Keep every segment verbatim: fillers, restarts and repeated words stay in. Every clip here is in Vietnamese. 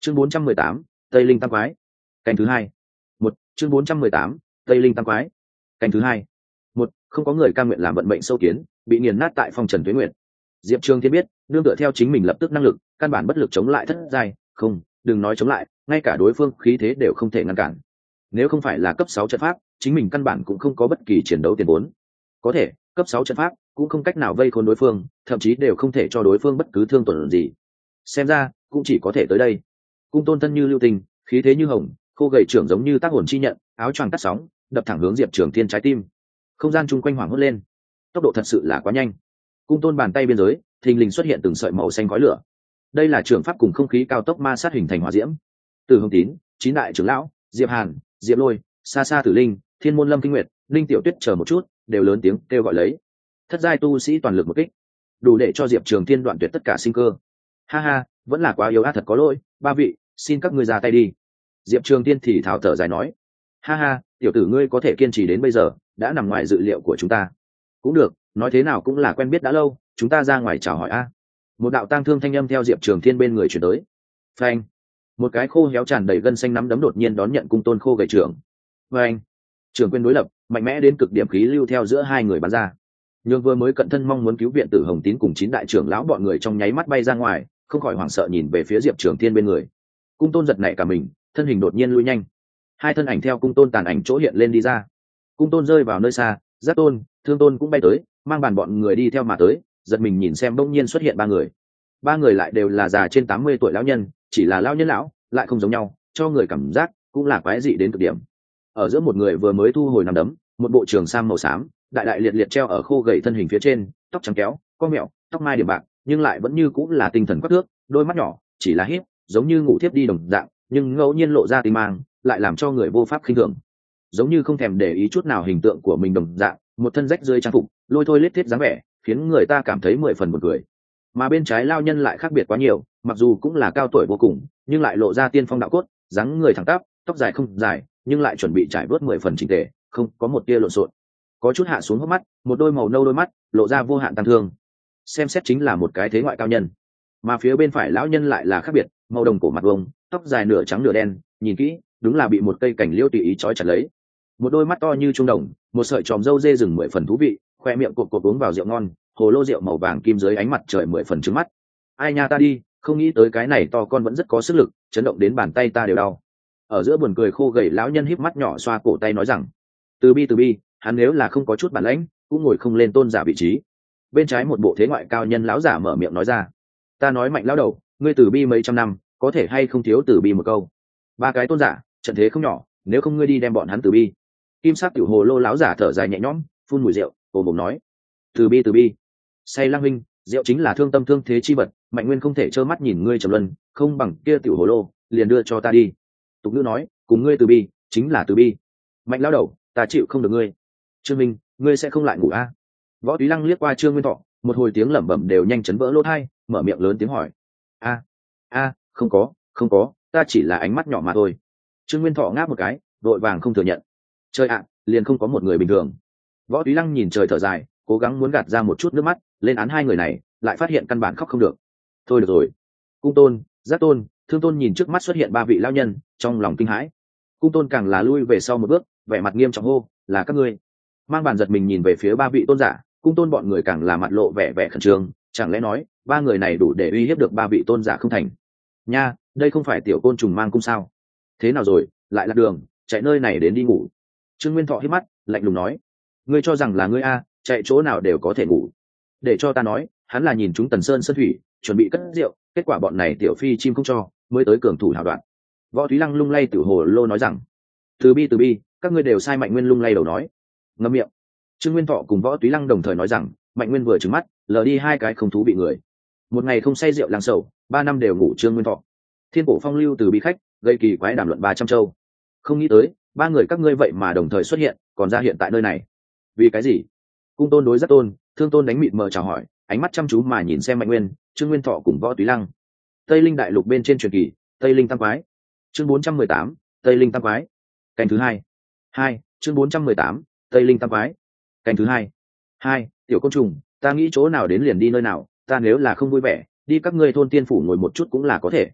chương bốn trăm mười tám tây linh tam quái canh thứ hai một chương bốn trăm mười tám tây linh tam quái canh thứ hai một không có người cam nguyện làm vận mệnh sâu kiến bị nghiền nát tại phong trần tuế nguyện. Diệp Trường Thiên biết nương tựa theo chính mình lập tức năng lực căn bản bất lực chống lại thất giai, không đừng nói chống lại, ngay cả đối phương khí thế đều không thể ngăn cản. Nếu không phải là cấp sáu trận pháp, chính mình căn bản cũng không có bất kỳ chiến đấu tiền vốn. Có thể cấp sáu trận pháp cũng không cách nào vây khốn đối phương, thậm chí đều không thể cho đối phương bất cứ thương tổn gì. Xem ra cũng chỉ có thể tới đây. Cung Tôn thân như lưu tình, khí thế như hồng, khô gầy trưởng giống như tác hồn chi nhận, áo choàng tắt sóng đập thẳng hướng Diệp Trường Thiên trái tim. Không gian chung quanh hoảng hốt lên, tốc độ thật sự là quá nhanh. Cung Tôn bàn tay biên giới thình lình xuất hiện từng sợi màu xanh khói lửa. Đây là trường pháp cùng không khí cao tốc ma sát hình thành hỏa diễm. Từ Hồng Tín, chín đại trưởng lão, Diệp Hàn, Diệp Lôi, Sa Sa Tử Linh, Thiên Môn Lâm Kinh Nguyệt, Linh Tiểu Tuyết chờ một chút, đều lớn tiếng kêu gọi lấy. Thất giai tu sĩ toàn lực một kích, đủ để cho Diệp Trường Thiên đoạn tuyệt tất cả sinh cơ. Ha ha, vẫn là quá yếu ớt, thật có lỗi, ba vị, xin các ngươi ra tay đi. Diệp Trường Thiên thì thào thở dài nói. Ha ha, tiểu tử ngươi có thể kiên trì đến bây giờ, đã nằm ngoài dự liệu của chúng ta. Cũng được, nói thế nào cũng là quen biết đã lâu, chúng ta ra ngoài chào hỏi a. Một đạo tang thương thanh âm theo Diệp Trường Thiên bên người chuyển tới. Phanh! Một cái khô héo tràn đầy gân xanh nắm đấm đột nhiên đón nhận Cung Tôn khô gầy trưởng. Phanh! Trường quyền đối lập, mạnh mẽ đến cực điểm khí lưu theo giữa hai người bắn ra. Nhưng vừa mới cận thân mong muốn cứu viện Tử Hồng Tín cùng chín đại trưởng lão bọn người trong nháy mắt bay ra ngoài, không khỏi hoảng sợ nhìn về phía Diệp Trường Thiên bên người. Cung Tôn giật nảy cả mình, thân hình đột nhiên lui nhanh. Hai thân ảnh theo Cung Tôn tàn ảnh chỗ hiện lên đi ra. Cung Tôn rơi vào nơi xa, Giác Tôn, Thương Tôn cũng bay tới, mang bàn bọn người đi theo mà tới, giật mình nhìn xem bỗng nhiên xuất hiện ba người. Ba người lại đều là già trên tám mươi tuổi lão nhân, chỉ là lão nhân lão, lại không giống nhau, cho người cảm giác cũng là quái dị đến cực điểm. Ở giữa một người vừa mới thu hồi nằm đấm, một bộ trường sam màu xám, đại đại liệt liệt treo ở khô gầy thân hình phía trên, tóc trắng kéo, co mẹo, tóc mai điểm bạc, nhưng lại vẫn như cũng là tinh thần quắc thước, đôi mắt nhỏ chỉ là híp, giống như ngủ thiếp đi đồng dạng, nhưng ngẫu nhiên lộ ra tinh mang, lại làm cho người vô pháp khinh thường. Giống như không thèm để ý chút nào hình tượng của mình đồng dạng, một thân rách rưới trang phục, lôi thôi lết thiết dáng vẻ, khiến người ta cảm thấy mười phần buồn cười. Mà bên trái lao nhân lại khác biệt quá nhiều, mặc dù cũng là cao tuổi vô cùng, nhưng lại lộ ra tiên phong đạo cốt, dáng người thẳng tắp, tóc dài không dài, nhưng lại chuẩn bị trải vớt mười phần chỉnh tề, không có một tia lộn xộn. Có chút hạ xuống hốc mắt, một đôi màu nâu đôi mắt, lộ ra vô hạn tăng thương. Xem xét chính là một cái thế ngoại cao nhân. Mà phía bên phải lão nhân lại là khác biệt, màu đồng cổ mặt vông, tóc dài nửa trắng nửa đen, nhìn kỹ, đúng là bị một cây cảnh liễu tùy ý trói chặt lấy. Một đôi mắt to như trung đồng, một sợi tròm râu dê rừng mười phần thú vị, khoe miệng cột cột uống vào rượu ngon, hồ lô rượu màu vàng kim dưới ánh mặt trời mười phần trứng mắt. Ai nha ta đi, không nghĩ tới cái này to con vẫn rất có sức lực, chấn động đến bàn tay ta đều đau. Ở giữa buồn cười khô gầy lão nhân híp mắt nhỏ xoa cổ tay nói rằng, từ bi từ bi, hắn nếu là không có chút bản lãnh, cũng ngồi không lên tôn giả vị trí. Bên trái một bộ thế ngoại cao nhân lão giả mở miệng nói ra, ta nói mạnh lão đầu, ngươi từ bi mấy trăm năm, có thể hay không thiếu từ bi một câu. Ba cái tôn giả, trận thế không nhỏ, nếu không ngươi đi đem bọn hắn từ bi. Kim sắc tiểu hồ lô lão giả thở dài nhẹ nhõm, phun mùi rượu, ồm ồm nói, từ bi từ bi. Say lang huynh, rượu chính là thương tâm thương thế chi vật, mạnh nguyên không thể trơ mắt nhìn ngươi trầm luân, không bằng kia tiểu hồ lô, liền đưa cho ta đi. Tục ngữ nói, cùng ngươi từ bi, chính là từ bi. Mạnh lão đầu, ta chịu không được ngươi. Trương Minh, ngươi sẽ không lại ngủ a? À? Võ Túy Lăng liếc qua Trương Nguyên Thọ, một hồi tiếng lẩm bẩm đều nhanh chấn vỡ lỗ tai, mở miệng lớn tiếng hỏi, a, a, không có, không có, ta chỉ là ánh mắt nhỏ mà thôi. Trương Nguyên Thọ ngáp một cái, vội vàng không thừa nhận. Trời ạ, liền không có một người bình thường. Võ Túy Lăng nhìn trời thở dài, cố gắng muốn gạt ra một chút nước mắt, lên án hai người này, lại phát hiện căn bản khóc không được. Thôi được rồi. Cung Tôn, Giác Tôn, Thương Tôn nhìn trước mắt xuất hiện ba vị lão nhân, trong lòng kinh hãi. Cung Tôn càng là lui về sau một bước, vẻ mặt nghiêm trọng hô, là các ngươi. Mang bàn giật mình nhìn về phía ba vị tôn giả, Cung Tôn bọn người càng là mặt lộ vẻ vẻ khẩn trương, chẳng lẽ nói ba người này đủ để uy hiếp được ba vị tôn giả không thành? Nha, đây không phải tiểu côn trùng mang cung sao? Thế nào rồi, lại lạc đường, chạy nơi này đến đi ngủ. Trương Nguyên Thọ hít mắt, lạnh lùng nói, ngươi cho rằng là ngươi a, chạy chỗ nào đều có thể ngủ. Để cho ta nói, hắn là nhìn chúng Tần Sơn Sơn Thủy, chuẩn bị cất rượu, kết quả bọn này tiểu phi chim không cho, mới tới cường thủ hảo đoạn. Võ Thúy Lăng lung lay tiểu hồ lô nói rằng, từ bi từ bi, các ngươi đều sai. Mạnh Nguyên lung lay đầu nói, ngậm miệng. Trương Nguyên Thọ cùng Võ Túy Lăng đồng thời nói rằng, Mạnh Nguyên vừa trừng mắt, lờ đi hai cái không thú bị người. Một ngày không say rượu làng sầu, ba năm đều ngủ. Trương Nguyên Thọ, thiên cổ phong lưu từ bi khách, gây kỳ quái đàm luận ba trăm châu. Không nghĩ tới ba người các ngươi vậy mà đồng thời xuất hiện, còn ra hiện tại nơi này, vì cái gì? Cung Tôn đối Giác Tôn, Thương Tôn đánh mịt mờ chào hỏi, ánh mắt chăm chú mà nhìn xem Mạnh Nguyên, Trương Nguyên Thọ cùng Võ Túy Lăng. Tây Linh đại lục bên trên truyền kỳ, Tây Linh tam quái, chương bốn trăm mười tám, Tây Linh tam quái, canh thứ hai. Hai, chương bốn trăm mười tám, Tây Linh tam quái, canh thứ hai. Hai, tiểu côn trùng, ta nghĩ chỗ nào đến liền đi nơi nào, ta nếu là không vui vẻ, đi các ngươi thôn tiên phủ ngồi một chút cũng là có thể.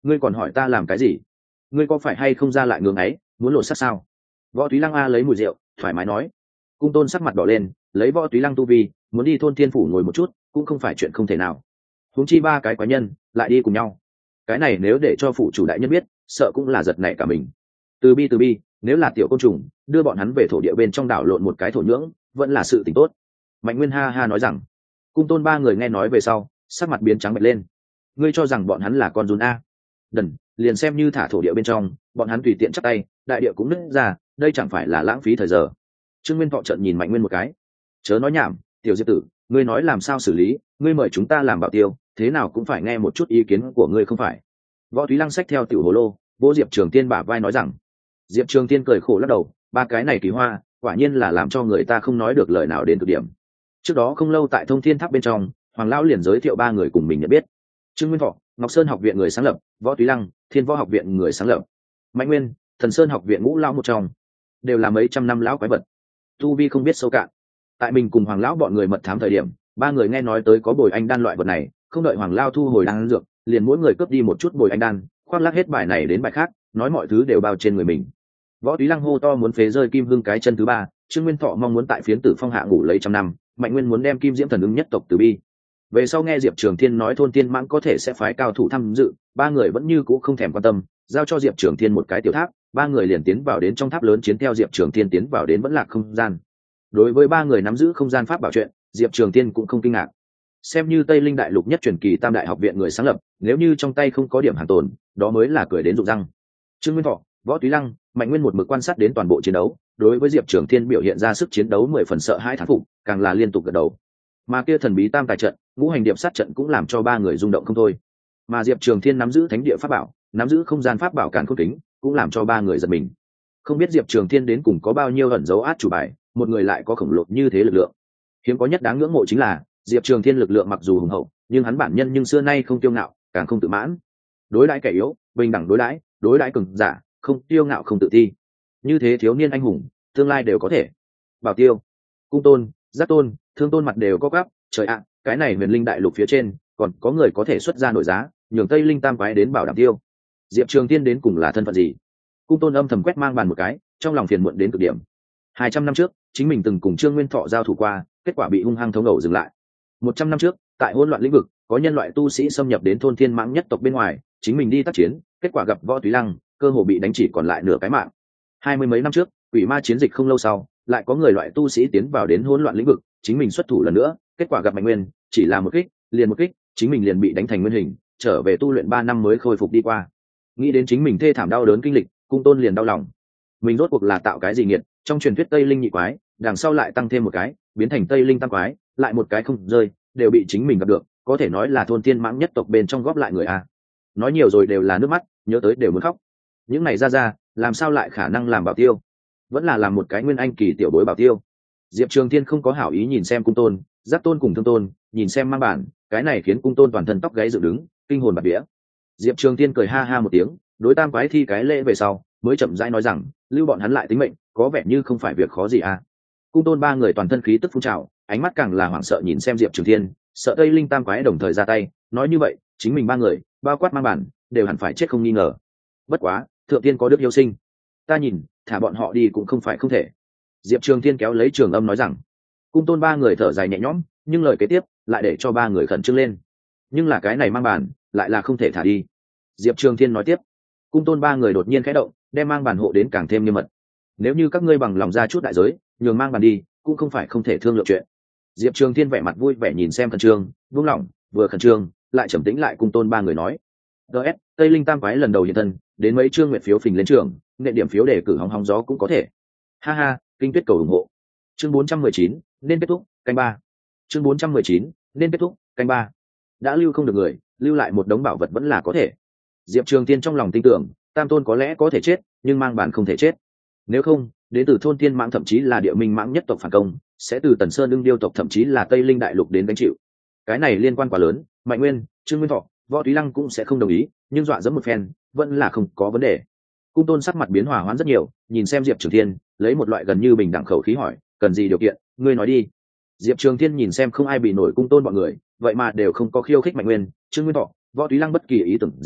ngươi còn hỏi ta làm cái gì? Ngươi có phải hay không ra lại ngưỡng ấy muốn lột xác sao? Võ Túy Lăng a lấy mùi rượu thoải mái nói. Cung Tôn sắc mặt đỏ lên, lấy Võ Túy Lăng tu vi muốn đi thôn thiên phủ ngồi một chút cũng không phải chuyện không thể nào, huống chi ba cái quái nhân lại đi cùng nhau. Cái này nếu để cho phủ chủ đại nhân biết, sợ cũng là giật nảy cả mình. Từ bi từ bi, nếu là tiểu côn trùng đưa bọn hắn về thổ địa bên trong đảo lộn một cái thổ nhưỡng vẫn là sự tình tốt. Mạnh Nguyên ha ha nói rằng. Cung Tôn ba người nghe nói về sau sắc mặt biến trắng bệch lên. Ngươi cho rằng bọn hắn là con run a? Đần, liền xem như thả thổ địa bên trong bọn hắn tùy tiện chắc tay đại địa cũng nứt ra, đây chẳng phải là lãng phí thời giờ. Trương Nguyên Thọ trợn nhìn Mạnh Nguyên một cái. Chớ nói nhảm, tiểu diệp tử, ngươi nói làm sao xử lý, ngươi mời chúng ta làm bảo tiêu thế nào cũng phải nghe một chút ý kiến của ngươi không phải? Võ Túy Lăng xách theo tiểu hồ lô vô Diệp Trường Tiên bả vai nói rằng. Diệp Trường Tiên cười khổ lắc đầu, ba cái này kỳ hoa quả nhiên là làm cho người ta không nói được lời nào đến cực điểm. Trước đó không lâu tại Thông Thiên Tháp bên trong, Hoàng lão liền giới thiệu ba người cùng mình nhận biết. Trương Nguyên Thọ, Ngọc Sơn học viện người sáng lập, Võ Túy Lăng, Thiên Võ học viện người sáng lập, Mạnh Nguyên, Thần Sơn học viện ngũ lão một trong, đều là mấy trăm năm lão quái vật, tu vi không biết sâu cạn. Tại mình cùng Hoàng lão bọn người mật thám thời điểm, ba người nghe nói tới có bồi anh đan loại vật này, không đợi Hoàng lão thu hồi đan dược, liền mỗi người cướp đi một chút bồi anh đan, khoác lác hết bài này đến bài khác, nói mọi thứ đều bao trên người mình. Võ Túy Lăng hô to muốn phế rơi Kim Hưng cái chân thứ ba, Trương Nguyên Thọ mong muốn tại phiến tử phong hạ ngủ lấy trăm năm, Mạnh Nguyên muốn đem Kim Diễm thần ứng nhất tộc từ bi. Về sau nghe Diệp Trường Thiên nói thôn tiên mãng có thể sẽ phái cao thủ tham dự, ba người vẫn như cũ không thèm quan tâm, giao cho Diệp Trường Thiên một cái tiểu tháp, ba người liền tiến vào đến trong tháp lớn chiến theo Diệp Trường Thiên tiến vào đến vẫn lạc không gian. Đối với ba người nắm giữ không gian pháp bảo chuyện, Diệp Trường Thiên cũng không kinh ngạc. Xem như Tây Linh đại lục nhất truyền kỳ Tam đại học viện người sáng lập, nếu như trong tay không có điểm hàng tồn, đó mới là cười đến rụng răng. Trương Nguyên Thọ, Võ Túy Lăng, Mạnh Nguyên một mực quan sát đến toàn bộ chiến đấu, đối với Diệp Trường Thiên biểu hiện ra sức chiến đấu mười phần sợ hãi thán phục, càng là liên tục gật đầu. Mà kia thần bí tam tài trận, ngũ hành điệp sát trận cũng làm cho ba người rung động không thôi. Mà Diệp Trường Thiên nắm giữ thánh địa pháp bảo, nắm giữ không gian pháp bảo càn khôn kính, cũng làm cho ba người giật mình. Không biết Diệp Trường Thiên đến cùng có bao nhiêu ẩn dấu át chủ bài, một người lại có khổng lồ như thế lực lượng. Hiếm có nhất đáng ngưỡng mộ chính là Diệp Trường Thiên lực lượng mặc dù hùng hậu, nhưng hắn bản nhân nhưng xưa nay không tiêu ngạo, càng không tự mãn. Đối đãi kẻ yếu, bình đẳng đối đãi, đối đãi cường giả, không tiêu ngạo không tự ti. Như thế thiếu niên anh hùng, tương lai đều có thể. Bảo Tiêu, Cung Tôn, Giác Tôn, Thương Tôn mặt đều có gắp, trời ạ, cái này Huyền Linh đại lục phía trên, còn có người có thể xuất ra nội giá, nhường Tây Linh Tam quái đến bảo đảm tiêu. Diệp Trường Thiên đến cùng là thân phận gì? Cung Tôn âm thầm quét mang bàn một cái, trong lòng phiền muộn đến cực điểm. Hai trăm năm trước, chính mình từng cùng Trương Nguyên Thọ giao thủ qua, kết quả bị hung hăng thống đầu dừng lại. Một trăm năm trước, tại hỗn loạn lĩnh vực, có nhân loại tu sĩ xâm nhập đến thôn Thiên Mãng nhất tộc bên ngoài, chính mình đi tác chiến, kết quả gặp Võ Túy Lăng, cơ hồ bị đánh chỉ còn lại nửa cái mạng. Hai mươi mấy năm trước, quỷ ma chiến dịch không lâu sau, lại có người loại tu sĩ tiến vào đến hỗn loạn lĩnh vực, chính mình xuất thủ lần nữa, kết quả gặp Mạnh Nguyên, chỉ là một kích, liền một kích, chính mình liền bị đánh thành nguyên hình, trở về tu luyện ba năm mới khôi phục đi qua. Nghĩ đến chính mình thê thảm đau đớn kinh lịch, Cung Tôn liền đau lòng. Mình rốt cuộc là tạo cái gì nghiệt, trong truyền thuyết Tây Linh nhị quái, đằng sau lại tăng thêm một cái, biến thành Tây Linh tam quái, lại một cái không rơi, đều bị chính mình gặp được, có thể nói là thôn Thiên Mãng nhất tộc bên trong góp lại người a. Nói nhiều rồi đều là nước mắt, nhớ tới đều muốn khóc. Những này ra ra, làm sao lại khả năng làm bảo tiêu? Vẫn là làm một cái nguyên anh kỳ tiểu bối bảo tiêu. Diệp Trường Thiên không có hảo ý nhìn xem Cung Tôn, Giác Tôn cùng Thương Tôn, nhìn xem mang bản, cái này khiến Cung Tôn toàn thân tóc gáy dựng đứng, kinh hồn bạt vía. Diệp Trường Thiên cười ha ha một tiếng, đối tam quái thi cái lễ về sau, mới chậm rãi nói rằng, lưu bọn hắn lại tính mệnh, có vẻ như không phải việc khó gì à. Cung Tôn ba người toàn thân khí tức phun trào, ánh mắt càng là hoảng sợ nhìn xem Diệp Trường Thiên, sợ Tây Linh tam quái đồng thời ra tay, nói như vậy, chính mình ba người, bao quát mang bản, đều hẳn phải chết không nghi ngờ. Bất quá, thượng tiên có đức yêu sinh, ta nhìn, thả bọn họ đi cũng không phải không thể. Diệp Trường Thiên kéo lấy Trường Âm nói rằng. Cung Tôn ba người thở dài nhẹ nhõm, nhưng lời kế tiếp lại để cho ba người khẩn trương lên. Nhưng là cái này mang bản, lại là không thể thả đi. Diệp Trường Thiên nói tiếp. Cung Tôn ba người đột nhiên khẽ động, đem mang bản hộ đến càng thêm nghiêm mật. Nếu như các ngươi bằng lòng ra chút đại giới, nhường mang bản đi, cũng không phải không thể thương lượng chuyện. Diệp Trường Thiên vẻ mặt vui vẻ nhìn xem khẩn trương, buông lỏng, vừa khẩn trương, lại trầm tĩnh lại Cung Tôn ba người nói. ds Tây Linh tam quái lần đầu hiện thân, đến mấy chương nguyện phiếu phình lên trường, nệ điểm phiếu để cử hóng hóng gió cũng có thể. Ha ha, kinh tuyết cầu ủng hộ. Chương bốn trăm mười chín, nên kết thúc, canh ba. Chương bốn trăm mười chín, nên kết thúc, canh ba. Đã lưu không được người, lưu lại một đống bảo vật vẫn là có thể. Diệp Trường Thiên trong lòng tin tưởng, Tam Tôn có lẽ có thể chết, nhưng mang bản không thể chết. Nếu không, đến từ thôn Thiên Mãng thậm chí là địa minh mãng nhất tộc phản công, sẽ từ Tần Sơn Ưng Điêu tộc thậm chí là Tây Linh đại lục đến đánh chịu. Cái này liên quan quá lớn, Mạnh Nguyên, Trương Nguyên Thọ, Võ Túy Lăng cũng sẽ không đồng ý, nhưng dọa dẫm một phen, vẫn là không có vấn đề. Cung Tôn sắc mặt biến hòa hoãn rất nhiều, nhìn xem Diệp Trường Thiên, lấy một loại gần như bình đẳng khẩu khí hỏi, cần gì điều kiện, ngươi nói đi. Diệp Trường Thiên nhìn xem không ai bị nổi Cung Tôn bọn người, vậy mà đều không có khiêu khích Mạnh Nguyên, Trương Nguyên Thọ, Võ Túy Lăng bất kỳ ý tưởng gì,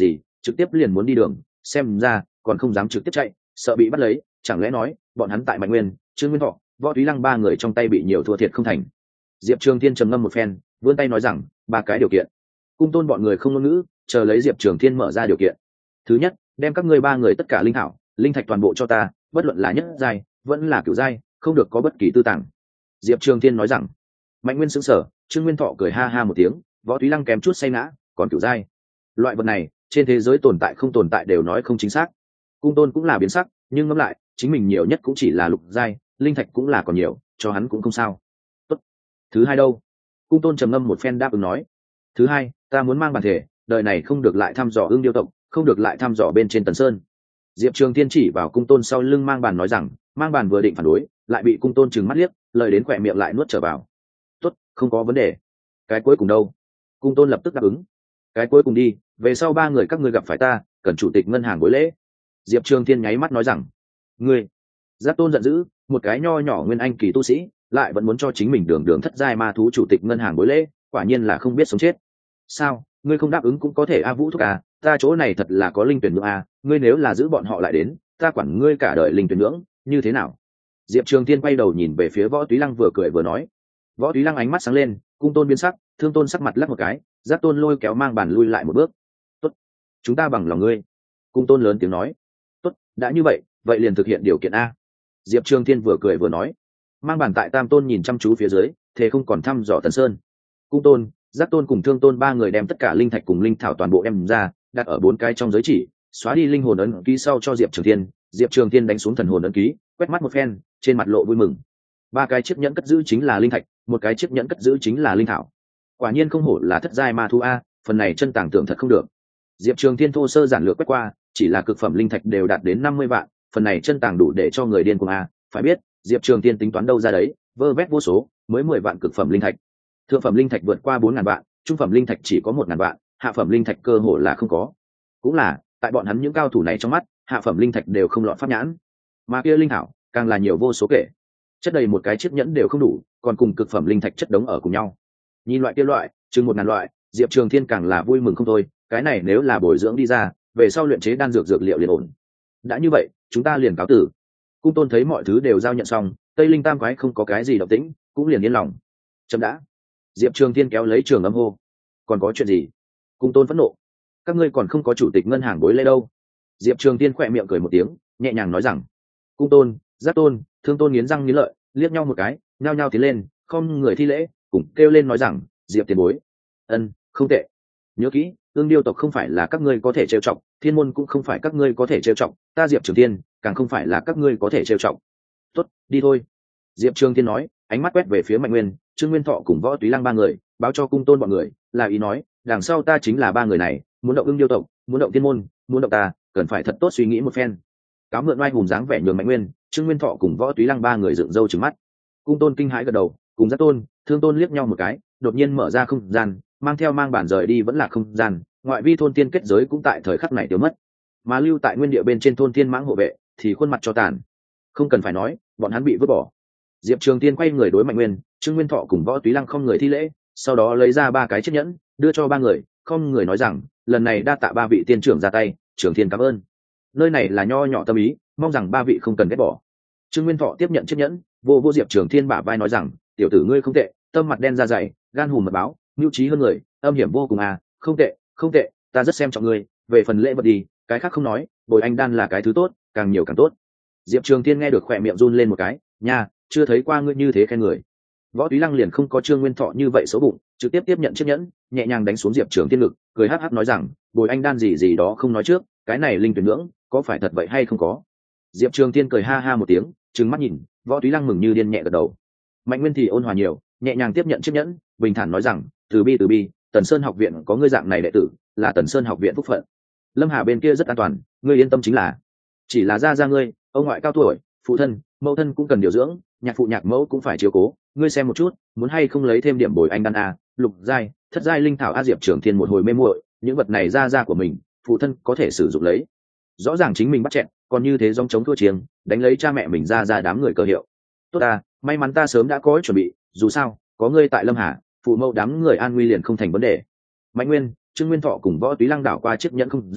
trực tiếp liền muốn đi đường, xem ra còn không dám trực tiếp chạy, sợ bị bắt lấy, chẳng lẽ nói bọn hắn tại Mạnh Nguyên, Trương Nguyên Thọ, Võ Túy Lăng ba người trong tay bị nhiều thua thiệt không thành. Diệp Trường Thiên trầm ngâm một phen, vươn tay nói rằng ba cái điều kiện. Cung Tôn bọn người không ngôn ngữ, chờ lấy Diệp Trường Thiên mở ra điều kiện. Thứ nhất, đem các ngươi ba người tất cả linh thảo, linh thạch toàn bộ cho ta, bất luận là nhất giai vẫn là cửu giai, không được có bất kỳ tư tàng. Diệp Trường Thiên nói rằng. Mạnh Nguyên sững sờ, Trương Nguyên Thọ cười ha ha một tiếng, Võ Túy Lăng kém chút say ngã, còn cửu giai, loại vật này trên thế giới tồn tại không tồn tại đều nói không chính xác. Cung Tôn cũng là biến sắc, nhưng ngẫm lại chính mình nhiều nhất cũng chỉ là lục giai, linh thạch cũng là còn nhiều, cho hắn cũng không sao. Tốt. Thứ hai đâu? Cung Tôn trầm ngâm một phen đáp ứng nói. Thứ hai, ta muốn mang bản thể, đời này không được lại thăm dò Ưng Điêu tộc, không được lại thăm dò bên trên Tần Sơn. Diệp Trường Thiên chỉ vào Cung Tôn sau lưng mang bàn nói rằng, mang bàn vừa định phản đối, lại bị Cung Tôn trừng mắt liếc, lời đến khỏe miệng lại nuốt trở vào. Tốt, không có vấn đề. Cái cuối cùng đâu? Cung Tôn lập tức đáp ứng. Cái cuối cùng đi, về sau ba người các ngươi gặp phải ta, cần chủ tịch ngân hàng bối lễ. Diệp Trường Thiên nháy mắt nói rằng, ngươi. Giác Tôn giận dữ, một cái nho nhỏ nguyên anh kỳ tu sĩ, lại vẫn muốn cho chính mình đường đường thất giai ma thú chủ tịch ngân hàng bối lễ, quả nhiên là không biết sống chết. Sao, ngươi không đáp ứng cũng có thể a Vũ thúc à, ta chỗ này thật là có linh tuyển ngưỡng a, ngươi nếu là giữ bọn họ lại đến, ta quản ngươi cả đời linh tuyển ngưỡng, như thế nào? Diệp Trường Thiên quay đầu nhìn về phía Võ Túy Lăng vừa cười vừa nói. Võ Túy Lăng ánh mắt sáng lên, Cung Tôn biến sắc, Thương Tôn sắc mặt lắc một cái, Giác Tôn lôi kéo mang bàn lui lại một bước. Tốt, chúng ta bằng lòng ngươi. Cung Tôn lớn tiếng nói. Tốt, đã như vậy, vậy liền thực hiện điều kiện a. Diệp Trường Thiên vừa cười vừa nói. Mang bàn tại Tam Tôn nhìn chăm chú phía dưới, thế không còn thăm dò Tần Sơn. Cung Tôn, Giác Tôn cùng Thương Tôn ba người đem tất cả linh thạch cùng linh thảo toàn bộ đem ra, đặt ở bốn cái trong giới chỉ, xóa đi linh hồn ấn ký sau cho Diệp Trường Thiên. Diệp Trường Thiên đánh xuống thần hồn ấn ký, quét mắt một phen, trên mặt lộ vui mừng. Ba cái chiếc nhẫn cất giữ chính là linh thạch, một cái chiếc nhẫn cất giữ chính là linh thảo. Quả nhiên không hổ là thất giai ma thú a, phần này chân tàng tưởng thật không được. Diệp Trường Thiên thô sơ giản lược quét qua, chỉ là cực phẩm linh thạch đều đạt đến năm mươi vạn, phần này chân tàng đủ để cho người điên cuồng a, phải biết, Diệp Trường Thiên tính toán đâu ra đấy, vơ vét vô số, mới mười vạn cực phẩm linh thạch. Thượng phẩm linh thạch vượt qua bốn ngàn vạn, trung phẩm linh thạch chỉ có một ngàn vạn, hạ phẩm linh thạch cơ hồ là không có. Cũng là, tại bọn hắn những cao thủ này trong mắt, hạ phẩm linh thạch đều không lọt pháp nhãn. Mà kia linh thảo, càng là nhiều vô số kể. Chất đầy một cái chiếc nhẫn đều không đủ, còn cùng cực phẩm linh thạch chất đống ở cùng nhau. Nhìn loại kia loại, chừng một ngàn loại, Diệp Trường Thiên càng là vui mừng không thôi, cái này nếu là bồi dưỡng đi ra, về sau luyện chế đan dược dược liệu liền ổn. Đã như vậy, chúng ta liền cáo tử. Cung Tôn thấy mọi thứ đều giao nhận xong, Tây Linh Tam Quái không có cái gì động tĩnh, cũng liền yên lòng. Chậm đã. Diệp Trường Thiên kéo lấy Trường Âm hô. Còn có chuyện gì? Cung Tôn phẫn nộ. Các ngươi còn không có chủ tịch ngân hàng bối lễ đâu. Diệp Trường Thiên khỏe miệng cười một tiếng, nhẹ nhàng nói rằng. Cung Tôn, Giác Tôn, Thương Tôn nghiến răng nghiến lợi, liếc nhau một cái, nhao nhao tiến lên, không người thi lễ, cùng kêu lên nói rằng, Diệp tiền bối. Ân, không tệ. Nhớ kỹ, Ương Điêu tộc không phải là các ngươi có thể trêu chọc, Thiên môn cũng không phải các ngươi có thể trêu chọc, ta Diệp Trường Thiên, càng không phải là các ngươi có thể trêu chọc. Tốt, đi thôi. Diệp Trường Thiên nói, ánh mắt quét về phía Mạnh Nguyên, Trương Nguyên Thọ cùng Võ Túy Lăng ba người, báo cho Cung Tôn bọn người, là ý nói, đằng sau ta chính là ba người này, muốn động Ương Điêu tộc, muốn động Thiên môn, muốn động ta, cần phải thật tốt suy nghĩ một phen. Cáo mượn oai hùng dáng vẻ nhường Mạnh Nguyên, Trương Nguyên Thọ cùng Võ Túy Lăng ba người dựng râu trừng mắt. Cung Tôn kinh hãi gật đầu, cùng Giác Tôn, Thương Tôn liếc nhau một cái, đột nhiên mở ra không gian, mang theo mang bản rời đi vẫn là không gian, ngoại vi thôn tiên kết giới cũng tại thời khắc này tiêu mất, mà lưu tại nguyên địa bên trên thôn tiên mãng hộ vệ thì khuôn mặt cho tàn. Không cần phải nói, bọn hắn bị vứt bỏ. Diệp Trường Tiên quay người đối Mạnh Nguyên, Trương Nguyên Thọ cùng Võ Túy Lăng không người thi lễ, sau đó lấy ra ba cái chiếc nhẫn, đưa cho ba người, không người nói rằng, lần này đa tạ ba vị tiên trưởng ra tay, Trường Thiên cảm ơn. Nơi này là nho nhỏ tâm ý, mong rằng ba vị không cần ghét bỏ. Trương Nguyên Thọ tiếp nhận chiếc nhẫn, vô vô Diệp Trường Thiên bả vai nói rằng, tiểu tử ngươi không tệ, tâm mặt đen da dày, gan hùm mật báo, mưu trí hơn người, âm hiểm vô cùng à, không tệ, không tệ, ta rất xem trọng ngươi, về phần lễ vật đi, cái khác không nói, bồi anh đan là cái thứ tốt, càng nhiều càng tốt. Diệp Trường Thiên nghe được khỏe miệng run lên một cái, nha, chưa thấy qua ngươi như thế khen người. Võ Túy Lăng liền không có Trương Nguyên Thọ như vậy xấu bụng, trực tiếp tiếp nhận chiếc nhẫn, nhẹ nhàng đánh xuống Diệp Trường Thiên ngực, cười hắc hắc nói rằng, bồi anh đan gì gì đó không nói trước, cái này linh tuyển ngưỡng, có phải thật vậy hay không có? Diệp Trường Thiên cười ha ha một tiếng, trừng mắt nhìn, Võ Túy Lăng mừng như điên nhẹ gật đầu. Mạnh Nguyên thì ôn hòa nhiều, nhẹ nhàng tiếp nhận chiếc nhẫn, bình thản nói rằng, từ bi từ bi, Tần Sơn học viện có ngươi dạng này đệ tử, là Tần Sơn học viện phúc phận. Lâm Hà bên kia rất an toàn, ngươi yên tâm chính là. Chỉ là ra ra ngươi, ông ngoại cao tuổi, phụ thân, mẫu thân cũng cần điều dưỡng, nhạc phụ nhạc mẫu cũng phải chiếu cố, ngươi xem một chút, muốn hay không lấy thêm điểm bồi anh đan a, lục giai, thất giai linh thảo a. Diệp Trường Thiên một hồi mê muội, những vật này ra ra của mình, phụ thân có thể sử dụng lấy. Rõ ràng chính mình bắt chẹn, còn như thế dòng chống thua chiêng, đánh lấy cha mẹ mình ra ra đám người cơ hiệu. Tốt à, may mắn ta sớm đã có chuẩn bị, dù sao, có ngươi tại Lâm Hà, phụ mẫu đám người an nguy liền không thành vấn đề. Mạnh Nguyên, Trương Nguyên Thọ cùng Võ Túy Lăng đảo qua chiếc nhẫn không gian,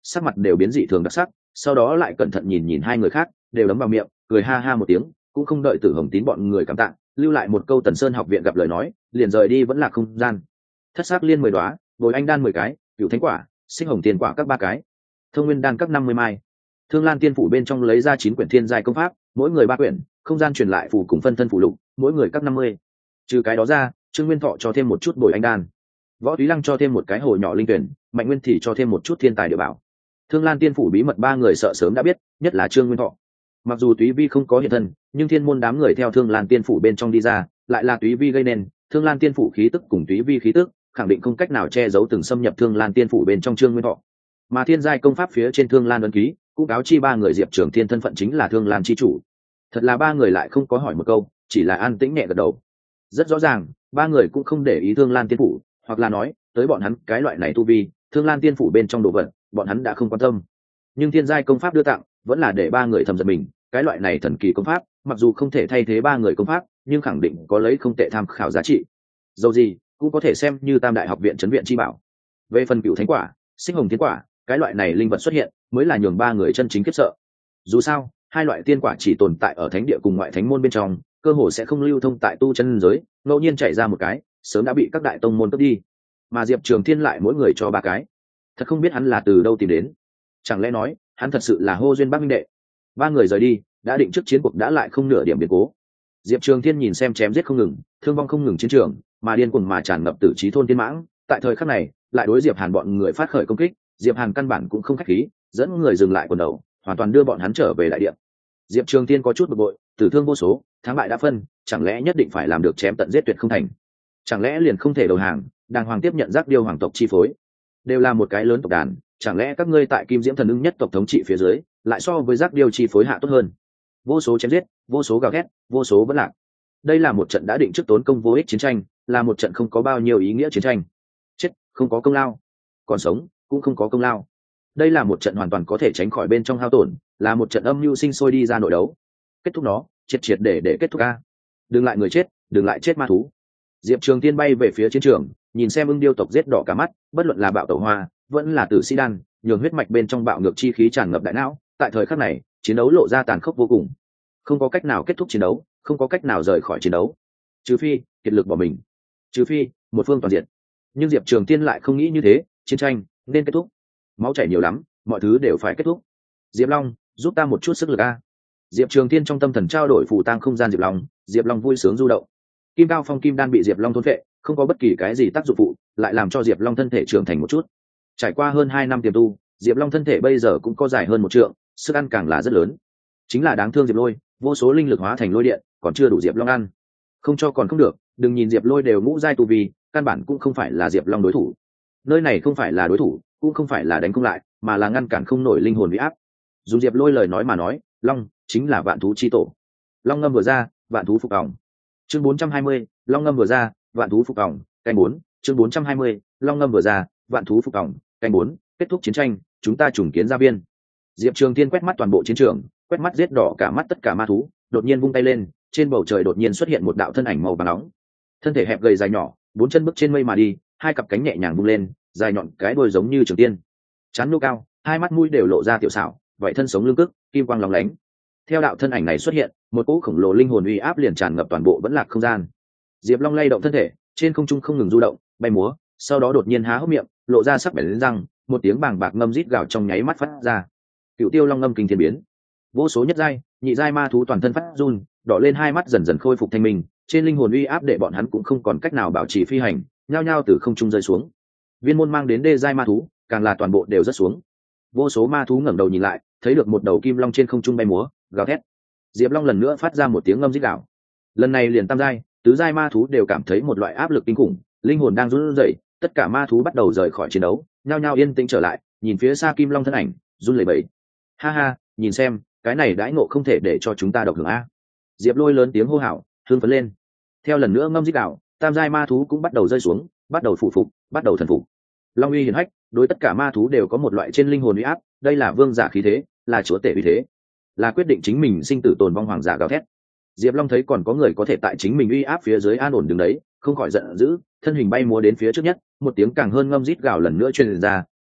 sắc mặt đều biến dị thường đặc sắc, sau đó lại cẩn thận nhìn nhìn hai người khác, đều đấm vào miệng, cười ha ha một tiếng, cũng không đợi Tử Hồng Tín bọn người cảm tạ, lưu lại một câu Tần Sơn học viện gặp lời nói, liền rời đi vẫn là không gian. Thất sắc liên mười đóa, bồi anh đan mười cái, cửu thánh quả, sinh hồng tiền quả các ba cái, thông nguyên đan các năm mươi mai. Thương Lan Tiên phủ bên trong lấy ra chín quyển thiên giai công pháp, mỗi người ba quyển, không gian truyền lại phù cùng phân thân phù lục, mỗi người các năm mươi. Trừ cái đó ra, Trương Nguyên Thọ cho thêm một chút bồi anh đan, Võ Túy Lăng cho thêm một cái hồ nhỏ linh tuyển, Mạnh Nguyên thì cho thêm một chút thiên tài địa bảo. Thương Lan Tiên phủ bí mật ba người sợ sớm đã biết, nhất là Trương Nguyên Thọ. Mặc dù Túy Vi không có hiện thân, nhưng thiên môn đám người theo Thương Lan Tiên phủ bên trong đi ra, lại là Túy Vi gây nên, Thương Lan Tiên phủ khí tức cùng Túy Vi khí tức, khẳng định không cách nào che giấu từng xâm nhập Thương Lan Tiên phủ bên trong Trương Nguyên Thọ. Mà thiên giai công pháp phía trên Thương Lan ấn ký, cũng cáo chi ba người Diệp Trường Thiên thân phận chính là Thương Lan chi chủ. Thật là ba người lại không có hỏi một câu, chỉ là an tĩnh nhẹ gật đầu. Rất rõ ràng, ba người cũng không để ý Thương Lan Tiên phủ, hoặc là nói, tới bọn hắn cái loại này tu vi, Thương Lan Tiên phủ bên trong đồ vật, bọn hắn đã không quan tâm. Nhưng thiên giai công pháp đưa tặng, vẫn là để ba người thầm giật mình, cái loại này thần kỳ công pháp, mặc dù không thể thay thế ba người công pháp, nhưng khẳng định có lấy không tệ tham khảo giá trị. Dầu gì, cũng có thể xem như Tam Đại học viện trấn viện chi bảo. Về phần cửu thánh quả, sinh hồng tiên quả, cái loại này linh vật xuất hiện, mới là nhường ba người chân chính khiếp sợ. Dù sao, hai loại tiên quả chỉ tồn tại ở thánh địa cùng ngoại thánh môn bên trong, cơ hồ sẽ không lưu thông tại tu chân giới, ngẫu nhiên chạy ra một cái, sớm đã bị các đại tông môn cướp đi. Mà Diệp Trường Thiên lại mỗi người cho ba cái. Thật không biết hắn là từ đâu tìm đến. Chẳng lẽ nói, hắn thật sự là hô duyên bác minh đệ. Ba người rời đi, đã định trước chiến cuộc đã lại không nửa điểm biến cố. Diệp Trường Thiên nhìn xem chém giết không ngừng, thương vong không ngừng chiến trường, mà điên cuồng mà tràn ngập tử trí thôn tiên mãng, tại thời khắc này, lại đối Diệp Hàn bọn người phát khởi công kích, Diệp Hàn căn bản cũng không khách khí, dẫn người dừng lại quần đầu, hoàn toàn đưa bọn hắn trở về đại địa. Diệp Trường Thiên có chút bực bội, tử thương vô số, thắng bại đã phân, chẳng lẽ nhất định phải làm được chém tận giết tuyệt không thành? Chẳng lẽ liền không thể đầu hàng, đàng hoàng tiếp nhận giác điêu hoàng tộc chi phối? Đều là một cái lớn tộc đàn, chẳng lẽ các ngươi tại Kim Diễm Thần Ưng nhất tộc thống trị phía dưới, lại so với giác điêu chi phối hạ tốt hơn? Vô số chém giết, vô số gào thét, vô số vẫn lạc. Đây là một trận đã định trước tốn công vô ích chiến tranh, là một trận không có bao nhiêu ý nghĩa chiến tranh. Chết, không có công lao, còn sống cũng không có công lao. Đây là một trận hoàn toàn có thể tránh khỏi bên trong hao tổn, là một trận âm mưu sinh sôi đi ra nội đấu. Kết thúc nó, triệt triệt để để kết thúc a. Đừng lại người chết, đừng lại chết ma thú. Diệp Trường Tiên bay về phía chiến trường, nhìn xem ưng điêu tộc giết đỏ cả mắt, bất luận là bạo tẩu hoa, vẫn là tử sĩ đan, nhường huyết mạch bên trong bạo ngược chi khí tràn ngập đại não. Tại thời khắc này, chiến đấu lộ ra tàn khốc vô cùng. Không có cách nào kết thúc chiến đấu, không có cách nào rời khỏi chiến đấu, trừ phi kiệt lực bỏ mình, trừ phi một phương toàn diện. Nhưng Diệp Trường Tiên lại không nghĩ như thế, chiến tranh nên kết thúc. Máu chảy nhiều lắm, mọi thứ đều phải kết thúc. Diệp Long, giúp ta một chút sức lực a. Diệp Trường Tiên trong tâm thần trao đổi phù tang không gian Diệp Long, Diệp Long vui sướng du động. Kim Cao Phong kim đan bị Diệp Long thôn phệ, không có bất kỳ cái gì tác dụng phụ, lại làm cho Diệp Long thân thể trưởng thành một chút. Trải qua hơn hai năm tiềm tu, Diệp Long thân thể bây giờ cũng có dài hơn một trượng, sức ăn càng là rất lớn. Chính là đáng thương Diệp Lôi, vô số linh lực hóa thành lôi điện, còn chưa đủ Diệp Long ăn. Không cho còn không được, đừng nhìn Diệp Lôi đều ngũ giai tu vi, căn bản cũng không phải là Diệp Long đối thủ. Nơi này không phải là đối thủ, cũng không phải là đánh không lại, mà là ngăn cản không nổi linh hồn uy áp. Dùng Diệp Lôi lời nói mà nói, Long chính là vạn thú chi tổ. Long ngâm vừa ra, vạn thú phục ỏng. Chương bốn trăm hai mươi, Long ngâm vừa ra, vạn thú phục ỏng, canh bốn. Chương bốn trăm hai mươi, Long ngâm vừa ra, vạn thú phục ỏng, canh bốn. Kết thúc chiến tranh, chúng ta trùng kiến gia viên. Diệp Trường Tiên quét mắt toàn bộ chiến trường, quét mắt giết đỏ cả mắt tất cả ma thú, đột nhiên vung tay lên, trên bầu trời đột nhiên xuất hiện một đạo thân ảnh màu vàng nóng. Thân thể hẹp gầy dài nhỏ, bốn chân bước trên mây mà đi, hai cặp cánh nhẹ nhàng vung lên, dài nhọn cái đuôi giống như trường tiên. Trán nô cao, hai mắt mũi đều lộ ra tiểu xảo, vậy thân sống lưng cức, kim quang lóng lánh. Theo đạo thân ảnh này xuất hiện, một cỗ khổng lồ linh hồn uy áp liền tràn ngập toàn bộ vẫn lạc không gian. Diệp Long lay động thân thể, trên không trung không ngừng du động, bay múa, sau đó đột nhiên há hốc miệng, lộ ra sắc bén răng, một tiếng bàng bạc ngâm rít gào trong nháy mắt phát ra. Cựu Tiêu Long ngâm kinh thiên biến. Vô số nhất giai, nhị giai ma thú toàn thân phát run, đỏ lên hai mắt dần dần khôi phục thanh minh, trên linh hồn uy áp để bọn hắn cũng không còn cách nào bảo trì phi hành, nhao nhao từ không trung rơi xuống. Viên môn mang đến đê giai ma thú, càng là toàn bộ đều rớt xuống. Vô số ma thú ngẩng đầu nhìn lại, thấy được một đầu kim long trên không trung bay múa, gào thét. Diệp Long lần nữa phát ra một tiếng ngâm rít gào. Lần này liền tam giai, tứ giai ma thú đều cảm thấy một loại áp lực kinh khủng, linh hồn đang run rẩy, tất cả ma thú bắt đầu rời khỏi chiến đấu, nhao nhao yên tĩnh trở lại, nhìn phía xa kim long thân ảnh, run lẩy bẩy. Ha ha, nhìn xem, cái này đãi ngộ không thể để cho chúng ta độc hưởng a. Diệp Lôi lớn tiếng hô hào, hưng phấn lên. Theo lần nữa ngâm rít gào, tam giai ma thú cũng bắt đầu rơi xuống, bắt đầu phụ phục, bắt đầu thần phục. Long uy hiển hách, đối tất cả ma thú đều có một loại trên linh hồn uy áp, đây là vương giả khí thế, là chúa tể uy thế, là quyết định chính mình sinh tử tồn vong hoàng giả gào thét. Diệp Long thấy còn có người có thể tại chính mình uy áp phía dưới an ổn đứng đấy, không khỏi giận dữ, thân hình bay múa đến phía trước nhất, một tiếng càng hơn ngâm rít gào lần nữa truyền ra,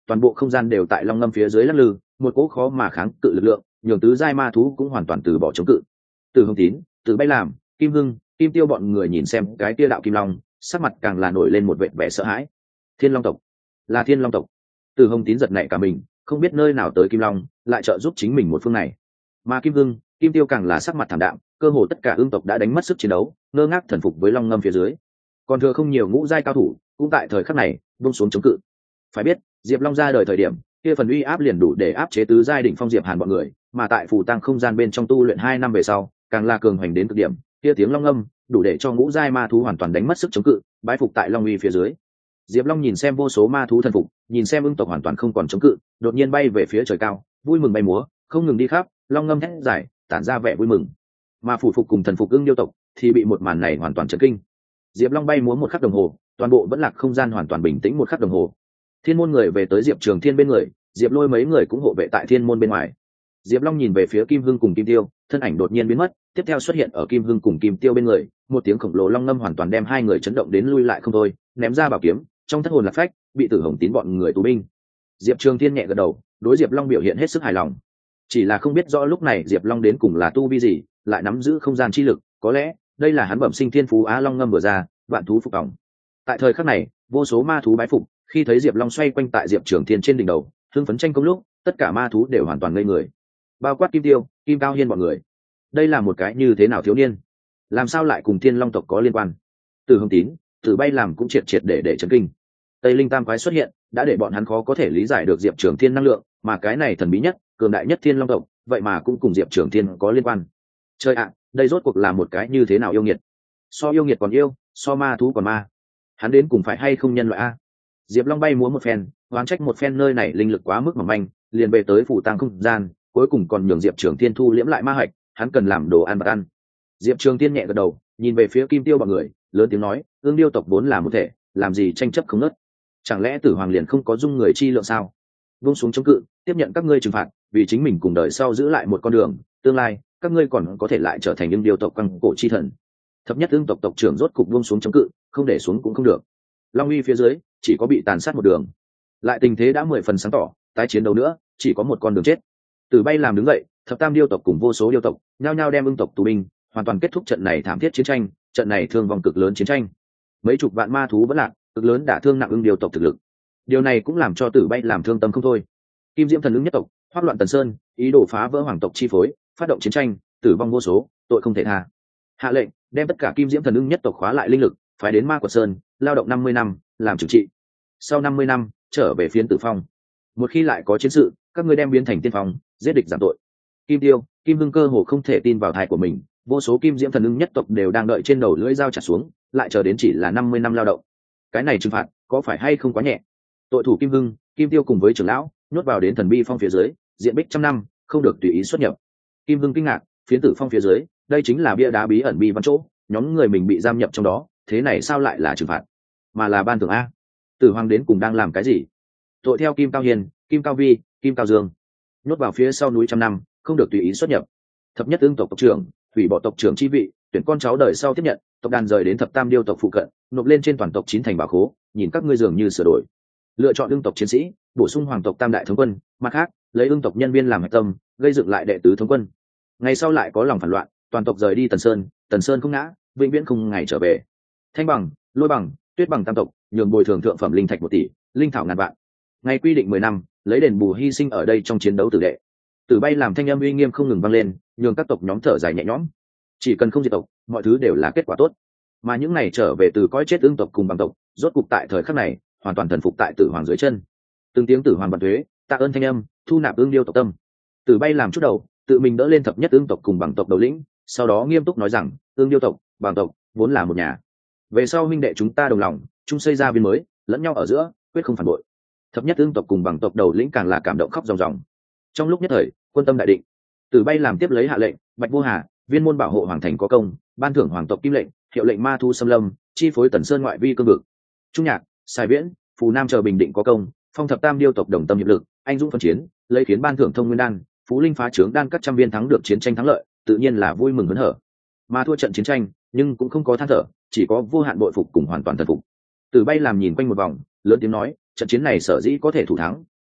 toàn bộ không gian đều tại long ngâm phía dưới lắc lư, một cỗ khó mà kháng cự lực lượng nhường tứ giai ma thú cũng hoàn toàn từ bỏ chống cự. Từ Hồng Tín, Từ Bay Làm, Kim Hưng, Kim Tiêu bọn người nhìn xem cái tia đạo kim long, sắc mặt càng là nổi lên một vẻ vẻ sợ hãi. Thiên Long tộc, là Thiên Long tộc. Từ Hồng Tín giật nảy cả mình, không biết nơi nào tới kim long lại trợ giúp chính mình một phương này. Mà Kim Hưng, Kim Tiêu càng là sắc mặt thảm đạm, cơ hồ tất cả ương tộc đã đánh mất sức chiến đấu, ngơ ngác thần phục với long ngâm phía dưới. Còn thừa không nhiều ngũ giai cao thủ, cũng tại thời khắc này buông xuống chống cự. Phải biết, Diệp Long ra đời thời điểm, kia phần uy áp liền đủ để áp chế tứ giai đỉnh phong Diệp Hàn bọn người, mà tại phù tăng không gian bên trong tu luyện hai năm về sau, càng là cường hành đến cực điểm, kia tiếng long ngâm đủ để cho ngũ giai ma thú hoàn toàn đánh mất sức chống cự, bái phục tại long uy phía dưới. Diệp Long nhìn xem vô số ma thú thần phục, nhìn xem ưng tộc hoàn toàn không còn chống cự, đột nhiên bay về phía trời cao, vui mừng bay múa, không ngừng đi khắp, long ngâm hét giải, tản ra vẻ vui mừng. Mà phủ phục cùng thần phục ưng điêu tộc thì bị một màn này hoàn toàn chấn kinh. Diệp Long bay múa một khắc đồng hồ, toàn bộ vẫn lạc không gian hoàn toàn bình tĩnh một khắc đồng hồ. Thiên môn người về tới Diệp Trường Thiên bên người, Diệp Lôi mấy người cũng hộ vệ tại thiên môn bên ngoài. Diệp Long nhìn về phía Kim Hưng cùng Kim Tiêu, thân ảnh đột nhiên biến mất, tiếp theo xuất hiện ở Kim Hưng cùng Kim Tiêu bên người, một tiếng khổng lồ long ngâm hoàn toàn đem hai người chấn động đến lui lại không thôi, ném ra bảo kiếm, trong thất hồn lạc phách, bị Tử Hồng Tín bọn người tù binh. Diệp Trường Thiên nhẹ gật đầu, đối Diệp Long biểu hiện hết sức hài lòng. Chỉ là không biết rõ lúc này Diệp Long đến cùng là tu vi gì, lại nắm giữ không gian chi lực, có lẽ đây là hắn bẩm sinh thiên phú á long ngâm vừa ra, vạn thú phục vòng. Tại thời khắc này, vô số ma thú bái phục, khi thấy Diệp Long xoay quanh tại Diệp Trường Thiên trên đỉnh đầu, hưng phấn tranh công lúc, tất cả ma thú đều hoàn toàn ngây người. Bao quát Kim Tiêu, Kim Cao Hiên bọn người. Đây là một cái như thế nào thiếu niên? Làm sao lại cùng Thiên Long tộc có liên quan? Từ Hồng Tín, Từ Bay Làm cũng triệt triệt để để chấn kinh. Tây Linh Tam quái xuất hiện, đã để bọn hắn khó có thể lý giải được Diệp Trường Thiên năng lượng, mà cái này thần bí nhất, cường đại nhất Thiên Long tộc, vậy mà cũng cùng Diệp Trường Thiên có liên quan. Chơi ạ, đây rốt cuộc là một cái như thế nào yêu nghiệt? So yêu nghiệt còn yêu, so ma thú còn ma. Hắn đến cùng phải hay không nhân loại a? Diệp Long bay múa một phen, oán trách một phen nơi này linh lực quá mức mỏng manh, liền về tới phủ tang không gian, cuối cùng còn nhường Diệp Trường Thiên thu liễm lại ma hạch, hắn cần làm đồ ăn bạc ăn. Diệp Trường Thiên nhẹ gật đầu, nhìn về phía Kim Tiêu bọn người, lớn tiếng nói, ương điêu tộc vốn là một thể, làm gì tranh chấp không ngớt? Chẳng lẽ Tử Hoàng liền không có dung người chi lượng sao? Buông xuống chống cự, tiếp nhận các ngươi trừng phạt, vì chính mình cùng đời sau giữ lại một con đường, tương lai các ngươi còn có thể lại trở thành những điêu tộc quăng cổ chi thần. Thập nhất ương tộc tộc trưởng rốt cục buông xuống chống cự, không để xuống cũng không được. Long uy phía dưới chỉ có bị tàn sát một đường, lại tình thế đã mười phần sáng tỏ, tái chiến đấu nữa chỉ có một con đường chết. Từ Bay Làm đứng dậy, thập tam điêu tộc cùng vô số điêu tộc nhao nhao đem ương tộc tù binh, hoàn toàn kết thúc trận này thảm thiết chiến tranh, trận này thương vong cực lớn chiến tranh. Mấy chục vạn ma thú vẫn lạc, cực lớn đả thương nặng ương điêu tộc thực lực. Điều này cũng làm cho Tử Bay Làm thương tâm không thôi. Kim Diễm thần ưng nhất tộc hoắc loạn Tần Sơn, ý đồ phá vỡ hoàng tộc chi phối, phát động chiến tranh, tử vong vô số, tội không thể tha. Hạ lệnh đem tất cả Kim Diễm thần ưng nhất tộc khóa lại linh lực, phái đến Ma Quật Sơn lao động năm mươi năm, làm trừng trị. Sau năm mươi năm trở về phiến Tử Phong. Một khi lại có chiến sự, các ngươi đem biến thành tiên phong, giết địch giảm tội. Kim Tiêu, Kim Hưng cơ hồ không thể tin vào tai của mình, vô số Kim Diễm thần ưng nhất tộc đều đang đợi trên đầu lưỡi dao trả xuống, lại chờ đến chỉ là năm mươi năm lao động. Cái này trừng phạt có phải hay không quá nhẹ? Tội thủ Kim Hưng, Kim Tiêu cùng với trưởng lão nhốt vào đến thần bi phong phía dưới, diện bích trăm năm, không được tùy ý xuất nhập. Kim Hưng kinh ngạc, phiến Tử Phong phía dưới, đây chính là bia đá bí ẩn bi văn chỗ, nhóm người mình bị giam nhập trong đó, thế này sao lại là trừng phạt, mà là ban thưởng a? Tử Hoàng đến cùng đang làm cái gì? Tội theo Kim Cao Hiền, Kim Cao Vi, Kim Cao Dương, nhốt vào phía sau núi trăm năm, không được tùy ý xuất nhập. Thập nhất ương tộc tộc trưởng hủy bỏ tộc trưởng chi vị, tuyển con cháu đời sau tiếp nhận, tộc đàn rời đến thập tam điêu tộc phụ cận, nộp lên trên toàn tộc chín thành bảo khố, nhìn các ngươi dường như sửa đổi. Lựa chọn ương tộc chiến sĩ, bổ sung hoàng tộc tam đại thống quân, mặt khác lấy ương tộc nhân viên làm hạch tâm, gây dựng lại đệ tứ thống quân. Ngày sau lại có lòng phản loạn, toàn tộc rời đi Tần Sơn, Tần Sơn không ngã, vĩnh viễn không ngày trở về. Thanh Bằng, Lôi Bằng, Tuyết Bằng tam tộc nhường bồi thường thượng phẩm linh thạch một tỷ, linh thảo ngàn vạn. Ngày quy định mười năm, lấy đền bù hy sinh ở đây trong chiến đấu tử đệ. Tử Bay Làm thanh âm uy nghiêm không ngừng vang lên, nhường các tộc nhóm thở dài nhẹ nhõm. Chỉ cần không diệt tộc, mọi thứ đều là kết quả tốt. Mà những ngày trở về từ cõi chết ương tộc cùng bằng tộc, rốt cục tại thời khắc này hoàn toàn thần phục tại Tử Hoàng dưới chân. Từng tiếng Tử Hoàng bàn thuế, tạ ơn thanh âm, thu nạp ương điêu tộc tâm. Tử Bay Làm chút đầu, tự mình đỡ lên thập nhất ương tộc cùng bằng tộc đầu lĩnh, sau đó nghiêm túc nói rằng, ương điêu tộc, bằng tộc vốn là một nhà. Về sau huynh đệ chúng ta đồng lòng, chung xây ra viên mới, lẫn nhau ở giữa, quyết không phản bội. Thập nhất ương tộc cùng bằng tộc đầu lĩnh càng là cảm động khóc ròng ròng. Trong lúc nhất thời, quân tâm đại định. Tử Bay Làm tiếp lấy hạ lệnh, Bạch Vô Hà, viên môn bảo hộ hoàng thành có công, ban thưởng hoàng tộc kim lệnh, hiệu lệnh ma thu xâm lâm, chi phối Tần Sơn ngoại vi cương vực. Trung Nhạc, Sài Viễn, Phù Nam chờ bình định có công, phong thập tam điêu tộc đồng tâm hiệp lực, anh dũng phân chiến, lấy khiến ban thưởng thông nguyên đan, phú linh phá trướng đan các trăm viên thắng được chiến tranh thắng lợi, tự nhiên là vui mừng hớn hở. Mà thua trận chiến tranh, nhưng cũng không có than thở, chỉ có vô hạn bội phục cùng hoàn toàn thần phục. Tử Bay Làm nhìn quanh một vòng, lớn tiếng nói, trận chiến này sở dĩ có thể thủ thắng,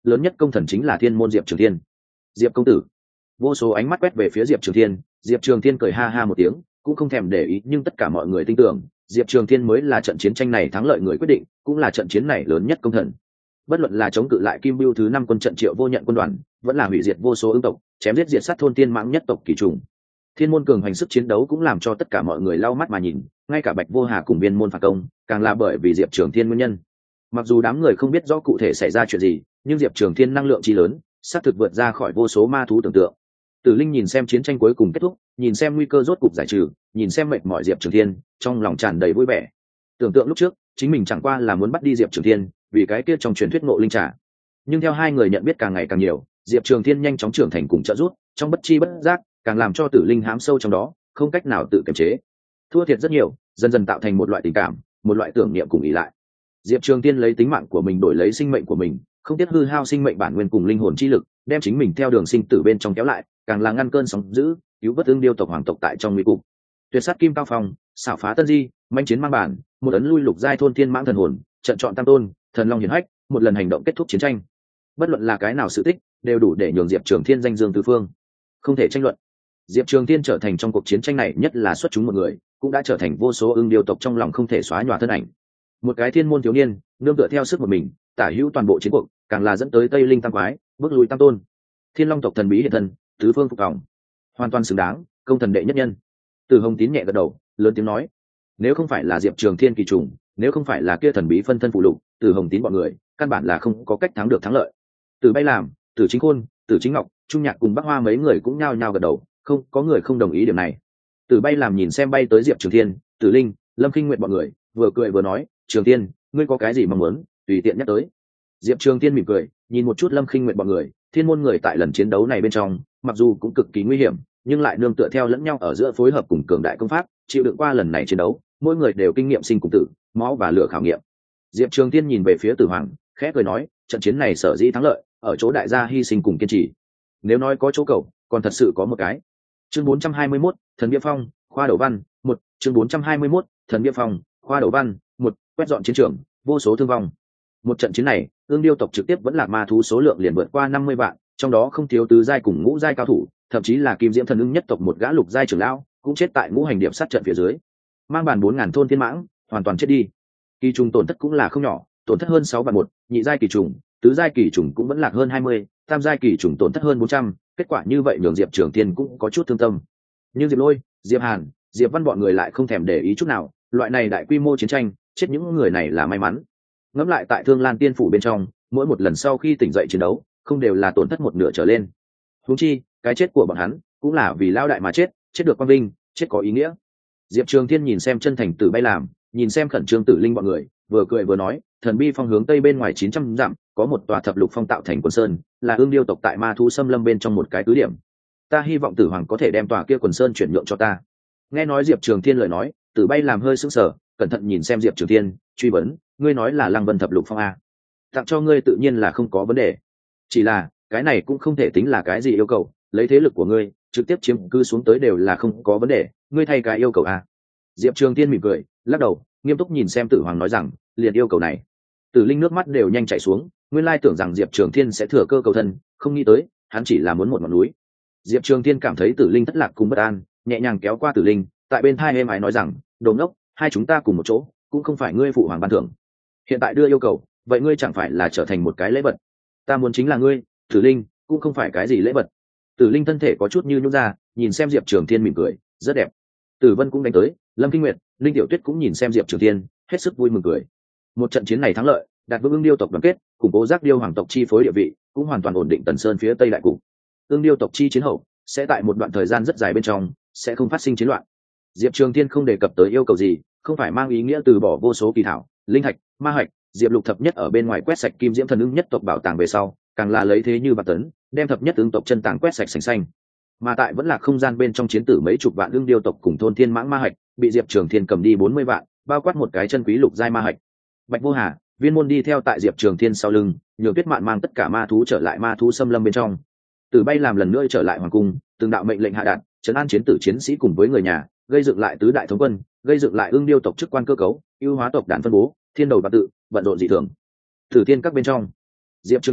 lớn nhất công thần chính là thiên môn Diệp Trường Thiên. Diệp công tử. Vô số ánh mắt quét về phía Diệp Trường Thiên, Diệp Trường Thiên cười ha ha một tiếng, cũng không thèm để ý, nhưng tất cả mọi người tin tưởng Diệp Trường Thiên mới là trận chiến tranh này thắng lợi người quyết định, cũng là trận chiến này lớn nhất công thần. Bất luận là chống cự lại Kim Bưu thứ năm quân trận Triệu Vô Nhận quân đoàn, vẫn là hủy diệt vô số ứng tộc, chém giết diệt sát thôn tiên mãng nhất tộc kỳ trùng, thiên môn cường hành sức chiến đấu cũng làm cho tất cả mọi người lau mắt mà nhìn, ngay cả Bạch Vô Hà cùng Viên môn phản công, càng là bởi vì Diệp Trường Thiên nguyên nhân. Mặc dù đám người không biết rõ cụ thể xảy ra chuyện gì, nhưng Diệp Trường Thiên năng lượng chi lớn, xác thực vượt ra khỏi vô số ma thú tưởng tượng. Tử Linh nhìn xem chiến tranh cuối cùng kết thúc, nhìn xem nguy cơ rốt cục giải trừ, nhìn xem mệt mỏi Diệp Trường Thiên, trong lòng tràn đầy vui vẻ. Tưởng tượng lúc trước, chính mình chẳng qua là muốn bắt đi Diệp Trường Thiên, vì cái kia trong truyền thuyết ngộ linh trà. Nhưng theo hai người nhận biết càng ngày càng nhiều, Diệp Trường Thiên nhanh chóng trưởng thành cùng trợ giúp, trong bất chi bất giác, càng làm cho Tử Linh hãm sâu trong đó, không cách nào tự kiềm chế. Thua thiệt rất nhiều, dần dần tạo thành một loại tình cảm, một loại tưởng niệm cùng ý lại. Diệp Trường Thiên lấy tính mạng của mình đổi lấy sinh mệnh của mình, không tiếc hư hao sinh mệnh bản nguyên cùng linh hồn chi lực, đem chính mình theo đường sinh tử bên trong kéo lại, càng là ngăn cơn sóng dữ, cứu vớt Ưng Điêu tộc hoàng tộc tại trong nguy cục. Tuyệt sát kim cao phong, xảo phá tân di, manh chiến mang bản, một ấn lui lục giai thôn thiên mãng thần hồn, trận chọn tam tôn, thần long hiển hách, một lần hành động kết thúc chiến tranh. Bất luận là cái nào sự tích, đều đủ để nhường Diệp Trường Thiên danh dương tứ phương, không thể tranh luận. Diệp Trường Thiên trở thành trong cuộc chiến tranh này nhất là xuất chúng một người, cũng đã trở thành vô số Ưng Điêu tộc trong lòng không thể xóa nhòa thân ảnh. Một cái thiên môn thiếu niên, nương tựa theo sức một mình, tả hữu toàn bộ chiến cuộc, càng là dẫn tới Tây Linh tam quái, bước lui tam tôn. Thiên Long tộc thần bí hiện thân, tứ phương phục vòng, hoàn toàn xứng đáng, công thần đệ nhất nhân. Từ Hồng Tín nhẹ gật đầu, lớn tiếng nói: nếu không phải là Diệp Trường Thiên kỳ trùng, nếu không phải là kia thần bí phân thân phụ lục, Từ Hồng Tín bọn người, căn bản là không có cách thắng được thắng lợi. Từ Bay làm, Từ Chính Khôn, Từ Chính Ngọc, Trung Nhạc cùng Bắc Hoa mấy người cũng nhao nhao gật đầu, không có người không đồng ý điểm này. Từ Bay làm nhìn xem bay tới Diệp Trường Thiên, Từ Linh, Lâm Kinh Nguyệt bọn người, vừa cười vừa nói: Trường Thiên, ngươi có cái gì mong muốn, tùy tiện nhắc tới. Diệp Trường Thiên mỉm cười, nhìn một chút Lâm Kinh Nguyệt bọn người, thiên môn người tại lần chiến đấu này bên trong, mặc dù cũng cực kỳ nguy hiểm, nhưng lại nương tựa theo lẫn nhau ở giữa phối hợp cùng cường đại công pháp, chịu đựng qua lần này chiến đấu, mỗi người đều kinh nghiệm sinh cùng tử, máu và lửa khảo nghiệm. Diệp Trường Thiên nhìn về phía Tử Hoàng, khẽ cười nói: trận chiến này sở dĩ thắng lợi, ở chỗ đại gia hy sinh cùng kiên trì. Nếu nói có chỗ cầu, còn thật sự có một cái. Chương bốn trăm hai mươi mốt, Thần Bia Phong, khoa đầu văn, một. Chương bốn trăm hai mươi mốt, Thần Bia Phong, khoa đầu văn, một. Quét dọn chiến trường, vô số thương vong. Một trận chiến này, Ương Điêu tộc trực tiếp vẫn là ma thú số lượng liền vượt qua năm mươi vạn, trong đó không thiếu tứ giai cùng ngũ giai cao thủ, thậm chí là Kim Diễm Thần Ưng nhất tộc một gã lục giai trưởng lão, cũng chết tại ngũ hành điệp sát trận phía dưới. Mang bản bốn ngàn thôn thiên mãng, hoàn toàn chết đi. Kỳ trùng tổn thất cũng là không nhỏ, tổn thất hơn sáu vạn một, nhị giai kỳ trùng, tứ giai kỳ trùng cũng vẫn lạc hơn hai mươi, tam giai kỳ trùng tổn thất hơn bốn trăm, kết quả như vậy nhường Diệp Trường Thiên cũng có chút thương tâm. Nhưng Diệp Lôi, Diệp Hàn, Diệp Văn bọn người lại không thèm để ý chút nào, loại này đại quy mô chiến tranh, chết những người này là may mắn. Ngẫm lại tại Thương Lan Tiên phủ bên trong, mỗi một lần sau khi tỉnh dậy chiến đấu, không đều là tổn thất một nửa trở lên. Huống chi, cái chết của bọn hắn cũng là vì lao đại mà chết, chết được quang vinh, chết có ý nghĩa. Diệp Trường Thiên nhìn xem chân thành Tử Bay làm, nhìn xem khẩn trương Tử Linh bọn người, vừa cười vừa nói: Thần Bi Phong hướng tây bên ngoài chín trăm dặm, có một tòa thập lục phong tạo thành quần sơn, là Ương Điêu tộc tại Ma Thú Xâm Lâm bên trong một cái cứ điểm. Ta hy vọng Tử Hoàng có thể đem tòa kia quần sơn chuyển nhượng cho ta. Nghe nói Diệp Trường Thiên lời nói, Tử Bay làm hơi sững sờ, cẩn thận nhìn xem Diệp Trường Thiên, truy vấn: ngươi nói là Lăng Vân thập lục phong a? Tặng cho ngươi tự nhiên là không có vấn đề, chỉ là cái này cũng không thể tính là cái gì yêu cầu, lấy thế lực của ngươi trực tiếp chiếm cư xuống tới đều là không có vấn đề, ngươi thay cái yêu cầu a? Diệp Trường Thiên mỉm cười, lắc đầu, nghiêm túc nhìn xem Tử Hoàng nói rằng: liền yêu cầu này. Tử Linh nước mắt đều nhanh chảy xuống, nguyên lai tưởng rằng Diệp Trường Thiên sẽ thừa cơ cầu thân, không nghĩ tới hắn chỉ là muốn một ngọn núi. Diệp Trường Thiên cảm thấy Tử Linh thất lạc cùng bất an, nhẹ nhàng kéo qua Tử Linh, tại bên tai êm ái nói rằng: đồ ngốc, hai chúng ta cùng một chỗ, cũng không phải ngươi phụ hoàng ban thưởng. Hiện tại đưa yêu cầu, vậy ngươi chẳng phải là trở thành một cái lễ vật? Ta muốn chính là ngươi, Tử Linh, cũng không phải cái gì lễ vật. Tử Linh thân thể có chút như nhún ra, nhìn xem Diệp Trường Thiên mỉm cười, rất đẹp. Tử Vân cũng đánh tới, Lâm Kinh Nguyệt, Linh Tiểu Tuyết cũng nhìn xem Diệp Trường Thiên, hết sức vui mừng cười. Một trận chiến này thắng lợi, đạt vững Ương Điêu tộc đoàn kết, củng cố Giác Điêu hoàng tộc chi phối địa vị, cũng hoàn toàn ổn định Tần Sơn phía tây đại cục. Ương Điêu tộc chi chiến hậu, sẽ tại một đoạn thời gian rất dài bên trong, sẽ không phát sinh chiến loạn. Diệp Trường Thiên không đề cập tới yêu cầu gì, không phải mang ý nghĩa từ bỏ vô số kỳ thảo, linh hạch, ma hạch. Diệp Lục thập nhất ở bên ngoài quét sạch Kim Diễm Thần Ưng nhất tộc bảo tàng về sau, càng là lấy thế như bạc tấn, đem thập nhất ứng tộc chân tàng quét sạch sành xanh. Mà tại vẫn là không gian bên trong chiến tử mấy chục vạn Ương Điêu tộc cùng thôn thiên mãng ma hạch, bị Diệp Trường Thiên cầm đi bốn mươi vạn, bao quát một cái chân quý lục giai ma hạch. Bạch Vô Hà, Viên Môn đi theo tại Diệp Trường Thiên sau lưng, nhường Tuyết Mạn mang tất cả ma thú trở lại ma thú xâm lâm bên trong. Tử Bay làm lần nữa trở lại hoàng cung, từng đạo mệnh lệnh hạ đạt, trấn an chiến tử chiến sĩ cùng với người nhà, gây dựng lại tứ đại thống quân, gây dựng lại Ương Điêu tộc chức quan cơ cấu, ưu hóa tộc đàn phân bố, thiên đầu bạc tự, bận rộn dị thường. Thử Tiên các bên trong, Diệp Trường Thiên,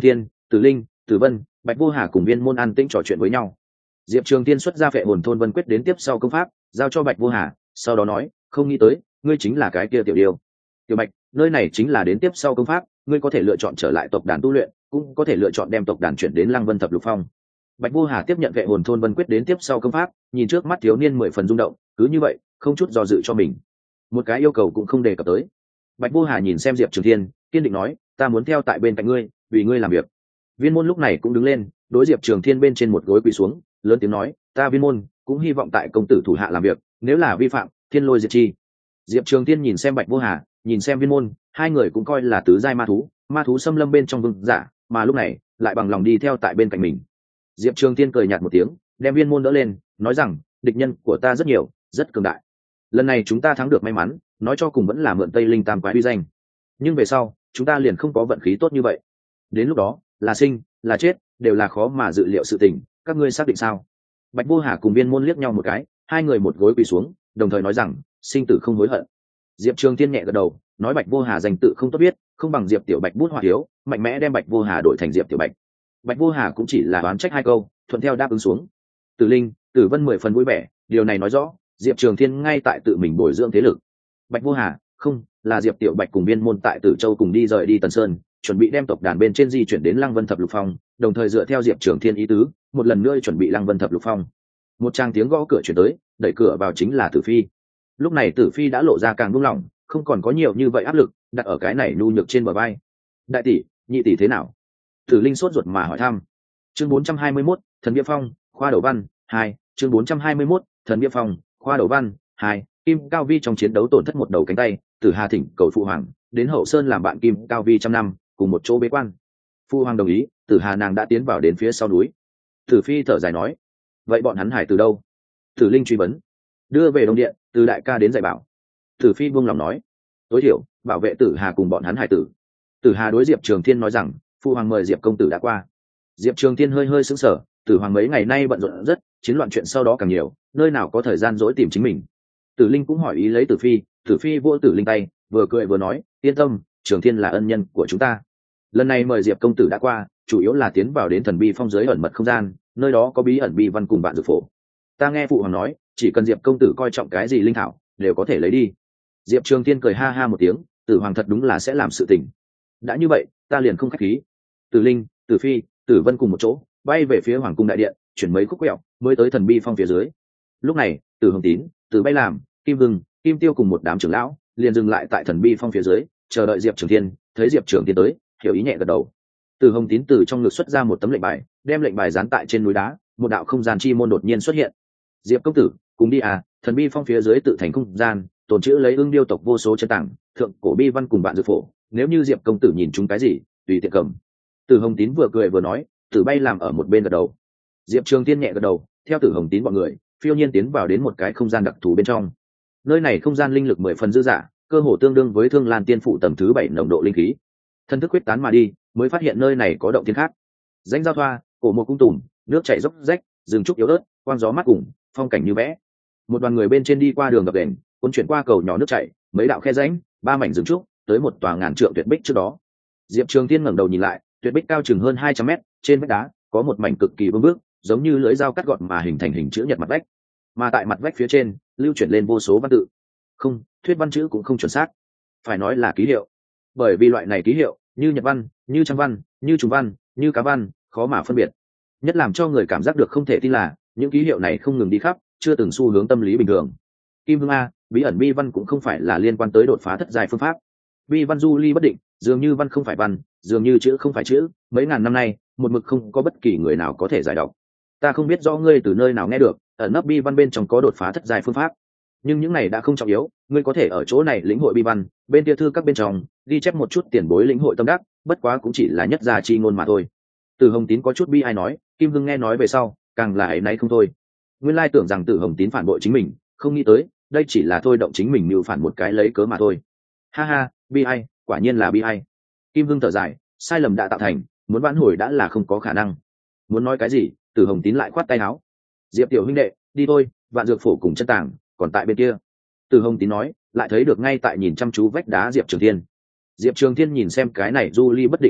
Tử Linh, Tử Vân, Bạch Vô Hà cùng Viên Môn an tĩnh trò chuyện với nhau. Diệp Trường Tiên xuất ra Phệ Hồn Thôn Vân quyết đến tiếp sau công pháp, giao cho Bạch Vô Hà, sau đó nói, không nghĩ tới, ngươi chính là cái kia tiểu điêu. Tiểu Bạch, nơi này chính là đến tiếp sau công pháp, ngươi có thể lựa chọn trở lại tộc đàn tu luyện, cũng có thể lựa chọn đem tộc đàn chuyển đến Lăng Vân Thập Lục Phong. Bạch Vô Hà tiếp nhận Phệ Hồn Thôn Vân quyết đến tiếp sau công pháp, nhìn trước mắt thiếu niên mười phần rung động, cứ như vậy, không chút do dự cho mình. Một cái yêu cầu cũng không đề cập tới. Bạch Vô Hà nhìn xem Diệp Trường Thiên, kiên định nói, ta muốn theo tại bên cạnh ngươi, vì ngươi làm việc. Viên Môn lúc này cũng đứng lên, đối Diệp Trường Thiên bên trên một gối quỳ xuống, lớn tiếng nói, ta Viên Môn cũng hy vọng tại công tử thủ hạ làm việc, nếu là vi phạm, thiên lôi diệt chi. Diệp Trường Thiên nhìn xem Bạch Vô Hà, nhìn xem Viên Môn, hai người cũng coi là tứ giai ma thú, ma thú xâm lâm bên trong vương giả, mà lúc này lại bằng lòng đi theo tại bên cạnh mình. Diệp Trường Thiên cười nhạt một tiếng, đem Viên Môn đỡ lên, nói rằng, địch nhân của ta rất nhiều, rất cường đại. Lần này chúng ta thắng được may mắn, nói cho cùng vẫn là mượn Tây Linh Tam Quái uy danh. Nhưng về sau, chúng ta liền không có vận khí tốt như vậy. Đến lúc đó, là sinh, là chết, đều là khó mà dự liệu sự tình, các ngươi xác định sao? Bạch Vô Hà cùng Viên Môn liếc nhau một cái, hai người một gối quỳ xuống, đồng thời nói rằng, sinh tử không hối hận. Diệp Trường Thiên nhẹ gật đầu, nói Bạch Vô Hà danh tự không tốt biết, không bằng Diệp Tiểu Bạch bút hỏa thiếu, mạnh mẽ đem Bạch Vô Hà đổi thành Diệp Tiểu Bạch. Bạch Vô Hà cũng chỉ là đoán trách hai câu, thuận theo đáp ứng xuống. Tử Linh, Tử Vân mười phần vui vẻ, điều này nói rõ, Diệp Trường Thiên ngay tại tự mình bồi dưỡng thế lực. Bạch Vô Hà, không, là Diệp Tiểu Bạch cùng Viên Môn tại Tử Châu cùng đi rời đi Tần Sơn, chuẩn bị đem tộc đàn bên trên di chuyển đến Lăng Vân Thập Lục Phong, đồng thời dựa theo Diệp Trường Thiên ý tứ, một lần nữa chuẩn bị Lăng Vân Thập Lục Phong. Một tràng tiếng gõ cửa truyền tới, đẩy cửa vào chính là Tử Phi. Lúc này Tử Phi đã lộ ra càng buông lỏng, không còn có nhiều như vậy áp lực đặt ở cái này nhu nhược trên bờ vai. Đại tỷ, nhị tỷ thế nào? Tử Linh sốt ruột mà hỏi thăm. Chương bốn trăm hai mươi mốt, Thần Bia Phong, khoa đầu văn hai. Chương bốn trăm hai mươi mốt, Thần Bia Phong, khoa đầu văn hai. Kim Cao Vi trong chiến đấu tổn thất một đầu cánh tay, Tử Hà thỉnh cầu phụ hoàng đến Hậu Sơn làm bạn Kim Cao Vi trăm năm, cùng một chỗ bế quan. Phụ hoàng đồng ý, Tử Hà nàng đã tiến vào đến phía sau núi. Tử Phi thở dài nói, vậy bọn hắn hải từ đâu? Tử Linh truy vấn. Đưa về Đông Điện, từ đại ca đến dạy bảo. Tử Phi buông lòng nói, tối thiểu bảo vệ Tử Hà cùng bọn hắn hải tử. Tử Hà đối Diệp Trường Thiên nói rằng, phụ hoàng mời Diệp công tử đã qua. Diệp Trường Thiên hơi hơi sững sờ, Tử Hoàng mấy ngày nay bận rộn rất, chiến loạn chuyện sau đó càng nhiều, nơi nào có thời gian dỗi tìm chính mình. Tử Linh cũng hỏi ý lấy Tử Phi, Tử Phi vỗ Tử Linh tay, vừa cười vừa nói, yên tâm, Trường Thiên là ân nhân của chúng ta. Lần này mời Diệp công tử đã qua, chủ yếu là tiến vào đến Thần Bi Phong dưới ẩn mật không gian, nơi đó có bí ẩn bi văn cùng bạn dược phổ. Ta nghe phụ hoàng nói, chỉ cần Diệp công tử coi trọng cái gì linh thảo, đều có thể lấy đi. Diệp Trường Thiên cười ha ha một tiếng, Tử Hoàng thật đúng là sẽ làm sự tình. Đã như vậy, ta liền không khách khí. Tử Linh, Tử Phi, Tử Vân cùng một chỗ bay về phía Hoàng cung đại điện, chuyển mấy khúc quẹo mới tới Thần Bi Phong phía dưới. Lúc này, Tử Hồng Tín, Tử Bay Làm, Kim Hưng, Kim Tiêu cùng một đám trưởng lão liền dừng lại tại Thần Bi Phong phía dưới, chờ đợi Diệp Trường Thiên. Thấy Diệp Trường Thiên tới, hiểu ý nhẹ gật đầu. Tử Hồng Tín từ trong ngực xuất ra một tấm lệnh bài, đem lệnh bài dán tại trên núi đá, một đạo không gian chi môn đột nhiên xuất hiện. Diệp công tử, cùng đi à? Thần Bi Phong phía dưới tự thành không gian, tồn trữ lấy ương điêu tộc vô số chân tảng, thượng cổ bi văn cùng bạn dược phổ, nếu như Diệp công tử nhìn chúng cái gì, tùy tiện cầm. Tử Hồng Tín vừa cười vừa nói, Tử Bay Làm ở một bên gật đầu. Diệp Trường Thiên nhẹ gật đầu, theo Tử Hồng Tín bọn người phiêu nhiên tiến vào đến một cái không gian đặc thù bên trong. Nơi này không gian linh lực mười phần dư dả, cơ hồ tương đương với Thương Lan Tiên Phủ tầm thứ bảy nồng độ linh khí. Thân thức quyết tán mà đi, mới phát hiện nơi này có động thiên khác. Danh giao thoa, cổ một cung tùng, nước chảy dốc rách, rừng trúc yếu ớt, quang gió mát cùng, phong cảnh như vẽ. Một đoàn người bên trên đi qua đường gập ghềnh, cuốn chuyển qua cầu nhỏ nước chảy, mấy đạo khe rãnh, ba mảnh rừng trúc, tới một tòa ngàn trượng tuyệt bích trước đó. Diệp Trường Thiên ngẩng đầu nhìn lại, tuyệt bích cao chừng hơn hai trăm mét, trên vách đá có một mảnh cực kỳ vương vước, giống như lưỡi dao cắt gọn mà hình thành hình chữ nhật mặt vách. Mà tại mặt vách phía trên, lưu chuyển lên vô số văn tự. Không, thuyết văn chữ cũng không chuẩn xác, phải nói là ký hiệu. Bởi vì loại này ký hiệu, như nhật văn, như trang văn, như trùng văn, như cá văn, khó mà phân biệt. Nhất làm cho người cảm giác được không thể tin là, những ký hiệu này không ngừng đi khắp, chưa từng xu hướng tâm lý bình thường. Kim Hương A, bí ẩn bi văn cũng không phải là liên quan tới đột phá thất giai phương pháp. Bi văn du ly bất định, dường như văn không phải văn, dường như chữ không phải chữ, mấy ngàn năm nay, một mực không có bất kỳ người nào có thể giải đọc. Ta không biết rõ ngươi từ nơi nào nghe được, ẩn nấp bi văn bên trong có đột phá thất giai phương pháp, nhưng những này đã không trọng yếu, ngươi có thể ở chỗ này lĩnh hội bi văn, bên kia thư các bên trong ghi chép một chút tiền bối lĩnh hội tâm đắc, bất quá cũng chỉ là nhất gia chi ngôn mà thôi. Từ Hồng Tín có chút bi ai nói, Kim Hưng nghe nói về sau, càng là ấy nấy không thôi. Nguyên lai tưởng rằng Từ Hồng Tín phản bội chính mình, không nghĩ tới, đây chỉ là thôi động chính mình mưu phản một cái lấy cớ mà thôi. Ha ha, bi ai, quả nhiên là bi ai. Kim Hưng thở dài, sai lầm đã tạo thành, muốn vãn hồi đã là không có khả năng. Muốn nói cái gì, Từ Hồng Tín lại khoát tay áo. Diệp tiểu huynh đệ, đi thôi, vạn dược phổ cùng chân tàng còn tại bên kia. Từ Hồng Tín nói, lại thấy được ngay tại nhìn chăm chú vách đá Diệp Trường Thiên. Diệp Trường Thiên nhìn xem cái này du ly bất định văn tự,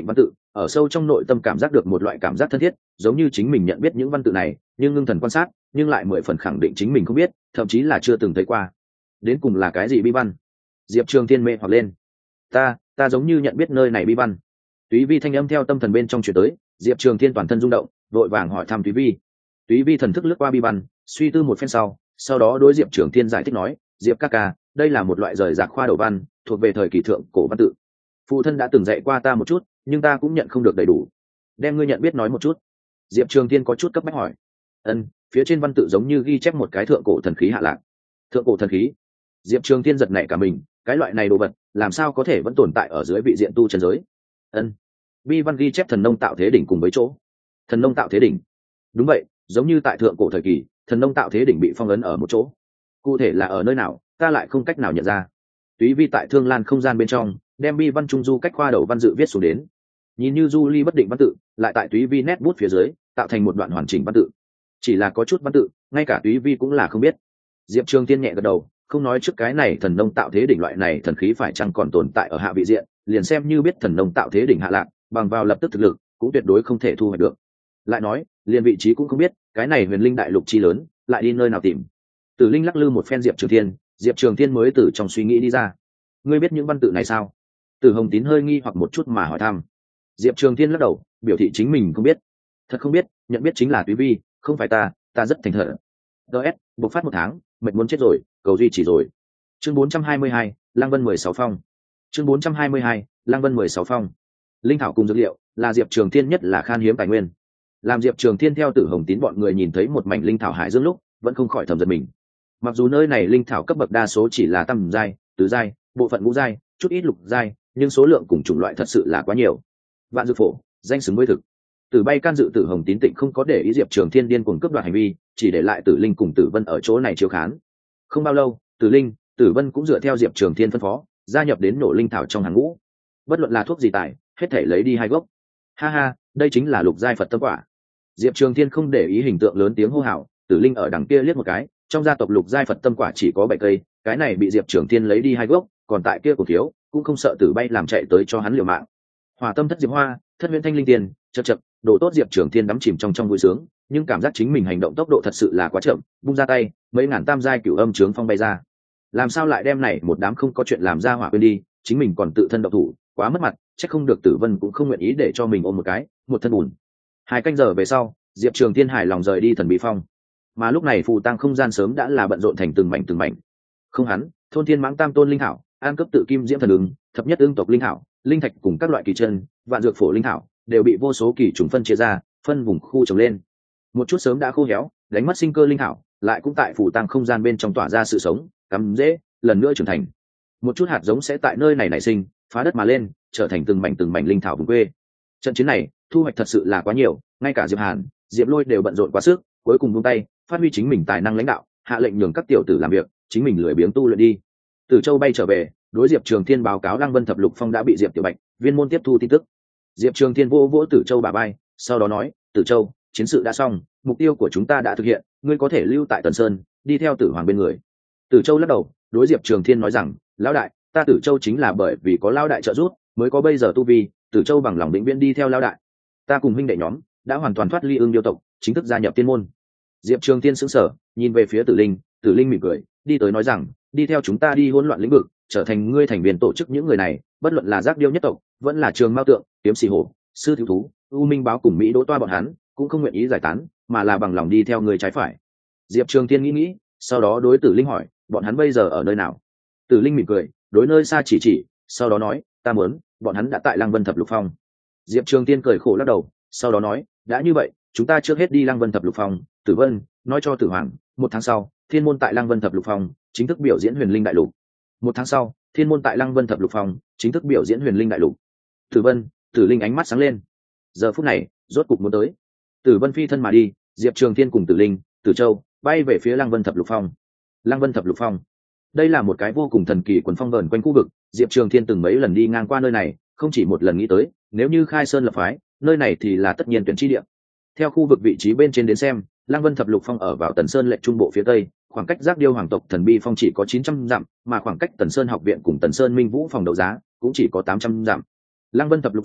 ở sâu trong nội tâm cảm giác được một loại cảm giác thân thiết, giống như chính mình nhận biết những văn tự này, nhưng ngưng thần quan sát nhưng lại mười phần khẳng định chính mình không biết, thậm chí là chưa từng thấy qua. Đến cùng là cái gì bi văn? Diệp Trường Thiên mê hoặc lên. ta ta giống như nhận biết nơi này bi văn. Túy Vi thanh âm theo tâm thần bên trong chuyển tới, Diệp Trường Thiên toàn thân rung động, vội vàng hỏi thăm Túy Vi. Túy Vi thần thức lướt qua bi văn, suy tư một phen sau, sau đó đối Diệp Trường Thiên giải thích nói, Diệp ca ca, đây là một loại rời rạc khoa đầu văn, thuộc về thời kỳ thượng cổ văn tự. Phụ thân đã từng dạy qua ta một chút, nhưng ta cũng nhận không được đầy đủ. Đem ngươi nhận biết nói một chút. Diệp Trường Thiên có chút cấp bách hỏi. Ân, phía trên văn tự giống như ghi chép một cái thượng cổ thần khí hạ lạc. Thượng cổ thần khí? Diệp Trường Thiên giật nảy cả mình, cái loại này đồ vật, làm sao có thể vẫn tồn tại ở dưới vị diện tu chân giới? Ân, bi văn ghi chép thần nông tạo thế đỉnh cùng với chỗ. Thần nông tạo thế đỉnh? Đúng vậy, giống như tại thượng cổ thời kỳ, thần nông tạo thế đỉnh bị phong ấn ở một chỗ. Cụ thể là ở nơi nào, ta lại không cách nào nhận ra. Túy Vi tại Thương Lan không gian bên trong, đem bi văn trung du cách khoa đầu văn dự viết xuống đến. Nhìn như du ly bất định văn tự, lại tại Túy Vi nét bút phía dưới, tạo thành một đoạn hoàn chỉnh văn tự. Chỉ là có chút văn tự, ngay cả Túy Vi cũng là không biết. Diệp Trường Thiên nhẹ gật đầu, không nói trước cái này thần nông tạo thế đỉnh loại này thần khí phải chăng còn tồn tại ở hạ vị diện, liền xem như biết thần nông tạo thế đỉnh hạ lạc, bằng vào lập tức thực lực, cũng tuyệt đối không thể thu hoạch được. Lại nói, liền vị trí cũng không biết, cái này huyền linh đại lục chi lớn, lại đi nơi nào tìm? Tử Linh lắc lư một phen Diệp Trường Thiên, Diệp Trường Thiên mới từ trong suy nghĩ đi ra. Ngươi biết những văn tự này sao? Tử Hồng Tín hơi nghi hoặc một chút mà hỏi thăm. Diệp Trường Thiên lắc đầu, biểu thị chính mình không biết. Thật không biết, nhận biết chính là Túy Vi, không phải ta, ta rất thành thật. ds bộc phát một tháng, mệt muốn chết rồi, cầu duy trì rồi. Chương bốn trăm hai mươi hai, Lăng Vân mười sáu phong. Chương bốn trăm hai mươi hai, Lăng Vân mười sáu phong. Linh thảo cùng dược liệu là Diệp Trường Thiên nhất là khan hiếm tài nguyên. Làm Diệp Trường Thiên theo Tử Hồng Tín bọn người nhìn thấy một mảnh linh thảo hải dương lúc, vẫn không khỏi thầm giật mình. Mặc dù nơi này linh thảo cấp bậc đa số chỉ là tam giai, tứ giai, bộ phận ngũ giai, chút ít lục giai, nhưng số lượng cùng chủng loại thật sự là quá nhiều. Vạn Dược Phổ, danh xứng với thực. Tử Bay can dự Tử Hồng Tín Tịnh không có để ý Diệp Trường Thiên điên cuồng cướp đoạt hành vi, chỉ để lại Tử Linh cùng Tử Vân ở chỗ này chiếu khán. Không bao lâu, Tử Linh, Tử Vân cũng dựa theo Diệp Trường Thiên phân phó, gia nhập đến nổ linh thảo trong hàng ngũ. Bất luận là thuốc gì tài, hết thể lấy đi hai gốc. Ha ha, đây chính là lục giai Phật tâm quả. Diệp Trường Thiên không để ý hình tượng lớn tiếng hô hào, Tử Linh ở đằng kia liếc một cái, trong gia tộc lục giai Phật tâm quả chỉ có bảy cây, cái này bị Diệp Trường Thiên lấy đi hai gốc, còn tại kia cổ thiếu, cũng không sợ Tử Bay làm chạy tới cho hắn liều mạng. Hỏa tâm thất diệp hoa, thất huyễn thanh linh tiền, chậc chậc, đồ tốt Diệp Trường Thiên đắm chìm trong trong vui sướng, nhưng cảm giác chính mình hành động tốc độ thật sự là quá chậm, bung ra tay, mấy ngàn tam giai cửu âm trướng phong bay ra. Làm sao lại đem này một đám không có chuyện làm ra hỏa quên đi, chính mình còn tự thân động thủ, quá mất mặt, chắc không được Tử Vân cũng không nguyện ý để cho mình ôm một cái, một thân buồn. Hai canh giờ về sau, Diệp Trường Thiên hài lòng rời đi thần bí phong. Mà lúc này phù tăng không gian sớm đã là bận rộn thành từng mảnh từng mảnh. Không hắn, thôn thiên mãng tam tôn linh thảo, an cấp tự kim diễm thần ứng, thập nhất ương tộc linh thảo, linh thạch cùng các loại kỳ chân, vạn dược phổ linh thảo đều bị vô số kỳ trùng phân chia ra, phân vùng khu trồng lên. Một chút sớm đã khô héo, đánh mất sinh cơ linh thảo, lại cũng tại phù tăng không gian bên trong tỏa ra sự sống, cắm dễ, lần nữa trưởng thành. Một chút hạt giống sẽ tại nơi này nảy sinh, phá đất mà lên, trở thành từng mảnh từng mảnh linh thảo vùng quê. Trận chiến này, thu hoạch thật sự là quá nhiều, ngay cả Diệp Hàn, Diệp Lôi đều bận rộn quá sức, cuối cùng buông tay, phát huy chính mình tài năng lãnh đạo, hạ lệnh nhường các tiểu tử làm việc, chính mình lười biếng tu luyện đi. Từ Châu bay trở về, đối Diệp Trường Thiên báo cáo Lăng Vân Thập Lục Phong đã bị Diệp Tiểu Bạch, Viên Môn tiếp thu tin tức. Diệp Trường Thiên vỗ vỗ Tử Châu bả vai, sau đó nói, Tử Châu, chiến sự đã xong, mục tiêu của chúng ta đã thực hiện, ngươi có thể lưu tại Tần Sơn, đi theo Tử Hoàng bên người. Tử Châu lắc đầu, đối Diệp Trường Thiên nói rằng, lão đại, ta Tử Châu chính là bởi vì có lão đại trợ giúp, mới có bây giờ tu vi, Tử Châu bằng lòng vĩnh viễn đi theo lão đại. Ta cùng huynh đệ nhóm đã hoàn toàn thoát ly Ưng Điêu tộc, chính thức gia nhập Tiên môn. Diệp Trường Thiên sững sờ, nhìn về phía Tử Linh, Tử Linh mỉm cười, đi tới nói rằng, đi theo chúng ta đi hỗn loạn lĩnh vực, trở thành ngươi thành viên tổ chức những người này, bất luận là giác điêu nhất tộc, vẫn là Trường Mao tượng, kiếm xì hổ, sư thiếu thú, u minh báo cùng Mỹ đỗ toa bọn hắn, cũng không nguyện ý giải tán, mà là bằng lòng đi theo người trái phải. Diệp Trường Thiên nghĩ nghĩ, sau đó đối Tử Linh hỏi, bọn hắn bây giờ ở nơi nào? Tử Linh mỉm cười, đối nơi xa chỉ chỉ, sau đó nói, ta muốn, bọn hắn đã tại Lăng Vân Thập Lục Phong. Diệp Trường Thiên cười khổ lắc đầu, sau đó nói, đã như vậy, chúng ta trước hết đi Lăng Vân Thập Lục Phong. Tử Vân nói cho Tử Hoàng, một tháng sau, Thiên môn tại Lăng Vân Thập Lục Phong chính thức biểu diễn Huyền Linh Đại Lục. Một tháng sau, Thiên môn tại Lăng Vân Thập Lục Phong chính thức biểu diễn Huyền Linh Đại Lục. Tử Vân, Tử Linh ánh mắt sáng lên. Giờ phút này, rốt cục muốn tới. Tử Vân phi thân mà đi, Diệp Trường Thiên cùng Tử Linh, Tử Châu bay về phía Lăng Vân Thập Lục Phong. Lăng Vân Thập Lục Phong, đây là một cái vô cùng thần kỳ quần phong vờn quanh khu vực. Diệp Trường Thiên từng mấy lần đi ngang qua nơi này, không chỉ một lần nghĩ tới, nếu như khai sơn lập phái, nơi này thì là tất nhiên tuyển chi địa. Theo khu vực vị trí bên trên đến xem, Lăng Vân Thập Lục Phong ở vào Tần Sơn lệ trung bộ phía tây, khoảng cách Giác Điêu hoàng tộc Thần Bi Phong chỉ có chín trăm dặm, mà khoảng cách Tần Sơn học viện cùng Tần Sơn Minh Vũ phòng đấu giá cũng chỉ có tám trăm dặm. Lăng Vân Thập Lục Phong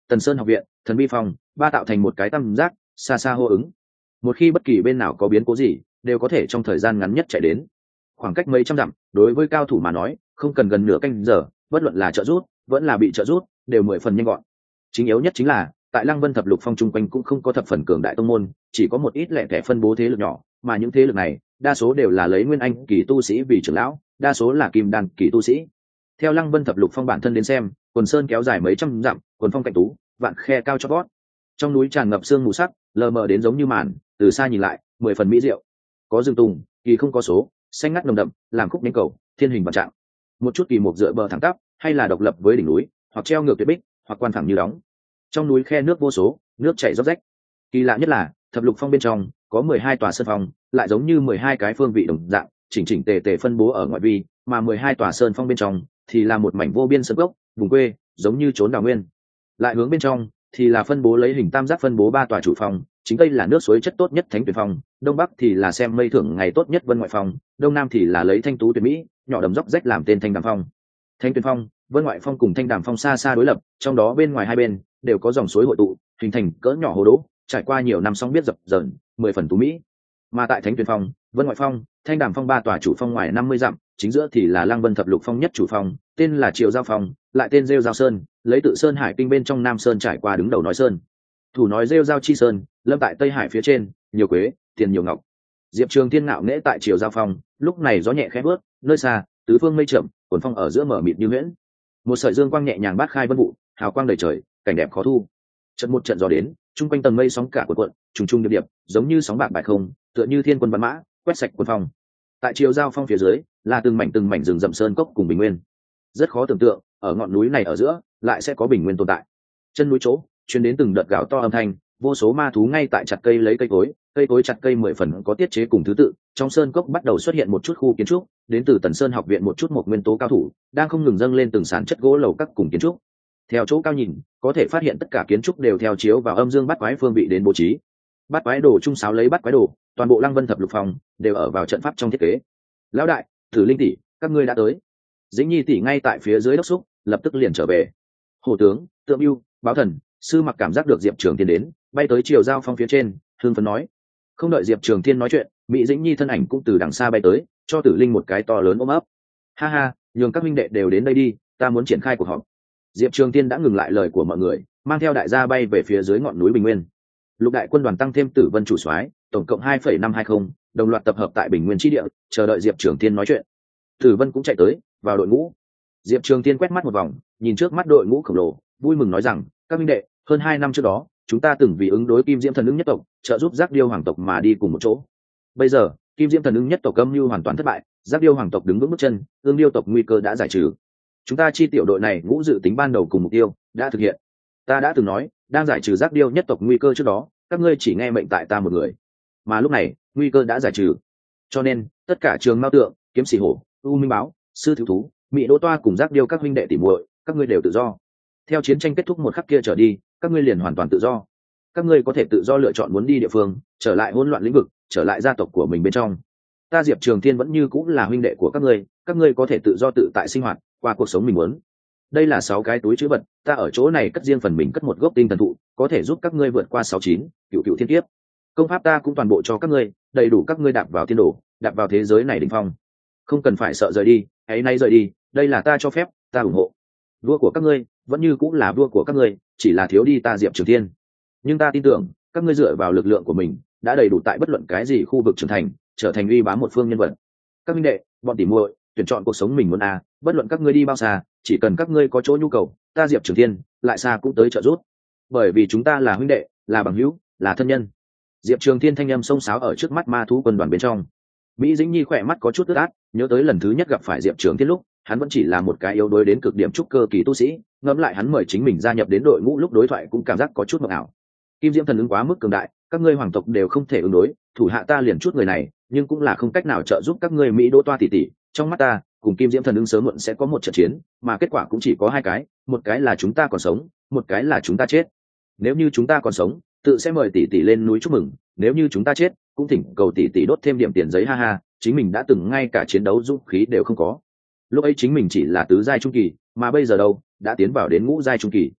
Tần Sơn học viện, Thần Bi Phong, ba tạo thành một cái tam giác, xa xa hô ứng. Một khi bất kỳ bên nào có biến cố gì, đều có thể trong thời gian ngắn nhất chạy đến. Khoảng cách mấy trăm dặm, đối với cao thủ mà nói, không cần gần nửa canh giờ, bất luận là trợ rút, vẫn là bị trợ rút, đều mười phần nhanh gọn. Chính yếu nhất chính là, tại Lăng Vân Thập Lục Phong chung quanh cũng không có thập phần cường đại tông môn, chỉ có một ít lẻ tẻ phân bố thế lực nhỏ, mà những thế lực này, đa số đều là lấy nguyên anh kỳ tu sĩ vì trưởng lão, đa số là kim đan kỳ tu sĩ. Theo Lăng Vân Thập Lục Phong bản thân đến xem, quần sơn kéo dài mấy trăm dặm, quần phong cạnh tú, vạn khe cao chót vót. Trong núi tràn ngập sương mù sắc, lờ mờ đến giống như màn, từ xa nhìn lại, mười phần mỹ diệu. Có rừng tùng, kỳ không có số, xanh ngắt nồng đậm, làm khúc nhánh cầu, thiên hình vạn trạng. Một chút kỳ mục dựa bờ thẳng tắp, hay là độc lập với đỉnh núi, hoặc treo ngược tuyệt bích, hoặc quan thẳng như đóng. Trong núi khe nước vô số, nước chảy róc rách. Kỳ lạ nhất là, Thập Lục Phong bên trong có mười hai tòa sơn phong, lại giống như mười hai cái phương vị đồng dạng, chỉnh chỉnh tề tề phân bố ở ngoại vi, mà mười hai tòa sơn phong bên trong thì là một mảnh vô biên sơn gốc, vùng quê, giống như trốn đào nguyên. Lại hướng bên trong thì là phân bố lấy hình tam giác phân bố ba tòa chủ phong, chính tây là nước suối chất tốt nhất Thánh Tuyền Phong, đông bắc thì là xem mây thưởng ngày tốt nhất Vân Ngoại Phong, đông nam thì là lấy thanh tú tuyệt mỹ, nhỏ đầm dốc rách làm tên Thanh Đàm Phong. Thánh Tuyền Phong, Vân Ngoại Phong cùng Thanh Đàm Phong xa xa đối lập, trong đó bên ngoài hai bên đều có dòng suối hội tụ, hình thành cỡ nhỏ hồ đỗ, trải qua nhiều năm sóng biết dập dờn, mười phần tú mỹ. Mà tại Thánh Tuyền Phong, Vân Ngoại Phong, Thanh Đàm Phong ba tòa chủ phong ngoài năm mươi dặm, chính giữa thì là Lăng Vân Thập Lục Phong nhất chủ phong, tên là Triều Giao Phong, lại tên Rêu Giao Sơn, lấy tự Sơn Hải kinh bên trong Nam Sơn trải qua đứng đầu nói sơn. Thủ nói Rêu Giao chi sơn, lâm tại Tây Hải phía trên, nhiều quế, tiền nhiều ngọc. Diệp Trường Thiên ngạo nghễ tại Triều Giao Phong, lúc này gió nhẹ khẽ bước, nơi xa, tứ phương mây chậm, cuồn phong ở giữa mở mịt như huyễn. Một sợi dương quang nhẹ nhàng bát khai vân vụ, hào quang đầy trời, cảnh đẹp khó thu. Trận một trận gió đến, trung quanh tầng mây sóng cả cuộn cuộn, trùng trùng điệp điệp, giống như sóng bạc bại không, tựa như thiên quân văn mã, quét sạch cuồn phong. Tại Triều Giao Phong phía dưới, là từng mảnh từng mảnh rừng rậm sơn cốc cùng bình nguyên. Rất khó tưởng tượng, ở ngọn núi này ở giữa, lại sẽ có bình nguyên tồn tại. Chân núi chỗ, truyền đến từng đợt gào to âm thanh, vô số ma thú ngay tại chặt cây lấy cây cối, cây cối chặt cây mười phần có tiết chế cùng thứ tự. Trong sơn cốc bắt đầu xuất hiện một chút khu kiến trúc, đến từ Tần Sơn học viện một chút một nguyên tố cao thủ, đang không ngừng dâng lên từng sản chất gỗ lầu các cùng kiến trúc. Theo chỗ cao nhìn, có thể phát hiện tất cả kiến trúc đều theo chiếu vào âm dương bắt quái phương vị đến bố trí. Bắt quái đồ trung sáo lấy bắt quái đồ, toàn bộ Lăng Vân Thập Lục Phong đều ở vào trận pháp trong thiết kế. Lão đại, Tử Linh tỷ, các ngươi đã tới. Dĩnh Nhi tỷ ngay tại phía dưới đốc xúc, lập tức liền trở về. Hồ tướng, Tượng Ưu, Báo Thần, Sư Mặc cảm giác được Diệp Trường Thiên đến, bay tới Triều Giao Phong phía trên, hưng phấn nói. Không đợi Diệp Trường Thiên nói chuyện, Mỹ Dĩnh Nhi thân ảnh cũng từ đằng xa bay tới, cho Tử Linh một cái to lớn ôm ấp. Ha ha, nhường các minh đệ đều đến đây đi, ta muốn triển khai cuộc họp. Diệp Trường Thiên đã ngừng lại lời của mọi người, mang theo đại gia bay về phía dưới ngọn núi Bình Nguyên. Lục đại quân đoàn tăng thêm Tử Vân chủ soái, tổng cộng hai phẩy năm hai không, đồng loạt tập hợp tại Bình Nguyên chi địa, chờ đợi Diệp Trường Thiên nói chuyện. Tử Vân cũng chạy tới, vào đội ngũ. Diệp Trường Thiên quét mắt một vòng, nhìn trước mắt đội ngũ khổng lồ, vui mừng nói rằng, các minh đệ, hơn hai năm trước đó, chúng ta từng vì ứng đối Kim Diễm Thần Ưng nhất tộc, trợ giúp Giác Điêu hoàng tộc mà đi cùng một chỗ. Bây giờ, Kim Diễm Thần Ưng nhất tộc âm mưu hoàn toàn thất bại, Giác Điêu hoàng tộc đứng vững bước chân, Ương Điêu tộc nguy cơ đã giải trừ. Chúng ta chi tiểu đội này ngũ dự tính ban đầu cùng mục tiêu đã thực hiện. Ta đã từng nói, đang giải trừ Giác Điêu nhất tộc nguy cơ trước đó, các ngươi chỉ nghe mệnh tại ta một người, mà lúc này nguy cơ đã giải trừ, cho nên tất cả Trường Mao Tượng, Kiếm Sĩ Hổ, U Minh Báo, Sư Thiếu Thú, Mị Đỗ Toa cùng Giác Điêu các huynh đệ tỉ muội, các ngươi đều tự do. Theo chiến tranh kết thúc một khắc kia trở đi, các ngươi liền hoàn toàn tự do. Các ngươi có thể tự do lựa chọn muốn đi địa phương, trở lại hỗn loạn lĩnh vực, trở lại gia tộc của mình bên trong. Ta Diệp Trường Thiên vẫn như cũng là huynh đệ của các ngươi, các ngươi có thể tự do tự tại sinh hoạt, qua cuộc sống mình muốn. Đây là sáu cái túi trữ vật, ta ở chỗ này cất riêng phần mình cất một gốc tinh thần thụ, có thể giúp các ngươi vượt qua sáu chín, cựu cựu thiên kiếp. Công pháp ta cũng toàn bộ cho các ngươi, đầy đủ các ngươi đạp vào thiên đồ, đạp vào thế giới này đỉnh phong. Không cần phải sợ rời đi, hãy nay rời đi, đây là ta cho phép, ta ủng hộ. Vua của các ngươi vẫn như cũng là vua của các ngươi, chỉ là thiếu đi ta Diệp Trường Thiên. Nhưng ta tin tưởng, các ngươi dựa vào lực lượng của mình, đã đầy đủ tại bất luận cái gì khu vực trưởng thành, trở thành uy bám một phương nhân vật. Các minh đệ, bọn tỉ muội, tuyển chọn cuộc sống mình muốn à, bất luận các ngươi đi bao xa, chỉ cần các ngươi có chỗ nhu cầu, ta Diệp Trường Thiên lại xa cũng tới trợ giúp. Bởi vì chúng ta là huynh đệ, là bằng hữu, là thân nhân. Diệp Trường Thiên thanh âm xông xáo ở trước mắt ma thú quân đoàn bên trong. Mỹ Dĩnh Nhi khỏe mắt có chút ướt át, nhớ tới lần thứ nhất gặp phải Diệp Trường Thiên lúc, hắn vẫn chỉ là một cái yếu đuối đến cực điểm trúc cơ kỳ tu sĩ, ngẫm lại hắn mời chính mình gia nhập đến đội ngũ lúc đối thoại cũng cảm giác có chút mộng ảo. Kim Diễm Thần Ưng quá mức cường đại, các ngươi hoàng tộc đều không thể ứng đối, thủ hạ ta liền chút người này, nhưng cũng là không cách nào trợ giúp các ngươi Mỹ Đỗ Toa tỷ tỷ, trong mắt ta, cùng Kim Diễm Thần Ưng sớm muộn sẽ có một trận chiến, mà kết quả cũng chỉ có hai cái, một cái là chúng ta còn sống, một cái là chúng ta chết. Nếu như chúng ta còn sống, tự sẽ mời tỷ tỷ lên núi chúc mừng, nếu như chúng ta chết, cũng thỉnh cầu tỷ tỷ đốt thêm điểm tiền giấy, ha ha, chính mình đã từng ngay cả chiến đấu dũng khí đều không có. Lúc ấy chính mình chỉ là tứ giai trung kỳ, mà bây giờ đâu, đã tiến vào đến ngũ giai trung kỳ.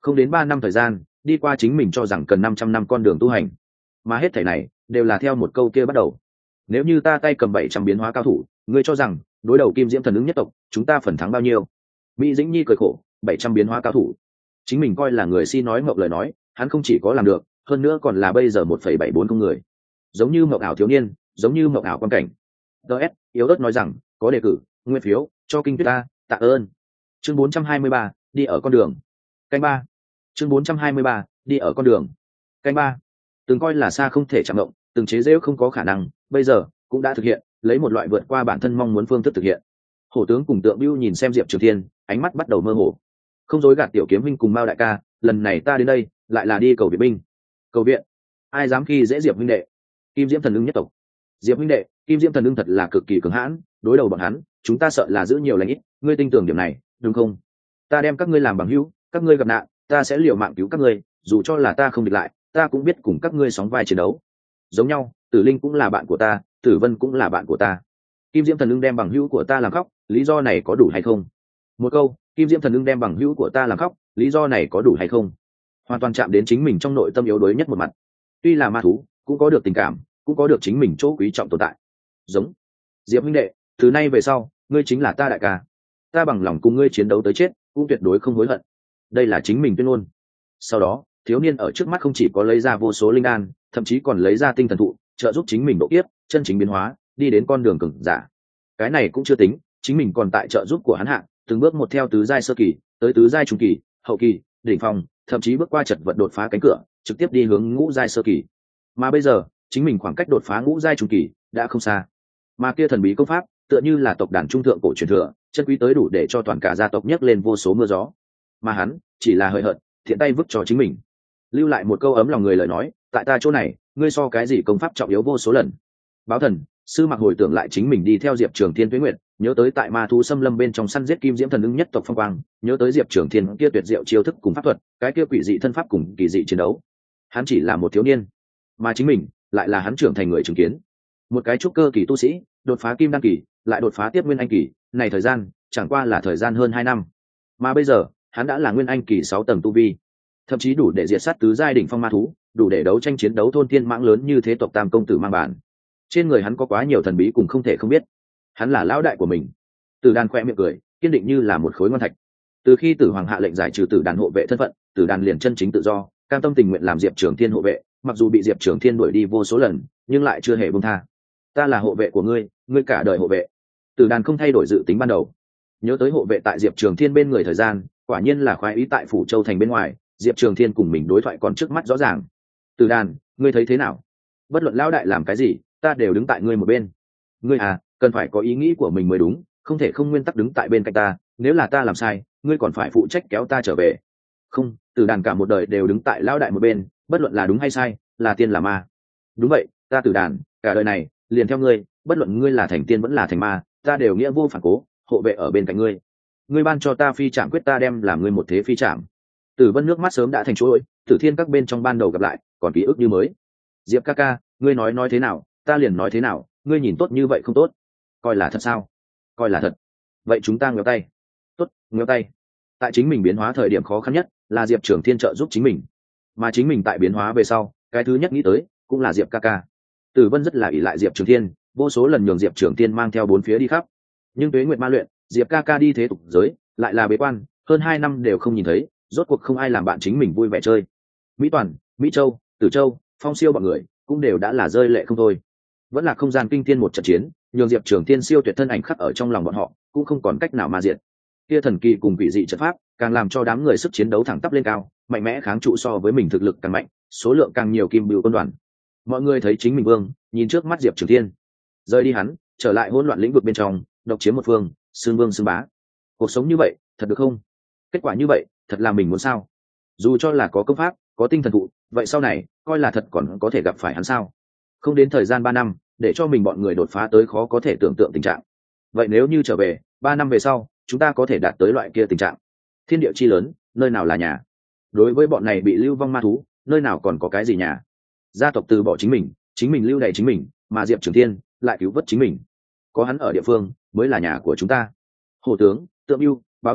Không đến ba năm thời gian đi qua, chính mình cho rằng cần năm trăm năm con đường tu hành, mà hết thảy này đều là theo một câu kia bắt đầu. Nếu như ta tay cầm bảy trăm biến hóa cao thủ, ngươi cho rằng đối đầu Kim Diễm thần ứng nhất tộc, chúng ta phần thắng bao nhiêu? Mỹ Dĩnh Nhi cười khổ, bảy trăm biến hóa cao thủ, chính mình coi là người si nói mộng lời nói, hắn không chỉ có làm được, hơn nữa còn là bây giờ một phẩy bảy bốn không người, giống như mộng ảo thiếu niên, giống như mộng ảo quan cảnh. ds yếu ớt nói rằng có đề cử nguyên phiếu cho kinh tuyết ta, tạ ơn. Chương bốn trăm hai mươi ba, đi ở con đường. Canh ba. Chương bốn trăm hai mươi ba, đi ở con đường. Canh ba. Từng coi là xa không thể chạm mộng, từng chế giễu không có khả năng, bây giờ cũng đã thực hiện, lấy một loại vượt qua bản thân mong muốn phương thức thực hiện. Hổ tướng cùng Tượng Bưu nhìn xem Diệp Trường Thiên, ánh mắt bắt đầu mơ hồ. Không dối gạt tiểu kiếm huynh cùng Mao đại ca, lần này ta đến đây lại là đi cầu viện binh. Cầu viện? Ai dám khi dễ Diệp huynh đệ? Kim Diễm thần ưng nhất tộc. Diệp huynh đệ, Kim Diễm thần ưng thật là cực kỳ cứng hãn, đối đầu bọn hắn, chúng ta sợ là giữ nhiều lành ít, ngươi tin tưởng điểm này, đúng không? Ta đem các ngươi làm bằng hữu, các ngươi gặp nạn, ta sẽ liều mạng cứu các ngươi, dù cho là ta không địch lại, ta cũng biết cùng các ngươi sóng vai chiến đấu. Giống nhau, Tử Linh cũng là bạn của ta, Tử Vân cũng là bạn của ta. Kim Diễm thần ưng đem bằng hữu của ta làm khóc, lý do này có đủ hay không? Một câu, Kim Diễm thần ưng đem bằng hữu của ta làm khóc, lý do này có đủ hay không? Hoàn toàn chạm đến chính mình trong nội tâm yếu đuối nhất một mặt. Tuy là ma thú, cũng có được tình cảm, cũng có được chính mình chỗ quý trọng tồn tại. Giống Diệp huynh đệ, từ nay về sau, ngươi chính là ta đại ca, ta bằng lòng cùng ngươi chiến đấu tới chết, cũng tuyệt đối không hối hận. Đây là chính mình tuyên ngôn. Sau đó, thiếu niên ở trước mắt không chỉ có lấy ra vô số linh đan, thậm chí còn lấy ra tinh thần thụ, trợ giúp chính mình độ kiếp, chân chính biến hóa, đi đến con đường cường giả. Cái này cũng chưa tính, chính mình còn tại trợ giúp của hắn hạ, từng bước một theo tứ giai sơ kỳ tới tứ giai trung kỳ, hậu kỳ, đỉnh phong, thậm chí bước qua chật vật đột phá cánh cửa, trực tiếp đi hướng ngũ giai sơ kỳ. Mà bây giờ, chính mình khoảng cách đột phá ngũ giai trung kỳ đã không xa. Mà kia thần bí công pháp, tựa như là tộc đàn trung thượng cổ truyền thừa, chân quý tới đủ để cho toàn cả gia tộc nhấc lên vô số mưa gió. Mà hắn, chỉ là hời hợt, thiện tay vứt cho chính mình. Lưu lại một câu ấm lòng người lời nói, tại ta chỗ này, ngươi so cái gì công pháp trọng yếu vô số lần. Báo thần, sư mặc hồi tưởng lại chính mình đi theo Diệp Trường Thiên tuế nguyệt, nhớ tới tại ma thú xâm lâm bên trong săn giết Kim Diễm thần ưng nhất tộc phong quang, nhớ tới Diệp Trường Thiên kia tuyệt diệu chiêu thức cùng pháp thuật, cái kia quỷ dị thân pháp cùng kỳ dị chiến đấu. Hắn chỉ là một thiếu niên, mà chính mình lại là hắn trưởng thành người chứng kiến. Một cái trúc cơ kỳ tu sĩ, đột phá kim đan kỳ, lại đột phá tiếp nguyên anh kỳ, này thời gian chẳng qua là thời gian hơn hai năm. Mà bây giờ, hắn đã là nguyên anh kỳ sáu tầng tu vi, thậm chí đủ để diệt sát tứ giai đỉnh phong ma thú, đủ để đấu tranh chiến đấu thôn thiên mãng lớn như thế tộc Tam công tử mang bản. Trên người hắn có quá nhiều thần bí cùng không thể không biết. Hắn là lão đại của mình. Tử Đàn khoe miệng cười, kiên định như là một khối ngon thạch. Từ khi Tử Hoàng hạ lệnh giải trừ Tử Đàn hộ vệ thân phận, Tử Đàn liền chân chính tự do, cam tâm tình nguyện làm Diệp Trường Thiên hộ vệ, mặc dù bị Diệp Trường Thiên đuổi đi vô số lần, nhưng lại chưa hề buông tha. Ta là hộ vệ của ngươi, ngươi cả đời hộ vệ. Tử Đàn không thay đổi dự tính ban đầu. Nhớ tới hộ vệ tại Diệp Trường Thiên bên người thời gian, quả nhiên là khoái ý tại phủ châu thành bên ngoài, Diệp Trường Thiên cùng mình đối thoại còn trước mắt rõ ràng. Tử Đàn, ngươi thấy thế nào? Bất luận lão đại làm cái gì, ta đều đứng tại ngươi một bên. Ngươi à, cần phải có ý nghĩ của mình mới đúng, không thể không nguyên tắc đứng tại bên cạnh ta, nếu là ta làm sai, ngươi còn phải phụ trách kéo ta trở về. Không, Tử Đàn cả một đời đều đứng tại lão đại một bên, bất luận là đúng hay sai, là tiên là ma. Đúng vậy, ta Tử Đàn, cả đời này liền theo ngươi, bất luận ngươi là thành tiên vẫn là thành ma, ta đều nghĩa vô phản cố, hộ vệ ở bên cạnh ngươi. Ngươi ban cho ta phi trảm quyết, ta đem làm ngươi một thế phi trảm. Tử Vân nước mắt sớm đã thành chuỗi, Tử Thiên các bên trong ban đầu gặp lại, còn ký ức như mới. Diệp ca ca, ngươi nói nói thế nào, ta liền nói thế nào, ngươi nhìn tốt như vậy không tốt, coi là thật sao? Coi là thật. Vậy chúng ta ngheo tay. Tốt, ngheo tay. Tại chính mình biến hóa thời điểm khó khăn nhất là Diệp Trường Thiên trợ giúp chính mình, mà chính mình tại biến hóa về sau, cái thứ nhất nghĩ tới cũng là Diệp ca ca. Tử Vân rất là ỷ lại Diệp Trường Thiên, vô số lần nhường Diệp Trường Thiên mang theo bốn phía đi khắp, nhưng tuế nguyệt ma luyện, Diệp ca ca đi thế tục giới, lại là bế quan, hơn hai năm đều không nhìn thấy, rốt cuộc không ai làm bạn chính mình vui vẻ chơi. Mỹ Toàn, Mỹ Châu, Tử Châu, Phong Siêu bọn người cũng đều đã là rơi lệ không thôi. Vẫn là không gian kinh thiên một trận chiến, nhường Diệp Trường Thiên siêu tuyệt thân ảnh khắc ở trong lòng bọn họ, cũng không còn cách nào mà diệt. Kia thần kỳ cùng quỷ dị trận pháp, càng làm cho đám người sức chiến đấu thẳng tắp lên cao, mạnh mẽ kháng trụ so với mình thực lực càng mạnh, số lượng càng nhiều kim bưu quân đoàn. Mọi người thấy chính mình vương, nhìn trước mắt Diệp Trường Thiên, rời đi hắn, trở lại hỗn loạn lĩnh vực bên trong, độc chiếm một phương, xương vương xương bá. Cuộc sống như vậy, thật được không? Kết quả như vậy, thật là mình muốn sao? Dù cho là có công pháp, có tinh thần thụ, vậy sau này, coi là thật còn có thể gặp phải hắn sao? Không đến thời gian ba năm, để cho mình bọn người đột phá tới khó có thể tưởng tượng tình trạng. Vậy nếu như trở về, ba năm về sau, chúng ta có thể đạt tới loại kia tình trạng. Thiên địa chi lớn, nơi nào là nhà? Đối với bọn này bị lưu vong ma thú, nơi nào còn có cái gì nhà? Gia tộc từ bỏ chính mình, chính mình lưu đày chính mình, mà Diệp Trường Thiên lại cứu vớt chính mình. Có hắn ở địa phương, mới là nhà của chúng ta. Hổ tướng, Tượng Bưu, Báo Thần,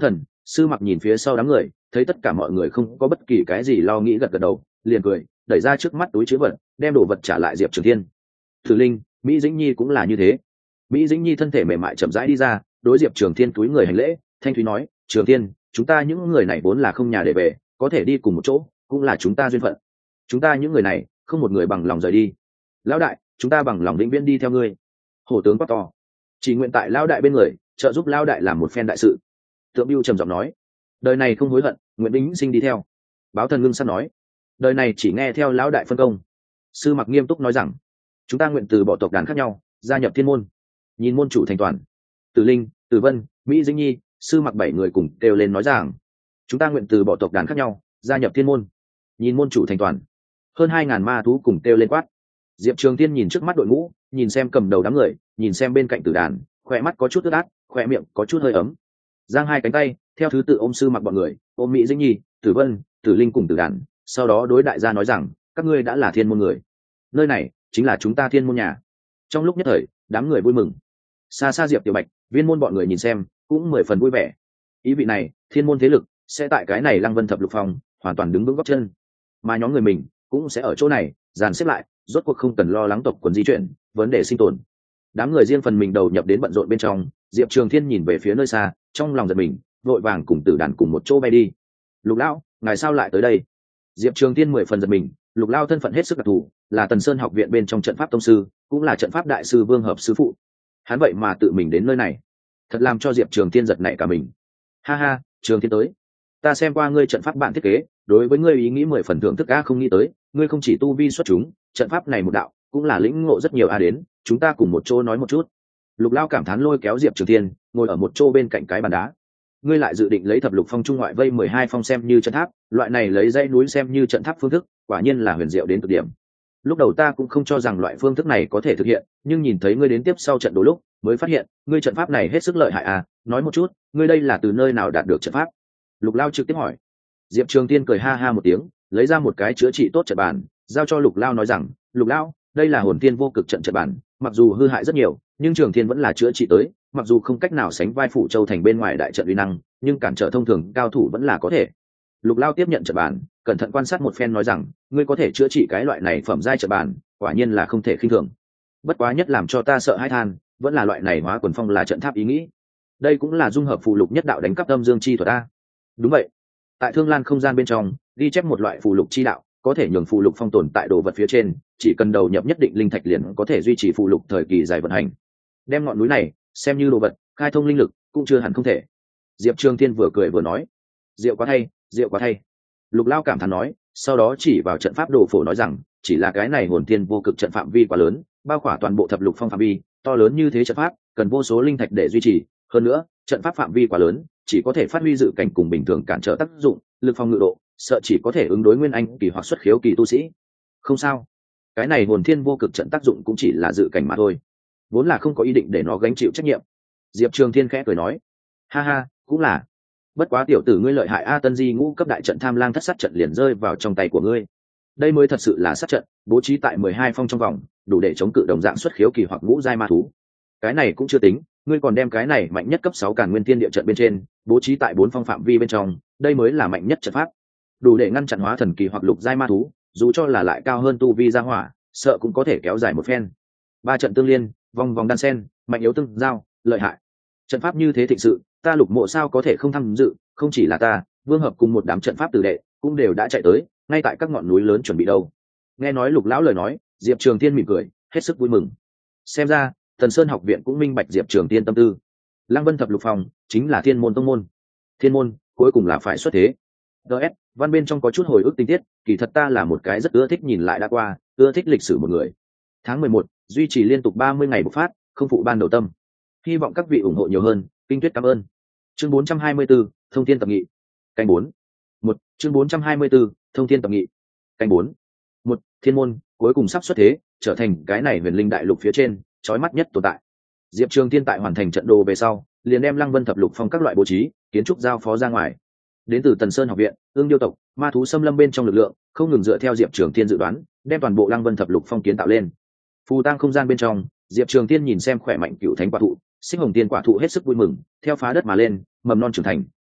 Sư Mặc nhìn phía sau đám người, thấy tất cả mọi người không có bất kỳ cái gì lo nghĩ, gật gật đầu, liền cười đẩy ra trước mắt túi chứa vật, đem đồ vật trả lại Diệp Trường Thiên. Tử Linh, Mỹ Dĩnh Nhi cũng là như thế. Mỹ Dĩnh Nhi thân thể mềm mại chậm rãi đi ra, đối Diệp Trường Thiên túi người hành lễ, thanh thúy nói: Trường Thiên, chúng ta những người này vốn là không nhà để về, có thể đi cùng một chỗ cũng là chúng ta duyên phận. Chúng ta những người này không một người bằng lòng rời đi. Lão đại, chúng ta bằng lòng vĩnh viễn đi theo ngươi. Hổ tướng quát to, chỉ nguyện tại lão đại bên người, trợ giúp lão đại làm một phen đại sự. Tượng Bưu trầm giọng nói: đời này không hối hận, nguyện vĩnh sinh đi theo. Báo Thần ngưng sắt nói: đời này chỉ nghe theo lão đại phân công. Sư Mặc nghiêm túc nói rằng: chúng ta nguyện từ bỏ tộc đàn khác nhau, gia nhập thiên môn. Nhìn môn chủ thành toàn. Tử Linh, Tử Vân, Mỹ Dĩnh Nhi, Sư Mặc bảy người cùng kêu lên nói rằng: chúng ta nguyện từ bỏ tộc đàn khác nhau, gia nhập thiên môn. Nhìn môn chủ thành toàn. Hơn hai ngàn ma thú cùng kêu lên quát. Diệp Trường Thiên nhìn trước mắt đội ngũ, nhìn xem cầm đầu đám người, nhìn xem bên cạnh tử đàn, khỏe mắt có chút ướt át, khỏe miệng có chút hơi ấm. Giang hai cánh tay, theo thứ tự ôm Sư Mặc bọn người, ôm Mỹ Dĩnh Nhi, Tử Vân, Tử Linh cùng tử đàn, sau đó đối đại gia nói rằng: các ngươi đã là thiên môn người, nơi này chính là chúng ta thiên môn nhà. Trong lúc nhất thời, đám người vui mừng. Xa xa Diệp Tiểu Bạch, Viên môn bọn người nhìn xem, cũng mười phần vui vẻ. Ý vị này, thiên môn thế lực sẽ tại cái này Lăng Vân Thập Lục Phong hoàn toàn đứng vững gót chân, mà nhóm người mình cũng sẽ ở chỗ này dàn xếp lại, rốt cuộc không cần lo lắng tộc quần di chuyển, vấn đề sinh tồn. Đám người riêng phần mình đầu nhập đến bận rộn bên trong. Diệp Trường Thiên nhìn về phía nơi xa, trong lòng giật mình, vội vàng cùng tử đàn cùng một chỗ bay đi. Lục lão, ngài sao lại tới đây? Diệp Trường Thiên mười phần giật mình. Lục lão thân phận hết sức đặc thù, là Tần Sơn học viện bên trong trận pháp tông sư, cũng là trận pháp đại sư Vương Hợp sư phụ. Hắn vậy mà tự mình đến nơi này, thật làm cho Diệp Trường Thiên giật nảy cả mình. Ha ha, Trường Thiên tới, ta xem qua ngươi trận pháp bạn thiết kế, đối với ngươi ý nghĩ mười phần thưởng thức. A, không nghĩ tới ngươi không chỉ tu vi xuất chúng, trận pháp này một đạo cũng là lĩnh ngộ rất nhiều. A, đến chúng ta cùng một chỗ nói một chút. Lục lão cảm thán lôi kéo Diệp Trường Thiên ngồi ở một chỗ bên cạnh cái bàn đá. Ngươi lại dự định lấy Thập Lục Phong trung ngoại vây mười hai phong xem như trận tháp, loại này lấy dãy núi xem như trận tháp phương thức, quả nhiên là huyền diệu đến cực điểm. Lúc đầu ta cũng không cho rằng loại phương thức này có thể thực hiện, nhưng nhìn thấy ngươi đến tiếp sau trận đấu lúc, mới phát hiện ngươi trận pháp này hết sức lợi hại. À, nói một chút, ngươi đây là từ nơi nào đạt được trận pháp? Lục Lao trực tiếp hỏi. Diệp Trường Tiên cười ha ha một tiếng, lấy ra một cái chữa trị tốt trận bàn, giao cho Lục Lao nói rằng: Lục Lao, đây là Hồn Tiên vô cực trận trận bàn, mặc dù hư hại rất nhiều, nhưng Trường Thiên vẫn là chữa trị tới, mặc dù không cách nào sánh vai Phủ Châu thành bên ngoài đại trận uy năng, nhưng cản trở thông thường cao thủ vẫn là có thể. Lục Lao tiếp nhận trận bàn, cẩn thận quan sát một phen nói rằng: ngươi có thể chữa trị cái loại này phẩm giai trận bàn, quả nhiên là không thể khinh thường. Bất quá nhất làm cho ta sợ hãi than, vẫn là loại này hóa quần phong là trận tháp ý nghĩ. Đây cũng là dung hợp phù lục nhất đạo đánh cắp âm dương chi thuật ta. Đúng vậy, tại Thương Lan không gian bên trong ghi chép một loại phù lục chi đạo, có thể nhường phù lục phong tồn tại đồ vật phía trên, chỉ cần đầu nhập nhất định linh thạch liền có thể duy trì phù lục thời kỳ dài vận hành. Đem ngọn núi này xem như đồ vật, khai thông linh lực cũng chưa hẳn không thể. Diệp Trường Thiên vừa cười vừa nói: rượu quá thay, rượu quá thay. Lục Lao cảm thán nói, sau đó chỉ vào trận pháp đồ phổ nói rằng: chỉ là cái này Hồn Thiên vô cực trận phạm vi quá lớn, bao khỏa toàn bộ Thập Lục Phong phạm vi, to lớn như thế trận pháp cần vô số linh thạch để duy trì, hơn nữa trận pháp phạm vi quá lớn, chỉ có thể phát huy dự cảnh cùng bình thường cản trở tác dụng, lực phòng ngự độ sợ chỉ có thể ứng đối nguyên anh kỳ hoặc xuất khiếu kỳ tu sĩ. Không sao, cái này Hồn Thiên vô cực trận tác dụng cũng chỉ là dự cảnh mà thôi, vốn là không có ý định để nó gánh chịu trách nhiệm. Diệp Trường Thiên khẽ cười nói: ha ha, cũng là. Bất quá tiểu tử ngươi lợi hại a, Tân Di ngũ cấp đại trận Tham Lang thất sát trận liền rơi vào trong tay của ngươi. Đây mới thật sự là sát trận, bố trí tại mười hai phong trong vòng, đủ để chống cự đồng dạng xuất khiếu kỳ hoặc ngũ giai ma thú. Cái này cũng chưa tính, ngươi còn đem cái này mạnh nhất cấp sáu Càn Nguyên Thiên địa trận bên trên, bố trí tại bốn phong phạm vi bên trong, đây mới là mạnh nhất trận pháp, đủ để ngăn chặn hóa thần kỳ hoặc lục giai ma thú, dù cho là lại cao hơn tu vi gia hỏa, sợ cũng có thể kéo dài một phen. Ba trận tương liên, vòng vòng đan sen, mạnh yếu tương giao, lợi hại. Trận pháp như thế thịnh sự, ta Lục Mộ sao có thể không tham dự, không chỉ là ta, Vương Hợp cùng một đám trận pháp tử đệ cũng đều đã chạy tới, ngay tại các ngọn núi lớn chuẩn bị đâu. Nghe nói Lục lão lời nói, Diệp Trường Thiên mỉm cười, hết sức vui mừng. Xem ra Thần Sơn học viện cũng minh bạch Diệp Trường Thiên tâm tư. Lăng Vân Thập Lục Phong chính là thiên môn tông môn, thiên môn cuối cùng là phải xuất thế. ds văn bên trong có chút hồi ức tình tiết, kỳ thật ta là một cái rất ưa thích nhìn lại đã qua, ưa thích lịch sử một người. Tháng mười một, duy trì liên tục ba mươi ngày bộc phát, không phụ ban đầu tâm. Hy vọng các vị ủng hộ nhiều hơn, Kinh Tuyết cảm ơn. Chương bốn trăm hai mươi 4, thông thiên tập nghị. Canh bốn. Một, chương bốn trăm hai mươi 4, thông thiên tập nghị. Canh bốn. Một, thiên môn cuối cùng sắp xuất thế, trở thành cái này huyền linh đại lục phía trên chói mắt nhất tồn tại. Diệp Trường Thiên tại hoàn thành trận đồ về sau, liền đem Lăng Vân Thập Lục Phong các loại bố trí, kiến trúc giao phó ra ngoài. Đến từ Tần Sơn học viện, ương điêu tộc, ma thú xâm lâm bên trong lực lượng, không ngừng dựa theo Diệp Trường Thiên dự đoán, đem toàn bộ Lăng Vân Thập Lục Phong kiến tạo lên. Phù tang không gian bên trong, Diệp Trường Thiên nhìn xem khỏe mạnh cựu thánh quả thụ, Xích Hồng Tiên quả thụ hết sức vui mừng, theo phá đất mà lên, mầm non trưởng thành,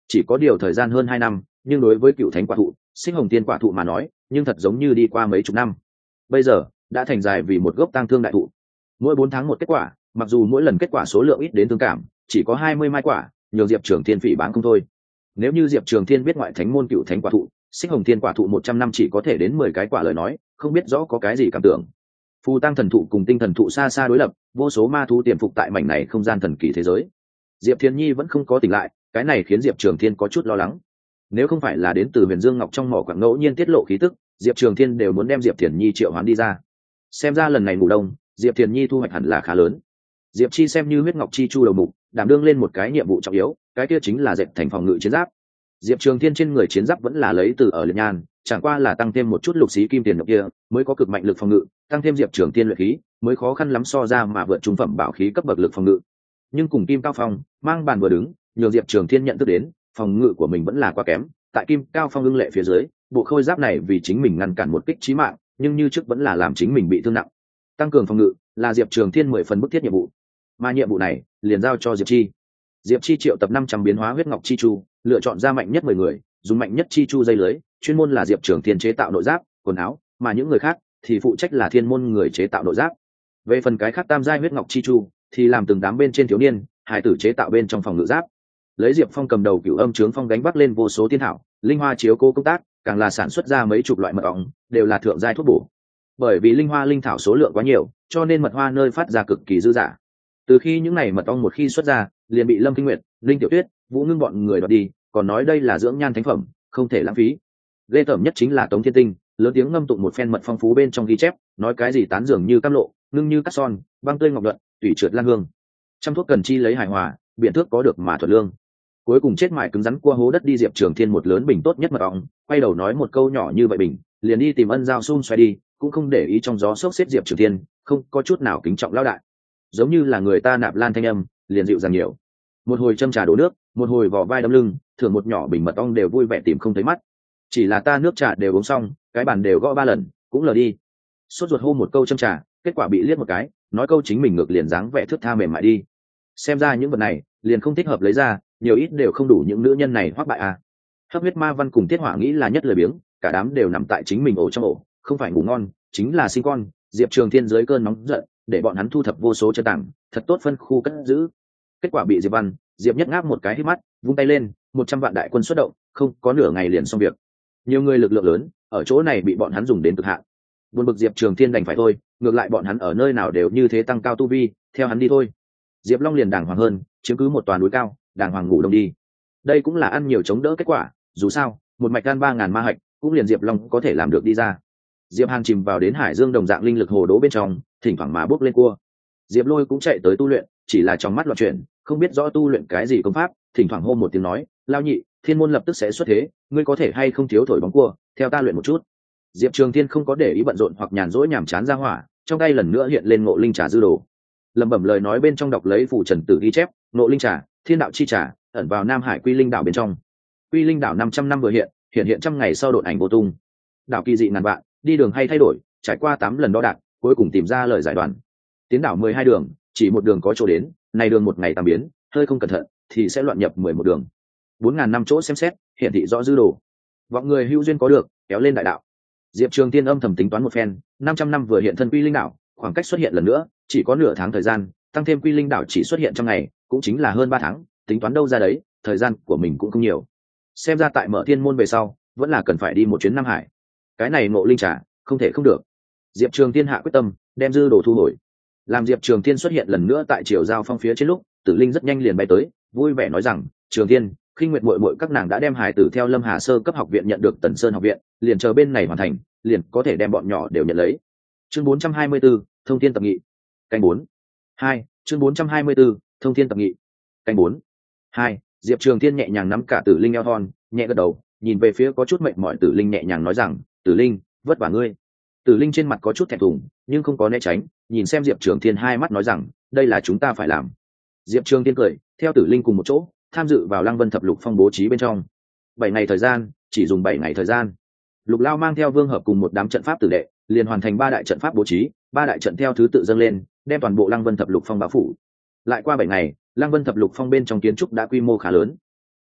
chỉ có điều thời gian hơn hai năm, nhưng đối với cựu thánh quả thụ sinh hồng tiên quả thụ mà nói nhưng thật giống như đi qua mấy chục năm. Bây giờ đã thành dài vì một gốc tang thương đại thụ, mỗi bốn tháng một kết quả, mặc dù mỗi lần kết quả số lượng ít đến thương cảm, chỉ có hai mươi mai quả, nhường Diệp Trường Thiên phỉ báng không thôi. Nếu như Diệp Trường Thiên biết ngoại thánh môn cựu thánh quả thụ sinh hồng tiên quả thụ một trăm năm chỉ có thể đến mười cái quả lời nói, không biết rõ có cái gì cảm tưởng. Phù tăng thần thụ cùng tinh thần thụ xa xa đối lập, vô số ma thú tiềm phục tại mảnh này không gian thần kỳ thế giới. Diệp Thiên Nhi vẫn không có tỉnh lại, cái này khiến Diệp Trường Thiên có chút lo lắng. Nếu không phải là đến từ Huyền Dương Ngọc trong mỏ quặng ngẫu nhiên tiết lộ khí tức, Diệp Trường Thiên đều muốn đem Diệp Thiên Nhi triệu hoán đi ra. Xem ra lần này ngủ đông, Diệp Thiên Nhi thu hoạch hẳn là khá lớn. Diệp Chi xem như huyết ngọc chi chu đầu mục, đảm đương lên một cái nhiệm vụ trọng yếu, cái kia chính là dệt thành phòng ngự chiến giáp. Diệp Trường Thiên trên người chiến giáp vẫn là lấy từ ở liệt nhan, chẳng qua là tăng thêm một chút lục xí kim tiền ngọc kia, mới có cực mạnh lực phòng ngự, tăng thêm Diệp Trường Thiên luyện khí, mới khó khăn lắm so ra mà vượt trung phẩm bảo khí cấp bậc lực phòng ngự. Nhưng cùng Kim Cao Phong mang bàn vừa đứng, nhường Diệp Trường Thiên nhận thức đến, phòng ngự của mình vẫn là quá kém, tại Kim Cao Phong ưng lệ phía dưới, bộ khôi giáp này vì chính mình ngăn cản một kích chí mạng, nhưng như trước vẫn là làm chính mình bị thương nặng. Tăng cường phòng ngự là Diệp Trường Thiên mười phần bức thiết nhiệm vụ, mà nhiệm vụ này liền giao cho Diệp Chi. Diệp Chi triệu tập năm trăm biến hóa huyết ngọc chi chu, lựa chọn ra mạnh nhất mười người, dùng mạnh nhất chi chu dây lưới, chuyên môn là Diệp Trường Thiên chế tạo nội giáp, quần áo, mà những người khác thì phụ trách là thiên môn người chế tạo nội giáp. Về phần cái khác tam giai huyết ngọc chi chu thì làm từng đám bên trên thiếu niên, hải tử chế tạo bên trong phòng ngự giáp. Lấy Diệp Phong cầm đầu cửu âm trướng phong gánh vác lên vô số tiên thảo, linh hoa chiếu cố công tác, càng là sản xuất ra mấy chục loại mật ong, đều là thượng giai thuốc bổ. Bởi vì linh hoa linh thảo số lượng quá nhiều, cho nên mật hoa nơi phát ra cực kỳ dư dả. Từ khi những này mật ong một khi xuất ra, liền bị Lâm Kinh Nguyệt, Linh Tiểu Tuyết, Vũ Ngưng bọn người đoạt đi, còn nói đây là dưỡng nhan thánh phẩm, không thể lãng phí. Ghê tởm nhất chính là Tống Thiên Tinh, lớn tiếng ngâm tụng một phen mật phong phú bên trong ghi chép, nói cái gì tán dường như cam lộ, ngưng như cát son, băng tươi ngọc luận, tủy trượt lan hương. Trăm thuốc cần chi lấy hài hòa, biện thước có được mà thuận lương. Cuối cùng chết mại cứng rắn cua hố đất đi. Diệp Trường Thiên một lớn bình tốt nhất mật ong, quay đầu nói một câu nhỏ như vậy bình, liền đi tìm Ân Giao xun xoay đi, cũng không để ý trong gió sốc xếp Diệp Trường Thiên, không có chút nào kính trọng lão đại, giống như là người ta nạp lan thanh âm, liền dịu dàng nhiều. Một hồi châm trà đổ nước, một hồi vò vai đấm lưng, thường một nhỏ bình mật ong đều vui vẻ tìm không thấy mắt. Chỉ là ta nước trà đều uống xong, cái bàn đều gõ ba lần, cũng lờ đi. Sốt ruột hô một câu châm trà, kết quả bị liếc một cái, nói câu chính mình ngược liền dáng vẻ thước tha mềm mại đi. Xem ra những vật này liền không thích hợp lấy ra, nhiều ít đều không đủ những nữ nhân này hoắc bại à. Hấp huyết ma văn cùng Tiết Hỏa nghĩ là nhất lười biếng, cả đám đều nằm tại chính mình ổ trong ổ, không phải ngủ ngon chính là sinh con. Diệp Trường Thiên dưới cơn nóng giận, để bọn hắn thu thập vô số chân tảng, thật tốt phân khu cất giữ. Kết quả bị Diệp Văn, Diệp Nhất ngáp một cái hít mắt, vung tay lên, một trăm vạn đại quân xuất động, không có nửa ngày liền xong việc. Nhiều người lực lượng lớn, ở chỗ này bị bọn hắn dùng đến cực hạn. Buồn bực Diệp Trường Thiên đành phải thôi, ngược lại bọn hắn ở nơi nào đều như thế tăng cao tu vi, theo hắn đi thôi. Diệp Long liền đàng hoàng hơn, chiếm cứ một toàn núi cao, đàng hoàng ngủ đông đi. Đây cũng là ăn nhiều chống đỡ kết quả, dù sao, một mạch gan ba ngàn ma hạch, cũng liền Diệp Long có thể làm được đi ra. Diệp Hàn chìm vào đến hải dương đồng dạng linh lực hồ đố bên trong, thỉnh thoảng mà bước lên cua. Diệp Lôi cũng chạy tới tu luyện, chỉ là trong mắt loạn chuyển, không biết rõ tu luyện cái gì công pháp, thỉnh thoảng hô một tiếng nói, lao nhị, thiên môn lập tức sẽ xuất thế, ngươi có thể hay không thiếu thổi bóng cua, theo ta luyện một chút. Diệp Trường Thiên không có để ý bận rộn hoặc nhàn rỗi nhàm chán ra hỏa, trong tay lần nữa hiện lên ngộ linh trà dư đồ. Lẩm bẩm lời nói bên trong đọc lấy phủ trần tử ghi chép, ngộ linh trà, thiên đạo chi trà, ẩn vào Nam Hải Quy Linh đảo bên trong. Quy Linh đảo năm trăm năm vừa hiện, hiện hiện trăm ngày sau độn ảnh vô tung. Đảo kỳ dị ngàn vạn, đi đường hay thay đổi, trải qua tám lần đo đạc, cuối cùng tìm ra lời giải đoàn. Tiến đảo mười hai đường, chỉ một đường có chỗ đến, này đường một ngày tam biến, hơi không cẩn thận thì sẽ loạn nhập mười một đường. Bốn ngàn năm chỗ xem xét, hiện thị rõ dư đồ. Vọng người hữu duyên có được, kéo lên đại đạo. Diệp Trường Thiên âm thầm tính toán một phen, năm trăm năm vừa hiện thân Quy Linh đảo, khoảng cách xuất hiện lần nữa chỉ có nửa tháng thời gian, tăng thêm Quy Linh đảo chỉ xuất hiện trong ngày, cũng chính là hơn ba tháng, tính toán đâu ra đấy, thời gian của mình cũng không nhiều. Xem ra tại mở thiên môn về sau, vẫn là cần phải đi một chuyến Nam Hải. Cái này ngộ linh trà, không thể không được. Diệp Trường Thiên hạ quyết tâm, đem dư đồ thu hồi. Làm Diệp Trường Thiên xuất hiện lần nữa tại triều giao phong phía trên lúc, Tử Linh rất nhanh liền bay tới, vui vẻ nói rằng, Trường Thiên, Khinh Nguyệt muội muội các nàng đã đem hài tử theo Lâm Hà sơ cấp học viện nhận được Tần Sơn học viện, liền chờ bên này hoàn thành, liền có thể đem bọn nhỏ đều nhận lấy. Chương bốn trăm hai mươi 4, thông thiên tập nghị. Canh bốn. hai, chương bốn trăm hai mươi 4, thông thiên tập nghị. Canh bốn. hai, Diệp Trường Thiên nhẹ nhàng nắm cả Tử Linh eo thon, nhẹ gật đầu, nhìn về phía có chút mệt mỏi Tử Linh nhẹ nhàng nói rằng, Tử Linh, vất vả ngươi. Tử Linh trên mặt có chút thẹn thùng, nhưng không có né tránh, nhìn xem Diệp Trường Thiên hai mắt nói rằng, đây là chúng ta phải làm. Diệp Trường Thiên cười, theo Tử Linh cùng một chỗ, tham dự vào Lăng Vân Thập Lục Phong bố trí bên trong. Bảy ngày thời gian, chỉ dùng bảy ngày thời gian. Lục Lao mang theo Vương Hợp cùng một đám trận pháp tử đệ, liền hoàn thành ba đại trận pháp bố trí, ba đại trận theo thứ tự dâng lên, đem toàn bộ Lăng Vân Thập Lục Phong bao phủ. Lại qua bảy ngày, Lăng Vân Thập Lục Phong bên trong kiến trúc đã quy mô khá lớn.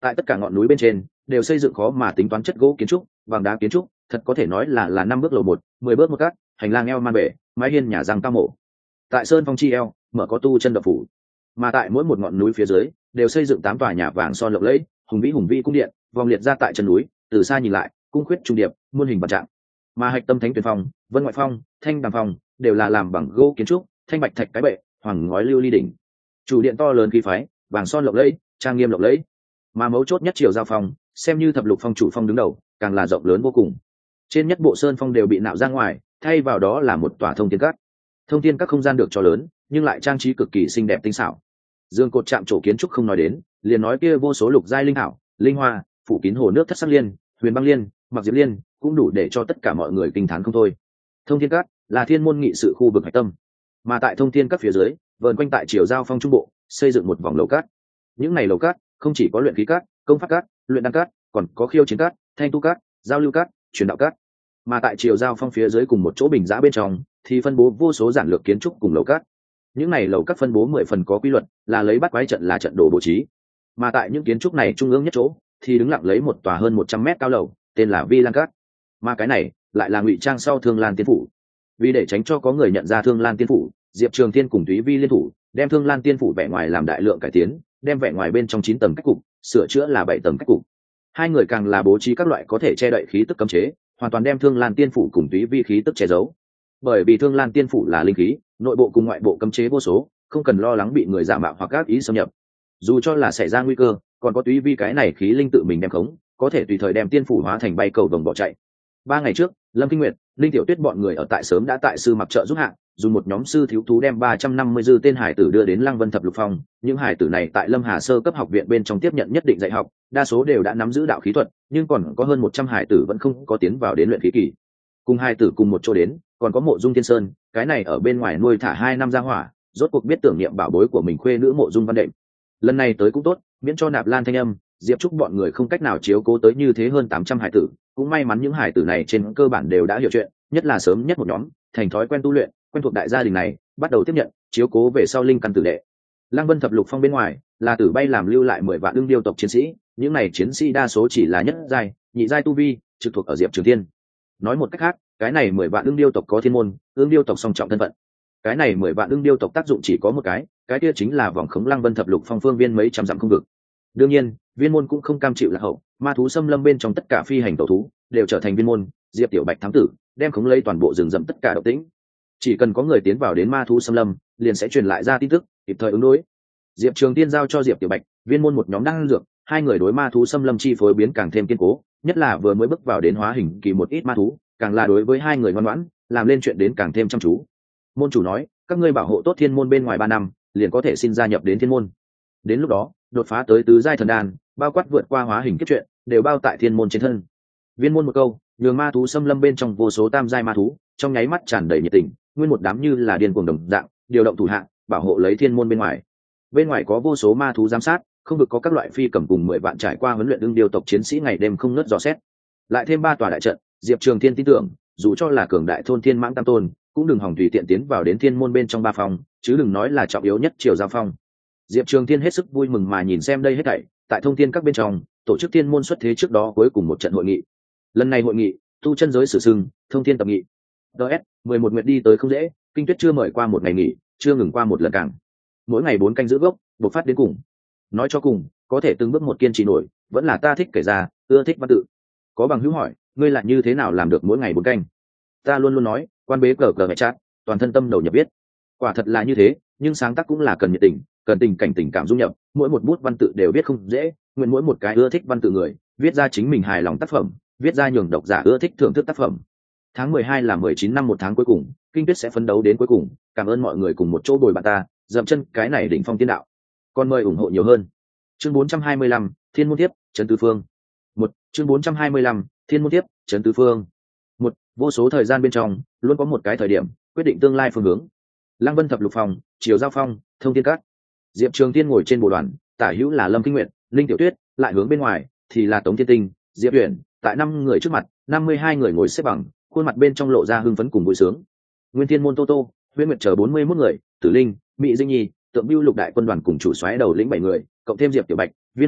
Tại tất cả ngọn núi bên trên đều xây dựng khó mà tính toán chất gỗ kiến trúc, vàng đá kiến trúc, thật có thể nói là là năm bước lầu một, mười bước một cát, hành lang eo man bể, mái hiên nhà răng cao mộ. Tại sơn phong chi eo mở có tu chân đập phủ, mà tại mỗi một ngọn núi phía dưới đều xây dựng tám tòa nhà vàng son lộng lẫy, hùng vĩ hùng vĩ cung điện vòng liệt ra tại chân núi, từ xa nhìn lại cung khuyết trung điệp, muôn hình vạn trạng. Mà hạch tâm thánh tuyển phong, vân ngoại phong, thanh đàm phong đều là làm bằng gỗ kiến trúc, thanh bạch thạch cái bệ, hoàng ngói lưu ly đỉnh. Chủ điện to lớn khí phái, vàng son lộng lẫy, trang nghiêm lộng lẫy. Mà mấu chốt nhất triều giao phong, xem như thập lục phong chủ phong đứng đầu, càng là rộng lớn vô cùng. Trên nhất bộ sơn phong đều bị nạo ra ngoài, thay vào đó là một tòa thông thiên các. Thông thiên các không gian được cho lớn, nhưng lại trang trí cực kỳ xinh đẹp tinh xảo. Dương cột chạm trổ kiến trúc không nói đến, liền nói kia vô số lục giai linh thảo, linh hoa, phủ kín hồ nước thất sắc liên, huyền băng liên, mặc diệp liên, cũng đủ để cho tất cả mọi người kinh thán không thôi. Thông thiên các là thiên môn nghị sự khu vực hải tâm, mà tại thông thiên các phía dưới, vờn quanh tại triều giao phong trung bộ, xây dựng một vòng lầu cát. Những này lầu cát không chỉ có luyện khí cát, công pháp cát, luyện đan cát, còn có khiêu chiến cát, thanh tu cát, giao lưu cát, truyền đạo cát. Mà tại triều giao phong phía dưới cùng một chỗ bình giã bên trong thì phân bố vô số giản lược kiến trúc cùng lầu cát. Những này lầu cát phân bố mười phần có quy luật, là lấy bắt quái trận là trận đồ bố trí. Mà tại những kiến trúc này trung ương nhất chỗ thì đứng lặng lấy một tòa hơn một trăm mét cao lầu, tên là Vi Lan Cát. Mà cái này lại là ngụy trang sau Thương Lan Tiên phủ. Vì để tránh cho có người nhận ra Thương Lan Tiên phủ, Diệp Trường Tiên cùng Túy Vi liên thủ, đem Thương Lan Tiên phủ vẻ ngoài làm đại lượng cải tiến, đem vẻ ngoài bên trong chín tầng cách cục sửa chữa là bảy tầng cách cục. Hai người càng là bố trí các loại có thể che đậy khí tức cấm chế, hoàn toàn đem Thương Lan Tiên phủ cùng Túy Vi khí tức che giấu. Bởi vì Thương Lan Tiên phủ là linh khí, nội bộ cùng ngoại bộ cấm chế vô số, không cần lo lắng bị người giả mạo hoặc ác ý xâm nhập. Dù cho là xảy ra nguy cơ, còn có Túy Vi cái này khí linh tự mình đem khống, có thể tùy thời đem tiên phủ hóa thành bay cầu vồng bỏ chạy. Ba ngày trước, Lâm Kinh Nguyệt, Linh Tiểu Tuyết bọn người ở tại sớm đã tại sư mặc trợ giúp hạ, dùng một nhóm sư thiếu thú đem ba trăm năm mươi dư tên hải tử đưa đến Lăng Vân Thập Lục Phong. Những hải tử này tại Lâm Hà sơ cấp học viện bên trong tiếp nhận nhất định dạy học, đa số đều đã nắm giữ đạo khí thuật, nhưng còn có hơn một trăm hải tử vẫn không có tiến vào đến luyện khí kỳ. Cùng hải tử cùng một chỗ đến, còn có Mộ Dung Thiên Sơn, cái này ở bên ngoài nuôi thả hai năm ra hỏa, rốt cuộc biết tưởng niệm bảo bối của mình khuê nữ Mộ Dung Văn Đệm. Lần này tới cũng tốt, miễn cho Nạp Lan thanh âm, Diệp Trúc bọn người không cách nào chiếu cố tới như thế hơn tám trăm hải tử, cũng may mắn những hải tử này trên cơ bản đều đã hiểu chuyện, nhất là sớm nhất một nhóm, thành thói quen tu luyện, quen thuộc đại gia đình này, bắt đầu tiếp nhận chiếu cố về sau linh căn tử đệ. Lăng Vân Thập Lục Phong bên ngoài, là Tử Bay làm lưu lại mười vạn ưng điêu tộc chiến sĩ, những này chiến sĩ đa số chỉ là nhất giai, nhị giai tu vi, trực thuộc ở Diệp Trường Thiên. Nói một cách khác, cái này mười vạn ưng điêu tộc có thiên môn, ưng điêu tộc song trọng thân phận. Cái này mười vạn ưng điêu tộc tác dụng chỉ có một cái, cái kia chính là vòng khống Lăng Vân Thập Lục Phong phương viên mấy trăm dặm không vực. Đương nhiên, viên môn cũng không cam chịu lạc hậu, ma thú xâm lâm bên trong tất cả phi hành tẩu thú đều trở thành viên môn, Diệp Tiểu Bạch thám tử đem khống lấy toàn bộ rừng rậm tất cả động tĩnh. Chỉ cần có người tiến vào đến ma thú xâm lâm, liền sẽ truyền lại ra tin tức, kịp thời ứng đối. Diệp Trường Tiên giao cho Diệp Tiểu Bạch, viên môn một nhóm đang dược, hai người đối ma thú xâm lâm chi phối biến càng thêm kiên cố, nhất là vừa mới bước vào đến hóa hình kỳ một ít ma thú, càng là đối với hai người ngoan ngoãn, làm lên chuyện đến càng thêm chăm chú. Môn chủ nói, các ngươi bảo hộ tốt thiên môn bên ngoài ba năm, liền có thể xin gia nhập đến thiên môn. Đến lúc đó, đột phá tới tứ giai thần đan, bao quát vượt qua hóa hình kết chuyện, đều bao tại thiên môn trên thân. Viên môn một câu, nhường ma thú xâm lâm bên trong vô số tam giai ma thú, trong nháy mắt tràn đầy nhiệt tình, nguyên một đám như là điên cuồng đồng dạng, điều động thủ hạ, bảo hộ lấy thiên môn bên ngoài. Bên ngoài có vô số ma thú giám sát, không được có các loại phi cầm cùng mười vạn trải qua huấn luyện ưng điêu tộc chiến sĩ ngày đêm không ngớt dò xét. Lại thêm ba tòa đại trận, Diệp Trường Thiên tin tưởng, dù cho là cường đại thôn thiên mãng tam tôn, cũng đừng hòng tùy tiện tiến vào đến thiên môn bên trong ba phòng, chứ đừng nói là trọng yếu nhất triều giao phong. Diệp Trường Thiên hết sức vui mừng mà nhìn xem đây hết thảy, tại thông thiên các bên trong, tổ chức thiên môn xuất thế trước đó cuối cùng một trận hội nghị. Lần này hội nghị, tu chân giới sử sưng, thông thiên tập nghị. ds mười một nguyệt đi tới không dễ, Kinh Tuyết chưa mời qua một ngày nghỉ, chưa ngừng qua một lần càng. Mỗi ngày bốn canh giữ gốc, bộc phát đến cùng. Nói cho cùng, có thể từng bước một kiên trì nổi, vẫn là ta thích kể ra, ưa thích văn tự. Có bằng hữu hỏi, ngươi lại như thế nào làm được mỗi ngày bốn canh? Ta luôn luôn nói, quan bế cờ cờ mẹ chat, toàn thân tâm đầu nhập viết. Quả thật là như thế, nhưng sáng tác cũng là cần nhiệt tình, cần tình cảnh tình cảm dung nhập, mỗi một bút văn tự đều viết không dễ, nguyện mỗi một cái ưa thích văn tự người, viết ra chính mình hài lòng tác phẩm, viết ra nhường độc giả ưa thích thưởng thức tác phẩm. Tháng mười hai là mười chín năm một tháng cuối cùng, Kinh Tuyết sẽ phấn đấu đến cuối cùng, cảm ơn mọi người cùng một chỗ bồi bạn ta, dậm chân cái này đỉnh phong tiên đạo. Còn mời ủng hộ nhiều hơn. Chương bốn trăm hai mươi lăm, Thiên môn tiếp, trấn tứ phương. Một, chương bốn trăm hai mươi lăm, Thiên môn tiếp, trấn tứ phương. Một, vô số thời gian bên trong, luôn có một cái thời điểm quyết định tương lai phương hướng. Lăng Vân Thập Lục Phong, Triều Giao Phong, Thông Thiên Các. Diệp Trường Tiên ngồi trên bộ đoàn, tả hữu là Lâm Kinh Nguyệt, Linh Tiểu Tuyết, lại hướng bên ngoài thì là Tống Thiên Tinh, Diệp Uyển, tại năm người trước mặt, năm mươi hai người ngồi xếp bằng, khuôn mặt bên trong lộ ra hưng phấn cùng vui sướng. Nguyên Thiên môn Tô Tô, Huyễn Nguyệt chờ bốn mươi mốt người, Tử Linh, Mị Dinh Nhi, Tượng Bưu Lục đại quân đoàn cùng chủ soái đầu lĩnh bảy người, cộng thêm Diệp Tiểu Bạch, Viên môn,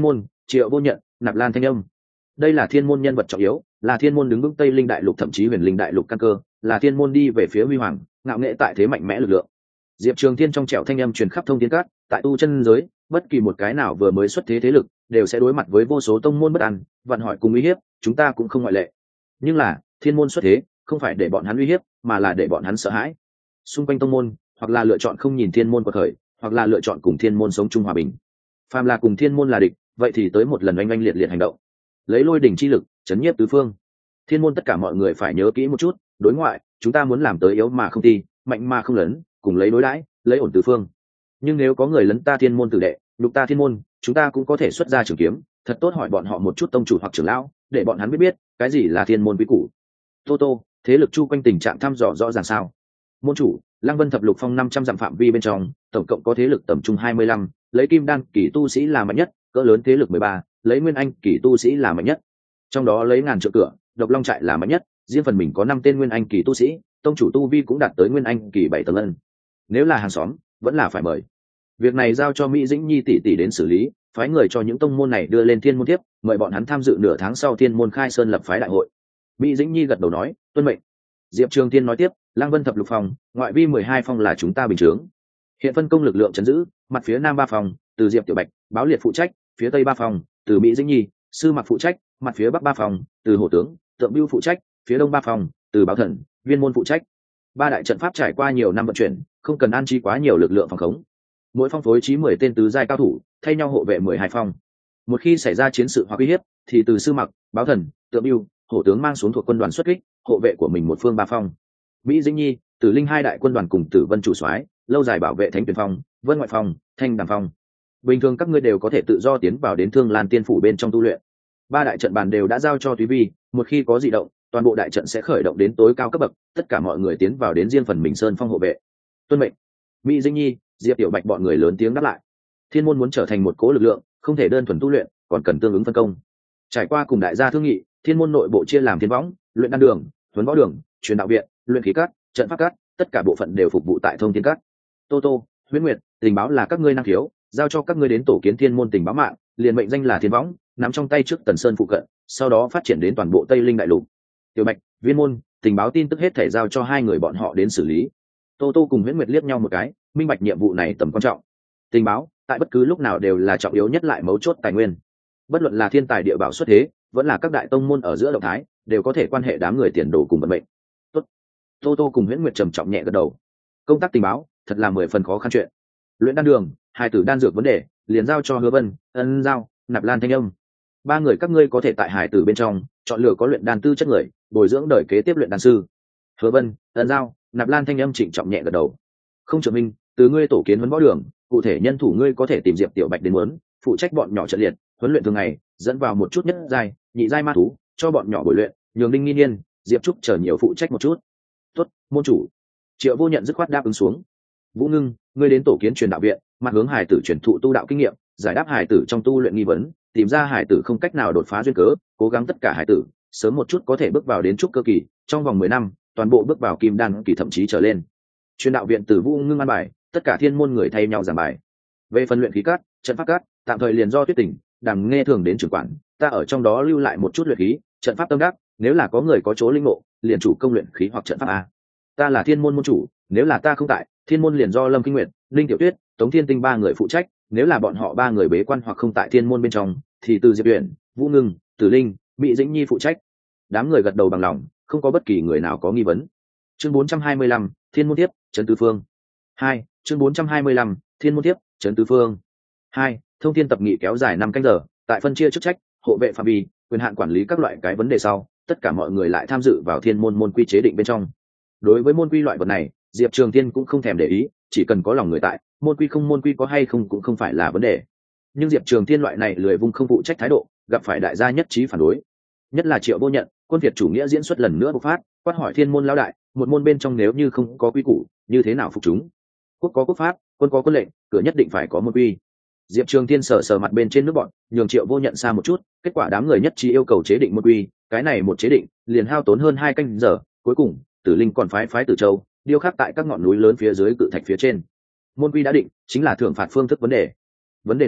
Triệu Vô Nhận, Nạp Lan Thanh Âm. Đây là thiên môn nhân vật trọng yếu, là thiên môn đứng vững Tây Linh đại lục thậm chí Huyền Linh đại lục căn cơ, là thiên môn đi về phía huy hoàng, ngạo nghệ tại thế mạnh mẽ lực lượng. Diệp Trường Thiên trong trẻo thanh âm truyền khắp thông thiên các, tại tu chân giới, bất kỳ một cái nào vừa mới xuất thế thế lực, đều sẽ đối mặt với vô số tông môn bất an, vạn hỏi cùng uy hiếp, chúng ta cũng không ngoại lệ. Nhưng là, thiên môn xuất thế, không phải để bọn hắn uy hiếp, mà là để bọn hắn sợ hãi. Xung quanh tông môn, hoặc là lựa chọn không nhìn thiên môn quật khởi, hoặc là lựa chọn cùng thiên môn sống chung hòa bình. Phàm là cùng thiên môn là địch, vậy thì tới một lần oanh oanh liệt liệt hành động, lấy lôi đỉnh chi lực chấn nhiếp tứ phương. Thiên môn tất cả mọi người phải nhớ kỹ một chút, đối ngoại, chúng ta muốn làm tới yếu mà không ti, mạnh mà không lấn, cùng lấy đối đãi, lấy ổn tứ phương. Nhưng nếu có người lấn ta thiên môn tử đệ, nhục ta thiên môn, chúng ta cũng có thể xuất ra trường kiếm, thật tốt hỏi bọn họ một chút tông chủ hoặc trưởng lão, để bọn hắn biết biết cái gì là thiên môn quý củ. Tô Tô, thế lực chu quanh tình trạng thăm dò rõ ràng sao? Môn chủ, Lăng Vân thập lục phong năm trăm dặm phạm vi bên trong, tổng cộng có thế lực tầm trung hai mươi lăm, lấy kim đan kỳ tu sĩ là mạnh nhất, cỡ lớn thế lực mười ba, lấy nguyên anh kỳ tu sĩ là mạnh nhất. Trong đó lấy ngàn trượng cửa, độc long trại là mạnh nhất, riêng phần mình có năm tên nguyên anh kỳ tu sĩ, tông chủ tu vi cũng đạt tới nguyên anh kỳ bảy tầng ân. Nếu là hàng xóm, vẫn là phải mời. Việc này giao cho Mỹ Dĩnh Nhi tỷ tỷ đến xử lý, phái người cho những tông môn này đưa lên thiên môn tiếp, mời bọn hắn tham dự nửa tháng sau thiên môn khai sơn lập phái đại hội. Mỹ Dĩnh Nhi gật đầu nói, tuân mệnh. Diệp Trường Thiên nói tiếp, Lăng Vân thập lục phòng, ngoại vi mười hai phong là chúng ta bình chướng. Hiện phân công lực lượng chấn giữ, mặt phía nam ba phòng, từ Diệp Tiểu Bạch, Báo Liệt phụ trách, phía tây ba phòng, từ Mỹ Dĩnh Nhi, Sư Mặc phụ trách, mặt phía bắc ba phòng, từ Hổ Tướng, Tượng Bưu phụ trách, phía đông ba phòng, từ Báo Thần, Viên Môn phụ trách. Ba đại trận pháp trải qua nhiều năm vận chuyển, không cần an trí quá nhiều lực lượng phòng khống. Mỗi phong phối trí mười tên tứ giai cao thủ, thay nhau hộ vệ mười hai phong. Một khi xảy ra chiến sự hoặc uy hiếp, thì từ Sư Mặc, Báo Thần, Tượng Bưu, Hổ Tướng mang xuống thuộc quân đoàn xuất kích, hộ vệ của mình một phương ba phong. Mỹ Dĩnh Nhi, Tử Linh hai đại quân đoàn cùng Tử Vân chủ soái, lâu dài bảo vệ Thánh Tuyển Phong, Vân Ngoại Phong, Thanh Đàm Phong. Bình thường các ngươi đều có thể tự do tiến vào đến Thương Lan Tiên phủ bên trong tu luyện. Ba đại trận bàn đều đã giao cho Thúy Vi, một khi có dị động, toàn bộ đại trận sẽ khởi động đến tối cao cấp bậc, tất cả mọi người tiến vào đến riêng phần mình sơn phong hộ vệ. Tuân mệnh. Mỹ Dĩnh Nhi, Diệp Tiểu Bạch bọn người lớn tiếng đáp lại. Thiên môn muốn trở thành một cố lực lượng, không thể đơn thuần tu luyện, còn cần tương ứng phân công. Trải qua cùng đại gia thương nghị, thiên môn nội bộ chia làm thiên võng, luyện đan đường, huấn võ đường, truyền đạo viện, luyện khí các, trận pháp các, tất cả bộ phận đều phục vụ tại thông thiên các. Tô Tô, Huyễn Nguyệt, tình báo là các ngươi năng khiếu, giao cho các ngươi đến tổ kiến thiên môn tình báo mạng, liền mệnh danh là thiên võng, nắm trong tay trước Tần Sơn phụ cận, sau đó phát triển đến toàn bộ Tây Linh đại lục. Tiểu Bạch, Viên Môn, tình báo tin tức hết thể giao cho hai người bọn họ đến xử lý. Tô Tô cùng Huyễn Nguyệt liếc nhau một cái, minh bạch nhiệm vụ này tầm quan trọng. Tình báo, tại bất cứ lúc nào đều là trọng yếu nhất lại mấu chốt tài nguyên. Bất luận là thiên tài địa bảo xuất thế, vẫn là các đại tông môn ở giữa động thái, đều có thể quan hệ đám người tiền đồ cùng vận mệnh. Tốt. Tô Tô cùng Huyễn Nguyệt trầm trọng nhẹ gật đầu. Công tác tình báo, thật là mười phần khó khăn chuyện. Luyện đan đường, hai tử đan dược vấn đề, liền giao cho Hứa Vân, Ân Giao, Nạp Lan Thanh Âm. Ba người các ngươi có thể tại hải tử bên trong chọn lựa có luyện đan tư chất người, bồi dưỡng đời kế tiếp luyện đan sư. Hứa Vân, Ân Giao, Nạp Lan Thanh Âm trịnh trọng nhẹ gật đầu. Không trưởng minh, từ ngươi tổ kiến huấn võ đường, cụ thể nhân thủ ngươi có thể tìm Diệp Tiểu Bạch đến muốn, phụ trách bọn nhỏ trận liệt, huấn luyện thường ngày, dẫn vào một chút nhất giai, nhị giai ma thú, cho bọn nhỏ bồi luyện, nhường Đinh Nghi Niên, Diệp Trúc chờ nhiều phụ trách một chút. Tốt, môn chủ. Triệu Vô Nhận dứt khoát đáp ứng xuống. Vũ Ngưng, ngươi đến tổ kiến truyền đạo viện, mặt hướng hải tử truyền thụ tu đạo kinh nghiệm, giải đáp hải tử trong tu luyện nghi vấn, tìm ra hải tử không cách nào đột phá duyên cớ, cố gắng tất cả hải tử sớm một chút có thể bước vào đến trúc cơ kỳ, trong vòng mười năm, toàn bộ bước vào kim đan kỳ thậm chí trở lên. Truyền đạo viện từ Vũ Ngưng an bài, tất cả thiên môn người thay nhau giảng bài. Về phần luyện khí cát, trận pháp cát, tạm thời liền do Tuyết Tỉnh, Đàm Nghe thường đến trưởng quản, ta ở trong đó lưu lại một chút luyện khí, trận pháp tâm đắc, nếu là có người có chỗ linh ngộ, liền chủ công luyện khí hoặc trận pháp a. Ta là thiên môn môn chủ, nếu là ta không tại, thiên môn liền do Lâm Kinh Nguyệt, Linh Tiểu Tuyết, Tống Thiên Tinh ba người phụ trách, nếu là bọn họ ba người bế quan hoặc không tại thiên môn bên trong, thì từ Diệp Uyển, Vũ Ngưng, Tử Linh, Mỹ Dĩnh Nhi phụ trách. Đám người gật đầu bằng lòng, không có bất kỳ người nào có nghi vấn. Chương bốn trăm hai mươi lăm, Thiên môn tiếp, trấn tứ phương. Hai, chương bốn trăm hai mươi lăm, Thiên môn tiếp, trấn tứ phương. Hai, thông thiên tập nghị kéo dài năm canh giờ, tại phân chia chức trách, hộ vệ phạm vi, quyền hạn quản lý các loại cái vấn đề sau, tất cả mọi người lại tham dự vào thiên môn môn quy chế định bên trong. Đối với môn quy loại vật này, Diệp Trường Thiên cũng không thèm để ý, chỉ cần có lòng người tại, môn quy không môn quy có hay không cũng không phải là vấn đề. Nhưng Diệp Trường Thiên loại này lười vung không phụ trách thái độ, gặp phải đại gia nhất trí phản đối. Nhất là Triệu Vô Nhận, quân Việt chủ nghĩa diễn xuất lần nữa bộc phát, quát hỏi thiên môn lão đại, một môn bên trong nếu như không có quy củ, như thế nào phục chúng? Quốc có quốc pháp, quân có quân lệnh, cửa nhất định phải có môn quy. Diệp Trường Thiên sờ sờ mặt bên trên nước bọn, nhường Triệu Vô Nhận xa một chút, kết quả đám người nhất trí yêu cầu chế định môn quy, cái này một chế định, liền hao tốn hơn hai canh giờ, cuối cùng, Tử Linh còn phái phái Tử Châu, điêu khắc tại các ngọn núi lớn phía dưới cự thạch phía trên. Môn quy đã định, chính là thưởng phạt phương thức vấn đề. Vấn đề này,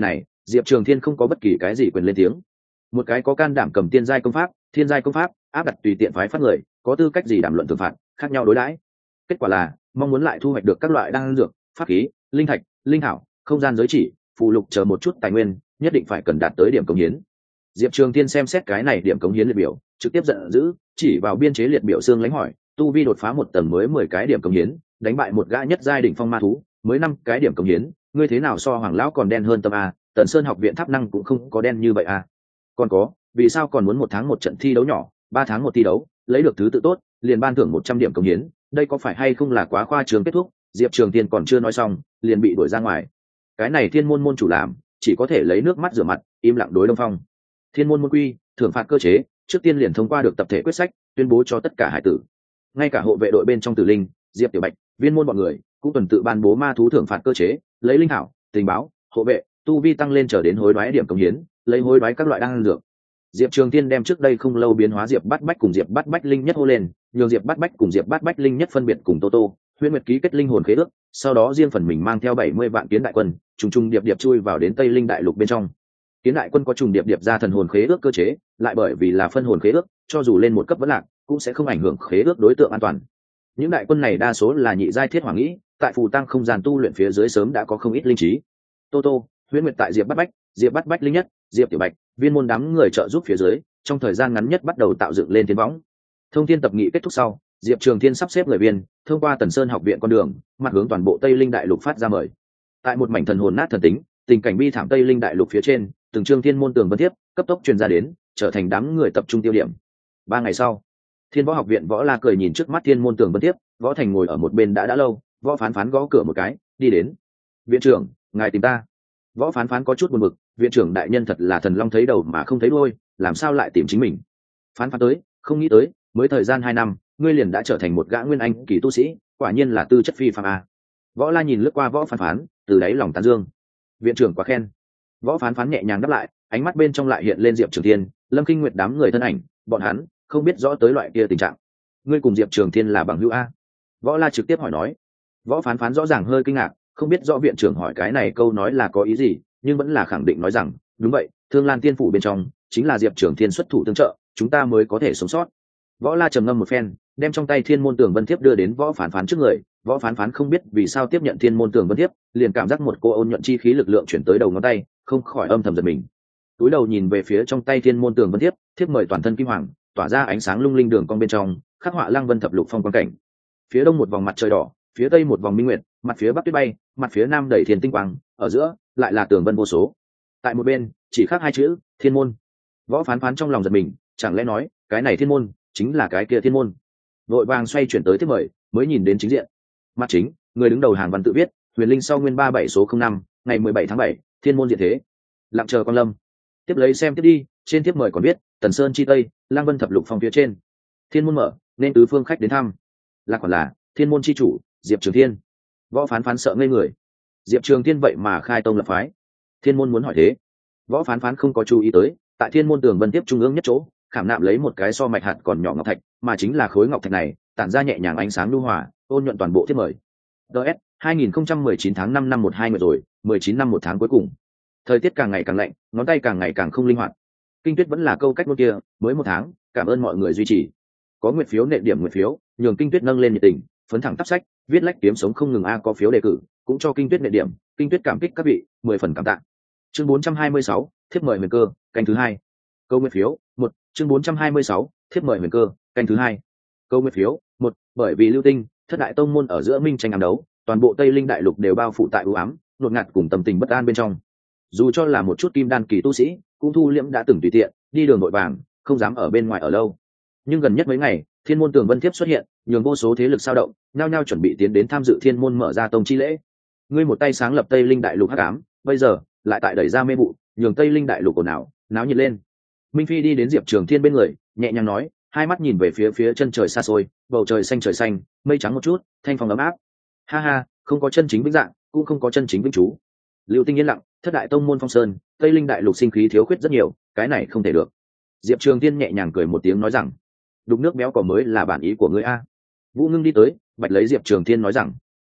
Diệp Trường Thiên không có bất kỳ cái gì quyền lên tiếng. Một cái có can đảm cầm tiên giai công pháp, thiên giai công pháp áp đặt tùy tiện phái phát người, có tư cách gì đàm luận thưởng phạt, khác nhau đối đãi. Kết quả là mong muốn lại thu hoạch được các loại đan dược, pháp khí, linh thạch, linh thảo, không gian giới chỉ, phụ lục chờ một chút tài nguyên, nhất định phải cần đạt tới điểm cống hiến. Diệp Trường Thiên xem xét cái này điểm cống hiến liệt biểu, trực tiếp giận dữ, chỉ vào biên chế liệt biểu xương lãnh hỏi, tu vi đột phá một tầng mới mười cái điểm cống hiến, đánh bại một gã nhất giai đỉnh phong ma thú, mới năm cái điểm cống hiến, ngươi thế nào so Hoàng lão còn đen hơn tâm a, Tần Sơn học viện tháp năng cũng không có đen như vậy a. Còn có, vì sao còn muốn một tháng một trận thi đấu nhỏ, ba tháng một thi đấu, lấy được thứ tự tốt, liền ban thưởng một trăm điểm cống hiến, đây có phải hay không là quá khoa trương kết thúc? Diệp Trường Thiên còn chưa nói xong, liền bị đuổi ra ngoài. Cái này Thiên môn môn chủ làm, chỉ có thể lấy nước mắt rửa mặt, im lặng đối Đông Phong. Thiên môn môn quy, thưởng phạt cơ chế, trước tiên liền thông qua được tập thể quyết sách, tuyên bố cho tất cả hải tử. Ngay cả hộ vệ đội bên trong Tử Linh, Diệp Tiểu Bạch, viên môn bọn người, cũng tuần tự ban bố ma thú thưởng phạt cơ chế, lấy linh thảo, tình báo, hộ vệ, tu vi tăng lên trở đến hối đoái điểm cống hiến, lấy hối đoái các loại đan dược. Diệp Trường Thiên đem trước đây không lâu biến hóa Diệp Bát Bách cùng Diệp Bát Bách linh nhất hô lên, nhường Diệp Bát Bách cùng Diệp Bát Bách linh nhất phân biệt cùng Tô Tô, Huyễn Nguyệt ký kết linh hồn khế ước, sau đó riêng phần mình mang theo bảy mươi vạn kiến đại quân, trùng trùng điệp điệp chui vào đến Tây Linh đại lục bên trong. Kiến đại quân có trùng điệp điệp ra thần hồn khế ước cơ chế, lại bởi vì là phân hồn khế ước, cho dù lên một cấp vẫn lạc, cũng sẽ không ảnh hưởng khế ước đối tượng an toàn. Những đại quân này đa số là nhị giai thiết hoàng nghĩ, tại phù tăng không gian tu luyện phía dưới sớm đã có không ít linh trí. Tô Tô, Huyễn Nguyệt tại Diệp Bát Bách, Diệp Bát Bách linh nhất, Diệp Tiểu Bạch, viên môn đám người trợ giúp phía dưới, trong thời gian ngắn nhất bắt đầu tạo dựng lên tiến võng. Thông thiên tập nghị kết thúc sau, Diệp Trường Thiên sắp xếp người viên, thông qua Tần Sơn học viện con đường, mặt hướng toàn bộ Tây Linh đại lục phát ra mời. Tại một mảnh thần hồn nát thần tính, tình cảnh bi thảm Tây Linh đại lục phía trên, từng trương thiên môn tường vân thiếp cấp tốc truyền ra đến, trở thành đám người tập trung tiêu điểm. Ba ngày sau, Thiên Võ học viện Võ La cười nhìn trước mắt thiên môn tường vân thiếp, Võ Thành ngồi ở một bên đã đã lâu, Võ Phán Phán gõ cửa một cái, đi đến. Viện trưởng, ngài tìm ta. Võ Phán Phán có chút buồn bực, viện trưởng đại nhân thật là thần long thấy đầu mà không thấy đuôi, làm sao lại tìm chính mình? Phán Phán tới, không nghĩ tới, mới thời gian hai năm, ngươi liền đã trở thành một gã nguyên anh kỳ tu sĩ, quả nhiên là tư chất phi phàm a. Võ La nhìn lướt qua Võ Phán Phán, từ đáy lòng tán dương. Viện trưởng quá khen. Võ Phán Phán nhẹ nhàng đáp lại, ánh mắt bên trong lại hiện lên Diệp Trường Thiên, Lâm Kinh Nguyệt đám người thân ảnh, bọn hắn không biết rõ tới loại kia tình trạng. Ngươi cùng Diệp Trường Thiên là bằng hữu a? Võ La trực tiếp hỏi nói. Võ Phán Phán rõ ràng hơi kinh ngạc, không biết rõ viện trưởng hỏi cái này câu nói là có ý gì, nhưng vẫn là khẳng định nói rằng, đúng vậy, Thương Lan Tiên phủ bên trong chính là Diệp Trường Thiên xuất thủ tương trợ, chúng ta mới có thể sống sót. Võ La trầm ngâm một phen, đem trong tay Thiên môn tường vân thiếp đưa đến Võ Phán Phán trước người. Võ Phán Phán không biết vì sao tiếp nhận Thiên môn tường vân thiếp, liền cảm giác một cô ôn nhuận chi khí lực lượng chuyển tới đầu ngón tay, không khỏi âm thầm giật mình. Túi đầu nhìn về phía trong tay Thiên môn tường vân thiếp, thiếp mời toàn thân kim hoàng, tỏa ra ánh sáng lung linh đường cong bên trong, khắc họa Lăng Vân thập lục phong quang cảnh. Phía đông một vòng mặt trời đỏ, phía tây một vòng minh nguyệt, mặt phía bắc tuyết bay, mặt phía nam đầy thiên tinh quang, ở giữa lại là tường vân vô số. Tại một bên chỉ khắc hai chữ Thiên môn. Võ Phán Phán trong lòng giật mình, chẳng lẽ nói cái này Thiên môn chính là cái kia Thiên môn? Vội vàng xoay chuyển tới tiếp mời, mới nhìn đến chính diện. Mặt chính, người đứng đầu hàng văn tự viết, huyền linh sau nguyên ba bảy số không năm, ngày mười bảy tháng bảy, Thiên môn diện thế. Lặng chờ quan lâm. Tiếp lấy xem tiếp đi, trên tiếp mời còn viết, Tần Sơn chi tây, Lang Vân thập lục phong phía trên. Thiên môn mở, nên tứ phương khách đến thăm. Là còn là Thiên môn chi chủ, Diệp Trường Thiên. Võ Phán Phán sợ ngây người. Diệp Trường Thiên vậy mà khai tông lập phái. Thiên môn muốn hỏi thế. Võ Phán Phán không có chú ý tới, tại Thiên môn tường vân tiếp trung ương nhất chỗ, khảm nạm lấy một cái so mạch hạt còn nhỏ ngọc thạch, mà chính là khối ngọc thạch này tản ra nhẹ nhàng ánh sáng nhu hòa, ôn nhuận toàn bộ thiết mời. ds hai nghìn không trăm mười chín tháng năm năm một hai nguyệt rồi, mười chín năm một tháng cuối cùng. Thời tiết càng ngày càng lạnh, ngón tay càng ngày càng không linh hoạt. Kinh Tuyết vẫn là câu cách ngôn kia, mới một tháng, cảm ơn mọi người duy trì. Có nguyệt phiếu nệ điểm nguyệt phiếu, nhường Kinh Tuyết nâng lên nhiệt tình, phấn thẳng tắp sách, viết lách kiếm sống không ngừng a có phiếu đề cử, cũng cho Kinh Tuyết nệ điểm, Kinh Tuyết cảm kích các vị, mười phần cảm tạ. Chương bốn trăm hai mươi sáu, thiếp mời huyền cơ, canh thứ hai. Câu nguyệt phiếu, một, chương bốn trăm hai mươi sáu, thiếp mời huyền cơ, canh thứ hai. Câu nguyệt phiếu, một, bởi vì lưu tinh, thất đại tông môn ở giữa minh tranh ám đấu, toàn bộ Tây Linh đại lục đều bao phủ tại u ám, nuột ngạt cùng tâm tình bất an bên trong. Dù cho là một chút kim đan kỳ tu sĩ, cũng thu liễm đã từng tùy tiện, đi đường nội vàng, không dám ở bên ngoài ở lâu. Nhưng gần nhất mấy ngày, Thiên môn tường vân thiếp xuất hiện, nhường vô số thế lực sao động, nhao nhao chuẩn bị tiến đến tham dự Thiên môn mở ra tông chi lễ. Ngươi một tay sáng lập Tây Linh đại lục hắc ám, bây giờ lại tại đẩy ra mê vụ, nhường Tây Linh đại lục ồn ào, náo nhiệt lên. Minh Phi đi đến Diệp Trường Thiên bên người, nhẹ nhàng nói, hai mắt nhìn về phía phía chân trời xa xôi, bầu trời xanh trời xanh, mây trắng một chút, thanh phong ấm áp. Ha ha, không có chân chính vĩnh dạng, cũng không có chân chính vĩnh chú. Lưu Tinh yên lặng, thất đại tông môn phong sơn, Tây Linh đại lục sinh khí thiếu khuyết rất nhiều, cái này không thể được. Diệp Trường Thiên nhẹ nhàng cười một tiếng nói rằng, đục nước béo cò mới là bản ý của ngươi a. Vũ Ngưng đi tới, bạch lấy Diệp Trường Thiên nói rằng,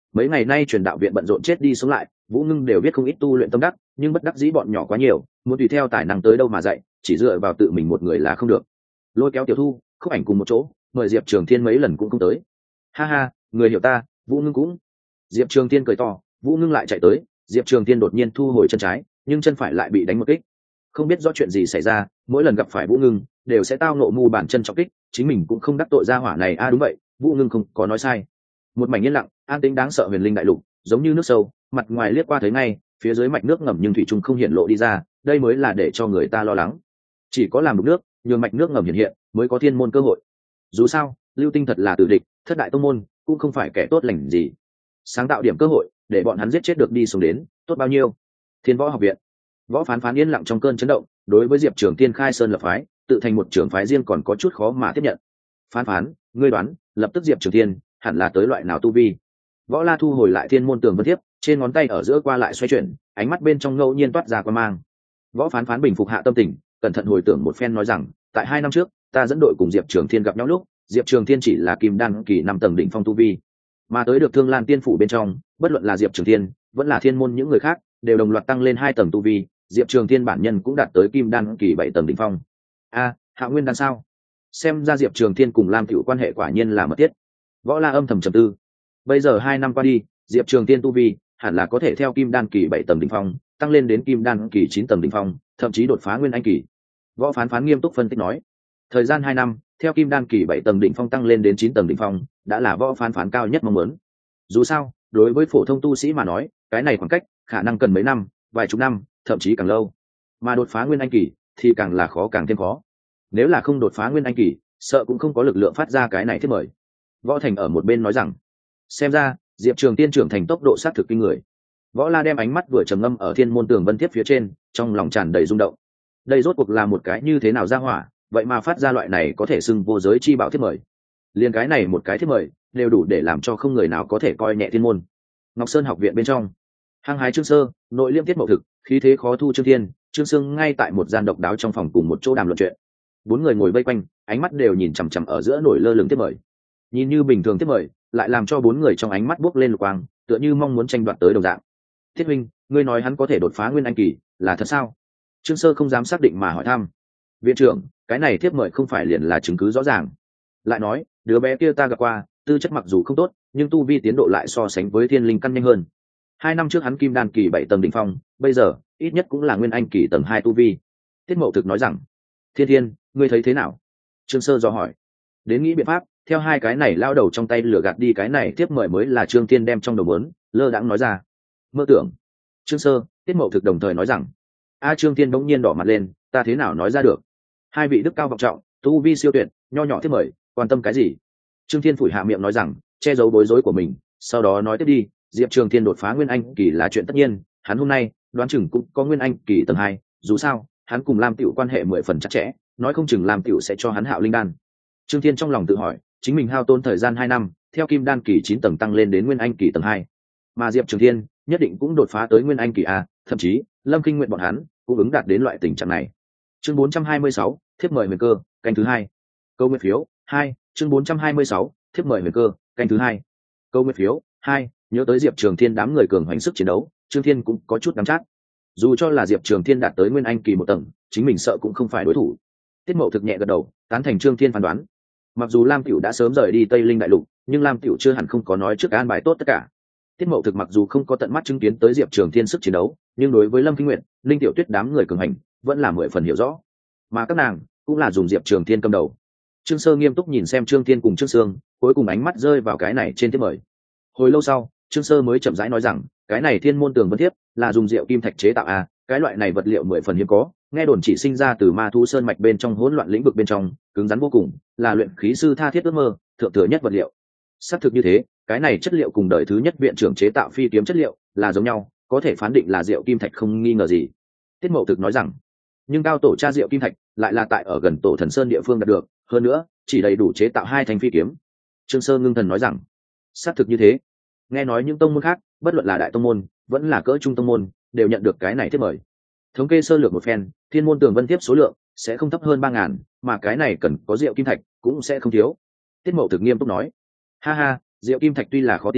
mấy ngày nay truyền đạo viện bận rộn chết đi sống lại, Vũ Ngưng đều biết không ít tu luyện tâm đắc, nhưng bất đắc dĩ bọn nhỏ quá nhiều, muốn tùy theo tài năng tới đâu mà dạy, chỉ dựa vào tự mình một người là không được. Lôi kéo Tiểu Thu, Khúc Ảnh cùng một chỗ, mời Diệp Trường Thiên mấy lần cũng không tới. Ha ha, người hiểu ta, Vũ Ngưng cũng. Diệp Trường Thiên cười to, Vũ Ngưng lại chạy tới, Diệp Trường Thiên đột nhiên thu hồi chân trái, nhưng chân phải lại bị đánh một kích. Không biết rõ chuyện gì xảy ra, mỗi lần gặp phải Vũ Ngưng đều sẽ tao nộ mu bàn chân trọng kích, chính mình cũng không đắc tội ra hỏa này a à, đúng vậy, Vũ Ngưng không có nói sai. Một mảnh yên lặng, an tĩnh đáng sợ huyền linh đại lục, giống như nước sâu, mặt ngoài liếc qua thấy ngay, phía dưới mạch nước ngầm nhưng thủy chung không hiện lộ đi ra, đây mới là để cho người ta lo lắng. Chỉ có làm đục nước, nhường mạch nước ngầm hiện hiện, mới có thiên môn cơ hội. Dù sao, Lưu Tinh thật là tử địch, thất đại tông môn cũng không phải kẻ tốt lành gì. Sáng tạo điểm cơ hội để bọn hắn giết chết được đi xuống đến, tốt bao nhiêu. Thiên Võ Học viện, Võ Phán Phán yên lặng trong cơn chấn động, đối với Diệp Trường Thiên khai sơn lập phái, tự thành một trưởng phái riêng còn có chút khó mà tiếp nhận. Phán Phán, ngươi đoán, lập tức Diệp Trường Thiên hẳn là tới loại nào tu vi? Võ La thu hồi lại thiên môn tường vân thiếp, trên ngón tay ở giữa qua lại xoay chuyển, ánh mắt bên trong ngẫu nhiên toát ra quan mang. Võ Phán Phán bình phục hạ tâm tình, cẩn thận hồi tưởng một phen nói rằng, tại hai năm trước, ta dẫn đội cùng Diệp Trường Thiên gặp nhau lúc, Diệp Trường Thiên chỉ là kim đan kỳ năm tầng đỉnh phong tu vi, mà tới được Thương Lan Tiên phủ bên trong, bất luận là Diệp Trường Thiên, vẫn là thiên môn những người khác, đều đồng loạt tăng lên hai tầng tu vi, Diệp Trường Thiên bản nhân cũng đạt tới kim đan kỳ bảy tầng đỉnh phong. A, Hạ Nguyên đan sao? Xem ra Diệp Trường Thiên cùng Lam Tiểu quan hệ quả nhiên là mật thiết. Võ La âm thầm trầm tư. Bây giờ hai năm qua đi, Diệp Trường Thiên tu vi hẳn là có thể theo kim đan kỳ bảy tầng đỉnh phong, tăng lên đến kim đan kỳ chín tầng đỉnh phong, thậm chí đột phá nguyên anh kỳ. Võ Phán Phán nghiêm túc phân tích nói, thời gian hai năm, theo kim đan kỳ bảy tầng đỉnh phong tăng lên đến chín tầng đỉnh phong, đã là Võ Phán Phán cao nhất mong muốn. Dù sao, đối với phổ thông tu sĩ mà nói, cái này khoảng cách khả năng cần mấy năm, vài chục năm, thậm chí càng lâu. Mà đột phá nguyên anh kỳ thì càng là khó càng thêm khó. Nếu là không đột phá nguyên anh kỳ, sợ cũng không có lực lượng phát ra cái này thiết mời. Võ Thành ở một bên nói rằng, xem ra Diệp Trường Tiên trưởng thành tốc độ sát thực kinh người. Võ La đem ánh mắt vừa trầm ngâm ở thiên môn tường vân thiếp phía trên, trong lòng tràn đầy rung động. Đây rốt cuộc là một cái như thế nào ra hỏa, vậy mà phát ra loại này có thể xưng vô giới chi bảo thiết mời. Liên cái này một cái thiết mời đều đủ để làm cho không người nào có thể coi nhẹ thiên môn. Ngọc Sơn học viện bên trong, hăng hái Trương Sơ, nội liêm tiết mậu thực, khí thế khó thu Trương Thiên, Trương Sương ngay tại một gian độc đáo trong phòng cùng một chỗ đàm luận chuyện. Bốn người ngồi vây quanh, ánh mắt đều nhìn chằm chằm ở giữa nổi lơ lửng tiếp mời. Nhìn như bình thường tiếp mời, lại làm cho bốn người trong ánh mắt buốc lên lục quang, tựa như mong muốn tranh đoạt tới đồng dạng. Thiết huynh, ngươi nói hắn có thể đột phá nguyên anh kỳ, là thật sao? Trương Sơ không dám xác định mà hỏi thăm. Viện trưởng, cái này tiếp mời không phải liền là chứng cứ rõ ràng. Lại nói, đứa bé kia ta gặp qua, tư chất mặc dù không tốt, nhưng tu vi tiến độ lại so sánh với thiên linh căn nhanh hơn. Hai năm trước hắn kim đan kỳ bảy tầng đỉnh phong, bây giờ ít nhất cũng là nguyên anh kỳ tầng hai tu vi. Tiết Mậu Thực nói rằng, Thiên Thiên, ngươi thấy thế nào? Trương Sơ do hỏi. Đến nghĩ biện pháp, theo hai cái này lao đầu trong tay lửa gạt đi cái này tiếp mời mới là Trương Thiên đem trong đầu muốn, lơ đãng nói ra. Mơ tưởng. Trương Sơ, Tiết Mậu Thực đồng thời nói rằng, a Trương Thiên bỗng nhiên đỏ mặt lên, ta thế nào nói ra được? Hai vị đức cao vọng trọng, tu vi siêu tuyệt, nho nhỏ tiếp mời, quan tâm cái gì? Trương Thiên phủi hạ miệng nói rằng, che giấu bối rối của mình, sau đó nói tiếp đi, Diệp Trường Thiên đột phá nguyên anh kỳ là chuyện tất nhiên, hắn hôm nay đoán chừng cũng có nguyên anh kỳ tầng hai, dù sao, hắn cùng Lam Tiểu quan hệ mười phần chặt chẽ, nói không chừng Lam Tiểu sẽ cho hắn Hạo linh đan. Trương Thiên trong lòng tự hỏi, chính mình hao tốn thời gian hai năm, theo kim đan kỳ chín tầng tăng lên đến nguyên anh kỳ tầng hai, mà Diệp Trường Thiên nhất định cũng đột phá tới nguyên anh kỳ a, thậm chí Lâm Kinh nguyện bọn hắn cũng ứng đạt đến loại tình trạng này. Chương bốn trăm hai mươi sáu, thiếp mời huyền cơ, canh thứ hai. Câu nguyên phiếu hai, chương bốn trăm hai mươi sáu, thiếp mời huyền cơ, canh thứ hai. Câu nguyên phiếu hai, nhớ tới Diệp Trường Thiên đám người cường hoành sức chiến đấu, Trương Thiên cũng có chút nắm chắc. Dù cho là Diệp Trường Thiên đạt tới nguyên anh kỳ một tầng, chính mình sợ cũng không phải đối thủ. Tiết Mậu Thực nhẹ gật đầu, tán thành Trương Thiên phán đoán. Mặc dù Lam Tiểu đã sớm rời đi Tây Linh đại lục, nhưng Lam Tiểu chưa hẳn không có nói trước an bài tốt tất cả. Tiết Mậu Thực mặc dù không có tận mắt chứng kiến tới Diệp Trường Thiên sức chiến đấu, nhưng đối với Lâm Kinh Nguyệt, Linh Tiểu Tuyết đám người cường hành, vẫn là mười phần hiểu rõ. Mà các nàng cũng là dùng Diệp Trường Thiên cầm đầu. Trương Sơ nghiêm túc nhìn xem Trương Thiên cùng Trương Sương, cuối cùng ánh mắt rơi vào cái này trên tiếp mời. Hồi lâu sau, Trương Sơ mới chậm rãi nói rằng, cái này thiên môn tường vân thiếp là dùng rượu kim thạch chế tạo à, cái loại này vật liệu mười phần hiếm có, nghe đồn chỉ sinh ra từ ma thu sơn mạch bên trong hỗn loạn lĩnh vực bên trong, cứng rắn vô cùng, là luyện khí sư tha thiết ước mơ, thượng thừa nhất vật liệu. Xác thực như thế, cái này chất liệu cùng đời thứ nhất viện trưởng chế tạo phi kiếm chất liệu là giống nhau, có thể phán định là rượu kim thạch không nghi ngờ gì. Tiết Mậu Thực nói rằng, nhưng cao tổ tra rượu kim thạch lại là tại ở gần tổ thần sơn địa phương đạt được, hơn nữa chỉ đầy đủ chế tạo hai thanh phi kiếm. Trương Sơ ngưng thần nói rằng, xác thực như thế. Nghe nói những tông môn khác, bất luận là đại tông môn vẫn là cỡ trung tông môn, đều nhận được cái này thiết mời. Thống kê sơ lược một phen, thiên môn tường vân tiếp số lượng sẽ không thấp hơn ba ngàn, mà cái này cần có rượu kim thạch cũng sẽ không thiếu. Tiết Mậu Thực nghiêm túc nói, ha ha, rượu kim thạch tuy là khó tìm,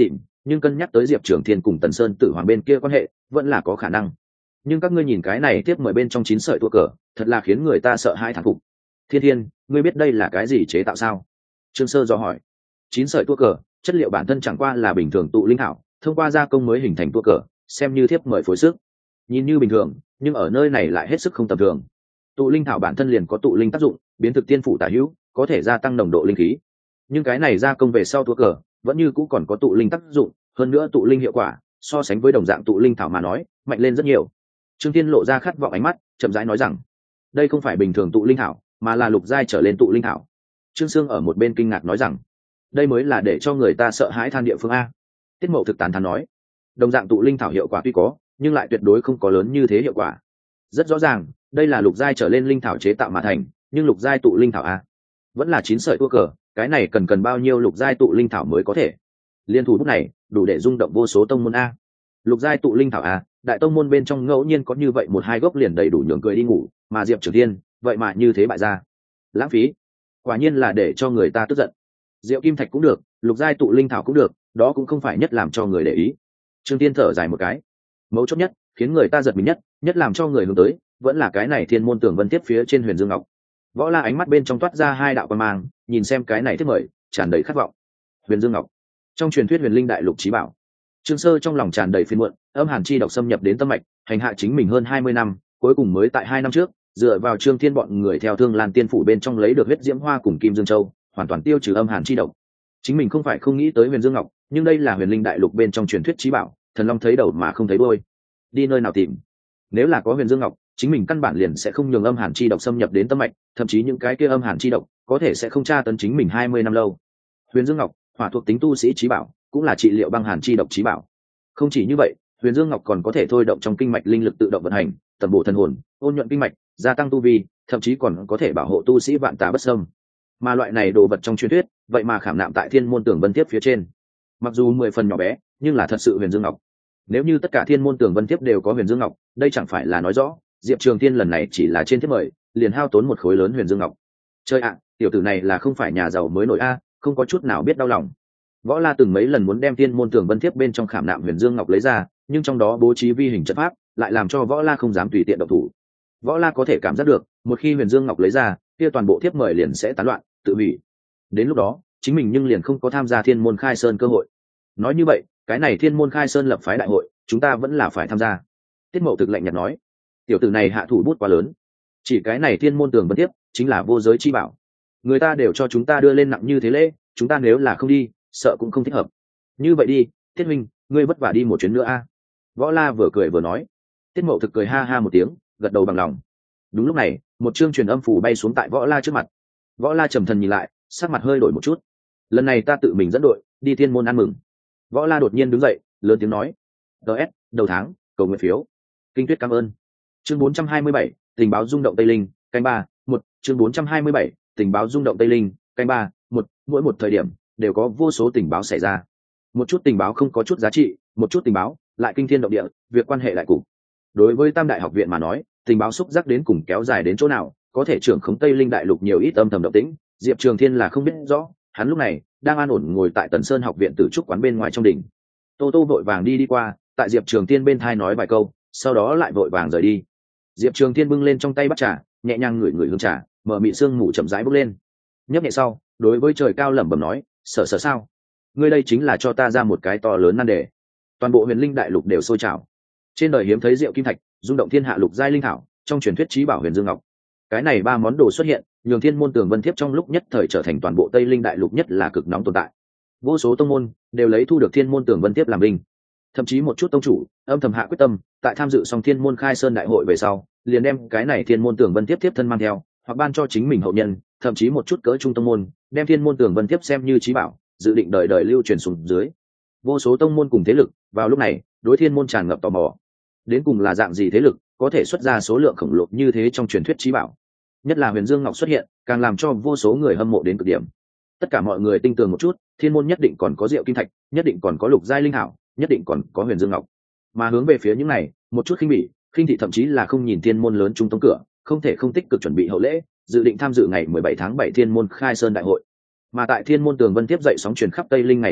nhưng cân nhắc tới diệp trường thiên cùng tần sơn tử hoàng bên kia quan hệ vẫn là có khả năng. Nhưng các ngươi nhìn cái này tiếp mời bên trong chín sợi tua cờ thật là khiến người ta sợ hãi thán phục. Thiên Thiên, ngươi biết đây là cái gì chế tạo sao? Trương Sơ dò hỏi. Chín sợi tua cờ chất liệu bản thân chẳng qua là bình thường tụ linh thảo, thông qua gia công mới hình thành tua cờ, xem như thiếp mời phối sức. Nhìn như bình thường, nhưng ở nơi này lại hết sức không tầm thường. Tụ linh thảo bản thân liền có tụ linh tác dụng, biến thực tiên phủ tả hữu, có thể gia tăng nồng độ linh khí. Nhưng cái này gia công về sau tua cờ, vẫn như cũng còn có tụ linh tác dụng, hơn nữa tụ linh hiệu quả, so sánh với đồng dạng tụ linh thảo mà nói, mạnh lên rất nhiều. Trương Thiên lộ ra khát vọng ánh mắt, chậm rãi nói rằng, đây không phải bình thường tụ linh thảo, mà là lục giai trở lên tụ linh thảo. Trương Sương ở một bên kinh ngạc nói rằng, đây mới là để cho người ta sợ hãi than địa phương a. Tiết Mậu thực tán thán nói, đồng dạng tụ linh thảo hiệu quả tuy có, nhưng lại tuyệt đối không có lớn như thế hiệu quả. Rất rõ ràng, đây là lục giai trở lên linh thảo chế tạo mà thành, nhưng lục giai tụ linh thảo a, vẫn là chín sợi tua cờ, cái này cần cần bao nhiêu lục giai tụ linh thảo mới có thể? Liên thủ bút này, đủ để rung động vô số tông môn a. Lục giai tụ linh thảo a, đại tông môn bên trong ngẫu nhiên có như vậy một hai gốc liền đầy đủ nhường cười đi ngủ, mà Diệp Trường Thiên, vậy mà như thế bại ra. Lãng phí, quả nhiên là để cho người ta tức giận. Diệu kim thạch cũng được, lục giai tụ linh thảo cũng được, đó cũng không phải nhất làm cho người để ý. Trương Thiên thở dài một cái, mấu chốt nhất, khiến người ta giật mình nhất, nhất làm cho người hướng tới, vẫn là cái này Thiên Môn Tường Vân tiếp phía trên Huyền Dương Ngọc. Võ La ánh mắt bên trong toát ra hai đạo quan mang, nhìn xem cái này thiết mời, tràn đầy khát vọng. Huyền Dương Ngọc, trong truyền thuyết huyền linh đại lục chí bảo. Trương Sơ trong lòng tràn đầy phiền muộn, âm hàn chi độc xâm nhập đến tâm mạch, hành hạ chính mình hơn hai mươi năm, cuối cùng mới tại hai năm trước, dựa vào Trương Thiên bọn người theo Thương Lan Tiên phủ bên trong lấy được huyết diễm hoa cùng Kim Dương Châu, hoàn toàn tiêu trừ âm hàn chi độc. Chính mình không phải không nghĩ tới Huyền Dương Ngọc, nhưng đây là huyền linh đại lục bên trong truyền thuyết chí bảo, thần long thấy đầu mà không thấy đuôi. Đi nơi nào tìm? Nếu là có Huyền Dương Ngọc, chính mình căn bản liền sẽ không nhường âm hàn chi độc xâm nhập đến tâm mạch, thậm chí những cái kia âm hàn chi độc có thể sẽ không tra tấn chính mình hai mươi năm lâu. Huyền Dương Ngọc, hỏa thuộc tính tu sĩ chí bảo, cũng là trị liệu băng hàn chi độc chí bảo. Không chỉ như vậy, Huyền Dương Ngọc còn có thể thôi động trong kinh mạch linh lực tự động vận hành, tầm bổ thần hồn, ôn nhuận kinh mạch, gia tăng tu vi, thậm chí còn có thể bảo hộ tu sĩ vạn tà bất xâm. Mà loại này đồ vật trong truyền thuyết, vậy mà khảm nạm tại Thiên Môn Tường Vân Tiếp phía trên. Mặc dù mười phần nhỏ bé, nhưng là thật sự Huyền Dương Ngọc. Nếu như tất cả Thiên Môn Tường Vân Tiếp đều có Huyền Dương Ngọc, đây chẳng phải là nói rõ, Diệp Trường Thiên lần này chỉ là trên thiết mời, liền hao tốn một khối lớn Huyền Dương Ngọc. Chơi ạ, tiểu tử này là không phải nhà giàu mới nổi a, không có chút nào biết đau lòng. Võ La từng mấy lần muốn đem Thiên Môn Tường Vân Tiếp bên trong khảm nạm Huyền Dương Ngọc lấy ra, nhưng trong đó bố trí vi hình trận pháp, lại làm cho Võ La không dám tùy tiện động thủ. Võ La có thể cảm giác được, một khi Huyền Dương Ngọc lấy ra, kia toàn bộ thiếp mời liền sẽ tán loạn, tự hủy. Đến lúc đó, chính mình nhưng liền không có tham gia Thiên Môn Khai Sơn cơ hội. Nói như vậy, cái này Thiên Môn Khai Sơn lập phái đại hội, chúng ta vẫn là phải tham gia. Tiết Mậu thực lạnh nhạt nói, tiểu tử này hạ thủ bút quá lớn. Chỉ cái này Thiên Môn Tường Vân Tiếp, chính là vô giới chi bảo. Người ta đều cho chúng ta đưa lên nặng như thế lễ, chúng ta nếu là không đi, sợ cũng không thích hợp. Như vậy đi, Tiết Minh, ngươi vất vả đi một chuyến nữa a. Võ La vừa cười vừa nói. Tiết Mậu thực cười ha ha một tiếng, gật đầu bằng lòng. Đúng lúc này, một chương truyền âm phù bay xuống tại Võ La trước mặt. Võ La trầm thần nhìn lại, sắc mặt hơi đổi một chút. Lần này ta tự mình dẫn đội đi Thiên Môn ăn mừng. Võ La đột nhiên đứng dậy, lớn tiếng nói, ds đầu tháng cầu nguyện phiếu. Kinh Tuyết cảm ơn. Chương bốn trăm hai mươi bảy, tình báo rung động Tây Linh, canh ba, một. Chương bốn trăm hai mươi bảy, tình báo rung động Tây Linh, canh ba, một. Mỗi một thời điểm đều có vô số tình báo xảy ra. Một chút tình báo không có chút giá trị, một chút tình báo lại kinh thiên động địa, việc quan hệ lại cục. Đối với Tam Đại học viện mà nói, tình báo xúc giác đến cùng kéo dài đến chỗ nào, có thể trưởng khống Tây Linh đại lục nhiều ít âm thầm động tĩnh, Diệp Trường Thiên là không biết rõ. Hắn lúc này đang an ổn ngồi tại Tần Sơn học viện tử trúc quán bên ngoài trong đỉnh. Tô Tô vội vàng đi đi qua, tại Diệp Trường Thiên bên thai nói vài câu, sau đó lại vội vàng rời đi. Diệp Trường Thiên bưng lên trong tay bát trà, nhẹ nhàng ngửi ngửi hương trà, mở mị sương mù chậm rãi bốc lên. Nhấp nhẹ sau, đối với trời cao lẩm bẩm nói, sợ sợ sao? Ngươi đây chính là cho ta ra một cái to lớn nan đề. Toàn bộ huyền linh đại lục đều sôi trào. Trên đời hiếm thấy rượu kim thạch, rung động thiên hạ lục giai linh thảo, trong truyền thuyết chí bảo Huyền Dương Ngọc. Cái này ba món đồ xuất hiện, nhường Thiên Môn Tường Vân Thiếp trong lúc nhất thời trở thành toàn bộ Tây Linh đại lục nhất là cực nóng tồn tại. Vô số tông môn đều lấy thu được Thiên Môn Tường Vân Thiếp làm linh. Thậm chí một chút tông chủ âm thầm hạ quyết tâm, tại tham dự xong Thiên Môn Khai Sơn đại hội về sau, liền đem cái này Thiên Môn Tường Vân Thiếp tiếp thân mang theo, hoặc ban cho chính mình hậu nhân, thậm chí một chút cỡ trung tông môn, đem Thiên Môn Tường Vân Thiếp xem như chí bảo, dự định đời đời lưu truyền xuống dưới. Vô số tông môn cùng thế lực, vào lúc này, đối Thiên Môn tràn ngập tò mò. Đến cùng là dạng gì thế lực, có thể xuất ra số lượng khổng lồ như thế trong truyền thuyết chí bảo? Nhất là Huyền Dương Ngọc xuất hiện, càng làm cho vô số người hâm mộ đến cực điểm. Tất cả mọi người tin tưởng một chút, Thiên Môn nhất định còn có rượu kim thạch, nhất định còn có lục giai linh hảo, nhất định còn có Huyền Dương Ngọc. Mà hướng về phía những này, một chút khinh bỉ, khinh thị thậm chí là không nhìn Thiên Môn lớn trung tông cửa, không thể không tích cực chuẩn bị hậu lễ, dự định tham dự ngày mười bảy tháng bảy Thiên Môn Khai Sơn đại hội. Mà tại Thiên Môn Tường Vân tiếp dậy sóng truyền khắp Tây Linh ngày thứ ba,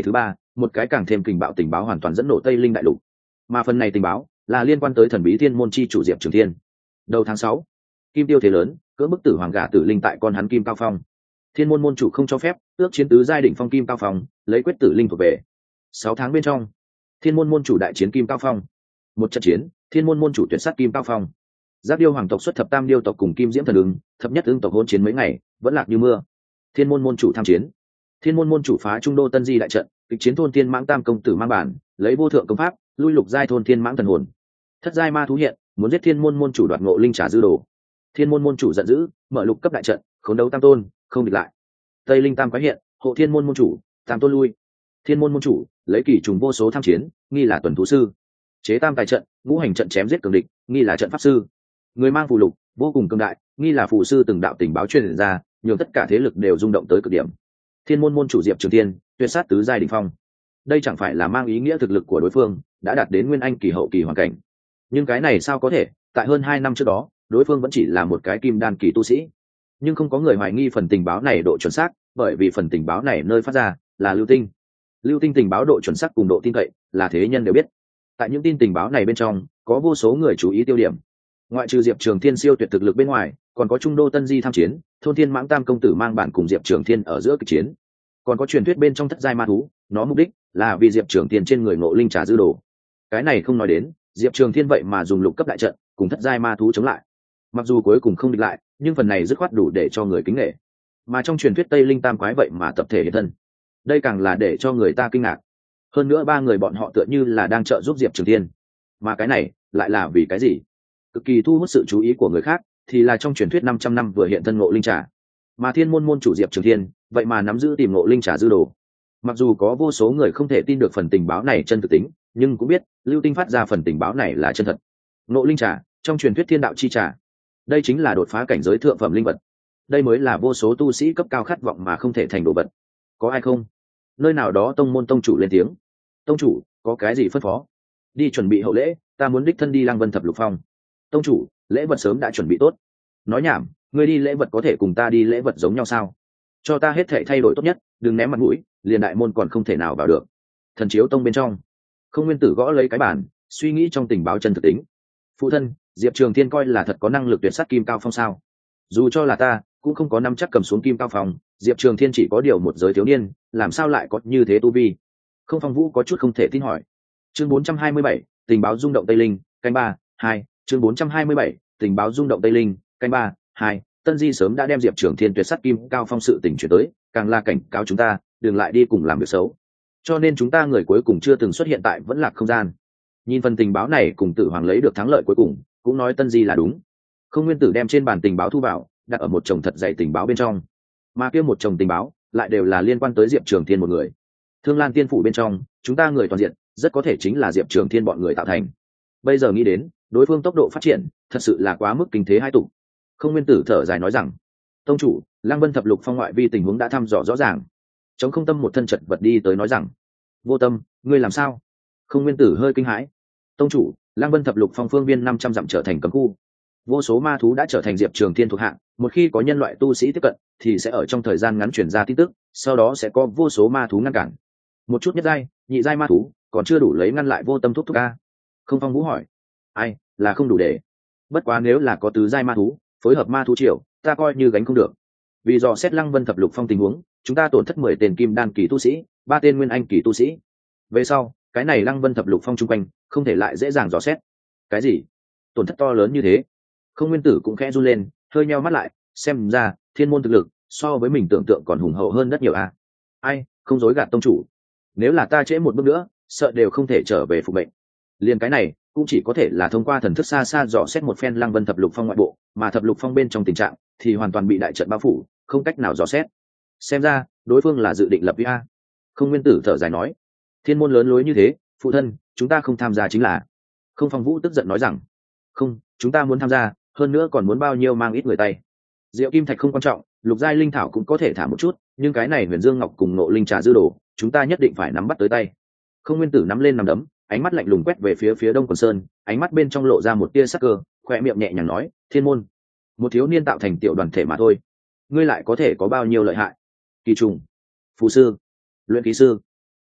một cái càng thêm kình bạo tình báo hoàn toàn dẫn nổ Tây Linh đại lục. Mà phần này tình báo là liên quan tới thần bí thiên môn chi chủ Diệp Trường Thiên. Đầu tháng sáu, kim tiêu thế lớn, cưỡng bức tử hoàng gả tử linh tại con hắn Kim Cao Phong. Thiên môn môn chủ không cho phép, ước chiến tứ giai đỉnh phong Kim Cao Phong, lấy quyết tử linh thuộc về. Sáu tháng bên trong, thiên môn môn chủ đại chiến Kim Cao Phong. Một trận chiến, thiên môn môn chủ tuyệt sát Kim Cao Phong. Giáp điêu hoàng tộc xuất thập tam điêu tộc cùng Kim Diễm thần ứng, thập nhất ứng tộc hỗn chiến mấy ngày, vẫn lạc như mưa. Thiên môn môn chủ tham chiến. Thiên môn môn chủ phá trung đô Tân Di đại trận, kịch chiến thôn Thiên Mãng Tam công tử mang bản, lấy vô thượng công pháp, lui lục giai thôn Thiên Mãng thần hồn. Thất giai ma thú hiện, muốn giết thiên môn môn chủ đoạt ngộ linh trả dư đồ. Thiên môn môn chủ giận dữ, mở lục cấp đại trận, khống đấu tam tôn, không địch lại. Tây Linh Tam quái hiện, hộ thiên môn môn chủ, tam tôn lui. Thiên môn môn chủ lấy kỳ trùng vô số tham chiến, nghi là tuần thú sư. Chế tam tài trận, ngũ hành trận chém giết cường địch, nghi là trận pháp sư. Người mang phù lục, vô cùng cường đại, nghi là phù sư từng đạo tình báo truyền ra, nhường tất cả thế lực đều rung động tới cực điểm. Thiên môn môn chủ Diệp Trường Thiên, tuyệt sát tứ giai đỉnh phong. Đây chẳng phải là mang ý nghĩa thực lực của đối phương đã đạt đến nguyên anh kỳ hậu kỳ hoàn cảnh. Nhưng cái này sao có thể, tại hơn hai năm trước đó, đối phương vẫn chỉ là một cái kim đan kỳ tu sĩ. Nhưng không có người hoài nghi phần tình báo này độ chuẩn xác, bởi vì phần tình báo này nơi phát ra là lưu tinh. Lưu tinh tình báo độ chuẩn xác cùng độ tin cậy là thế nhân đều biết. Tại những tin tình báo này bên trong, có vô số người chú ý tiêu điểm. Ngoại trừ Diệp Trường Thiên siêu tuyệt thực lực bên ngoài, còn có Trung Đô Tân Di tham chiến, thôn Thiên Mãng Tam công tử mang bản cùng Diệp Trường Thiên ở giữa kịch chiến. Còn có truyền thuyết bên trong thất giai ma thú, nó mục đích là vì Diệp Trường Thiên trên người ngộ linh trả dư đồ. Cái này không nói đến, Diệp Trường Thiên vậy mà dùng lục cấp đại trận cùng thất giai ma thú chống lại. Mặc dù cuối cùng không địch lại, nhưng phần này dứt khoát đủ để cho người kính nể. Mà trong truyền thuyết Tây Linh Tam quái vậy mà tập thể hiện thân, đây càng là để cho người ta kinh ngạc. Hơn nữa ba người bọn họ tựa như là đang trợ giúp Diệp Trường Thiên, mà cái này lại là vì cái gì? Cực kỳ thu hút sự chú ý của người khác, thì là trong truyền thuyết năm trăm năm vừa hiện thân ngộ linh trà, mà thiên môn môn chủ Diệp Trường Thiên vậy mà nắm giữ tìm ngộ linh trà dư đồ. Mặc dù có vô số người không thể tin được phần tình báo này chân thực tính, nhưng cũng biết lưu tinh phát ra phần tình báo này là chân thật. Ngộ linh trà trong truyền thuyết thiên đạo chi trà, đây chính là đột phá cảnh giới thượng phẩm linh vật. Đây mới là vô số tu sĩ cấp cao khát vọng mà không thể thành đồ vật. Có ai không? Nơi nào đó tông môn tông chủ lên tiếng. Tông chủ, có cái gì phân phó? Đi chuẩn bị hậu lễ, ta muốn đích thân đi Lăng Vân Thập Lục Phong. Tông chủ, lễ vật sớm đã chuẩn bị tốt. Nói nhảm, ngươi đi lễ vật có thể cùng ta đi lễ vật giống nhau sao? Cho ta hết thảy thay đổi tốt nhất, đừng ném mặt mũi, liền đại môn còn không thể nào vào được. Thần chiếu tông bên trong, Không Nguyên Tử gõ lấy cái bàn, suy nghĩ trong tình báo chân thực tính. Phụ thân, Diệp Trường Thiên coi là thật có năng lực tuyệt sát Kim Cao Phong sao? Dù cho là ta, cũng không có năm chắc cầm xuống Kim Cao Phong. Diệp Trường Thiên chỉ có điều một giới thiếu niên, làm sao lại có như thế tu vi? Không Phong Vũ có chút không thể tin hỏi. Chương bốn trăm hai mươi bảy, tình báo rung động Tây Linh, canh ba, hai. Chương bốn trăm hai mươi bảy, tình báo rung động Tây Linh, canh ba, hai. Tân Di sớm đã đem Diệp Trường Thiên tuyệt sát Kim Cao Phong sự tình chuyển tới, càng là cảnh cáo chúng ta, đừng lại đi cùng làm việc xấu. Cho nên chúng ta người cuối cùng chưa từng xuất hiện tại vẫn lạc không gian. Nhìn phần tình báo này cùng Tử Hoàng lấy được thắng lợi cuối cùng, cũng nói Tân Di là đúng. Không Nguyên Tử đem trên bàn tình báo thu vào, đặt ở một chồng thật dày tình báo bên trong. Mà kia một chồng tình báo lại đều là liên quan tới Diệp Trường Thiên một người. Thương Lan Tiên phủ bên trong, chúng ta người toàn diện, rất có thể chính là Diệp Trường Thiên bọn người tạo thành. Bây giờ nghĩ đến, đối phương tốc độ phát triển thật sự là quá mức kinh thế hai tụ. Không Nguyên Tử thở dài nói rằng, tông chủ, Lăng Vân Thập Lục Phong ngoại vi tình huống đã thăm dò rõ ràng. Chống Không Tâm một thân chật vật đi tới nói rằng, Vô Tâm, ngươi làm sao? Không Nguyên Tử hơi kinh hãi. Tông chủ, Lăng Vân Thập Lục Phong phương viên năm trăm dặm trở thành cấm khu, vô số ma thú đã trở thành Diệp Trường Thiên thuộc hạ. Một khi có nhân loại tu sĩ tiếp cận, thì sẽ ở trong thời gian ngắn truyền ra tin tức, sau đó sẽ có vô số ma thú ngăn cản. Một chút nhất giai, nhị giai ma thú còn chưa đủ lấy ngăn lại Vô Tâm thúc thúc a. Không Phong Vũ hỏi, ai là không đủ để? Bất quá nếu là có tứ giai ma thú phối hợp ma thú triều, ta coi như gánh không được. Vì dò xét Lăng Vân Thập Lục Phong tình huống, chúng ta tổn thất mười tên kim đan kỳ tu sĩ, ba tên nguyên anh kỳ tu sĩ. Về sau, cái này Lăng Vân Thập Lục Phong chung quanh không thể lại dễ dàng dò xét. Cái gì? Tổn thất to lớn như thế? Không Nguyên Tử cũng khẽ run lên, hơi nheo mắt lại, xem ra thiên môn thực lực so với mình tưởng tượng còn hùng hậu hơn rất nhiều a. Ai, không dối gạt tông chủ, nếu là ta trễ một bước nữa, sợ đều không thể trở về phục mệnh. Liên cái này cũng chỉ có thể là thông qua thần thức xa xa dò xét một phen Lăng Vân Thập Lục Phong ngoại bộ, mà Thập Lục Phong bên trong tình trạng thì hoàn toàn bị đại trận bao phủ, không cách nào dò xét. Xem ra đối phương là dự định lập uy a. Không Nguyên Tử thở dài nói, thiên môn lớn lối như thế, phụ thân, chúng ta không tham gia chính là. Không Phong Vũ tức giận nói rằng, không, chúng ta muốn tham gia, hơn nữa còn muốn bao nhiêu mang ít người tay. Diệu kim thạch không quan trọng, lục giai linh thảo cũng có thể thả một chút, nhưng cái này Huyền Dương Ngọc cùng Ngộ Linh trà dư đồ, chúng ta nhất định phải nắm bắt tới tay. Không Nguyên Tử nắm lên nắm đấm, ánh mắt lạnh lùng quét về phía phía Đông Quần Sơn, ánh mắt bên trong lộ ra một tia sắc cơ, khỏe miệng nhẹ nhàng nói, thiên môn, một thiếu niên tạo thành tiểu đoàn thể mà thôi, ngươi lại có thể có bao nhiêu lợi hại? Kỳ trùng, phù sư, luyện khí sư,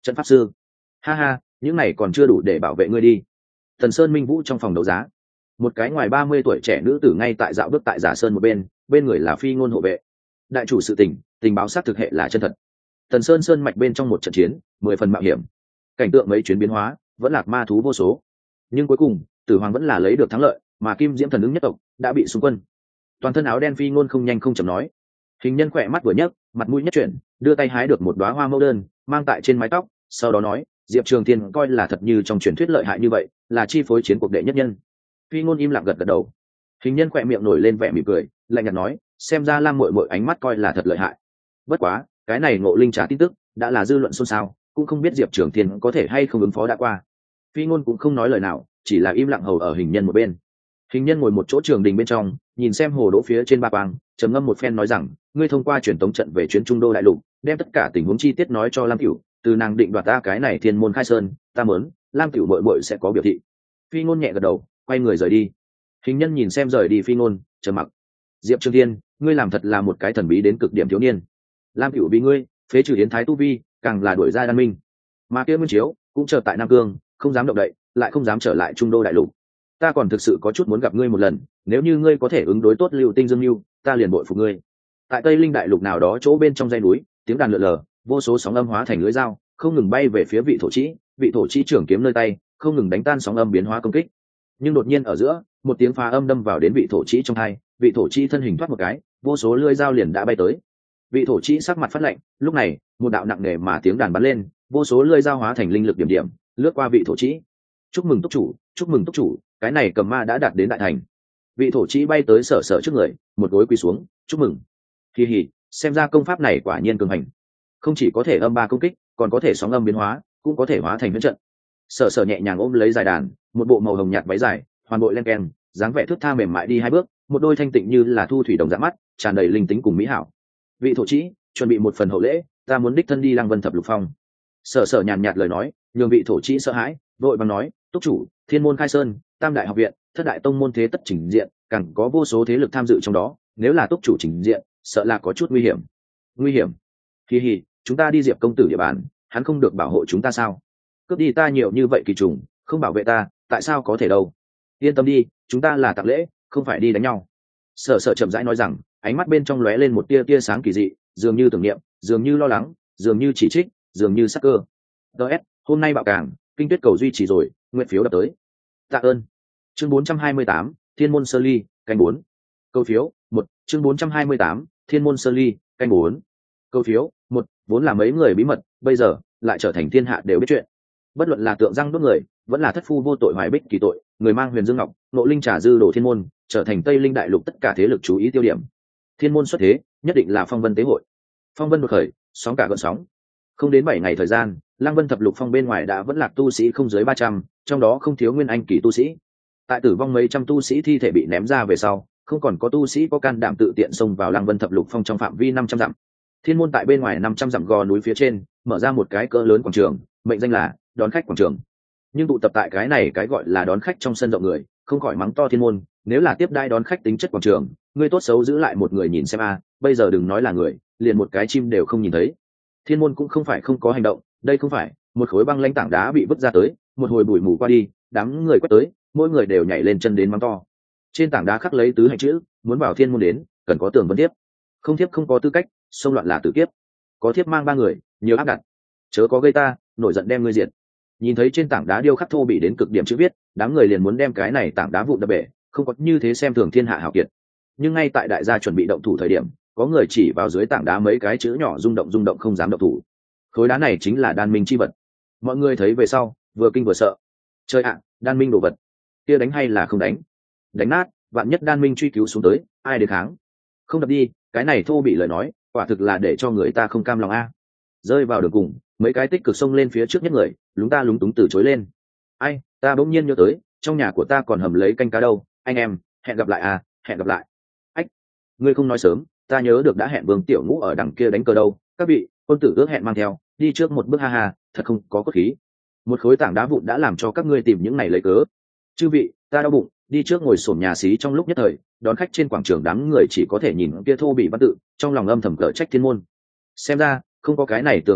Trận pháp sư. Ha ha, những này còn chưa đủ để bảo vệ ngươi đi. Thần Sơn Minh Vũ trong phòng đấu giá, một cái ngoài ba mươi tuổi trẻ nữ tử ngay tại dạo bước tại Giả Sơn một bên, bên người là Phi Ngôn hộ vệ. Đại chủ sự tình, tình báo sát thực hệ là chân thật. Thần Sơn Sơn mạch bên trong một trận chiến, mười phần mạo hiểm, cảnh tượng mấy chuyến biến hóa, vẫn lạc ma thú vô số, nhưng cuối cùng Tử Hoàng vẫn là lấy được thắng lợi, mà Kim Diễm thần ứng nhất tộc đã bị xung quân. Toàn thân áo đen Phi Ngôn không nhanh không chậm nói, hình nhân khỏe mắt vừa nhấc, mặt mũi nhất chuyển, đưa tay hái được một đóa hoa mẫu đơn, mang tại trên mái tóc, sau đó nói, Diệp Trường Thiên coi là thật như trong truyền thuyết lợi hại như vậy, là chi phối chiến cuộc đệ nhất nhân. Phi Ngôn im lặng gật gật đầu. Hình nhân khỏe miệng nổi lên vẻ mỉm cười, lạnh nhạt nói, xem ra Lam muội muội ánh mắt coi là thật lợi hại. Bất quá, cái này Ngộ Linh trả tin tức, đã là dư luận xôn xao, cũng không biết Diệp Trường Thiên có thể hay không ứng phó đã qua. Phi Ngôn cũng không nói lời nào, chỉ là im lặng hầu ở hình nhân một bên. Hình nhân ngồi một chỗ trường đình bên trong, nhìn xem hồ đỗ phía trên ba quang, trầm ngâm một phen nói rằng, ngươi thông qua truyền tống trận về chuyến Trung Đô đại lục, đem tất cả tình huống chi tiết nói cho Lam Cửu, từ nàng định đoạt ta cái này Thiên môn khai sơn, ta muốn Lam Cửu muội muội sẽ có biểu thị. Phi Ngôn nhẹ gật đầu, quay người rời đi. Hình nhân nhìn xem rời đi Phi Ngôn, trầm mặc. Diệp Trường Thiên, ngươi làm thật là một cái thần bí đến cực điểm thiếu niên. Lam Cửu vì ngươi phế trừ Yến Thái tu vi, càng là đuổi ra Đan Minh, mà kia Nguyên Chiếu cũng chờ tại Nam Cương, không dám động đậy, lại không dám trở lại Trung Đô đại lục. Ta còn thực sự có chút muốn gặp ngươi một lần, nếu như ngươi có thể ứng đối tốt Lưu Tinh Dương Lưu, ta liền bội phục ngươi. Tại Tây Linh đại lục nào đó chỗ bên trong dãy núi, tiếng đàn lượn lờ, vô số sóng âm hóa thành lưỡi dao, không ngừng bay về phía vị thổ chi, vị thổ chi trưởng kiếm nơi tay, không ngừng đánh tan sóng âm biến hóa công kích. Nhưng đột nhiên ở giữa, một tiếng phá âm đâm vào đến vị thổ chi trong hai, vị thổ chi thân hình thoát một cái, vô số lưỡi dao liền đã bay tới. Vị thổ chi sắc mặt phát lạnh, lúc này, một đạo nặng nề mà tiếng đàn bắn lên, vô số lưỡi dao hóa thành linh lực điểm điểm, lướt qua vị thổ chi. Chúc mừng túc chủ, chúc mừng túc chủ, cái này cầm ma đã đạt đến đại thành. Vị thổ chi bay tới sở sở trước người, một gối quỳ xuống, chúc mừng. Kỳ hỉ, xem ra công pháp này quả nhiên cường hành, không chỉ có thể âm ba công kích, còn có thể sóng âm biến hóa, cũng có thể hóa thành huyễn trận. Sở sở nhẹ nhàng ôm lấy dài đàn, một bộ màu hồng nhạt váy dài, hoàn bội len keng, dáng vẻ thướt tha mềm mại đi hai bước, một đôi thanh tịnh như là thu thủy đồng dạng mắt, tràn đầy linh tính cùng mỹ hảo. Vị thổ chi, chuẩn bị một phần hậu lễ, ta muốn đích thân đi Lăng Vân Thập Lục Phong. Sở sở nhàn nhạt lời nói, nhường vị thổ chi sợ hãi, vội vàng nói, túc chủ, Thiên môn khai sơn, Tam đại học viện, Thất đại tông môn thế tất trình diện, càng có vô số thế lực tham dự trong đó, nếu là túc chủ trình diện, sợ là có chút nguy hiểm. Nguy hiểm? Kỳ hỉ, chúng ta đi Diệp công tử địa bàn, hắn không được bảo hộ chúng ta sao? Cướp đi ta nhiều như vậy kỳ trùng, không bảo vệ ta, tại sao có thể đâu? Yên tâm đi, chúng ta là tặng lễ, không phải đi đánh nhau. Sở sở chậm rãi nói rằng, ánh mắt bên trong lóe lên một tia tia sáng kỳ dị, dường như tưởng niệm, dường như lo lắng, dường như chỉ trích, dường như sắc cơ. ds hôm nay bạo càng, kinh tuyết cầu duy trì rồi, nguyện phiếu đập tới. Tạ ơn. Chương bốn trăm hai mươi tám, Thiên môn sơ ly, canh bốn. Câu phiếu một. Chương bốn trăm hai mươi tám, Thiên môn sơ ly, canh bốn. Câu phiếu một. Vốn là mấy người bí mật, bây giờ lại trở thành thiên hạ đều biết chuyện. Bất luận là tượng răng đốt người, vẫn là thất phu vô tội hoài bích kỳ tội, người mang huyền dương ngọc, nộ linh trả dư đồ thiên môn, trở thành Tây Linh đại lục tất cả thế lực chú ý tiêu điểm. Thiên môn xuất thế, nhất định là phong vân tế hội. Phong vân đột khởi, sóng cả gợn sóng. Không đến bảy ngày thời gian, Lăng Vân Thập Lục Phong bên ngoài đã vẫn lạc tu sĩ không dưới ba trăm, trong đó không thiếu nguyên anh kỳ tu sĩ. Tại tử vong mấy trăm tu sĩ thi thể bị ném ra về sau, không còn có tu sĩ có can đảm tự tiện xông vào Lăng Vân Thập Lục Phong trong phạm vi năm trăm dặm. Thiên môn tại bên ngoài năm trăm dặm gò núi phía trên, mở ra một cái cỡ lớn quảng trường, mệnh danh là đón khách quảng trường. Nhưng tụ tập tại cái này cái gọi là đón khách trong sân rộng người, không khỏi mắng to thiên môn, nếu là tiếp đai đón khách tính chất quảng trường, ngươi tốt xấu giữ lại một người nhìn xem a, bây giờ đừng nói là người, liền một cái chim đều không nhìn thấy. Thiên môn cũng không phải không có hành động, đây không phải một khối băng lãnh tảng đá bị vứt ra tới, một hồi bụi mù qua đi, đám người quét tới, mỗi người đều nhảy lên chân đến mắng to. Trên tảng đá khắc lấy tứ hành chữ, muốn vào thiên môn đến, cần có tường vân tiếp, không tiếp không có tư cách, xông loạn là tử kiếp. Có thiếp mang ba người, nhiều áp đặt, chớ có gây ta, nổi giận đem ngươi diệt. Nhìn thấy trên tảng đá điêu khắc thô bị đến cực điểm chữ viết, đám người liền muốn đem cái này tảng đá vụn đập bể, không có như thế xem thường thiên hạ hảo kiệt. Nhưng ngay tại đại gia chuẩn bị động thủ thời điểm, có người chỉ vào dưới tảng đá mấy cái chữ nhỏ rung động rung động không dám động thủ. Khối đá này chính là đan minh chi vật. Mọi người thấy về sau, vừa kinh vừa sợ. Trời ạ, đan minh đồ vật, kia đánh hay là không đánh? Đánh nát, vạn nhất đan minh truy cứu xuống tới, ai đến kháng? Không đập đi, cái này thô bị lời nói, quả thực là để cho người ta không cam lòng a. Rơi vào đường cùng, mấy cái tích cực xông lên phía trước nhất người, lúng ta lúng túng từ chối lên. Ai, ta bỗng nhiên nhớ tới, trong nhà của ta còn hầm lấy canh cá đâu, anh em, hẹn gặp lại à, hẹn gặp lại. Ách, ngươi không nói sớm, ta nhớ được đã hẹn Vương Tiểu Ngũ ở đằng kia đánh cờ đâu. Các vị, quân tử ước hẹn mang theo, đi trước một bước, ha ha, thật không có cốt khí. Một khối tảng đá vụn đã làm cho các ngươi tìm những này lấy cớ. Chư vị, ta đau bụng, đi trước ngồi xổm nhà xí trong lúc nhất thời, đón khách trên quảng trường đám người chỉ có thể nhìn kia thô bị văn tự, trong lòng âm thầm cở trách thiên môn. Xem ra, không có cái này tường vân tiếp,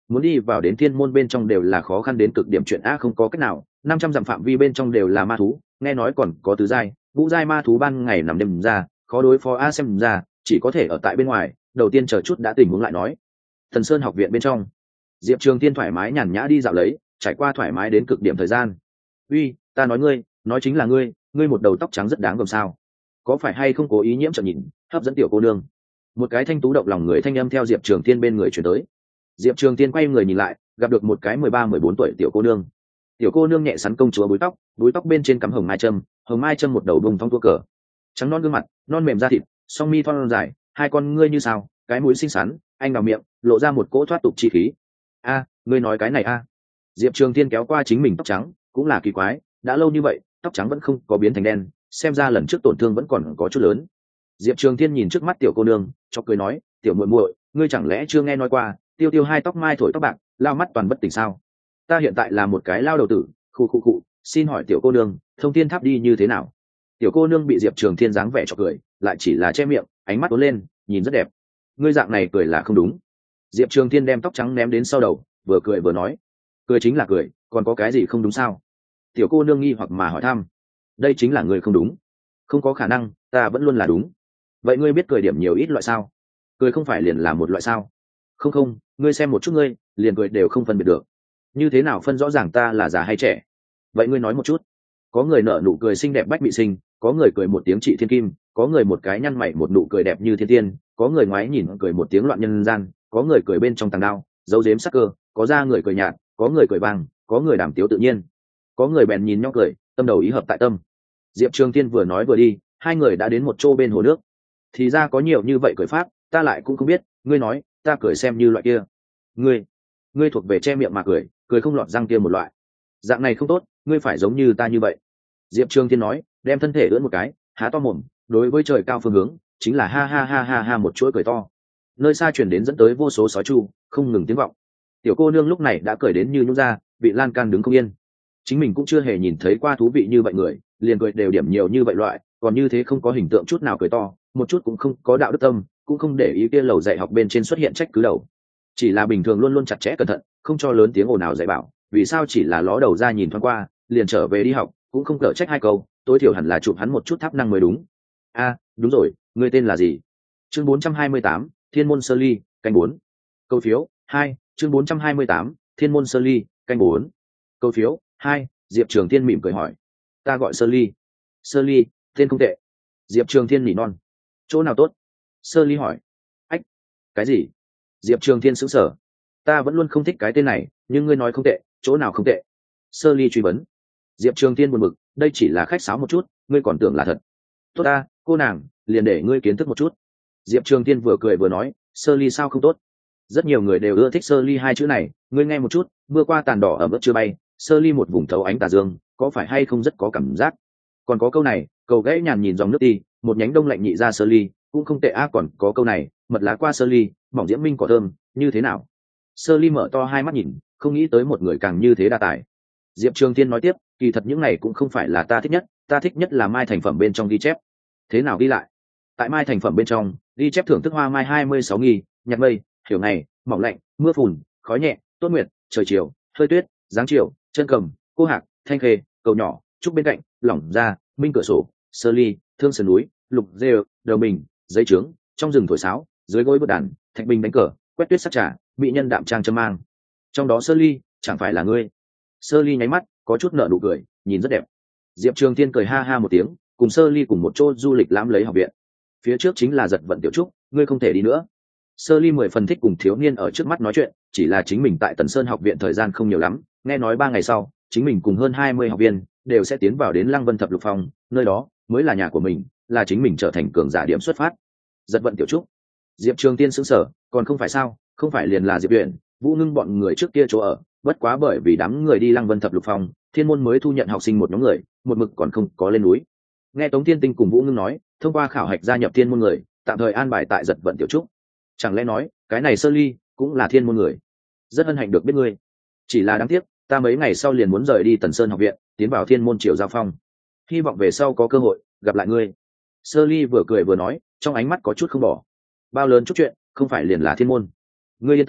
muốn đi vào đến thiên môn bên trong đều là khó khăn đến cực điểm, chuyện a không có cách nào. Năm trăm dặm phạm vi bên trong đều là ma thú, nghe nói còn có tứ giai ngũ giai ma thú ban ngày nằm đêm ra, khó đối phó a, xem ra chỉ có thể ở tại bên ngoài, đầu tiên chờ chút đã tình huống lại nói. Thần Sơn học viện bên trong, Diệp Trường Tiên thoải mái nhàn nhã đi dạo lấy, trải qua thoải mái đến cực điểm thời gian. Uy, ta nói ngươi, nói chính là ngươi, ngươi một đầu tóc trắng rất đáng gờm sao? Có phải hay không cố ý nhiễm trợn nhìn, hấp dẫn tiểu cô nương? Một cái thanh tú động lòng người thanh âm theo Diệp Trường Tiên bên người chuyển tới. Diệp Trường Tiên quay người nhìn lại, gặp được một cái mười ba mười bốn tuổi tiểu cô nương. Tiểu cô nương nhẹ sắn công chúa búi tóc, búi tóc bên trên cắm hồng mai châm, hồng mai châm một đầu bông thong tua cờ, trắng non gương mặt, non mềm da thịt, song mi thon dài, hai con ngươi như sao, cái mũi xinh xắn, anh đào miệng, lộ ra một cỗ thoát tục chi khí. A, ngươi nói cái này a? Diệp Trường Tiên kéo qua chính mình tóc trắng, cũng là kỳ quái, đã lâu như vậy, tóc trắng vẫn không có biến thành đen, xem ra lần trước tổn thương vẫn còn có chút lớn. Diệp Trường Tiên nhìn trước mắt tiểu cô nương, cho cười nói, tiểu muội muội, ngươi chẳng lẽ chưa nghe nói qua, tiêu tiêu hai tóc mai thổi tóc bạc, lao mắt toàn bất tỉnh sao? Ta hiện tại là một cái lao đầu tử, khu khu cụ, xin hỏi tiểu cô nương, thông thiên tháp đi như thế nào? Tiểu cô nương bị Diệp Trường Thiên dáng vẻ cho cười, lại chỉ là che miệng, ánh mắt uốn lên, nhìn rất đẹp. Ngươi dạng này cười là không đúng. Diệp Trường Thiên đem tóc trắng ném đến sau đầu, vừa cười vừa nói, cười chính là cười, còn có cái gì không đúng sao? Tiểu cô nương nghi hoặc mà hỏi thăm, đây chính là người không đúng. Không có khả năng, ta vẫn luôn là đúng. Vậy ngươi biết cười điểm nhiều ít loại sao? Cười không phải liền là một loại sao? Không không, ngươi xem một chút ngươi, liền cười đều không phân biệt được. Như thế nào phân rõ ràng ta là già hay trẻ? Vậy ngươi nói một chút. Có người nở nụ cười xinh đẹp bách bị sinh, có người cười một tiếng trị thiên kim, có người một cái nhăn mày một nụ cười đẹp như thiên tiên, có người ngoái nhìn cười một tiếng loạn nhân gian, có người cười bên trong tàng đao giấu giếm sắc cơ, có ra người cười nhạt, có người cười vang, có người đảm tiếu tự nhiên, có người bèn nhìn nhau cười, tâm đầu ý hợp tại tâm. Diệp Trường Tiên vừa nói vừa đi, hai người đã đến một chỗ bên hồ nước. Thì ra có nhiều như vậy cười pháp, ta lại cũng không biết, ngươi nói, ta cười xem như loại kia. Ngươi, ngươi thuộc về che miệng mà cười, cười không lọt răng kia một loại. Dạng này không tốt, ngươi phải giống như ta như vậy. Diệp Trường Tiên nói, đem thân thể ưỡn một cái, há to mồm, đối với trời cao phương hướng, chính là ha ha ha ha ha một chuỗi cười to. Nơi xa truyền đến dẫn tới vô số sói chu, không ngừng tiếng vọng. Tiểu cô nương lúc này đã cười đến như nhũ ra, bị lan can đứng không yên. Chính mình cũng chưa hề nhìn thấy qua thú vị như vậy người, liền cười đều điểm nhiều như vậy loại, còn như thế không có hình tượng chút nào cười to, một chút cũng không có đạo đức tâm, cũng không để ý kia lầu dạy học bên trên xuất hiện trách cứ đầu. Chỉ là bình thường luôn luôn chặt chẽ cẩn thận, không cho lớn tiếng ồn ào dạy bảo, vì sao chỉ là ló đầu ra nhìn thoáng qua, liền trở về đi học, cũng không cở trách hai câu, tối thiểu hẳn là chụp hắn một chút tháp năng mới đúng. A, đúng rồi, ngươi tên là gì? Chương bốn trăm hai mươi tám, Thiên môn sơ ly, canh bốn. Câu phiếu hai, chương bốn trăm hai mươi tám, Thiên môn sơ ly, canh bốn. Câu phiếu hai, Diệp Trường Thiên mỉm cười hỏi, ta gọi sơ ly. Sơ ly, tên không tệ. Diệp Trường Thiên nỉ non, chỗ nào tốt? Sơ ly hỏi. Ách, cái gì? Diệp Trường Thiên sững sờ, ta vẫn luôn không thích cái tên này, nhưng ngươi nói không tệ, chỗ nào không tệ? Sơ ly truy vấn. Diệp Trường Thiên buồn bực, đây chỉ là khách sáo một chút, ngươi còn tưởng là thật. Tốt ta, cô nàng, liền để ngươi kiến thức một chút. Diệp Trường Thiên vừa cười vừa nói, sơ ly sao không tốt? Rất nhiều người đều ưa thích sơ ly hai chữ này, ngươi nghe một chút, mưa qua tàn đỏ ở mức chưa bay, sơ ly một vùng thấu ánh tà dương, có phải hay không rất có cảm giác? Còn có câu này, cầu gãy nhàn nhìn dòng nước đi, một nhánh đông lạnh nhị ra sơ ly, cũng không tệ a. Còn có câu này, mật lá qua sơ ly, mỏng diễm minh cỏ thơm, như thế nào? Sơ ly mở to hai mắt nhìn, không nghĩ tới một người càng như thế đa tài. Diệp Trường Thiên nói tiếp, kỳ thật những này cũng không phải là ta thích nhất, ta thích nhất là mai thành phẩm bên trong ghi chép. Thế nào ghi lại? Tại mai thành phẩm bên trong, ghi chép thưởng thức hoa mai hai mươi sáu nghi, nhạc mây, hiểu ngày, mỏng lạnh, mưa phùn, khói nhẹ, tốt nguyệt, trời chiều, hơi tuyết, dáng chiều, chân cầm, cô hạc, thanh khê, cầu nhỏ, trúc bên cạnh, lỏng ra, minh cửa sổ, sơ ly, thương sườn núi, lục dê, đầu mình, giấy trướng, trong rừng thổi sáo, dưới gối bút đàn, thạch bình đánh cờ, quét tuyết sắc trà, bị nhân đạm trang châm mang. Trong đó sơ ly, chẳng phải là ngươi? Sơ ly nháy mắt, có chút nở nụ cười, nhìn rất đẹp. Diệp Trường Thiên cười ha ha một tiếng, cùng sơ ly cùng một chỗ du lịch lãm lấy học viện. Phía trước chính là giật vận tiểu trúc, ngươi không thể đi nữa. Sơ ly mười phần thích cùng thiếu niên ở trước mắt nói chuyện, chỉ là chính mình tại Tần Sơn học viện thời gian không nhiều lắm, nghe nói ba ngày sau, chính mình cùng hơn hai mươi học viên đều sẽ tiến vào đến Lăng Vân Thập Lục Phong, nơi đó mới là nhà của mình, là chính mình trở thành cường giả điểm xuất phát. Giật vận tiểu trúc. Diệp Trường Tiên sững sờ, còn không phải sao, không phải liền là Diệp Uyển, Vũ Ngưng bọn người trước kia chỗ ở, bất quá bởi vì đám người đi Lăng Vân Thập Lục Phong, Thiên môn mới thu nhận học sinh một nhóm người, một mực còn không có lên núi. Nghe Tống Thiên Tinh cùng Vũ Ngưng nói, thông qua khảo hạch gia nhập Thiên môn người, tạm thời an bài tại Giật vận tiểu trúc. Chẳng lẽ nói, cái này Sơ Ly cũng là Thiên môn người? Rất hân hạnh được biết ngươi. Chỉ là đáng tiếc, ta mấy ngày sau liền muốn rời đi Tần Sơn học viện, tiến vào Thiên môn Triều Giao Phong. Hy vọng về sau có cơ hội gặp lại ngươi. Sơ Ly vừa cười vừa nói, trong ánh mắt có chút không bỏ. Bao lớn chút chuyện, không phải liền là Thiên môn. Ngươi yên tâm,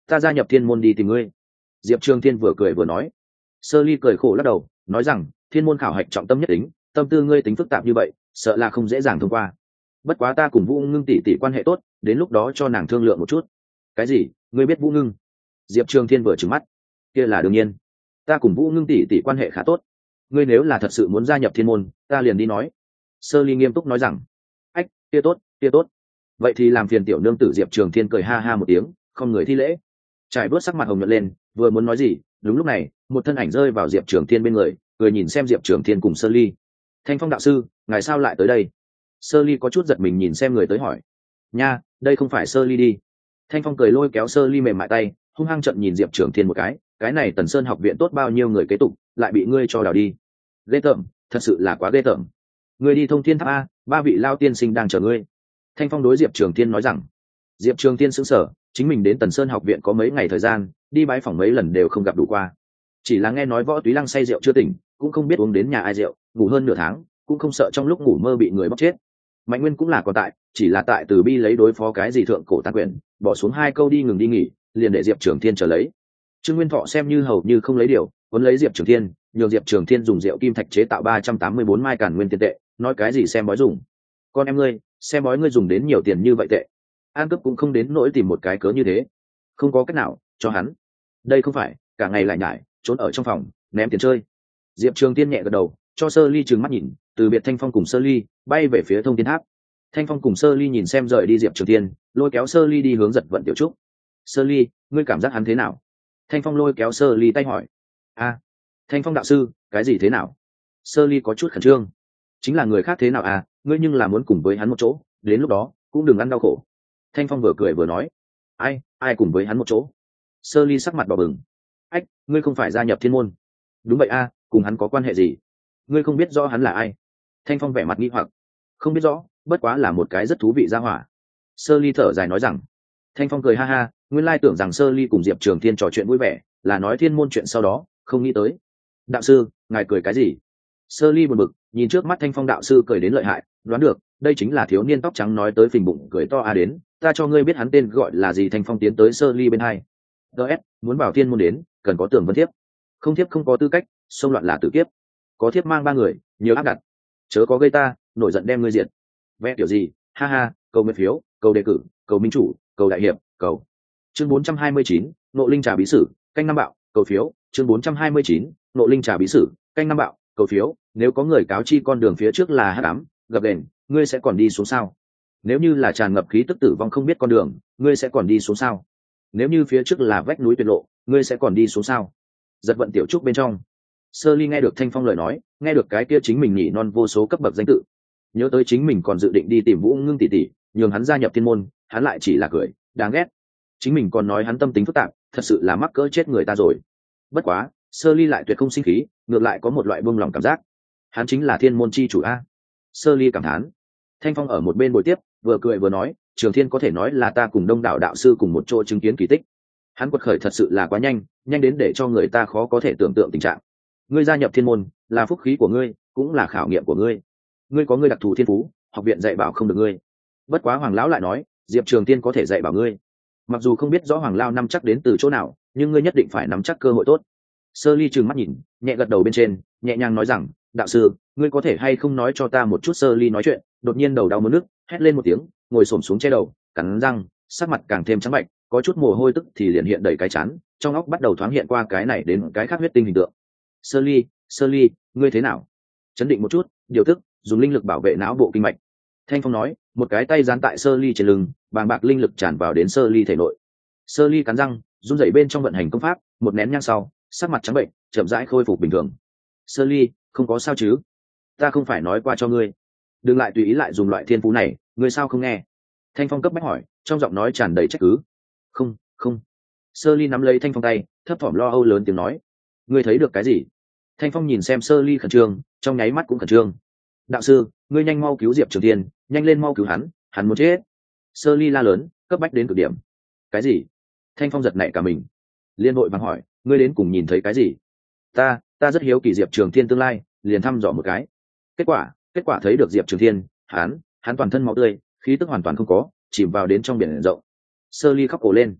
ta gia nhập thiên môn đi tìm ngươi. Diệp Trường Thiên vừa cười vừa nói. Sơ ly cười khổ lắc đầu, nói rằng thiên môn khảo hạch trọng tâm nhất tính, tâm tư ngươi tính phức tạp như vậy, sợ là không dễ dàng thông qua. Bất quá ta cùng Vũ Ngưng tỷ tỷ quan hệ tốt, đến lúc đó cho nàng thương lượng một chút. Cái gì? Ngươi biết Vũ Ngưng? Diệp Trường Thiên vừa trừng mắt. Kia là đương nhiên, ta cùng Vũ Ngưng tỷ tỷ quan hệ khá tốt. Ngươi nếu là thật sự muốn gia nhập thiên môn, ta liền đi nói. Sơ ly nghiêm túc nói rằng. Ách, kia tốt, kia tốt. Vậy thì làm phiền tiểu nương tử. Diệp Trường Thiên cười ha ha một tiếng, không người thi lễ. Trải bớt sắc mặt hồng nhuận lên, vừa muốn nói gì, đúng lúc này một thân ảnh rơi vào Diệp Trường Thiên bên người, cười nhìn xem Diệp Trường Thiên cùng Sơ ly. Thanh Phong đạo sư, ngài sao lại tới đây? Sơ ly có chút giật mình nhìn xem người tới hỏi. Nha, đây không phải Sơ ly đi. Thanh Phong cười lôi kéo Sơ ly mềm mại tay, hung hăng trận nhìn Diệp Trường Thiên một cái, cái này Tần Sơn học viện tốt bao nhiêu người kế tục, lại bị ngươi cho đào đi. Ghê tởm, thật sự là quá ghê tởm. Ngươi đi Thông Thiên Tháp a, ba vị lao tiên sinh đang chờ ngươi. Thanh Phong đối Diệp Trường Thiên nói rằng. Diệp Trường Thiên sững sờ, chính mình đến Tần Sơn học viện có mấy ngày thời gian, đi bái phỏng mấy lần đều không gặp đủ qua. Chỉ là nghe nói Võ Túy Lăng say rượu chưa tỉnh, cũng không biết uống đến nhà ai rượu, ngủ hơn nửa tháng, cũng không sợ trong lúc ngủ mơ bị người bóc chết. Mạnh Nguyên cũng là còn tại, chỉ là tại Từ Bi lấy đối phó cái gì thượng cổ tàn quyền, bỏ xuống hai câu đi ngừng đi nghỉ, liền để Diệp Trường Thiên chờ lấy. Trương Nguyên Thọ xem như hầu như không lấy điều, cuốn lấy Diệp Trường Thiên, nhường Diệp Trường Thiên dùng rượu kim thạch chế tạo ba trăm tám mươi bốn mai càn nguyên tiền tệ, nói cái gì xem bói dùng. Con em ngươi, xem bói ngươi dùng đến nhiều tiền như vậy tệ. An Cấp cũng không đến nỗi tìm một cái cớ như thế. Không có cách nào, cho hắn. Đây không phải, cả ngày lại nhải, trốn ở trong phòng, ném tiền chơi. Diệp Trường Thiên nhẹ gật đầu, cho Sơ ly trừng mắt nhìn, từ biệt Thanh Phong cùng Sơ ly, bay về phía Thông Thiên Tháp. Thanh Phong cùng Sơ ly nhìn xem rời đi Diệp Trường Thiên, lôi kéo Sơ ly đi hướng Giật Vận Tiểu Trúc. Sơ ly, ngươi cảm giác hắn thế nào? Thanh Phong lôi kéo Sơ ly tay hỏi. A, Thanh Phong đạo sư, cái gì thế nào? Sơ ly có chút khẩn trương. Chính là người khác thế nào à, ngươi nhưng là muốn cùng với hắn một chỗ, đến lúc đó cũng đừng ăn đau khổ. Thanh Phong vừa cười vừa nói. Ai, ai cùng với hắn một chỗ? Sơ ly sắc mặt đỏ bừng. Ách, ngươi không phải gia nhập thiên môn? Đúng vậy a, cùng hắn có quan hệ gì? Ngươi không biết rõ hắn là ai? Thanh Phong vẻ mặt nghi hoặc. Không biết rõ, bất quá là một cái rất thú vị gia hỏa. Sơ ly thở dài nói rằng. Thanh Phong cười ha ha, nguyên lai tưởng rằng Sơ ly cùng Diệp Trường Thiên trò chuyện vui vẻ, là nói thiên môn chuyện sau đó, không nghĩ tới. Đạo sư, ngài cười cái gì? Sơ ly buồn bực, nhìn trước mắt Thanh Phong đạo sư cười đến lợi hại, đoán được, đây chính là thiếu niên tóc trắng nói tới phình bụng cười to a đến, ta cho ngươi biết hắn tên gọi là gì. Thanh Phong tiến tới Sơ ly bên hai. ds muốn bảo thiên môn đến, cần có tưởng vân thiếp, không thiếp không có tư cách, xông loạn là tử kiếp, có thiếp mang ba người, nhiều áp đặt, chớ có gây ta nổi giận đem ngươi diệt. Vẽ kiểu gì? Ha ha, cầu nguyện phiếu, cầu đề cử, cầu minh chủ, cầu đại hiệp, cầu. Chương bốn trăm hai mươi chín, nộ linh trà bí sử, canh năm bạo, cầu phiếu. Chương bốn trăm hai mươi chín, nộ linh trà bí sử, canh năm bạo, cầu phiếu. Nếu có người cáo chi con đường phía trước là hắc ám, gập đền, ngươi sẽ còn đi xuống sao? Nếu như là tràn ngập khí tức tử vong không biết con đường, ngươi sẽ còn đi xuống sao? Nếu như phía trước là vách núi tuyệt lộ, ngươi sẽ còn đi xuống sao? Giật Vận Tiểu Trúc bên trong, Sơ ly nghe được Thanh Phong lời nói, nghe được cái kia chính mình nhỉ non vô số cấp bậc danh tự, nhớ tới chính mình còn dự định đi tìm Vũ Ngưng tỷ tỷ, nhường hắn gia nhập thiên môn, hắn lại chỉ là cười, đáng ghét. Chính mình còn nói hắn tâm tính phức tạp, thật sự là mắc cỡ chết người ta rồi. Bất quá, Sơ ly lại tuyệt không sinh khí, ngược lại có một loại buông lòng cảm giác. Hắn chính là thiên môn chi chủ a. Sơ ly cảm thán. Thanh Phong ở một bên bồi tiếp, vừa cười vừa nói, Trường Thiên có thể nói là ta cùng đông đảo đạo sư cùng một chỗ chứng kiến kỳ tích. Hắn quật khởi thật sự là quá nhanh, nhanh đến để cho người ta khó có thể tưởng tượng tình trạng. Ngươi gia nhập thiên môn, là phúc khí của ngươi, cũng là khảo nghiệm của ngươi. Ngươi có ngươi đặc thù thiên phú, học viện dạy bảo không được ngươi. Bất quá Hoàng lão lại nói, Diệp Trường Thiên có thể dạy bảo ngươi. Mặc dù không biết rõ Hoàng lão nắm chắc đến từ chỗ nào, nhưng ngươi nhất định phải nắm chắc cơ hội tốt. Sơ ly trừng mắt nhìn, nhẹ gật đầu bên trên, nhẹ nhàng nói rằng, đạo sư, ngươi có thể hay không nói cho ta một chút. Sơ ly nói chuyện, đột nhiên đầu đau muốn nước, hét lên một tiếng, ngồi xổm xuống che đầu, cắn răng, sắc mặt càng thêm trắng bệch, có chút mồ hôi tức thì liền hiện đầy cái chán, trong óc bắt đầu thoáng hiện qua cái này đến cái khác huyết tinh hình tượng. Sơ ly, Sơ ly, ngươi thế nào? Chấn định một chút, điều tức, dùng linh lực bảo vệ não bộ kinh mạch. Thanh Phong nói, một cái tay dán tại Sơ ly trên lưng, bàng bạc linh lực tràn vào đến Sơ ly thể nội. Sơ ly cắn răng, run rẩy bên trong vận hành công pháp, một nén nhang sau, sắc mặt trắng bệnh, chậm rãi khôi phục bình thường. Sơ ly, không có sao chứ? Ta không phải nói qua cho ngươi, đừng lại tùy ý lại dùng loại thiên phú này, ngươi sao không nghe? Thanh Phong cấp bách hỏi, trong giọng nói tràn đầy trách cứ. Không, không. Sơ ly nắm lấy Thanh Phong tay, thấp thỏm lo âu lớn tiếng nói, ngươi thấy được cái gì? Thanh Phong nhìn xem Sơ ly khẩn trương, trong nháy mắt cũng khẩn trương. Đạo sư, ngươi nhanh mau cứu Diệp Trường Thiên, nhanh lên mau cứu hắn, hắn muốn chết. Sơ ly la lớn, cấp bách đến cực điểm. Cái gì? Thanh Phong giật nảy cả mình, liên vội vàng hỏi, ngươi đến cùng nhìn thấy cái gì? Ta, ta rất hiếu kỳ Diệp Trường Thiên tương lai, liền thăm dò một cái. Kết quả, kết quả thấy được Diệp Trường Thiên, hắn, hắn toàn thân máu tươi, khí tức hoàn toàn không có, chìm vào đến trong biển rộng. Sơ ly khóc cổ lên.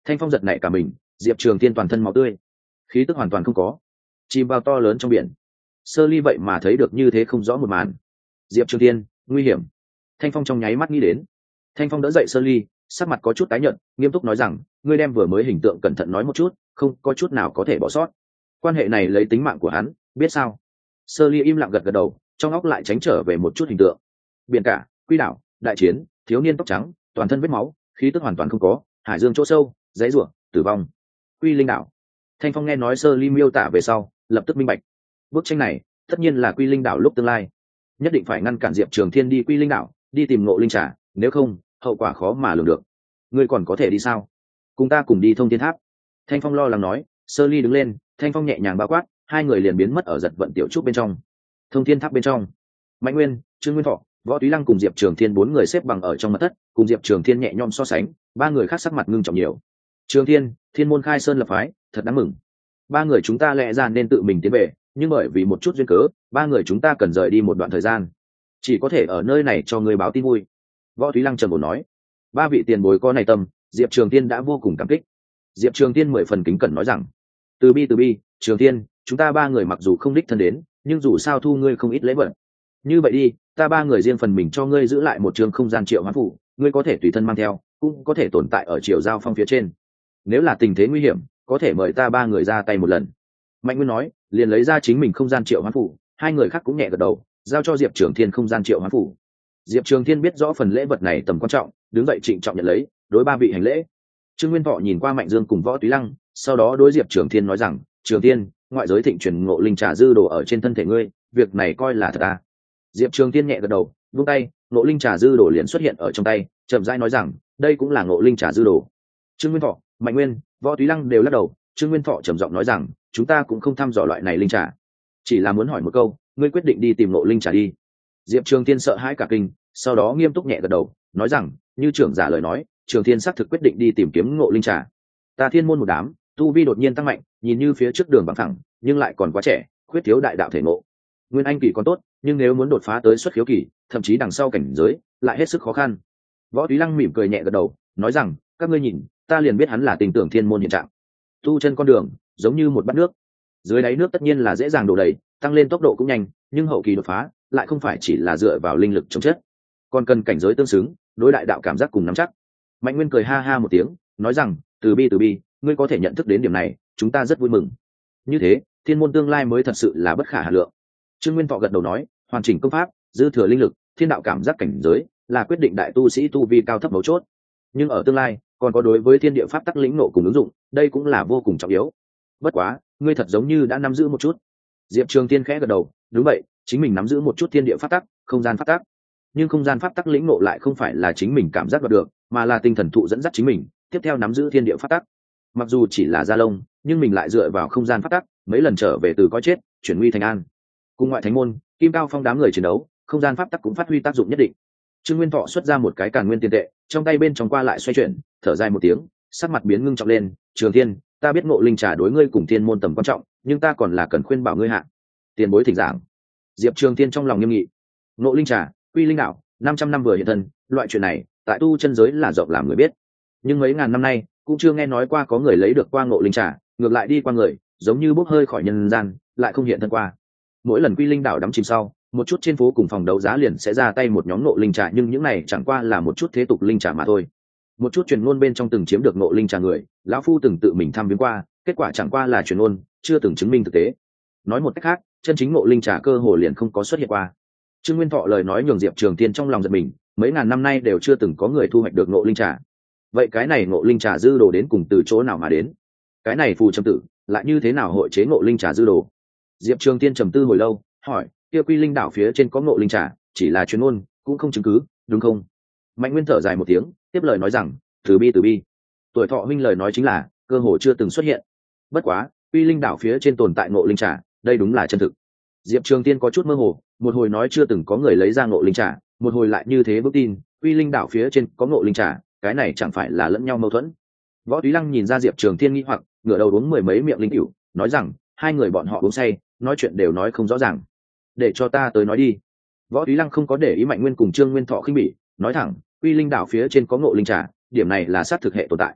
Thanh Phong giật nảy cả mình, Diệp Trường Thiên toàn thân máu tươi, khí tức hoàn toàn không có, chìm vào to lớn trong biển. Sơ Ly vậy mà thấy được như thế không rõ một màn. Diệp Trường Thiên, nguy hiểm. Thanh Phong trong nháy mắt nghĩ đến. Thanh Phong đỡ dậy Sơ Ly, sắc mặt có chút tái nhợt, nghiêm túc nói rằng, ngươi đem vừa mới hình tượng cẩn thận nói một chút, không có chút nào có thể bỏ sót. Quan hệ này lấy tính mạng của hắn, biết sao? Sơ Ly im lặng gật gật đầu, trong óc lại tránh trở về một chút hình tượng. Biển cả, quy đảo, đại chiến, thiếu niên tóc trắng, toàn thân vết máu, khí tức hoàn toàn không có, hải dương chỗ sâu, dãy rủa, tử vong. Quy Linh đảo. Thanh Phong nghe nói Sơ Ly miêu tả về sau, lập tức minh bạch. Bức tranh này, tất nhiên là Quy Linh đảo lúc tương lai. Nhất định phải ngăn cản Diệp Trường Thiên đi Quy Linh đảo, đi tìm Ngộ Linh Trà, nếu không, hậu quả khó mà lường được. Ngươi còn có thể đi sao? Cùng ta cùng đi Thông Thiên Tháp. Thanh Phong lo lắng nói. Sơ Ly đứng lên, Thanh Phong nhẹ nhàng bao quát, hai người liền biến mất ở giật vận tiểu trúc bên trong. Thông Thiên Tháp bên trong, Mạnh Nguyên, Trương Nguyên Thọ, Võ Túy Lăng cùng Diệp Trường Thiên bốn người xếp bằng ở trong mật thất, cùng Diệp Trường Thiên nhẹ nhõm so sánh, ba người khác sắc mặt ngưng trọng nhiều. Trường Thiên, Thiên môn khai sơn lập phái, thật đáng mừng. Ba người chúng ta lẽ ra nên tự mình tiến về, nhưng bởi vì một chút duyên cớ, ba người chúng ta cần rời đi một đoạn thời gian, chỉ có thể ở nơi này cho người báo tin vui. Võ Túy Lăng trầm ổn nói. Ba vị tiền bối có này tâm, Diệp Trường Thiên đã vô cùng cảm kích. Diệp Trường Thiên mười phần kính cẩn nói rằng, từ bi từ bi, Trường Thiên, chúng ta ba người mặc dù không đích thân đến, nhưng dù sao thu ngươi không ít lễ vật. Như vậy đi, ta ba người riêng phần mình cho ngươi giữ lại một trường không gian triệu hoán phủ, ngươi có thể tùy thân mang theo, cũng có thể tồn tại ở triều giao phong phía trên. Nếu là tình thế nguy hiểm, có thể mời ta ba người ra tay một lần. Mạnh Nguyên nói, liền lấy ra chính mình không gian triệu hoán phủ, hai người khác cũng nhẹ gật đầu, giao cho Diệp Trường Thiên không gian triệu hoán phủ. Diệp Trường Thiên biết rõ phần lễ vật này tầm quan trọng, đứng dậy trịnh trọng nhận lấy, đối ba vị hành lễ. Trương Nguyên Thọ nhìn qua Mạnh Dương cùng Võ Túy Lăng, sau đó đối Diệp Trường Thiên nói rằng, Trường Thiên, ngoại giới thịnh truyền Ngộ Linh Trà dư đồ ở trên thân thể ngươi, việc này coi là thật à? Diệp Trường Thiên nhẹ gật đầu, vung tay, Ngộ Linh Trà dư đồ liền xuất hiện ở trong tay, chậm rãi nói rằng, đây cũng là Ngộ Linh Trà dư đồ. Trương Nguyên Thọ, Mạnh Nguyên, Võ Túy Lăng đều lắc đầu. Trương Nguyên Thọ trầm giọng nói rằng, chúng ta cũng không thăm dò loại này linh trà, chỉ là muốn hỏi một câu, ngươi quyết định đi tìm Ngộ Linh Trà đi. Diệp Trường Thiên sợ hãi cả kinh, sau đó nghiêm túc nhẹ gật đầu, nói rằng, như trưởng giả lời nói, Trường Thiên xác thực quyết định đi tìm kiếm Ngộ Linh Trà. Ta Thiên môn một đám, tu vi đột nhiên tăng mạnh, nhìn như phía trước đường bằng thẳng, nhưng lại còn quá trẻ, khuyết thiếu đại đạo thể ngộ. Nguyên anh kỳ còn tốt, nhưng nếu muốn đột phá tới xuất khiếu kỳ, thậm chí đằng sau cảnh giới, lại hết sức khó khăn. Võ Túy Lăng mỉm cười nhẹ gật đầu, nói rằng, các ngươi nhìn, ta liền biết hắn là tình tưởng thiên môn hiện trạng. Tu chân con đường, giống như một bát nước, dưới đáy nước tất nhiên là dễ dàng đổ đầy, tăng lên tốc độ cũng nhanh, nhưng hậu kỳ đột phá lại không phải chỉ là dựa vào linh lực chống chết, còn cần cảnh giới tương xứng, đối đại đạo cảm giác cùng nắm chắc. Mạnh Nguyên cười ha ha một tiếng, nói rằng, từ bi từ bi, ngươi có thể nhận thức đến điểm này, chúng ta rất vui mừng. Như thế, thiên môn tương lai mới thật sự là bất khả hà lượng. Trương Nguyên Thọ gật đầu nói, hoàn chỉnh công pháp, dư thừa linh lực, thiên đạo cảm giác cảnh giới, là quyết định đại tu sĩ tu vi cao thấp mấu chốt. Nhưng ở tương lai, còn có đối với thiên địa pháp tắc lĩnh ngộ cùng ứng dụng, đây cũng là vô cùng trọng yếu. Bất quá, ngươi thật giống như đã nắm giữ một chút. Diệp Trường Thiên khẽ gật đầu, đúng vậy, chính mình nắm giữ một chút thiên địa pháp tắc, không gian pháp tắc. Nhưng không gian pháp tắc lĩnh ngộ lại không phải là chính mình cảm giác được, mà là tinh thần thụ dẫn dắt chính mình, tiếp theo nắm giữ thiên địa pháp tắc. Mặc dù chỉ là da lông, nhưng mình lại dựa vào không gian pháp tắc, mấy lần trở về từ coi chết, chuyển nguy thành an. Cùng ngoại thánh môn, Kim Cao Phong đám người chiến đấu, không gian pháp tắc cũng phát huy tác dụng nhất định. Trương Nguyên Thọ xuất ra một cái càn nguyên tiền tệ, trong tay bên trong qua lại xoay chuyển, thở dài một tiếng, sắc mặt biến ngưng trọng lên, Trường Thiên, ta biết Ngộ Linh Trà đối ngươi cùng thiên môn tầm quan trọng, nhưng ta còn là cần khuyên bảo ngươi hạ. Tiền bối thỉnh giảng. Diệp Trường Thiên trong lòng nghiêm nghị. Ngộ Linh Trà, Quy Linh đạo, năm trăm năm vừa hiện thân, loại chuyện này, tại tu chân giới là rộng làm người biết. Nhưng mấy ngàn năm nay, cũng chưa nghe nói qua có người lấy được qua Ngộ Linh Trà, ngược lại đi qua người, giống như bốc hơi khỏi nhân gian, lại không hiện thân qua. Mỗi lần Quy Linh đạo đắm chìm sau, một chút trên phố cùng phòng đấu giá liền sẽ ra tay một nhóm Ngộ Linh Trà, nhưng những này chẳng qua là một chút thế tục linh trà mà thôi. Một chút truyền ngôn bên trong từng chiếm được Ngộ Linh Trà người, lão phu từng tự mình thăm viếng qua, kết quả chẳng qua là truyền ngôn, chưa từng chứng minh thực tế. Nói một cách khác, chân chính Ngộ Linh Trà cơ hồ liền không có xuất hiện qua. Trương Nguyên Thọ lời nói nhường Diệp Trường Thiên trong lòng giật mình, mấy ngàn năm nay đều chưa từng có người thu hoạch được Ngộ Linh Trà. Vậy cái này Ngộ Linh Trà dư đồ đến cùng từ chỗ nào mà đến? Cái này phù trầm tử lại như thế nào hội chế Ngộ Linh Trà dư đồ? Diệp Trường Thiên trầm tư hồi lâu, hỏi, kia Quy Linh đảo phía trên có Ngộ Linh Trà, chỉ là truyền ngôn, cũng không chứng cứ, đúng không? Mạnh Nguyên thở dài một tiếng, tiếp lời nói rằng, từ bi từ bi, tuổi Thọ huynh lời nói chính là cơ hồ chưa từng xuất hiện. Bất quá, Quy Linh đảo phía trên tồn tại Ngộ Linh Trà, đây đúng là chân thực. Diệp Trường Thiên có chút mơ hồ, một hồi nói chưa từng có người lấy ra Ngộ Linh Trà, một hồi lại như thế bước tin, Quy Linh đảo phía trên có Ngộ Linh Trà, cái này chẳng phải là lẫn nhau mâu thuẫn. Võ Túy Lăng nhìn ra Diệp Trường Thiên nghi hoặc, ngửa đầu uống mười mấy miệng linh cửu, nói rằng, hai người bọn họ uống say, nói chuyện đều nói không rõ ràng. Để cho ta tới nói đi. Võ Túy Lăng không có để ý Mạnh Nguyên cùng Trương Nguyên Thọ khinh bỉ, nói thẳng, Quy Linh đảo phía trên có Ngộ Linh Trà, điểm này là sát thực hệ tồn tại.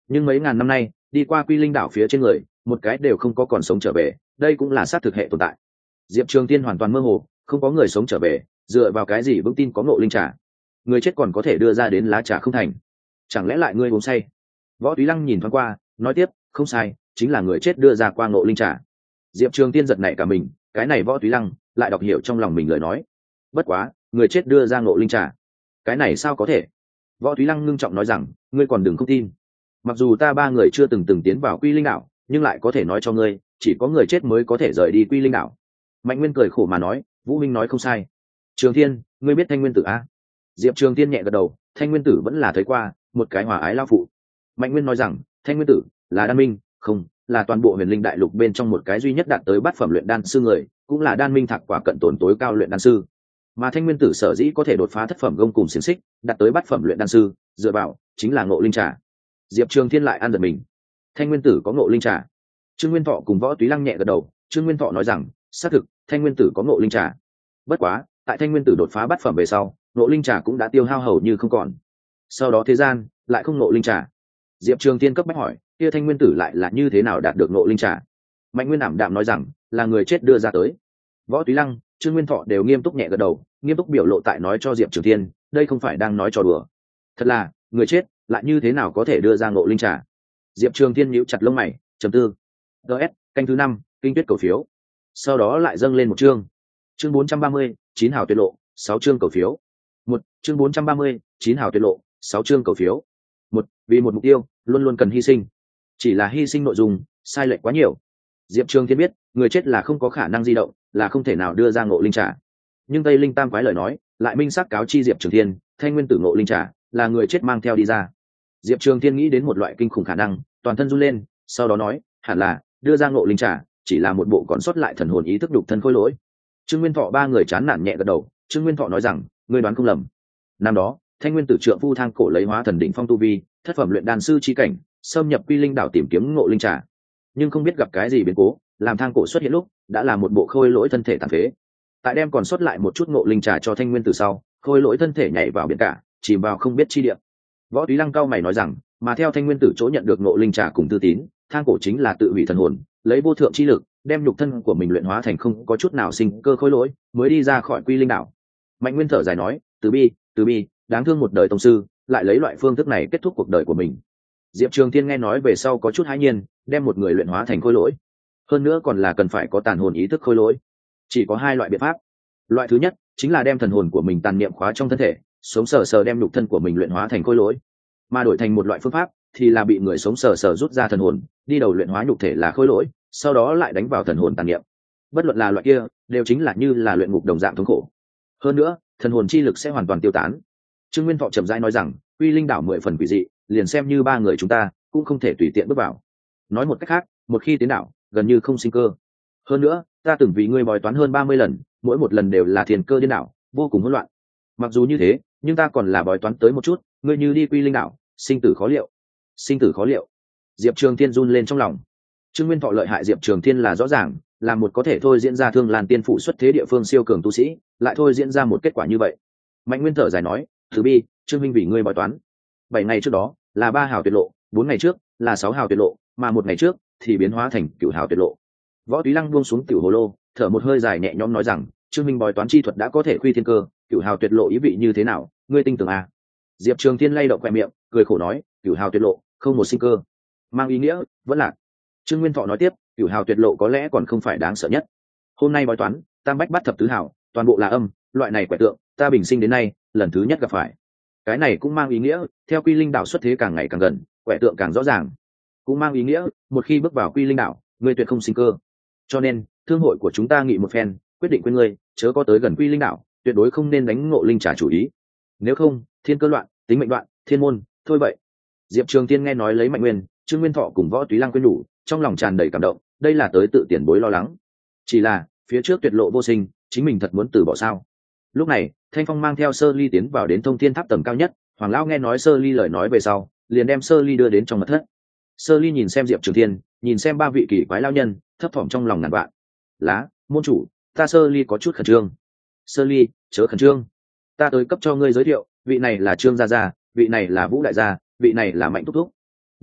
nhưng mấy ngàn năm nay đi qua quy linh đảo phía trên người một cái đều không có còn sống trở về, đây cũng là xác thực hệ tồn tại. Diệp Trường Tiên hoàn toàn mơ hồ, không có người sống trở về, dựa vào cái gì vững tin có ngộ linh trà? Người chết còn có thể đưa ra đến lá trà không thành? Chẳng lẽ lại ngươi uống say? Võ Túy Lăng nhìn thoáng qua, nói tiếp, không sai, chính là người chết đưa ra qua ngộ linh trà. Diệp Trường Tiên giật nảy cả mình, cái này Võ Túy Lăng lại đọc hiểu trong lòng mình lời nói. Bất quá, người chết đưa ra ngộ linh trà, cái này sao có thể? Võ Túy Lăng ngưng trọng nói rằng, ngươi còn đừng không tin. Mặc dù ta ba người chưa từng từng tiến vào Quy Linh đảo, nhưng lại có thể nói cho ngươi, chỉ có người chết mới có thể rời đi Quy Linh đảo. Mạnh Nguyên cười khổ mà nói, Vũ Minh nói không sai. Trường Thiên, ngươi biết Thanh Nguyên Tử a? Diệp Trường Thiên nhẹ gật đầu, Thanh Nguyên Tử vẫn là thấy qua, một cái hòa ái lao phụ. Mạnh Nguyên nói rằng, Thanh Nguyên Tử là đan minh, không, là toàn bộ Huyền Linh đại lục bên trong một cái duy nhất đạt tới bát phẩm luyện đan sư người, cũng là đan minh thạc quả cận tồn tối cao luyện đan sư. Mà Thanh Nguyên Tử sở dĩ có thể đột phá thất phẩm gông cùng xiển xích, đạt tới bát phẩm luyện đan sư, dựa vào chính là ngộ linh trà. Diệp Trường Thiên lại ăn giật mình. Thanh Nguyên Tử có ngộ linh trà? Trương Nguyên Thọ cùng Võ Túy Lăng nhẹ gật đầu, Trương Nguyên Thọ nói rằng, xác thực, Thanh Nguyên Tử có ngộ linh trà. Bất quá, tại Thanh Nguyên Tử đột phá bát phẩm về sau, ngộ linh trà cũng đã tiêu hao hầu như không còn. Sau đó thế gian lại không ngộ linh trà. Diệp Trường Thiên cấp bách hỏi, kia Thanh Nguyên Tử lại là như thế nào đạt được ngộ linh trà? Mạnh Nguyên ảm đạm nói rằng, là người chết đưa ra tới. Võ Túy Lăng, Trương Nguyên Thọ đều nghiêm túc nhẹ gật đầu, nghiêm túc biểu lộ tại nói cho Diệp Trường Thiên, đây không phải đang nói trò đùa. Thật là, người chết lại như thế nào có thể đưa ra ngộ linh trà? Diệp Trường Thiên nhíu chặt lông mày, trầm tư. ds canh thứ năm, kinh tuyết cầu phiếu. Sau đó lại dâng lên một chương. Chương bốn trăm ba mươi, chín hào tuyệt lộ, sáu chương cầu phiếu. Một, chương bốn trăm ba mươi, chín hào tuyệt lộ, sáu chương cầu phiếu. Một, vì một mục tiêu, luôn luôn cần hy sinh. Chỉ là hy sinh nội dung, sai lệch quá nhiều. Diệp Trường Thiên biết, người chết là không có khả năng di động, là không thể nào đưa ra ngộ linh trà. Nhưng Tây Linh Tam quái lời nói, lại minh xác cáo chi Diệp Trường Thiên, Thanh Nguyên Tử ngộ linh trà, là người chết mang theo đi ra. Diệp Trường Thiên nghĩ đến một loại kinh khủng khả năng, toàn thân run lên, sau đó nói, hẳn là đưa ra ngộ linh trà, chỉ là một bộ còn sót lại thần hồn ý thức đục thân khôi lỗi. Trương Nguyên Thọ ba người chán nản nhẹ gật đầu, Trương Nguyên Thọ nói rằng, ngươi đoán không lầm. Năm đó, Thanh Nguyên Tử trượng phu Thang Cổ lấy hóa thần đỉnh phong tu vi, thất phẩm luyện đan sư chi cảnh, xâm nhập Quy Linh đảo tìm kiếm ngộ linh trà. Nhưng không biết gặp cái gì biến cố, làm Thang Cổ xuất hiện lúc, đã là một bộ khôi lỗi thân thể tàn phế. Tại đem còn sót lại một chút ngộ linh trà cho Thanh Nguyên Tử sau, khôi lỗi thân thể nhảy vào biển cả, chìm vào không biết chi địa. Võ Túy Lăng cao mày nói rằng, mà theo Thanh Nguyên Tử chỗ nhận được ngộ linh trà cùng tư tín, Thang Cổ chính là tự hủy thần hồn, lấy vô thượng chi lực, đem nhục thân của mình luyện hóa thành không có chút nào sinh cơ khôi lỗi, mới đi ra khỏi Quy Linh đảo. Mạnh Nguyên thở dài nói, từ bi, từ bi, đáng thương một đời tông sư, lại lấy loại phương thức này kết thúc cuộc đời của mình. Diệp Trường Thiên nghe nói về sau có chút hãi nhiên, đem một người luyện hóa thành khôi lỗi, hơn nữa còn là cần phải có tàn hồn ý thức khôi lỗi. Chỉ có hai loại biện pháp. Loại thứ nhất chính là đem thần hồn của mình tàn niệm khóa trong thân thể, sống sờ sờ đem nhục thân của mình luyện hóa thành khôi lỗi. Mà đổi thành một loại phương pháp thì là bị người sống sờ sờ rút ra thần hồn, đi đầu luyện hóa nhục thể là khôi lỗi, sau đó lại đánh vào thần hồn tàn niệm. Bất luận là loại kia, đều chính là như là luyện ngục đồng dạng thống khổ. Hơn nữa, thần hồn chi lực sẽ hoàn toàn tiêu tán. Trương Nguyên Thọ chậm rãi nói rằng, Quy Linh đảo mười phần quỷ dị, liền xem như ba người chúng ta cũng không thể tùy tiện bước vào. Nói một cách khác, một khi tiến đảo, gần như không sinh cơ. Hơn nữa, ta từng vì ngươi bói toán hơn ba mươi lần, mỗi một lần đều là thiên cơ điên đảo, vô cùng hỗn loạn. Mặc dù như thế, nhưng ta còn là bói toán tới một chút, ngươi như đi Quy Linh đảo, sinh tử khó liệu. Sinh tử khó liệu. Diệp Trường Thiên run lên trong lòng. Trương Nguyên Thọ lợi hại Diệp Trường Thiên là rõ ràng, là một có thể thôi diễn ra Thương Lan Tiên phụ xuất thế địa phương siêu cường tu sĩ, lại thôi diễn ra một kết quả như vậy. Mạnh Nguyên thở dài nói, "Từ bi, Trương minh vì ngươi bói toán. Bảy ngày trước đó là ba hào tuyệt lộ, bốn ngày trước là sáu hào tuyệt lộ, mà một ngày trước thì biến hóa thành cửu hào tuyệt lộ." Võ Túy Lăng buông xuống tiểu hồ lô, thở một hơi dài nhẹ nhõm nói rằng, "Trương minh bói toán chi thuật đã có thể khuy thiên cơ, cửu hào tuyệt lộ ý vị như thế nào, ngươi tin tưởng à?" Diệp Trường Thiên lay động khóe miệng, cười khổ nói, "Cửu hào tuyệt lộ, không một sinh cơ, mang ý nghĩa vẫn là." Trương Nguyên Thọ nói tiếp, "Cửu hào tuyệt lộ có lẽ còn không phải đáng sợ nhất. Hôm nay bói toán, tam bách bắt thập tứ hào, toàn bộ là âm, loại này quẻ tượng, ta bình sinh đến nay lần thứ nhất gặp phải. Cái này cũng mang ý nghĩa, theo Quy Linh đảo xuất thế càng ngày càng gần, quẻ tượng càng rõ ràng. Cũng mang ý nghĩa, một khi bước vào Quy Linh đảo, ngươi tuyệt không sinh cơ. Cho nên, thương hội của chúng ta nghị một phen, quyết định quên ngươi, chớ có tới gần Quy Linh đảo, tuyệt đối không nên đánh ngộ linh trả chủ ý. Nếu không, thiên cơ loạn, tính mệnh loạn, thiên môn, thôi vậy." Diệp Trường Thiên nghe nói lấy Mạnh Nguyên, Trương Nguyên Thọ cùng Võ Túy Lăng quyên nhủ, trong lòng tràn đầy cảm động, đây là tới tự tiền bối lo lắng. Chỉ là, phía trước tuyệt lộ vô sinh, chính mình thật muốn từ bỏ sao? Lúc này, Thanh Phong mang theo Sơ Ly tiến vào đến Thông Thiên Tháp tầng cao nhất, Hoàng lão nghe nói Sơ Ly lời nói về sau, liền đem Sơ Ly đưa đến trong mật thất. Sơ Ly nhìn xem Diệp Trường Thiên, nhìn xem ba vị kỳ quái lão nhân, thấp thỏm trong lòng ngàn vạn. "Lá, môn chủ, ta Sơ Ly có chút khẩn trương." "Sơ Ly, chớ khẩn trương. Ta tới cấp cho ngươi giới thiệu, vị này là Trương gia gia, vị này là Vũ đại gia, vị này là Mạnh thúc thúc."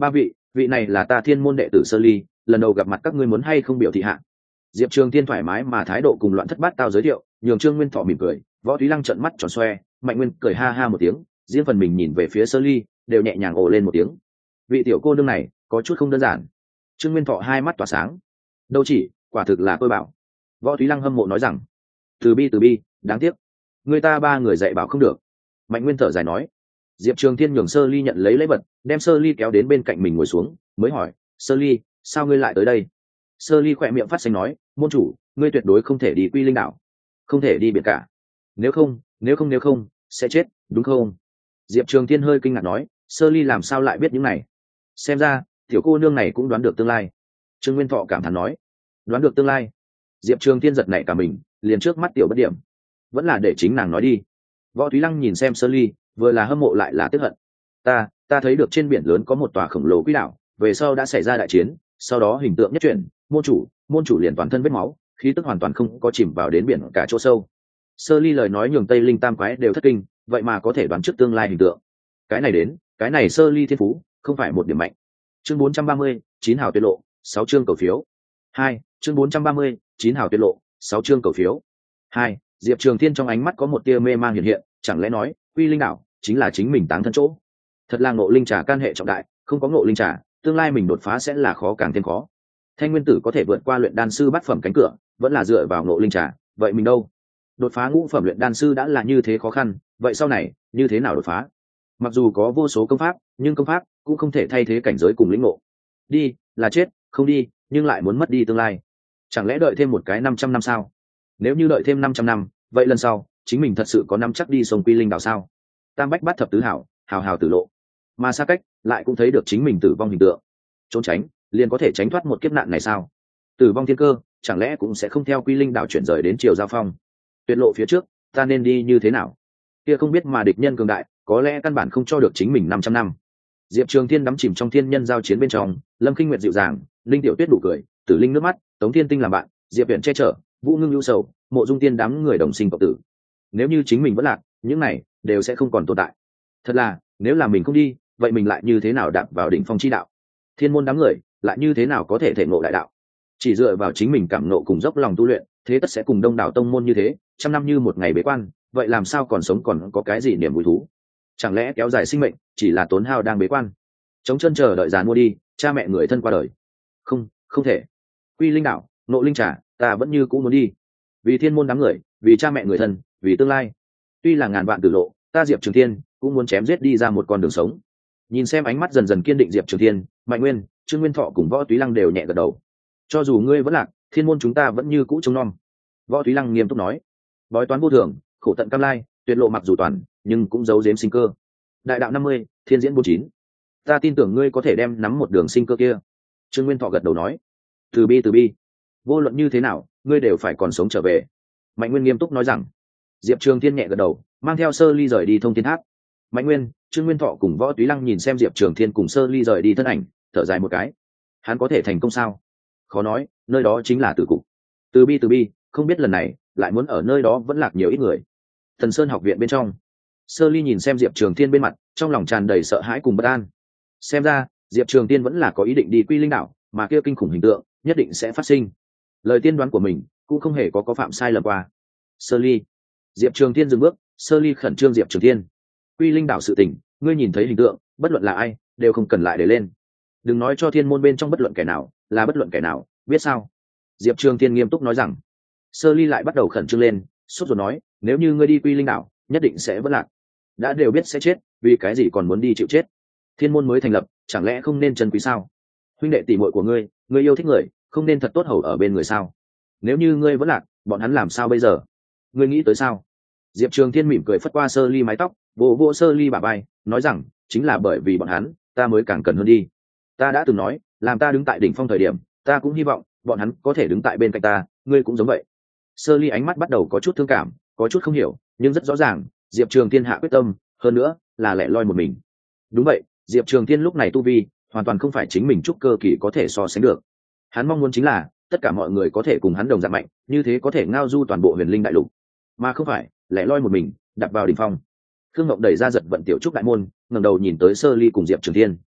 ba vị, vị này là ta thiên môn đệ tử Sơ Ly, lần đầu gặp mặt các ngươi muốn hay không biểu thị hạ. Diệp Trường Thiên thoải mái mà thái độ cùng loạn thất bát tao giới thiệu, nhường Trương Nguyên Thọ mỉm cười, Võ Thúy Lăng trợn mắt tròn xoe, Mạnh Nguyên cười ha ha một tiếng, riêng phần mình nhìn về phía Sơ Ly, đều nhẹ nhàng ồ lên một tiếng. Vị tiểu cô nương này có chút không đơn giản. Trương Nguyên Thọ hai mắt tỏa sáng. Đâu chỉ, quả thực là tôi bảo. Võ Thúy Lăng hâm mộ nói rằng, từ bi từ bi, đáng tiếc, người ta ba người dạy bảo không được. Mạnh Nguyên thở dài nói. Diệp Trường Thiên nhường Sơ Ly nhận lấy lễ vật, đem Sơ Ly kéo đến bên cạnh mình ngồi xuống, mới hỏi, Sơ Ly, sao ngươi lại tới đây? Sơ Ly khỏe miệng phát xanh nói, môn chủ, ngươi tuyệt đối không thể đi Quy Linh đảo, không thể đi biển cả. Nếu không, nếu không nếu không, sẽ chết, đúng không? Diệp Trường Thiên hơi kinh ngạc nói, Sơ Ly làm sao lại biết những này? Xem ra, tiểu cô nương này cũng đoán được tương lai. Trương Nguyên Thọ cảm thán nói, đoán được tương lai. Diệp Trường Thiên giật nảy cả mình, liền trước mắt tiểu bất điểm, vẫn là để chính nàng nói đi. Võ Thúy Lăng nhìn xem Sơ Ly, vừa là hâm mộ lại là tiếc hận. Ta, ta thấy được trên biển lớn có một tòa khổng lồ quỹ đảo, về sau đã xảy ra đại chiến, sau đó hình tượng nhất chuyển, môn chủ, môn chủ liền toàn thân vết máu, khí tức hoàn toàn không có chìm vào đến biển cả chỗ sâu. Sơ Ly lời nói nhường Tây Linh Tam Quái đều thất kinh, vậy mà có thể đoán trước tương lai hình tượng. Cái này đến, cái này Sơ Ly thiên phú, không phải một điểm mạnh. Chương bốn trăm ba mươi, chín hào tuyệt lộ, sáu chương cầu phiếu. Hai, chương bốn trăm ba mươi, chín hào tuyệt lộ, sáu chương cầu phiếu. Hai, Diệp Trường Thiên trong ánh mắt có một tia mê mang hiện hiện, chẳng lẽ nói, Quy Linh đảo chính là chính mình táng thân chỗ? Thật là ngộ linh trà can hệ trọng đại, không có ngộ linh trà, tương lai mình đột phá sẽ là khó càng thêm khó. Thanh nguyên tử có thể vượt qua luyện đan sư bát phẩm cánh cửa, vẫn là dựa vào ngộ linh trà, vậy mình đâu? Đột phá ngũ phẩm luyện đan sư đã là như thế khó khăn, vậy sau này như thế nào đột phá? Mặc dù có vô số công pháp, nhưng công pháp cũng không thể thay thế cảnh giới cùng lĩnh ngộ. Đi là chết, không đi nhưng lại muốn mất đi tương lai. Chẳng lẽ đợi thêm một cái năm trăm năm sao? Nếu như đợi thêm năm trăm năm, vậy lần sau chính mình thật sự có năm chắc đi sông Quy Linh đảo sao? Tam bách bát thập tứ hảo, hào hào tử lộ, mà xa cách lại cũng thấy được chính mình tử vong hình tượng. Trốn tránh liền có thể tránh thoát một kiếp nạn này sao? Tử vong thiên cơ chẳng lẽ cũng sẽ không theo Quy Linh đảo chuyển rời đến Triều Giao Phong? Tuyệt lộ phía trước, ta nên đi như thế nào? Kia không biết mà địch nhân cường đại, có lẽ căn bản không cho được chính mình năm trăm năm. Diệp Trường Thiên đắm chìm trong thiên nhân giao chiến bên trong, Lâm Kinh Nguyệt dịu dàng, Linh Tiểu Tuyết đủ cười, Tử Linh nước mắt, Tống Thiên Tinh làm bạn, Diệp Viễn che chở, Vũ Ngưng lưu sầu, Mộ Dung Tiên đám người đồng sinh cộng tử. Nếu như chính mình vẫn lạc, những này đều sẽ không còn tồn tại. Thật là, nếu là mình không đi, vậy mình lại như thế nào đạp vào đỉnh phong chi đạo? Thiên môn đám người lại như thế nào có thể thể ngộ đại đạo? Chỉ dựa vào chính mình cảm ngộ cùng dốc lòng tu luyện, thế tất sẽ cùng đông đảo tông môn như thế, trăm năm như một ngày bế quan, vậy làm sao còn sống còn có cái gì niềm vui thú? Chẳng lẽ kéo dài sinh mệnh chỉ là tốn hao đang bế quan, chống chân chờ đợi già mua đi, cha mẹ người thân qua đời? Không, không thể. Quy Linh đảo, nộ linh trà, ta vẫn như cũ muốn đi. Vì thiên môn đám người, vì cha mẹ người thân, vì tương lai. Tuy là ngàn vạn tử lộ, ta Diệp Trường Thiên cũng muốn chém giết đi ra một con đường sống. Nhìn xem ánh mắt dần dần kiên định Diệp Trường Thiên, Mạnh Nguyên, Trương Nguyên Thọ cùng Võ Túy Lăng đều nhẹ gật đầu. Cho dù ngươi vẫn lạc, thiên môn chúng ta vẫn như cũ trông nom. Võ Túy Lăng nghiêm túc nói. Bói toán vô thường, khổ tận cam lai, tuyệt lộ mặc dù toàn, nhưng cũng giấu giếm sinh cơ. Đại đạo năm mươi, thiên diễn bốn chín. Ta tin tưởng ngươi có thể đem nắm một đường sinh cơ kia. Trương Nguyên Thọ gật đầu nói. Từ bi từ bi, vô luận như thế nào, ngươi đều phải còn sống trở về. Mạnh Nguyên nghiêm túc nói rằng. Diệp Trường Thiên nhẹ gật đầu, mang theo Sơ Ly rời đi Thông Thiên Tháp. Mạnh Nguyên, Trương Nguyên Thọ cùng Võ Túy Lăng nhìn xem Diệp Trường Thiên cùng Sơ Ly rời đi thân ảnh, thở dài một cái. Hắn có thể thành công sao? Khó nói, nơi đó chính là tử cục. Từ bi từ bi, không biết lần này lại muốn ở nơi đó vẫn lạc nhiều ít người. Thần Sơn học viện bên trong, Sơ Ly nhìn xem Diệp Trường Thiên bên mặt, trong lòng tràn đầy sợ hãi cùng bất an. Xem ra, Diệp Trường Thiên vẫn là có ý định đi Quy Linh đảo, mà kia kinh khủng hình tượng nhất định sẽ phát sinh. Lời tiên đoán của mình cũng không hề có có phạm sai lầm qua. Sơ Ly. Diệp Trường Thiên dừng bước, Sơ Ly khẩn trương Diệp Trường Thiên. Quy Linh đảo sự tình, ngươi nhìn thấy hình tượng, bất luận là ai, đều không cần lại để lên. Đừng nói cho thiên môn bên trong bất luận kẻ nào, là bất luận kẻ nào, biết sao? Diệp Trường Thiên nghiêm túc nói rằng. Sơ Ly lại bắt đầu khẩn trương lên, sốt ruột nói, nếu như ngươi đi Quy Linh đảo, nhất định sẽ vất lạc. Đã đều biết sẽ chết, vì cái gì còn muốn đi chịu chết? Thiên môn mới thành lập, chẳng lẽ không nên trân quý sao? Huynh đệ tỷ muội của ngươi, ngươi yêu thích người, không nên thật tốt hầu ở bên người sao? Nếu như ngươi vẫn lạc, bọn hắn làm sao bây giờ? Ngươi nghĩ tới sao? Diệp Trường Thiên mỉm cười phất qua Sơ Ly mái tóc, vỗ vỗ Sơ Ly bả vai, nói rằng, chính là bởi vì bọn hắn, ta mới càng cần hơn đi. Ta đã từng nói, làm ta đứng tại đỉnh phong thời điểm, ta cũng hy vọng bọn hắn có thể đứng tại bên cạnh ta, ngươi cũng giống vậy. Sơ Ly ánh mắt bắt đầu có chút thương cảm, có chút không hiểu, nhưng rất rõ ràng, Diệp Trường Thiên hạ quyết tâm, hơn nữa là lẻ loi một mình. Đúng vậy, Diệp Trường Thiên lúc này tu vi hoàn toàn không phải chính mình trúc cơ kỳ có thể so sánh được. Hắn mong muốn chính là tất cả mọi người có thể cùng hắn đồng dạng mạnh, như thế có thể ngao du toàn bộ huyền linh đại lục, mà không phải lẻ loi một mình đặt vào đỉnh phong. Khương Ngộng đẩy ra giật vận tiểu trúc đại môn, ngẩng đầu nhìn tới Sơ Ly cùng Diệp Trường Thiên.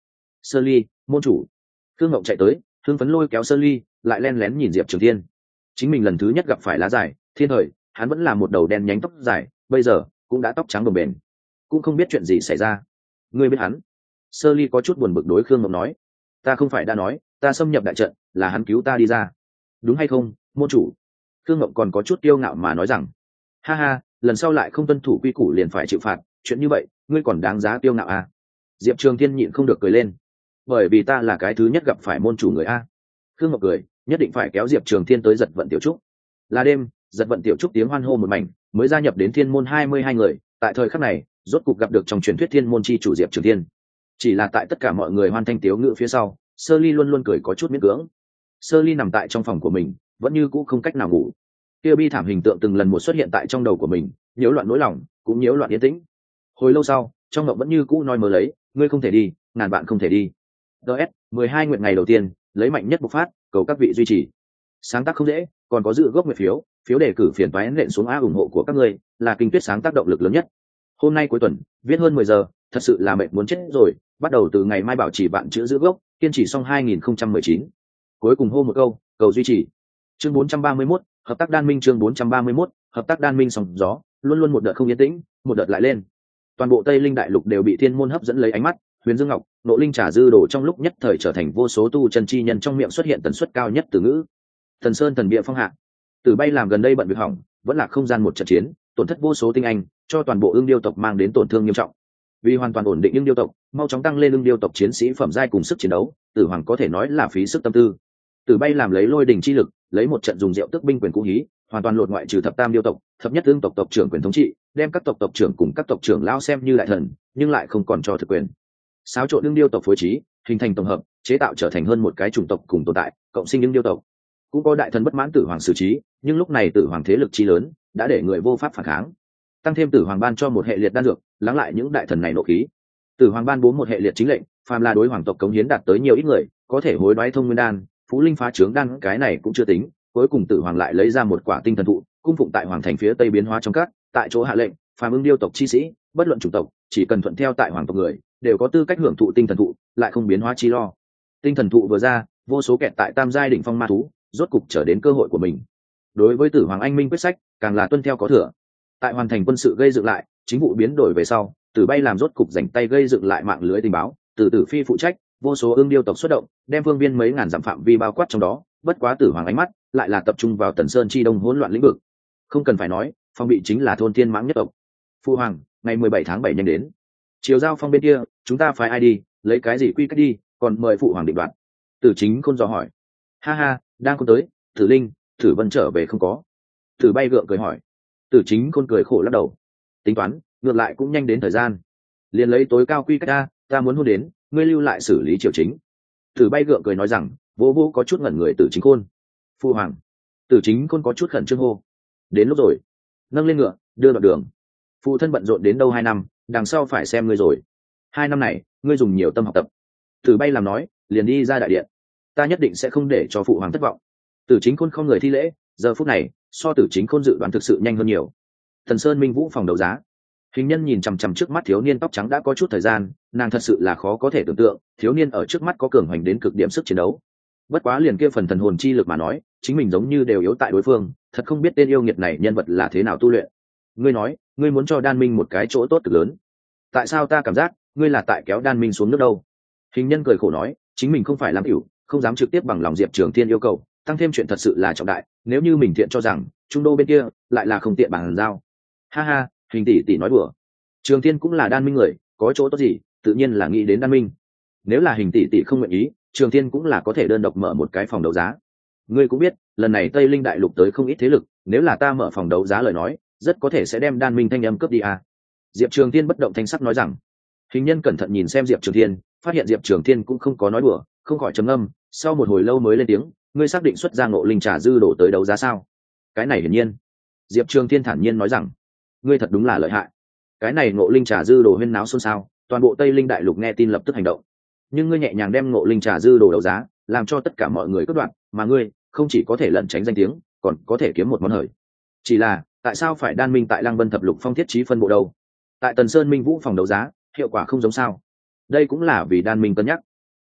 Sơ ly, môn chủ. Thương ngộng chạy tới, thương phấn lôi kéo Sơ ly, lại len lén nhìn Diệp Trường Thiên. Chính mình lần thứ nhất gặp phải lá dài thiên thời, hắn vẫn là một đầu đen nhánh tóc dài, bây giờ cũng đã tóc trắng bồng bềnh, cũng không biết chuyện gì xảy ra. Ngươi biết hắn? Sơ ly có chút buồn bực đối Khương Ngộng nói. Ta không phải đã nói, ta xâm nhập đại trận là hắn cứu ta đi ra, đúng hay không, môn chủ? Khương Ngộng còn có chút kiêu ngạo mà nói rằng, ha ha, lần sau lại không tuân thủ quy củ liền phải chịu phạt, chuyện như vậy ngươi còn đáng giá kiêu ngạo à? Diệp Trường Thiên nhịn không được cười lên. Bởi vì ta là cái thứ nhất gặp phải môn chủ người a. Khương Ngọc cười, nhất định phải kéo Diệp Trường Thiên tới giật vận tiểu trúc. Là đêm, giật vận tiểu trúc tiếng hoan hô một mảnh, mới gia nhập đến thiên môn hai mươi hai người, tại thời khắc này, rốt cục gặp được trong truyền thuyết thiên môn chi chủ Diệp Trường Thiên. Chỉ là tại tất cả mọi người hoan thanh tiếu ngữ phía sau, Sơ Ly luôn luôn cười có chút miễn cưỡng. Sơ Ly nằm tại trong phòng của mình, vẫn như cũ không cách nào ngủ. Kia bi thảm hình tượng từng lần một xuất hiện tại trong đầu của mình, nhiễu loạn nỗi lòng, cũng nhiễu loạn yên tĩnh. Hồi lâu sau, trong ngộng vẫn như cũ nói mơ lấy, ngươi không thể đi, ngàn bạn không thể đi. ds mười hai nguyện ngày đầu tiên, lấy mạnh nhất bộc phát, cầu các vị duy trì. Sáng tác không dễ, còn có dự gốc nguyện phiếu, phiếu đề cử phiền toái nện xuống a ủng hộ của các ngươi, là kinh tuyết sáng tác động lực lớn nhất. Hôm nay cuối tuần, viết hơn mười giờ, thật sự là mệt muốn chết rồi, bắt đầu từ ngày mai bảo trì bạn chữ giữ gốc, kiên trì xong hai nghìn không trăm mười chín. Cuối cùng hô một câu, cầu duy trì. Chương bốn trăm ba mươi mốt, hợp tác đan minh chương bốn trăm ba mươi mốt, hợp tác đan minh sóng gió, luôn luôn một đợt không yên tĩnh, một đợt lại lên. Toàn bộ Tây Linh đại lục đều bị thiên môn hấp dẫn lấy ánh mắt, Huyền Dương Ngọc, Nộ Linh Trà Dư Đồ trong lúc nhất thời trở thành vô số tu chân chi nhân trong miệng xuất hiện tần suất cao nhất từ ngữ. Thần Sơn thần bia phong hạ, Tử Bay làm gần đây bận việc hỏng, vẫn là không gian một trận chiến, tổn thất vô số tinh anh, cho toàn bộ Ưng Điêu tộc mang đến tổn thương nghiêm trọng. Vì hoàn toàn ổn định Ưng Điêu tộc, mau chóng tăng lên Ưng Điêu tộc chiến sĩ phẩm giai cùng sức chiến đấu, Tử Hoàng có thể nói là phí sức tâm tư. Tử Bay làm lấy lôi đỉnh chi lực, lấy một trận dùng rượu tức binh quyền cũ hí, hoàn toàn lột ngoại trừ thập tam điêu tộc, thập nhất Ưng tộc tộc trưởng quyền thống trị, đem các tộc tộc trưởng cùng các tộc trưởng lao xem như đại thần, nhưng lại không còn cho thực quyền. Xáo trộn Ưng Điêu tộc phối trí, hình thành tổng hợp, chế tạo trở thành hơn một cái chủng tộc cùng tồn tại, cộng sinh Ưng Điêu tộc. Cũng có đại thần bất mãn Tử Hoàng xử trí, nhưng lúc này Tử Hoàng thế lực chi lớn, đã để người vô pháp phản kháng. Tăng thêm Tử Hoàng ban cho một hệ liệt đan dược, lắng lại những đại thần này nộ khí. Tử Hoàng ban bố một hệ liệt chính lệnh, phàm là đối hoàng tộc cống hiến đạt tới nhiều ít người, có thể hối đoái thông nguyên đan, phú linh phá trướng đan, cái này cũng chưa tính. Cuối cùng Tử Hoàng lại lấy ra một quả tinh thần thụ, cung phụng tại hoàng thành phía tây biến hóa trong các, tại chỗ hạ lệnh, phàm Ưng Điêu tộc chi sĩ, bất luận chủng tộc, chỉ cần thuận theo tại hoàng tộc người, đều có tư cách hưởng thụ tinh thần thụ, lại không biến hóa chi lo. Tinh thần thụ vừa ra, vô số kẹt tại tam giai đỉnh phong ma thú, rốt cục trở đến cơ hội của mình. Đối với Tử Hoàng anh minh quyết sách, càng là tuân theo có thừa. Tại hoàn thành quân sự gây dựng lại, chính vụ biến đổi về sau, Tử Bay làm rốt cục rảnh tay gây dựng lại mạng lưới tình báo, từ Tử Phi phụ trách, vô số Ưng Điêu tộc xuất động, đem phương viên mấy ngàn dặm phạm vi bao quát trong đó, bất quá Tử Hoàng ánh mắt lại là tập trung vào Tần Sơn chi đông hỗn loạn lĩnh vực. Không cần phải nói, phong bị chính là thôn thiên mãng nhất tộc. Phu hoàng, ngày mười bảy tháng bảy nhanh đến. Chiều giao phong bên kia, chúng ta phải ai đi, lấy cái gì quy cách đi, còn mời phụ hoàng định đoạt. Tử Chính Khôn dò hỏi. Ha ha, đang có tới, Tử Linh, Tử Vân trở về không có? Tử Bay gượng cười hỏi. Tử Chính Khôn cười khổ lắc đầu. Tính toán, ngược lại cũng nhanh đến thời gian. Liền lấy tối cao quy cách ta, ta muốn hôn đến, ngươi lưu lại xử lý triều chính. Tử Bay gượng cười nói rằng, vô vô có chút ngẩn người Tử Chính Khôn. Phu hoàng. Tử Chính Khôn có chút khẩn trương hô. Đến lúc rồi. Nâng lên ngựa, đưa đoạn đường. Phụ thân bận rộn đến đâu hai năm, đằng sau phải xem ngươi rồi. Hai năm này, ngươi dùng nhiều tâm học tập. Tử Bay làm nói, liền đi ra đại điện. Ta nhất định sẽ không để cho phụ hoàng thất vọng. Tử Chính Khôn không người thi lễ, giờ phút này, so Tử Chính Khôn dự đoán thực sự nhanh hơn nhiều. Thần Sơn Minh Vũ phòng đấu giá. Hình nhân nhìn chằm chằm trước mắt thiếu niên tóc trắng đã có chút thời gian, nàng thật sự là khó có thể tưởng tượng, thiếu niên ở trước mắt có cường hoành đến cực điểm sức chiến đấu. Bất quá liền kia phần thần hồn chi lực mà nói, chính mình giống như đều yếu tại đối phương, thật không biết tên yêu nghiệt này nhân vật là thế nào tu luyện. Ngươi nói, ngươi muốn cho Đan Minh một cái chỗ tốt cực lớn. Tại sao ta cảm giác, ngươi là tại kéo Đan Minh xuống nước đâu? Hình nhân cười khổ nói, chính mình không phải làm hiểu, không dám trực tiếp bằng lòng Diệp Trường Thiên yêu cầu, tăng thêm chuyện thật sự là trọng đại, nếu như mình thiện cho rằng trung đô bên kia lại là không tiện bằng giao. Ha ha, Hình tỷ tỷ nói đùa. Trường Thiên cũng là Đan Minh người, có chỗ tốt gì, tự nhiên là nghĩ đến Đan Minh. Nếu là Hình tỷ tỷ không nguyện ý, Trường Thiên cũng là có thể đơn độc mở một cái phòng đấu giá. Ngươi cũng biết, lần này Tây Linh đại lục tới không ít thế lực, nếu là ta mở phòng đấu giá lời nói, rất có thể sẽ đem Đan Minh thanh âm cướp đi à. Diệp Trường Thiên bất động thanh sắc nói rằng. Hình nhân cẩn thận nhìn xem Diệp Trường Thiên, phát hiện Diệp Trường Thiên cũng không có nói đùa, không khỏi trầm ngâm, sau một hồi lâu mới lên tiếng, ngươi xác định xuất ra Ngộ Linh Trà Dư đổ tới đấu giá sao? Cái này hiển nhiên. Diệp Trường Thiên thản nhiên nói rằng, ngươi thật đúng là lợi hại. Cái này Ngộ Linh Trà Dư đồ huyên náo xôn xao, toàn bộ Tây Linh đại lục nghe tin lập tức hành động. Nhưng ngươi nhẹ nhàng đem Ngộ Linh Trà Dư đồ đấu giá, làm cho tất cả mọi người cất đoạn, mà ngươi không chỉ có thể lẩn tránh danh tiếng, còn có thể kiếm một món hời. Chỉ là, tại sao phải Đan Minh tại Lăng Vân thập lục phong thiết trí phân bộ đâu? Tại Tần Sơn Minh Vũ phòng đấu giá, hiệu quả không giống sao? Đây cũng là vì Đan Minh cân nhắc.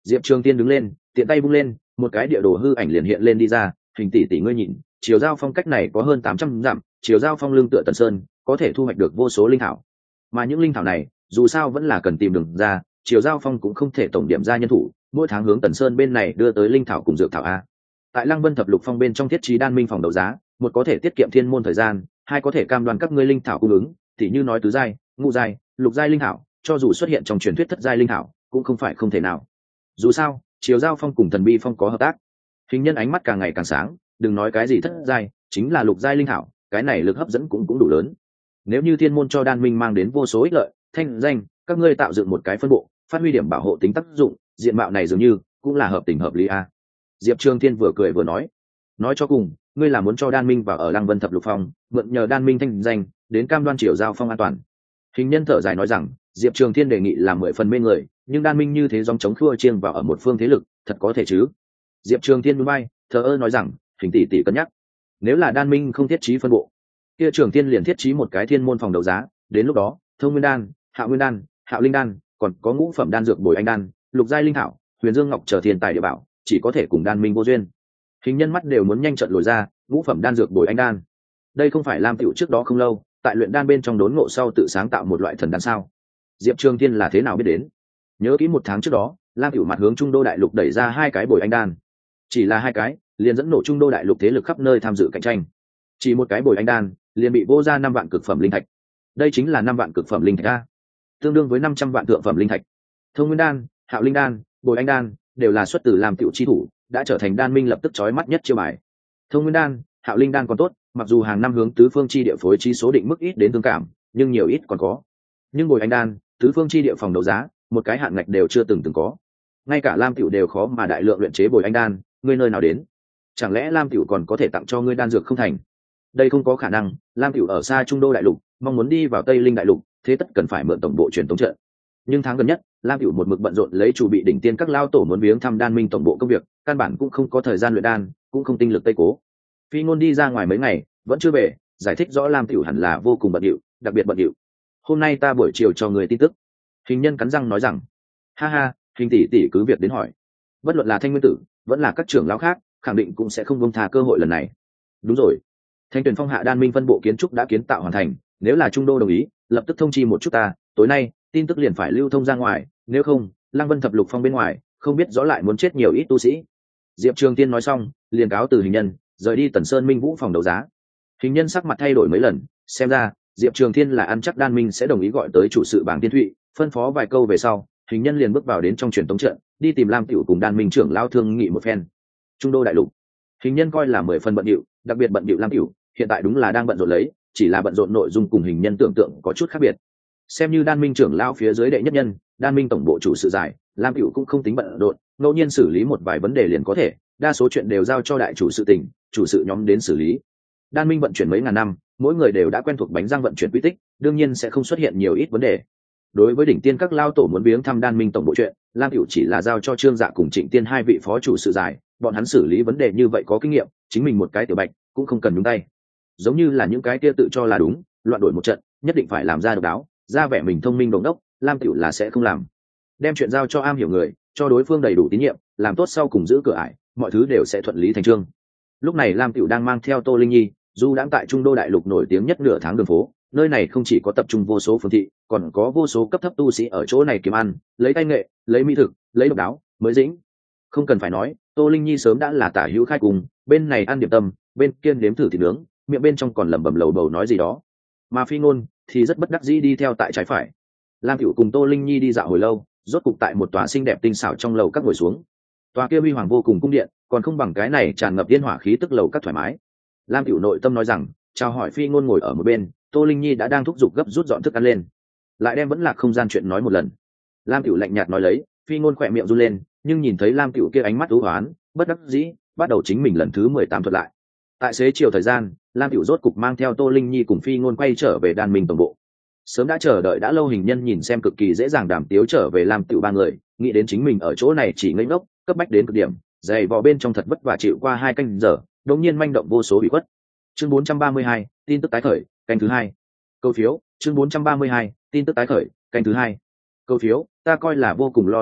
Diệp Trường Tiên đứng lên, tiện tay vung lên, một cái địa đồ hư ảnh liền hiện lên đi ra. Hình tỷ tỷ ngươi nhìn, chiều giao phong cách này có hơn tám trăm dặm, chiều giao phong lưng tựa Tần Sơn, có thể thu hoạch được vô số linh thảo. Mà những linh thảo này, dù sao vẫn là cần tìm đường ra, chiều giao phong cũng không thể tổng điểm ra nhân thủ, mỗi tháng hướng Tần Sơn bên này đưa tới linh thảo cùng dược thảo a. Tại Lăng Vân thập lục phong bên trong thiết trí đan minh phòng đấu giá, một có thể tiết kiệm thiên môn thời gian, hai có thể cam đoan các ngươi linh thảo cung ứng, thì như nói tứ giai, ngũ giai, lục giai linh thảo, cho dù xuất hiện trong truyền thuyết thất giai linh thảo, cũng không phải không thể nào. Dù sao, chiều giao phong cùng thần bi phong có hợp tác. Hình nhân ánh mắt càng ngày càng sáng, đừng nói cái gì thất giai, chính là lục giai linh thảo, cái này lực hấp dẫn cũng cũng đủ lớn. Nếu như thiên môn cho đan minh mang đến vô số ích lợi, thanh danh, các ngươi tạo dựng một cái phân bộ, phát huy điểm bảo hộ tính tác dụng, diện mạo này dường như cũng là hợp tình hợp lý a. Diệp Trường Thiên vừa cười vừa nói, nói cho cùng, ngươi là muốn cho đan minh vào ở Lăng Vân thập lục phong, mượn nhờ đan minh thanh danh, đến cam đoan chiều giao phong an toàn. Hình nhân thở dài nói rằng, Diệp Trường Thiên đề nghị là mười phần mê người, nhưng đan minh như thế dòng chống khua chiêng vào ở một phương thế lực, thật có thể chứ? Diệp Trường Thiên núi bay, thờ ơ nói rằng, Hình tỷ tỷ cân nhắc, nếu là đan minh không thiết trí phân bộ, kia Trường Thiên liền thiết trí một cái thiên môn phòng đấu giá, đến lúc đó, Thông Nguyên đan, Hạo Nguyên đan, Hạo Linh đan, còn có ngũ phẩm đan dược bồi anh đan, lục giai linh thảo, Huyền Dương Ngọc chờ thiên tài địa bảo, chỉ có thể cùng đan minh vô duyên. Hình nhân mắt đều muốn nhanh trận lồi ra, ngũ phẩm đan dược bồi anh đan. Đây không phải Lam Tiểu trước đó không lâu, tại luyện đan bên trong đốn ngộ sau tự sáng tạo một loại thần đan sao? Diệp Trường Thiên là thế nào biết đến? Nhớ kỹ một tháng trước đó, Lam Tiểu mặt hướng Trung Đô đại lục đẩy ra hai cái bồi anh đan. Chỉ là hai cái, liền dẫn nổ Trung Đô đại lục thế lực khắp nơi tham dự cạnh tranh. Chỉ một cái bồi anh đan, liền bị vô ra năm vạn cực phẩm linh thạch. Đây chính là năm vạn cực phẩm linh thạch a, tương đương với năm trăm vạn thượng phẩm linh thạch. Thông Nguyên đan, Hạo Linh đan, bồi anh đan đều là xuất từ Lam Tiểu chi thủ, đã trở thành đan minh lập tức chói mắt nhất chiêu bài. Thông Nguyên đan, Hạo Linh đan còn tốt, mặc dù hàng năm hướng tứ phương chi địa phối chi số định mức ít đến tương cảm, nhưng nhiều ít còn có. Nhưng bồi anh đan, tứ phương chi địa phòng đấu giá, một cái hạn ngạch đều chưa từng từng có. Ngay cả Lam Tiểu đều khó mà đại lượng luyện chế bồi anh đan, ngươi nơi nào đến? Chẳng lẽ Lam Tiểu còn có thể tặng cho ngươi đan dược không thành? Đây không có khả năng, Lam Tiểu ở xa Trung Đô đại lục, mong muốn đi vào Tây Linh đại lục, thế tất cần phải mượn tổng bộ truyền tống trận. Nhưng tháng gần nhất, Lam Tiểu một mực bận rộn lấy chủ bị đỉnh tiên các lao tổ muốn viếng thăm đan minh tổng bộ công việc, căn bản cũng không có thời gian luyện đan, cũng không tinh lực tây cố. Phi Ngôn đi ra ngoài mấy ngày, vẫn chưa về, giải thích rõ Lam Tiểu hẳn là vô cùng bận rộn, đặc biệt bận rộn. Hôm nay ta buổi chiều cho người tin tức. Hình nhân cắn răng nói rằng, ha ha, Hình tỷ tỷ cứ việc đến hỏi. Bất luận là Thanh Nguyên tử, vẫn là các trưởng lão khác, khẳng định cũng sẽ không buông tha cơ hội lần này. Đúng rồi, Thanh Tuyền Phong hạ đan minh phân bộ kiến trúc đã kiến tạo hoàn thành, nếu là Trung Đô đồng ý, lập tức thông chi một chút ta, tối nay tin tức liền phải lưu thông ra ngoài, nếu không, Lăng Vân thập lục phong bên ngoài, không biết rõ lại muốn chết nhiều ít tu sĩ. Diệp Trường Tiên nói xong, liền cáo từ hình nhân, rời đi Tần Sơn Minh Vũ phòng đấu giá. Hình nhân sắc mặt thay đổi mấy lần, xem ra Diệp Trường Thiên là ăn chắc đan minh sẽ đồng ý gọi tới chủ sự bảng Tiên Thụy, phân phó vài câu về sau, hình nhân liền bước vào đến trong truyền tống trận, đi tìm Lam Tiểu cùng đan minh trưởng lao thương nghị một phen. Trung Đô đại lục, hình nhân coi là mười phần bận điệu, đặc biệt bận điệu Lam Tiểu, hiện tại đúng là đang bận rộn lấy, chỉ là bận rộn nội dung cùng hình nhân tưởng tượng có chút khác biệt. Xem như đan minh trưởng lao phía dưới đệ nhất nhân, đan minh tổng bộ chủ sự giải, Lam Tiểu cũng không tính bận rộn, ngẫu nhiên xử lý một vài vấn đề liền có thể, đa số chuyện đều giao cho đại chủ sự tỉnh, chủ sự nhóm đến xử lý. Đan minh vận chuyển mấy ngàn năm, mỗi người đều đã quen thuộc bánh răng vận chuyển quy tích, đương nhiên sẽ không xuất hiện nhiều ít vấn đề. Đối với đỉnh tiên các lao tổ muốn viếng thăm đan minh tổng bộ chuyện, Lam Tiểu chỉ là giao cho Trương Dạ cùng Trịnh Tiên hai vị phó chủ sự giải, bọn hắn xử lý vấn đề như vậy có kinh nghiệm, chính mình một cái tiểu bạch cũng không cần nhúng tay. Giống như là những cái kia tự cho là đúng, loạn đổi một trận, nhất định phải làm ra độc đáo, ra vẻ mình thông minh đồng đốc, Lam Tiểu là sẽ không làm. Đem chuyện giao cho am hiểu người, cho đối phương đầy đủ tín nhiệm, làm tốt sau cùng giữ cửa ải, mọi thứ đều sẽ thuận lý thành chương. Lúc này Lam Tiểu đang mang theo Tô Linh Nhi, du đãng tại Trung Đô đại lục nổi tiếng nhất nửa tháng đường phố, nơi này không chỉ có tập trung vô số phương thị, còn có vô số cấp thấp tu sĩ ở chỗ này kiếm ăn, lấy tay nghệ, lấy mỹ thực, lấy độc đáo, mới dĩnh. Không cần phải nói, Tô Linh Nhi sớm đã là tả hữu khai cùng, bên này ăn điểm tâm, bên kia nếm thử thịt nướng, miệng bên trong còn lẩm bẩm lầu bầu nói gì đó. Mà Phi Ngôn thì rất bất đắc dĩ đi theo tại trái phải. Lam Tiểu cùng Tô Linh Nhi đi dạo hồi lâu, rốt cục tại một tòa xinh đẹp tinh xảo trong lầu các ngồi xuống. Tòa kia huy hoàng vô cùng cung điện, còn không bằng cái này tràn ngập yên hỏa khí tức lầu các thoải mái. Lam Tiểu nội tâm nói rằng, chào hỏi Phi Ngôn ngồi ở một bên, Tô Linh Nhi đã đang thúc giục gấp rút dọn thức ăn lên, lại đem vẫn là không gian chuyện nói một lần. Lam Tiểu lạnh nhạt nói lấy, Phi Ngôn khỏe miệng run lên, nhưng nhìn thấy Lam Tiểu kia ánh mắt u hoán, bất đắc dĩ, bắt đầu chính mình lần thứ mười tám thuật lại. Tại xế chiều thời gian, Lam Tiểu rốt cục mang theo Tô Linh Nhi cùng Phi Ngôn quay trở về đan minh tổng bộ. Sớm đã chờ đợi đã lâu hình nhân nhìn xem cực kỳ dễ dàng đàm tiếu trở về Lam Tiểu ba người, nghĩ đến chính mình ở chỗ này chỉ ngây ngốc, cấp bách đến cực điểm, dày vò bên trong thật vất vả chịu qua hai canh giờ, đột nhiên manh động vô số bị khuất. Chương bốn trăm ba mươi hai, tin tức tái khởi, canh thứ hai. Câu phiếu, chương bốn trăm ba mươi hai, tin tức tái khởi, canh thứ hai. Câu phiếu, ta coi là vô cùng lo lắng chuyện,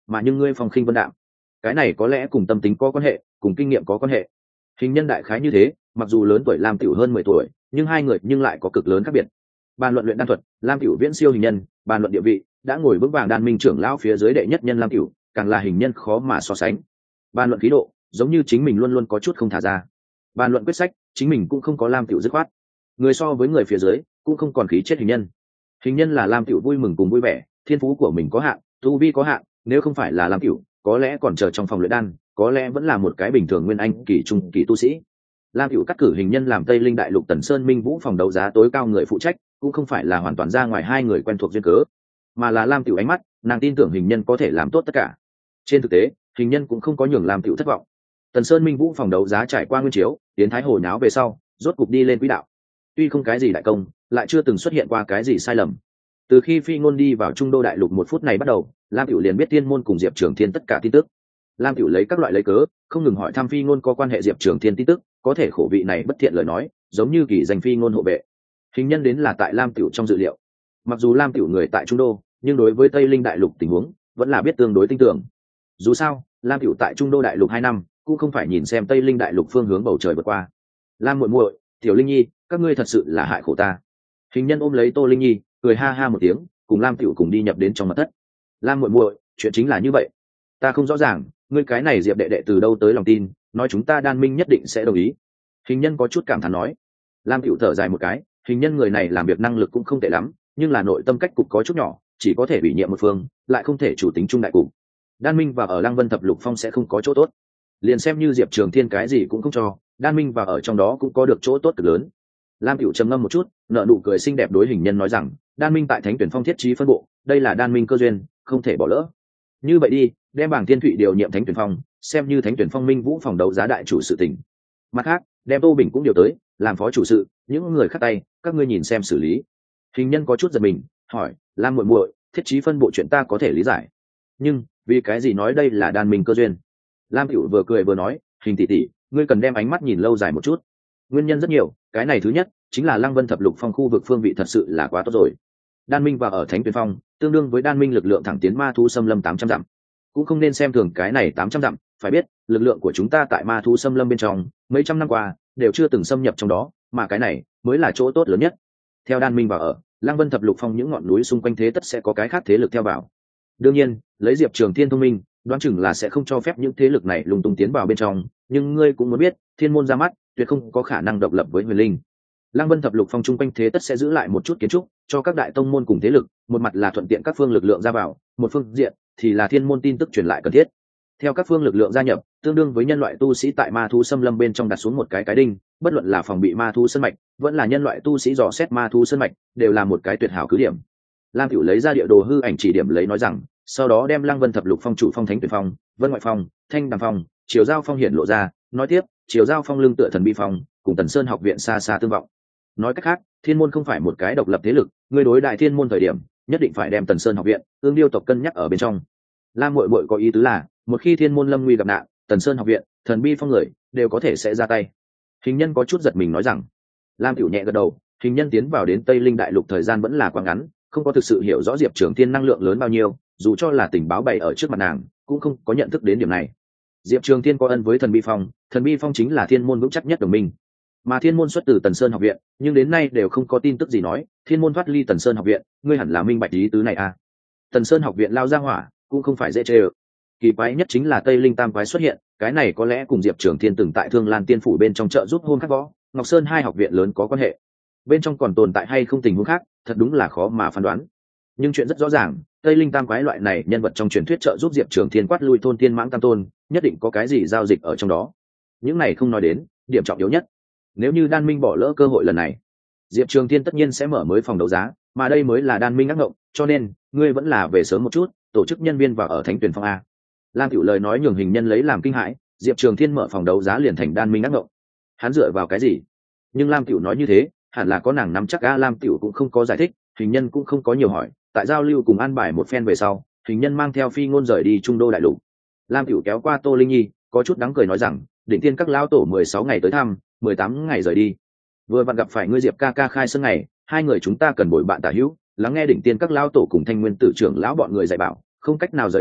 mà nhưng ngươi phong khinh vân đạm. Cái này có lẽ cùng tâm tính có quan hệ, cùng kinh nghiệm có quan hệ. Hình nhân đại khái như thế, mặc dù lớn tuổi Lam Tiểu hơn mười tuổi, nhưng hai người nhưng lại có cực lớn khác biệt. Bàn luận luyện đan thuật, Lam Tiểu viễn siêu hình nhân, bàn luận địa vị, đã ngồi vững vàng đan minh trưởng lão phía dưới đệ nhất nhân Lam Tiểu, càng là hình nhân khó mà so sánh. Bàn luận khí độ, giống như chính mình luôn luôn có chút không thả ra. Bàn luận quyết sách, chính mình cũng không có Lam Tiểu dứt khoát. Người so với người phía dưới, cũng không còn khí chết hình nhân. Hình nhân là Lam Tiểu vui mừng cùng vui vẻ, thiên phú của mình có hạn, tu vi có hạn, nếu không phải là Lam Tiểu, có lẽ còn chờ trong phòng luyện đan, có lẽ vẫn là một cái bình thường nguyên anh kỳ trung kỳ tu sĩ. Lam Cửu cắt cử hình nhân làm Tây Linh Đại Lục Tần Sơn Minh Vũ phòng đấu giá tối cao người phụ trách, cũng không phải là hoàn toàn ra ngoài hai người quen thuộc duyên cớ, mà là Lam Cửu ánh mắt, nàng tin tưởng hình nhân có thể làm tốt tất cả. Trên thực tế, hình nhân cũng không có nhường Lam Cửu thất vọng. Tần Sơn Minh Vũ phòng đấu giá trải qua nguyên chiếu, tiến thái hồ nháo về sau, rốt cục đi lên quỹ đạo. Tuy không cái gì đại công, lại chưa từng xuất hiện qua cái gì sai lầm. Từ khi Phi Ngôn đi vào Trung Đô Đại Lục một phút này bắt đầu, Lam Cửu liền biết Thiên môn cùng Diệp Trường Thiên tất cả tin tức. Lam Cửu lấy các loại lấy cớ, không ngừng hỏi thăm Phi Ngôn có quan hệ Diệp Trường Thiên tin tức, có thể khổ vị này bất thiện lời nói, giống như kỳ danh Phi Ngôn hộ vệ. Hình nhân đến là tại Lam Cửu trong dự liệu. Mặc dù Lam Cửu người tại Trung Đô, nhưng đối với Tây Linh Đại Lục tình huống, vẫn là biết tương đối tin tưởng. Dù sao, Lam Cửu tại Trung Đô Đại Lục hai năm, cũng không phải nhìn xem Tây Linh Đại Lục phương hướng bầu trời vượt qua. Lam muội muội, Tiểu Linh Nhi, các ngươi thật sự là hại khổ ta. Hình nhân ôm lấy Tô Linh Nhi, cười ha ha một tiếng, cùng Lam Cửu cùng đi nhập đến trong mật thất. Lam muội muội, chuyện chính là như vậy. Ta không rõ ràng, ngươi cái này Diệp đệ đệ từ đâu tới lòng tin, nói chúng ta Đan Minh nhất định sẽ đồng ý. Hình nhân có chút cảm thán nói. Lam Cửu thở dài một cái, hình nhân người này làm việc năng lực cũng không tệ lắm, nhưng là nội tâm cách cục có chút nhỏ, chỉ có thể ủy nhiệm một phương, lại không thể chủ tính trung đại cục. Đan Minh và ở Lăng Vân Thập Lục Phong sẽ không có chỗ tốt. Liền xem như Diệp Trường Thiên cái gì cũng không cho, Đan Minh và ở trong đó cũng có được chỗ tốt cực lớn. Lam Cửu trầm ngâm một chút, nở nụ cười xinh đẹp đối hình nhân nói rằng, Đan Minh tại Thánh Tuyển Phong thiết trí phân bộ, đây là Đan Minh cơ duyên, không thể bỏ lỡ. Như vậy đi, đem bảng Thiên Thụy điều nhiệm Thánh Tuyển Phong, xem như Thánh Tuyển Phong Minh Vũ phòng đấu giá đại chủ sự tình. Mặt khác, đem Tô Bình cũng điều tới, làm phó chủ sự, những người khác tay, các ngươi nhìn xem xử lý. Hình nhân có chút giật mình, hỏi, Lam muội muội, thiết trí phân bộ chuyện ta có thể lý giải, nhưng vì cái gì nói đây là Đan Minh cơ duyên? Lam Cửu vừa cười vừa nói, hình tỷ tỷ, ngươi cần đem ánh mắt nhìn lâu dài một chút. Nguyên nhân rất nhiều, cái này thứ nhất chính là Lăng Vân Thập Lục Phong khu vực phương vị thật sự là quá tốt rồi. Đan Minh và ở Thánh Tuyển Phong, tương đương với Đan Minh lực lượng thẳng tiến ma thú xâm lâm tám trăm dặm. Cũng không nên xem thường cái này tám trăm dặm, phải biết, lực lượng của chúng ta tại ma thú xâm lâm bên trong, mấy trăm năm qua đều chưa từng xâm nhập trong đó, mà cái này mới là chỗ tốt lớn nhất. Theo Đan Minh và ở, Lăng Vân Thập Lục Phong những ngọn núi xung quanh thế tất sẽ có cái khác thế lực theo vào. Đương nhiên, lấy Diệp Trường Thiên thông minh, đoán chừng là sẽ không cho phép những thế lực này lung tung tiến vào bên trong, nhưng ngươi cũng muốn biết, Thiên môn ra mắt, tuyệt không có khả năng độc lập với Huyền Linh. Lăng Vân Thập Lục Phong chung quanh thế tất sẽ giữ lại một chút kiến trúc, cho các đại tông môn cùng thế lực, một mặt là thuận tiện các phương lực lượng ra vào, một phương diện thì là Thiên môn tin tức truyền lại cần thiết. Theo các phương lực lượng gia nhập, tương đương với nhân loại tu sĩ tại ma thú xâm lâm bên trong đặt xuống một cái cái đinh, bất luận là phòng bị ma thú sơn mạch, vẫn là nhân loại tu sĩ dò xét ma thú sơn mạch, đều là một cái tuyệt hảo cứ điểm. Lam Cửu lấy ra địa đồ hư ảnh chỉ điểm lấy nói rằng, sau đó đem Lăng Vân Thập Lục Phong chủ phong Thánh Tuyển Phong, Vân Ngoại Phong, Thanh Đàm Phong, Triều Giao Phong hiển lộ ra, nói tiếp, Triều Giao Phong lưng tựa Thần Bi Phong, cùng Tần Sơn học viện xa xa tương vọng. Nói cách khác, Thiên môn không phải một cái độc lập thế lực, ngươi đối đại Thiên môn thời điểm, nhất định phải đem Tần Sơn học viện, Ương Điêu tộc cân nhắc ở bên trong. Lam muội muội có ý tứ là, một khi Thiên môn lâm nguy gặp nạn, Tần Sơn học viện, Thần Bi Phong người đều có thể sẽ ra tay. Hình nhân có chút giật mình nói rằng. Lam Cửu nhẹ gật đầu, hình nhân tiến vào đến Tây Linh Đại Lục thời gian vẫn là quá ngắn, không có thực sự hiểu rõ Diệp Trường Thiên năng lượng lớn bao nhiêu, dù cho là tình báo bày ở trước mặt nàng, cũng không có nhận thức đến điểm này. Diệp Trường Thiên có ân với Thần Bi Phong, Thần Bi Phong chính là Thiên môn vững chắc nhất đồng minh. Mà Thiên môn xuất từ Tần Sơn học viện, nhưng đến nay đều không có tin tức gì nói Thiên môn thoát ly Tần Sơn học viện, ngươi hẳn là minh bạch ý tứ này à? Tần Sơn học viện lao ra hỏa, cũng không phải dễ chơi ơ. Kỳ quái nhất chính là Tây Linh Tam quái xuất hiện, cái này có lẽ cùng Diệp Trường Thiên từng tại Thương Lan Tiên phủ bên trong trợ giúp hôn khắc võ, Ngọc Sơn hai học viện lớn có quan hệ. Bên trong còn tồn tại hay không tình huống khác, thật đúng là khó mà phán đoán. Nhưng chuyện rất rõ ràng, Tây Linh Tam quái loại này nhân vật trong truyền thuyết trợ giúp Diệp Trường Thiên quát lui thôn Tiên Mãng Tam Tôn, nhất định có cái gì giao dịch ở trong đó. Những này không nói đến, điểm trọng yếu nhất, nếu như Đan Minh bỏ lỡ cơ hội lần này, Diệp Trường Thiên tất nhiên sẽ mở mới phòng đấu giá, mà đây mới là Đan Minh ác ngộng, cho nên ngươi vẫn là về sớm một chút, tổ chức nhân viên vào ở Thánh Tuyển Phong a. Lam Cửu lời nói nhường hình nhân lấy làm kinh hãi, Diệp Trường Thiên mở phòng đấu giá liền thành Đan Minh ác ngộng. Hắn dựa vào cái gì? Nhưng Lam Cửu nói như thế, hẳn là có nàng nắm chắc a. Lam Cửu cũng không có giải thích, hình nhân cũng không có nhiều hỏi, tại giao lưu cùng an bài một phen về sau, hình nhân mang theo Phi Ngôn rời đi Trung Đô Đại Lục. Lam Cửu kéo qua Tô Linh Nhi, có chút đáng cười nói rằng, đỉnh tiên các lão tổ mười sáu ngày tới thăm, mười tám ngày rời đi. Vừa vặn gặp phải ngươi Diệp ca ca khai sơn ngày, hai người chúng ta cần bồi bạn tả hữu, lắng nghe đỉnh tiên các lão tổ cùng Thanh Nguyên tử trưởng lão bọn người dạy bảo, không cách nào rời đi,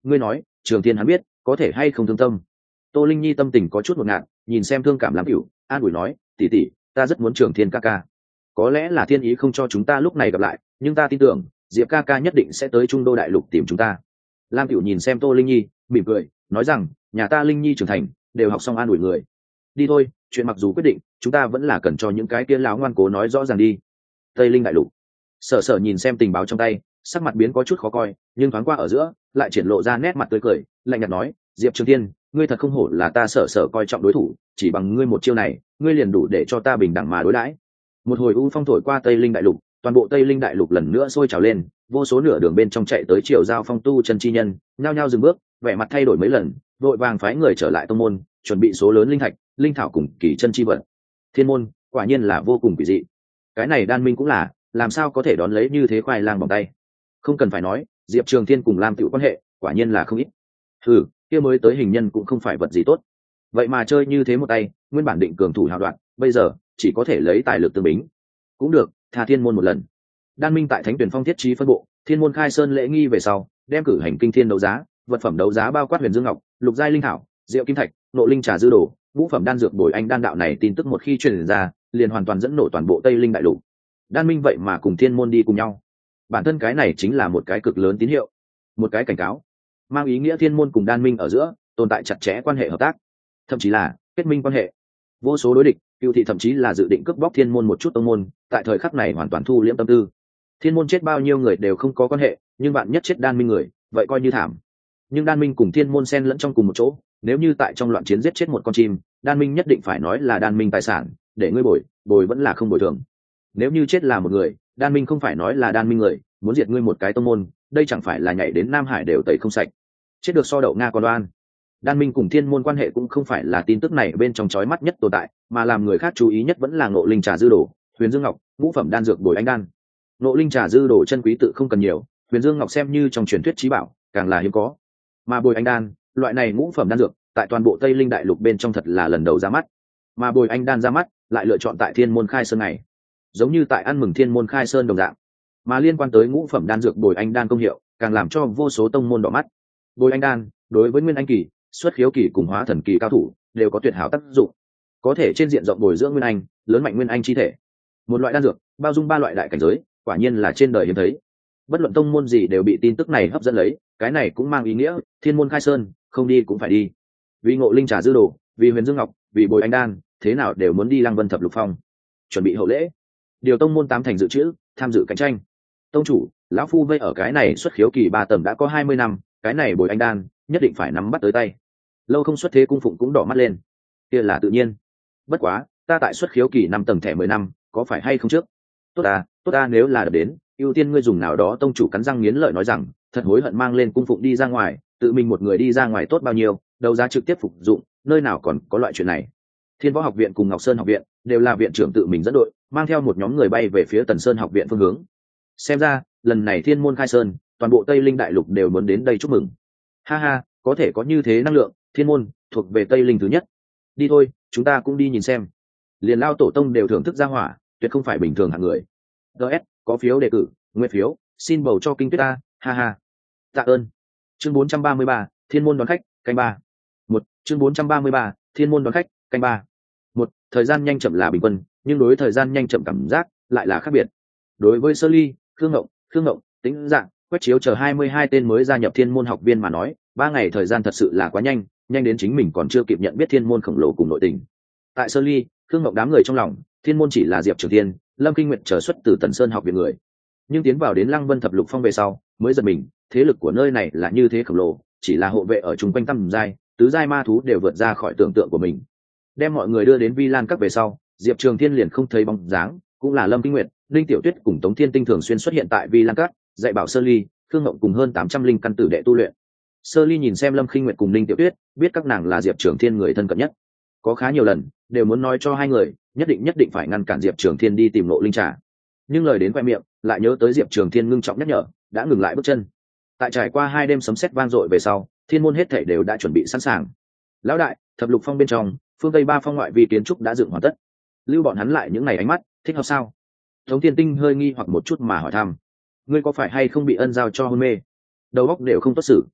ngươi nói Trường Thiên hắn biết có thể hay không thương tâm. Tô Linh Nhi tâm tình có chút ngột ngạt, nhìn xem thương cảm Lam Cửu, an ủi nói, tỷ tỷ, ta rất muốn Trường Thiên ca ca. Có lẽ là thiên ý không cho chúng ta lúc này gặp lại, nhưng ta tin tưởng Diệp ca ca nhất định sẽ tới Trung Đô đại lục tìm chúng ta. Lam Cửu nhìn xem Tô Linh Nhi, mỉm cười, nói rằng, nhà ta Linh Nhi trưởng thành, đều học xong an ủi người. Đi thôi, chuyện mặc dù quyết định, chúng ta vẫn là cần cho những cái kia lão ngoan cố nói rõ ràng đi. Tây Linh đại lục. Sở Sở nhìn xem tình báo trong tay, sắc mặt biến có chút khó coi, nhưng thoáng qua ở giữa, lại triển lộ ra nét mặt tươi cười, lạnh nhạt nói, Diệp Trường Thiên, ngươi thật không hổ là ta Sở Sở coi trọng đối thủ, chỉ bằng ngươi một chiêu này, ngươi liền đủ để cho ta bình đẳng mà đối đãi. Một hồi u phong thổi qua Tây Linh đại lục, toàn bộ Tây Linh đại lục lần nữa sôi trào lên, vô số nửa đường bên trong chạy tới triều giao phong tu chân chi nhân, nhao nhao dừng bước, vẻ mặt thay đổi mấy lần, vội vàng phái người trở lại tông môn, chuẩn bị số lớn linh thạch, linh thảo cùng kỳ chân chi vật. Thiên môn, quả nhiên là vô cùng kỳ dị. Cái này Đan Minh cũng là, làm sao có thể đón lấy như thế khoai lang bằng tay. Không cần phải nói, Diệp Trường Thiên cùng Lam Tiểu quan hệ, quả nhiên là không ít. Ừ, kia mới tới hình nhân cũng không phải vật gì tốt. Vậy mà chơi như thế một tay, nguyên bản định cường thủ hào đoạn, bây giờ chỉ có thể lấy tài lực tương bính. Cũng được, tha Thiên môn một lần. Đan Minh tại Thánh Tuyển Phong thiết trí phân bộ, Thiên môn khai sơn lễ nghi về sau, đem cử hành kinh thiên đấu giá, vật phẩm đấu giá bao quát huyền dương ngọc, lục giai linh thảo, diệu kim thạch, nộ linh trà dư đồ, ngũ phẩm đan dược bồi anh đan đạo này tin tức một khi truyền ra, liền hoàn toàn dẫn nổ toàn bộ Tây Linh đại lục. Đan Minh vậy mà cùng Thiên môn đi cùng nhau, bản thân cái này chính là một cái cực lớn tín hiệu, một cái cảnh cáo, mang ý nghĩa Thiên môn cùng Đan Minh ở giữa tồn tại chặt chẽ quan hệ hợp tác, thậm chí là kết minh quan hệ. Vô số đối địch, cựu thị thậm chí là dự định cướp bóc Thiên môn một chút tông môn, tại thời khắc này hoàn toàn thu liễm tâm tư. Thiên môn chết bao nhiêu người đều không có quan hệ, nhưng bạn nhất chết Đan Minh người, vậy coi như thảm. Nhưng Đan Minh cùng Thiên môn xen lẫn trong cùng một chỗ, nếu như tại trong loạn chiến giết chết một con chim, Đan Minh nhất định phải nói là Đan Minh tài sản, để ngươi bồi, bồi vẫn là không bồi thường. Nếu như chết là một người, Đan Minh không phải nói là Đan Minh người, muốn diệt ngươi một cái tông môn, đây chẳng phải là nhảy đến Nam Hải đều tẩy không sạch. Chết được so đậu nga con đoan. Đan Minh cùng Thiên môn quan hệ cũng không phải là tin tức này bên trong chói mắt nhất tồn tại, mà làm người khác chú ý nhất vẫn là ngộ linh trà dư đồ, huyền dương ngọc, ngũ phẩm đan dược bồi anh đan. Ngộ linh trà dư đồ chân quý tự không cần nhiều, huyền dương ngọc xem như trong truyền thuyết trí bảo, càng là hiếm có. Mà bồi anh đan, loại này ngũ phẩm đan dược, tại toàn bộ Tây Linh đại lục bên trong thật là lần đầu ra mắt. Mà bồi anh đan ra mắt, lại lựa chọn tại Thiên môn khai sơn này, giống như tại ăn mừng Thiên môn khai sơn đồng dạng. Mà liên quan tới ngũ phẩm đan dược bồi anh đan công hiệu, càng làm cho vô số tông môn đỏ mắt. Bồi anh đan, đối với nguyên anh kỳ, xuất khiếu kỳ cùng hóa thần kỳ cao thủ đều có tuyệt hảo tác dụng, có thể trên diện rộng bồi dưỡng nguyên anh, lớn mạnh nguyên anh chi thể. Một loại đan dược bao dung ba loại đại cảnh giới, quả nhiên là trên đời hiếm thấy. Bất luận tông môn gì đều bị tin tức này hấp dẫn lấy, cái này cũng mang ý nghĩa Thiên môn khai sơn không đi cũng phải đi. Vì ngộ linh trà dư đồ, vì huyền dương ngọc, vì bồi anh đan, thế nào đều muốn đi Lăng Vân thập lục phong chuẩn bị hậu lễ. Điều tông môn tám thành dự trữ, tham dự cạnh tranh. Tông chủ, lão phu vây ở cái này xuất khiếu kỳ ba tầng đã có hai mươi năm, cái này bồi anh đan nhất định phải nắm bắt tới tay. Lâu không xuất thế cung phụng cũng đỏ mắt lên. Kia là tự nhiên. Bất quá, ta tại xuất khiếu kỳ năm tầng thẻ mười năm, có phải hay không trước? Tốt à, tốt à, nếu là đập đến, ưu tiên ngươi dùng nào đó. Tông chủ cắn răng nghiến lợi nói rằng, thật hối hận mang lên cung phụng đi ra ngoài, tự mình một người đi ra ngoài tốt bao nhiêu, đấu giá trực tiếp phục dụng, nơi nào còn có loại chuyện này. Thiên Võ Học viện cùng Ngọc Sơn Học viện đều là viện trưởng tự mình dẫn đội, mang theo một nhóm người bay về phía Tần Sơn Học viện phương hướng. Xem ra, lần này Thiên môn khai sơn, toàn bộ Tây Linh đại lục đều muốn đến đây chúc mừng. Ha ha, có thể có như thế năng lượng, Thiên môn thuộc về Tây Linh thứ nhất. Đi thôi, chúng ta cũng đi nhìn xem. Liền lao tổ tông đều thưởng thức ra hỏa, tuyệt không phải bình thường hạng người. ds có phiếu đề cử, nguyện phiếu, xin bầu cho kinh tuyết ta, ha ha. Tạ ơn. Chương bốn trăm ba mươi ba, Thiên môn đón khách, canh ba. Một, chương bốn trăm ba mươi ba, Thiên môn đón khách, canh ba. Một, thời gian nhanh chậm là bình quân, nhưng đối thời gian nhanh chậm cảm giác lại là khác biệt. Đối với Sơ Ly, Khương Ngộng, Khương Ngộng, Tĩnh Dạng, Quách Chiếu chờ hai mươi hai tên mới gia nhập Thiên môn học viên mà nói, ba ngày thời gian thật sự là quá nhanh, nhanh đến chính mình còn chưa kịp nhận biết Thiên môn khổng lồ cùng nội tình. Tại Sơ Ly, Khương Ngộng đám người trong lòng, Thiên môn chỉ là Diệp Trường Thiên, Lâm Kinh Nguyệt trở xuất từ Tần Sơn học viện người. Nhưng tiến vào đến Lăng Vân thập lục phong về sau, mới giật mình, thế lực của nơi này là như thế khổng lồ, chỉ là hộ vệ ở chung quanh tầm giai, tứ giai ma thú đều vượt ra khỏi tưởng tượng của mình. Đem mọi người đưa đến Vi Lan Các về sau, Diệp Trường Thiên liền không thấy bóng dáng, cũng là Lâm Kinh Nguyệt, Linh Tiểu Tuyết cùng Tống Thiên Tinh thường xuyên xuất hiện tại Vi Lan Các, dạy bảo Sơ Ly, Khương Ngộng cùng hơn tám trăm linh căn tử đệ tu luyện. Sơ Ly nhìn xem Lâm Kinh Nguyệt cùng Linh Tiểu Tuyết, biết các nàng là Diệp Trường Thiên người thân cận nhất. Có khá nhiều lần, đều muốn nói cho hai người, nhất định nhất định phải ngăn cản Diệp Trường Thiên đi tìm Ngộ Linh Trà. Nhưng lời đến quay miệng, lại nhớ tới Diệp Trường Thiên ngưng trọng nhắc nhở, đã ngừng lại bước chân. Tại trải qua hai đêm sấm sét vang dội về sau, Thiên môn hết thảy đều đã chuẩn bị sẵn sàng. Lão đại, thập lục phong bên trong, phương tây ba phong ngoại vi kiến trúc đã dựng hoàn tất. Lưu bọn hắn lại những ngày ánh mắt, thích hợp sao? Tống Thiên Tinh hơi nghi hoặc một chút mà hỏi thăm. Ngươi có phải hay không bị ân giao cho hôn mê? Đầu óc đều không tốt xử.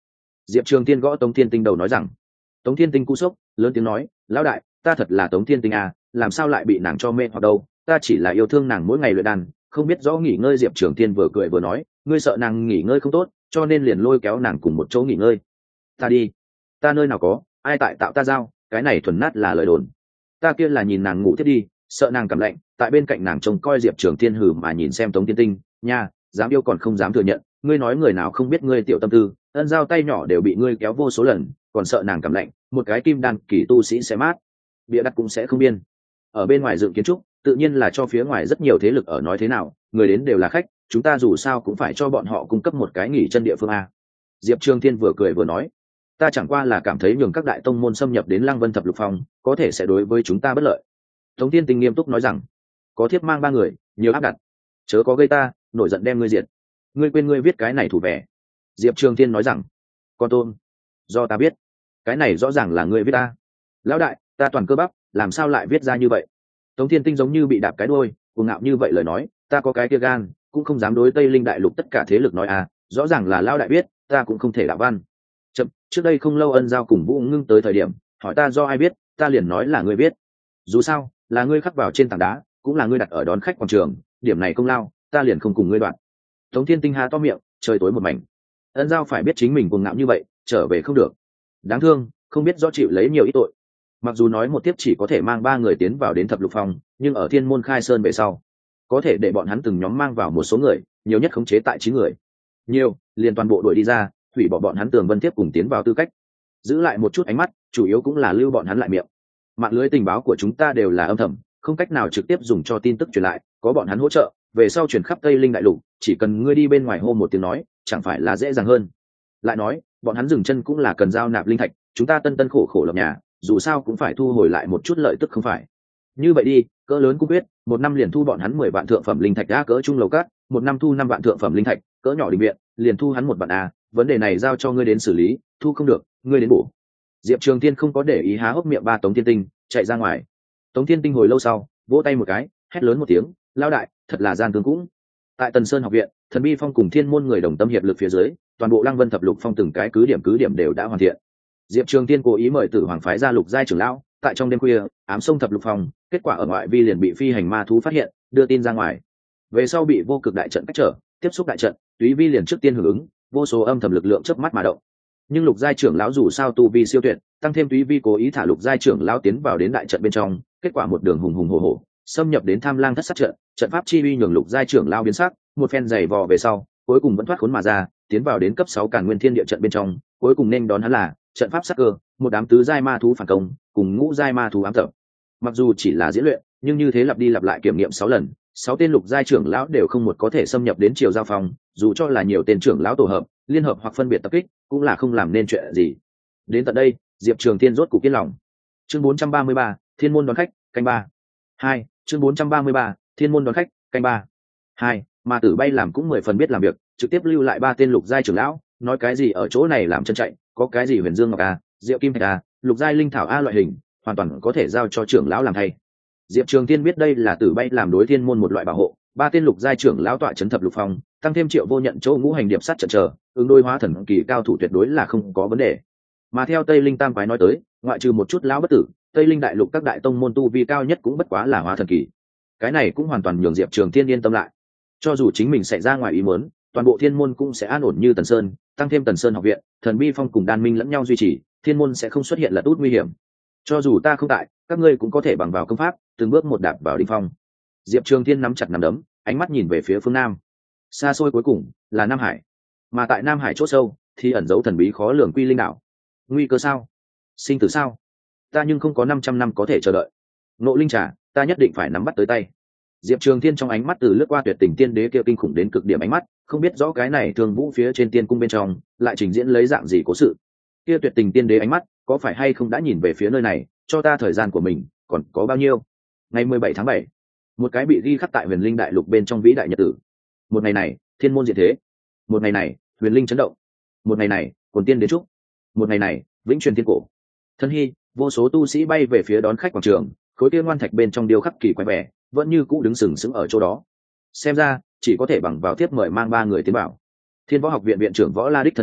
Diệp Trường Tiên gõ Tống Thiên Tinh đầu nói rằng. Tống Thiên Tinh cú sốc lớn tiếng nói, lão đại, ta thật là Tống Thiên Tinh à, làm sao lại bị nàng cho mê hoặc đâu, ta chỉ là yêu thương nàng mỗi ngày luyện đàn, không biết rõ nghỉ ngơi. Diệp Trường Tiên vừa cười vừa nói, ngươi sợ nàng nghỉ ngơi không tốt, cho nên liền lôi kéo nàng cùng một chỗ nghỉ ngơi. Ta đi, ta nơi nào có, ai tại tạo ta giao, cái này thuần nát là lời đồn. Ta kia là nhìn nàng ngủ thiết đi, sợ nàng cảm lạnh, tại bên cạnh nàng trông coi. Diệp Trường Tiên hừ mà nhìn xem Tống Thiên Tinh, nha, dám yêu còn không dám thừa nhận, ngươi nói người nào không biết ngươi tiểu tâm tư, ân giao tay nhỏ đều bị ngươi kéo vô số lần, còn sợ nàng cảm lạnh, một cái kim đan kỳ tu sĩ sẽ mát, bịa đặt cũng sẽ không biên. Ở bên ngoài dựng kiến trúc, tự nhiên là cho phía ngoài rất nhiều thế lực ở nói thế nào, người đến đều là khách, chúng ta dù sao cũng phải cho bọn họ cung cấp một cái nghỉ chân địa phương a. Diệp Trường Thiên vừa cười vừa nói, ta chẳng qua là cảm thấy nhường các đại tông môn xâm nhập đến Lăng Vân Thập Lục Phong, có thể sẽ đối với chúng ta bất lợi. Tống Thiên Tinh nghiêm túc nói rằng, có thiếp mang ba người, nhiều áp đặt, chớ có gây ta, nổi giận đem ngươi diệt. Ngươi quên ngươi viết cái này thủ vẻ. Diệp Trường Thiên nói rằng, con tôn, do ta biết, cái này rõ ràng là ngươi viết ta. Lão đại, ta toàn cơ bắp, làm sao lại viết ra như vậy? Tống Thiên Tinh giống như bị đạp cái đuôi, cuồng ngạo như vậy lời nói, ta có cái kia gan, cũng không dám đối Tây Linh đại lục tất cả thế lực nói à, rõ ràng là lão đại biết, ta cũng không thể đạo văn. Chậm, trước đây không lâu Ân Giao cùng Vũ Ngưng tới thời điểm, hỏi ta do ai biết, ta liền nói là ngươi biết. Dù sao, là ngươi khắc vào trên tảng đá, cũng là ngươi đặt ở đón khách quảng trường, điểm này công lao, ta liền không cùng ngươi đoạn. Tống Thiên Tinh há to miệng, trời tối một mảnh. Ân Giao phải biết chính mình cuồng ngạo như vậy, trở về không được. Đáng thương, không biết rõ chịu lấy nhiều ít tội. Mặc dù nói một tiếp chỉ có thể mang ba người tiến vào đến Thập Lục Phong, nhưng ở Thiên Môn Khai Sơn về sau, có thể để bọn hắn từng nhóm mang vào một số người, nhiều nhất khống chế tại chín người. Nhiều, liền toàn bộ đuổi đi ra, hủy bỏ bọn hắn Tường Vân tiếp cùng tiến vào tư cách. Giữ lại một chút ánh mắt, chủ yếu cũng là lưu bọn hắn lại miệng. Mạng lưới tình báo của chúng ta đều là âm thầm, không cách nào trực tiếp dùng cho tin tức truyền lại, có bọn hắn hỗ trợ, về sau truyền khắp Tây Linh đại lục, chỉ cần ngươi đi bên ngoài hô một tiếng nói, chẳng phải là dễ dàng hơn. Lại nói, bọn hắn dừng chân cũng là cần giao nạp linh thạch, chúng ta tân tân khổ khổ lập nhà, dù sao cũng phải thu hồi lại một chút lợi tức không phải. Như vậy đi, cỡ lớn cũng biết, một năm liền thu bọn hắn mười vạn thượng phẩm linh thạch, đã cỡ trung lầu cát, một năm thu năm vạn thượng phẩm linh thạch, cỡ nhỏ đình viện, liền thu hắn một vạn a, vấn đề này giao cho ngươi đến xử lý, thu không được, ngươi đến bổ. Diệp Trường Thiên không có để ý há hốc miệng ba Tống Thiên Tinh, chạy ra ngoài. Tống Thiên Tinh hồi lâu sau, vỗ tay một cái, hét lớn một tiếng, lao đại, thật là gian tương cũng. Tại Tần Sơn học viện, Thần Bi Phong cùng Thiên Môn người đồng tâm hiệp lực phía dưới, toàn bộ Lăng Vân Thập Lục Phong từng cái cứ điểm cứ điểm đều đã hoàn thiện. Diệp Trường Thiên cố ý mời Tử Hoàng phái ra Lục giai trưởng lão, tại trong đêm khuya, ám sông Thập Lục Phong, kết quả ở ngoại vi liền bị phi hành ma thú phát hiện, đưa tin ra ngoài. Về sau bị vô cực đại trận cách trở, tiếp xúc đại trận, Túy Vi liền trước tiên hưởng ứng, vô số âm thầm lực lượng chớp mắt mà động. Nhưng Lục giai trưởng lão dù sao tu vi siêu tuyệt, tăng thêm Túy Vi cố ý thả Lục giai trưởng lão tiến vào đến đại trận bên trong, kết quả một đường hùng hùng hổ hổ, xâm nhập đến Tham Lang Thất Sát trận, trận pháp chi uy nhường Lục giai trưởng lão biến sắc, một phen giày vò về sau, cuối cùng vẫn thoát khốn mà ra, tiến vào đến cấp sáu Càn Nguyên Thiên Địa trận bên trong, cuối cùng nên đón hắn là trận pháp sắc cơ, một đám tứ giai ma thú phản công, cùng ngũ giai ma thú ám tập. Mặc dù chỉ là diễn luyện, nhưng như thế lặp đi lặp lại kiểm nghiệm sáu lần, sáu tên lục giai trưởng lão đều không một có thể xâm nhập đến triều giao phòng, dù cho là nhiều tên trưởng lão tổ hợp, liên hợp hoặc phân biệt tập kích, cũng là không làm nên chuyện gì. Đến tận đây, Diệp Trường Thiên rốt cục yên lòng. Chương bốn trăm ba mươi ba, Thiên môn đón khách, canh ba. hai, chương bốn trăm ba mươi ba, Thiên môn đón khách, canh ba. hai, mà Tử Bay làm cũng mười phần biết làm việc, trực tiếp lưu lại ba tên lục giai trưởng lão, nói cái gì ở chỗ này làm chân chạy, có cái gì Huyền Dương Ngọc a, Diệu Kim Thạch a, lục giai linh thảo a loại hình, hoàn toàn có thể giao cho trưởng lão làm thay. Diệp Trường Thiên biết đây là Tử Bay làm đối Thiên môn một loại bảo hộ, ba tên lục giai trưởng lão tọa trấn Thập Lục Phong, tăng thêm Triệu Vô Nhận chỗ ngũ hành điệp sát trận chờ, ứng đối hóa thần kỳ cao thủ tuyệt đối là không có vấn đề. Mà theo Tây Linh Tam quái nói tới, ngoại trừ một chút lão bất tử, Tây Linh đại lục các đại tông môn tu vi cao nhất cũng bất quá là hóa thần kỳ. Cái này cũng hoàn toàn nhường Diệp Trường Thiên yên tâm lại. Cho dù chính mình xảy ra ngoài ý muốn, toàn bộ Thiên môn cũng sẽ an ổn như Tần Sơn, tăng thêm Tần Sơn học viện, Thần Bi Phong cùng Đan Minh lẫn nhau duy trì, Thiên môn sẽ không xuất hiện lật út nguy hiểm. Cho dù ta không tại, các ngươi cũng có thể bằng vào công pháp, từng bước một đạp vào đỉnh phong. Diệp Trường Thiên nắm chặt nắm đấm, ánh mắt nhìn về phía phương nam. Xa xôi cuối cùng là Nam Hải, mà tại Nam Hải chỗ sâu thì ẩn giấu thần bí khó lường Quy Linh đảo. Nguy cơ sao? Sinh tử sao? Ta nhưng không có năm trăm năm có thể chờ đợi. Ngộ linh trà, ta nhất định phải nắm bắt tới tay. Diệp Trường Thiên trong ánh mắt từ lướt qua tuyệt tình tiên đế kia kinh khủng đến cực điểm ánh mắt, không biết rõ cái này thường vũ phía trên tiên cung bên trong lại trình diễn lấy dạng gì cố sự. Kia tuyệt tình tiên đế ánh mắt, có phải hay không đã nhìn về phía nơi này, cho ta thời gian của mình, còn có bao nhiêu? Ngày mười bảy tháng bảy, một cái bị ghi khắc tại Huyền Linh đại lục bên trong vĩ đại nhật tử. Một ngày này, thiên môn diệt thế. Một ngày này, Huyền Linh chấn động. Một ngày này, Cổn Tiên đến trúc. Một ngày này, vĩnh truyền thiên cổ. Thân hy, vô số tu sĩ bay về phía đón khách quảng trường, khối kia ngoan thạch bên trong điêu khắc kỳ quái vẻ, vẫn như cũ đứng sừng sững ở chỗ đó. Xem ra, chỉ có thể bằng vào tiếp mời mang ba người tiến bảo. Thiên Võ Học viện viện trưởng Võ La đích thân đến,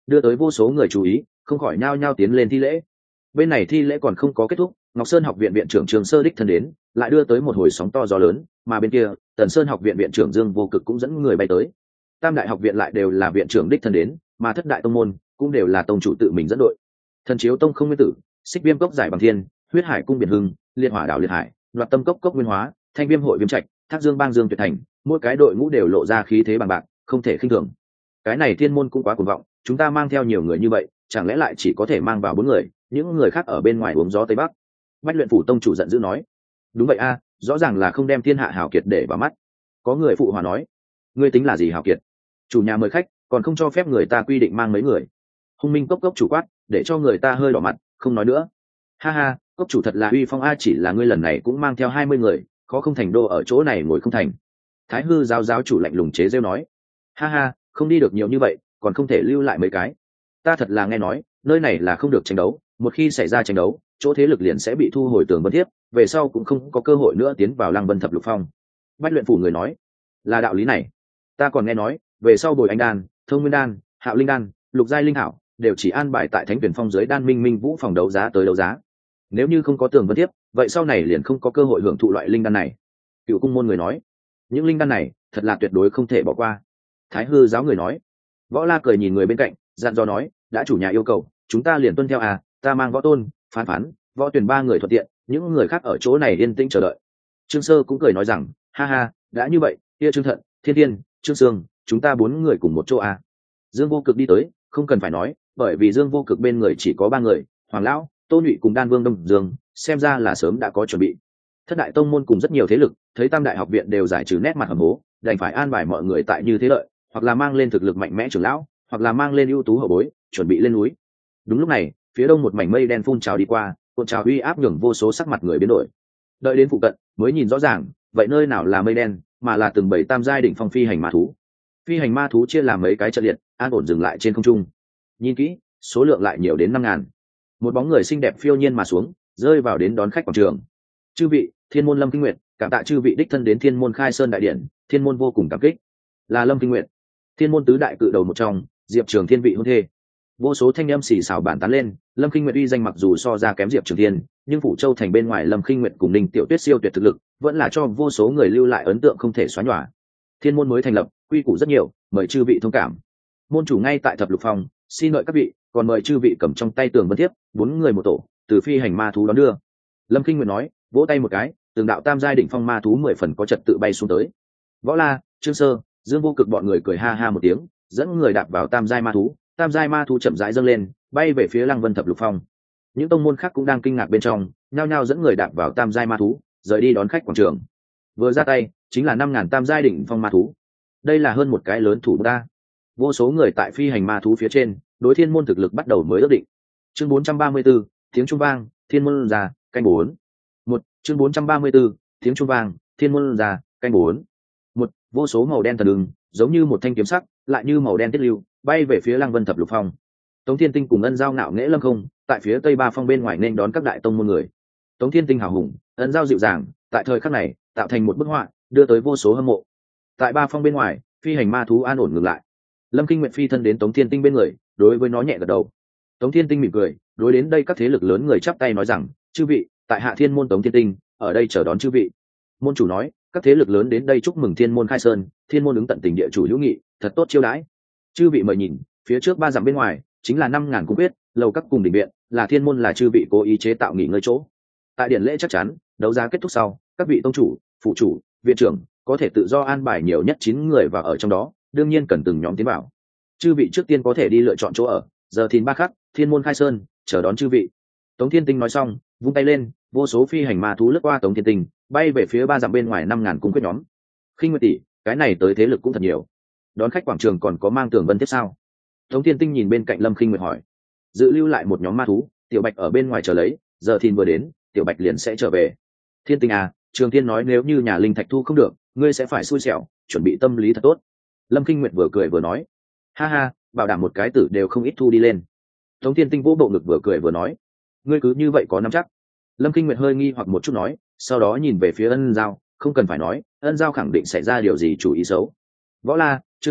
đưa tới vô số người chú ý, không khỏi nhao nhao tiến lên thi lễ. Bên này thi lễ còn không có kết thúc, Ngọc Sơn học viện viện trưởng Trường Sơ đích thân đến, lại đưa tới một hồi sóng to gió lớn, mà bên kia, Tần Sơn học viện viện trưởng Dương Vô Cực cũng dẫn người bay tới. Tam đại học viện lại đều là viện trưởng đích thân đến, mà thất đại tông môn cũng đều là tông chủ tự mình dẫn đội. Thần Chiếu Tông Không Nguyên Tử, Xích Viêm Cốc Giải Bằng Thiên, Huyết Hải Cung Biển Hưng, Liệt Hỏa Đảo Liệt Hải, Đoạt Tâm Cốc Cốc Nguyên Hóa, Thanh Viêm Hội Viêm Trạch, Thác Dương Bang Dương Tuyệt Thành, mỗi cái đội ngũ đều lộ ra khí thế bằng bạc, không thể khinh thường. Cái này thiên môn cũng quá cuồng vọng, chúng ta mang theo nhiều người như vậy, chẳng lẽ lại chỉ có thể mang vào bốn người, những người khác ở bên ngoài uống gió tây bắc. Bách Luyện Phủ tông chủ giận dữ nói. Đúng vậy a, rõ ràng là không đem thiên hạ hảo kiệt để vào mắt. Có người phụ hòa nói. Ngươi tính là gì hảo kiệt? Chủ nhà mời khách, còn không cho phép người ta quy định mang mấy người. Hung Minh Cốc Cốc chủ quát, để cho người ta hơi đỏ mặt, không nói nữa. Ha ha, Cốc chủ thật là uy phong a, chỉ là ngươi lần này cũng mang theo hai mươi người, khó không thành đô ở chỗ này ngồi không thành. Thái Hư giáo giáo chủ lạnh lùng chế giễu nói. Ha ha, không đi được nhiều như vậy, còn không thể lưu lại mấy cái. Ta thật là nghe nói, nơi này là không được tranh đấu, một khi xảy ra tranh đấu, chỗ thế lực liền sẽ bị thu hồi tường vân thiếp, về sau cũng không có cơ hội nữa tiến vào Lăng Vân Thập Lục Phong. Bách Luyện Phủ người nói, là đạo lý này. Ta còn nghe nói, về sau Bồi Anh đan, Thông Nguyên đan, Hạo Linh đan, Lục giai linh hảo đều chỉ an bài tại Thánh Tuyển Phong dưới Đan Minh Minh Vũ phòng đấu giá tới đấu giá. Nếu như không có tường vân thiếp, vậy sau này liền không có cơ hội hưởng thụ loại linh đan này. Cựu Cung môn người nói, những linh đan này thật là tuyệt đối không thể bỏ qua. Thái Hư giáo người nói. Võ La cười nhìn người bên cạnh, dặn dò nói, đã chủ nhà yêu cầu, chúng ta liền tuân theo à, ta mang Võ Tôn, Phán Phán, Võ Tuyển ba người thuận tiện, những người khác ở chỗ này yên tĩnh chờ đợi. Trương Sơ cũng cười nói rằng, ha ha, đã như vậy, kia Trương Thận, Thiên Thiên, Trương Sương, chúng ta bốn người cùng một chỗ à. Dương Vô Cực đi tới, không cần phải nói, bởi vì Dương Vô Cực bên người chỉ có ba người, Hoàng Lão, Tô Nhụy cùng Đan Vương Đông Dương, xem ra là sớm đã có chuẩn bị. Thất đại tông môn cùng rất nhiều thế lực, thấy Tam đại học viện đều giải trừ nét mặt hầm hố, đành phải an bài mọi người tại như thế lợi, hoặc là mang lên thực lực mạnh mẽ trưởng lão, hoặc là mang lên ưu tú hậu bối, chuẩn bị lên núi. Đúng lúc này, phía đông một mảnh mây đen phun trào đi qua, cuộn trào uy áp nhường vô số sắc mặt người biến đổi. Đợi đến phụ cận, mới nhìn rõ ràng, vậy nơi nào là mây đen, mà là từng bảy tam giai đỉnh phong phi hành ma thú. Phi hành ma thú chia làm mấy cái trận liệt, an ổn dừng lại trên không trung. Nhìn kỹ, số lượng lại nhiều đến năm ngàn. Một bóng người xinh đẹp phiêu nhiên mà xuống, rơi vào đến đón khách quảng trường. Chư vị, Thiên môn Lâm Kinh Nguyệt, cảm tạ chư vị đích thân đến Thiên môn Khai Sơn đại điện, Thiên môn vô cùng cảm kích. Là Lâm Kinh Nguyệt, Thiên môn tứ đại cự đầu một trong, Diệp Trường Thiên vị hôn thê. Vô số thanh âm xì xào bản tán lên, Lâm Kinh Nguyệt uy danh mặc dù so ra kém Diệp Trường Thiên, nhưng Phủ Châu thành bên ngoài Lâm Kinh Nguyệt cùng Ninh Tiểu Tuyết siêu tuyệt thực lực, vẫn là cho vô số người lưu lại ấn tượng không thể xóa nhòa. Thiên môn mới thành lập, quy củ rất nhiều, mời chư vị thông cảm. Môn chủ ngay tại Thập Lục Phong, xin mời các vị, còn mời chư vị cầm trong tay tường vân thiếp, bốn người một tổ, từ phi hành ma thú đón đưa. Lâm Kinh Nguyệt nói, vỗ tay một cái, từng đạo tam giai đỉnh phong ma thú mười phần có trật tự bay xuống tới. Võ La, Trương Sơ, Dương Vô Cực bọn người cười ha ha một tiếng, dẫn người đạp vào tam giai ma thú, tam giai ma thú chậm rãi dâng lên, bay về phía Lăng Vân Thập Lục Phong. Những tông môn khác cũng đang kinh ngạc bên trong, nhao nhao dẫn người đạp vào tam giai ma thú, rời đi đón khách quảng trường. Vừa ra tay, chính là năm ngàn tam giai đỉnh phong ma thú. Đây là hơn một cái lớn thủ ta. Vô số người tại phi hành ma thú phía trên, đối thiên môn thực lực bắt đầu mới ước định. Chương bốn trăm ba mươi 4, tiếng trung vang, thiên môn ra, canh bốn. Một, chương bốn trăm ba mươi 4, tiếng trung vang, thiên môn ra, canh bốn. Một, vô số màu đen thần đường, giống như một thanh kiếm sắc, lại như màu đen tiết lưu, bay về phía Lăng Vân Thập Lục Phong. Tống Thiên Tinh cùng Ân Giao ngạo nghễ lâm không, tại phía tây ba phong bên ngoài nên đón các đại tông môn người. Tống Thiên Tinh hào hùng, Ân Giao dịu dàng, tại thời khắc này, tạo thành một bức họa, đưa tới vô số hâm mộ. Tại ba phong bên ngoài, phi hành ma thú an ổn ngừng lại. Lâm Kinh Nguyệt phi thân đến Tống Thiên Tinh bên người, đối với nó nhẹ gật đầu. Tống Thiên Tinh mỉm cười, đối đến đây các thế lực lớn người chắp tay nói rằng, chư vị, tại Hạ Thiên môn Tống Thiên Tinh, ở đây chờ đón chư vị. Môn chủ nói, các thế lực lớn đến đây chúc mừng Thiên môn khai sơn, Thiên môn ứng tận tình địa chủ hữu nghị, thật tốt chiêu đãi. Chư vị mời nhìn, phía trước ba dặm bên ngoài, chính là năm ngàn cung quyết, lầu các cùng đỉnh viện, là Thiên môn là chư vị cố ý chế tạo nghỉ ngơi chỗ. Tại điện lễ chắc chắn, đấu giá kết thúc sau, các vị tông chủ, phụ chủ, viện trưởng có thể tự do an bài nhiều nhất chín người vào ở trong đó, đương nhiên cần từng nhóm tiến vào. Chư vị trước tiên có thể đi lựa chọn chỗ ở, giờ thìn ba khắc, Thiên môn khai sơn, chờ đón chư vị. Tống Thiên Tinh nói xong, vung tay lên, vô số phi hành ma thú lướt qua Tống Thiên Tinh, bay về phía ba dặm bên ngoài năm ngàn cung quyết nhóm. Khinh Nguyệt tỷ, cái này tới thế lực cũng thật nhiều. Đón khách quảng trường còn có mang tường vân tiếp sao? Tống Thiên Tinh nhìn bên cạnh Lâm Khinh Nguyệt hỏi. Dự lưu lại một nhóm ma thú, Tiểu Bạch ở bên ngoài chờ lấy, giờ thìn vừa đến, Tiểu Bạch liền sẽ trở về. Thiên Tinh à, Trường Thiên nói nếu như nhà linh thạch thu không được, ngươi sẽ phải xui xẻo, chuẩn bị tâm lý thật tốt. Lâm Khinh Nguyệt vừa cười vừa nói. Ha ha, bảo đảm một cái tử đều không ít thu đi lên. Tống Thiên Tinh vỗ bộ ngực vừa cười vừa nói. Ngươi cứ như vậy có nắm chắc? Lâm Kinh Nguyệt hơi nghi hoặc một chút nói, sau đó nhìn về phía Ân Giao, không cần phải nói, Ân Giao khẳng định xảy ra điều gì chủ ý xấu. Võ La, Trương Sơ,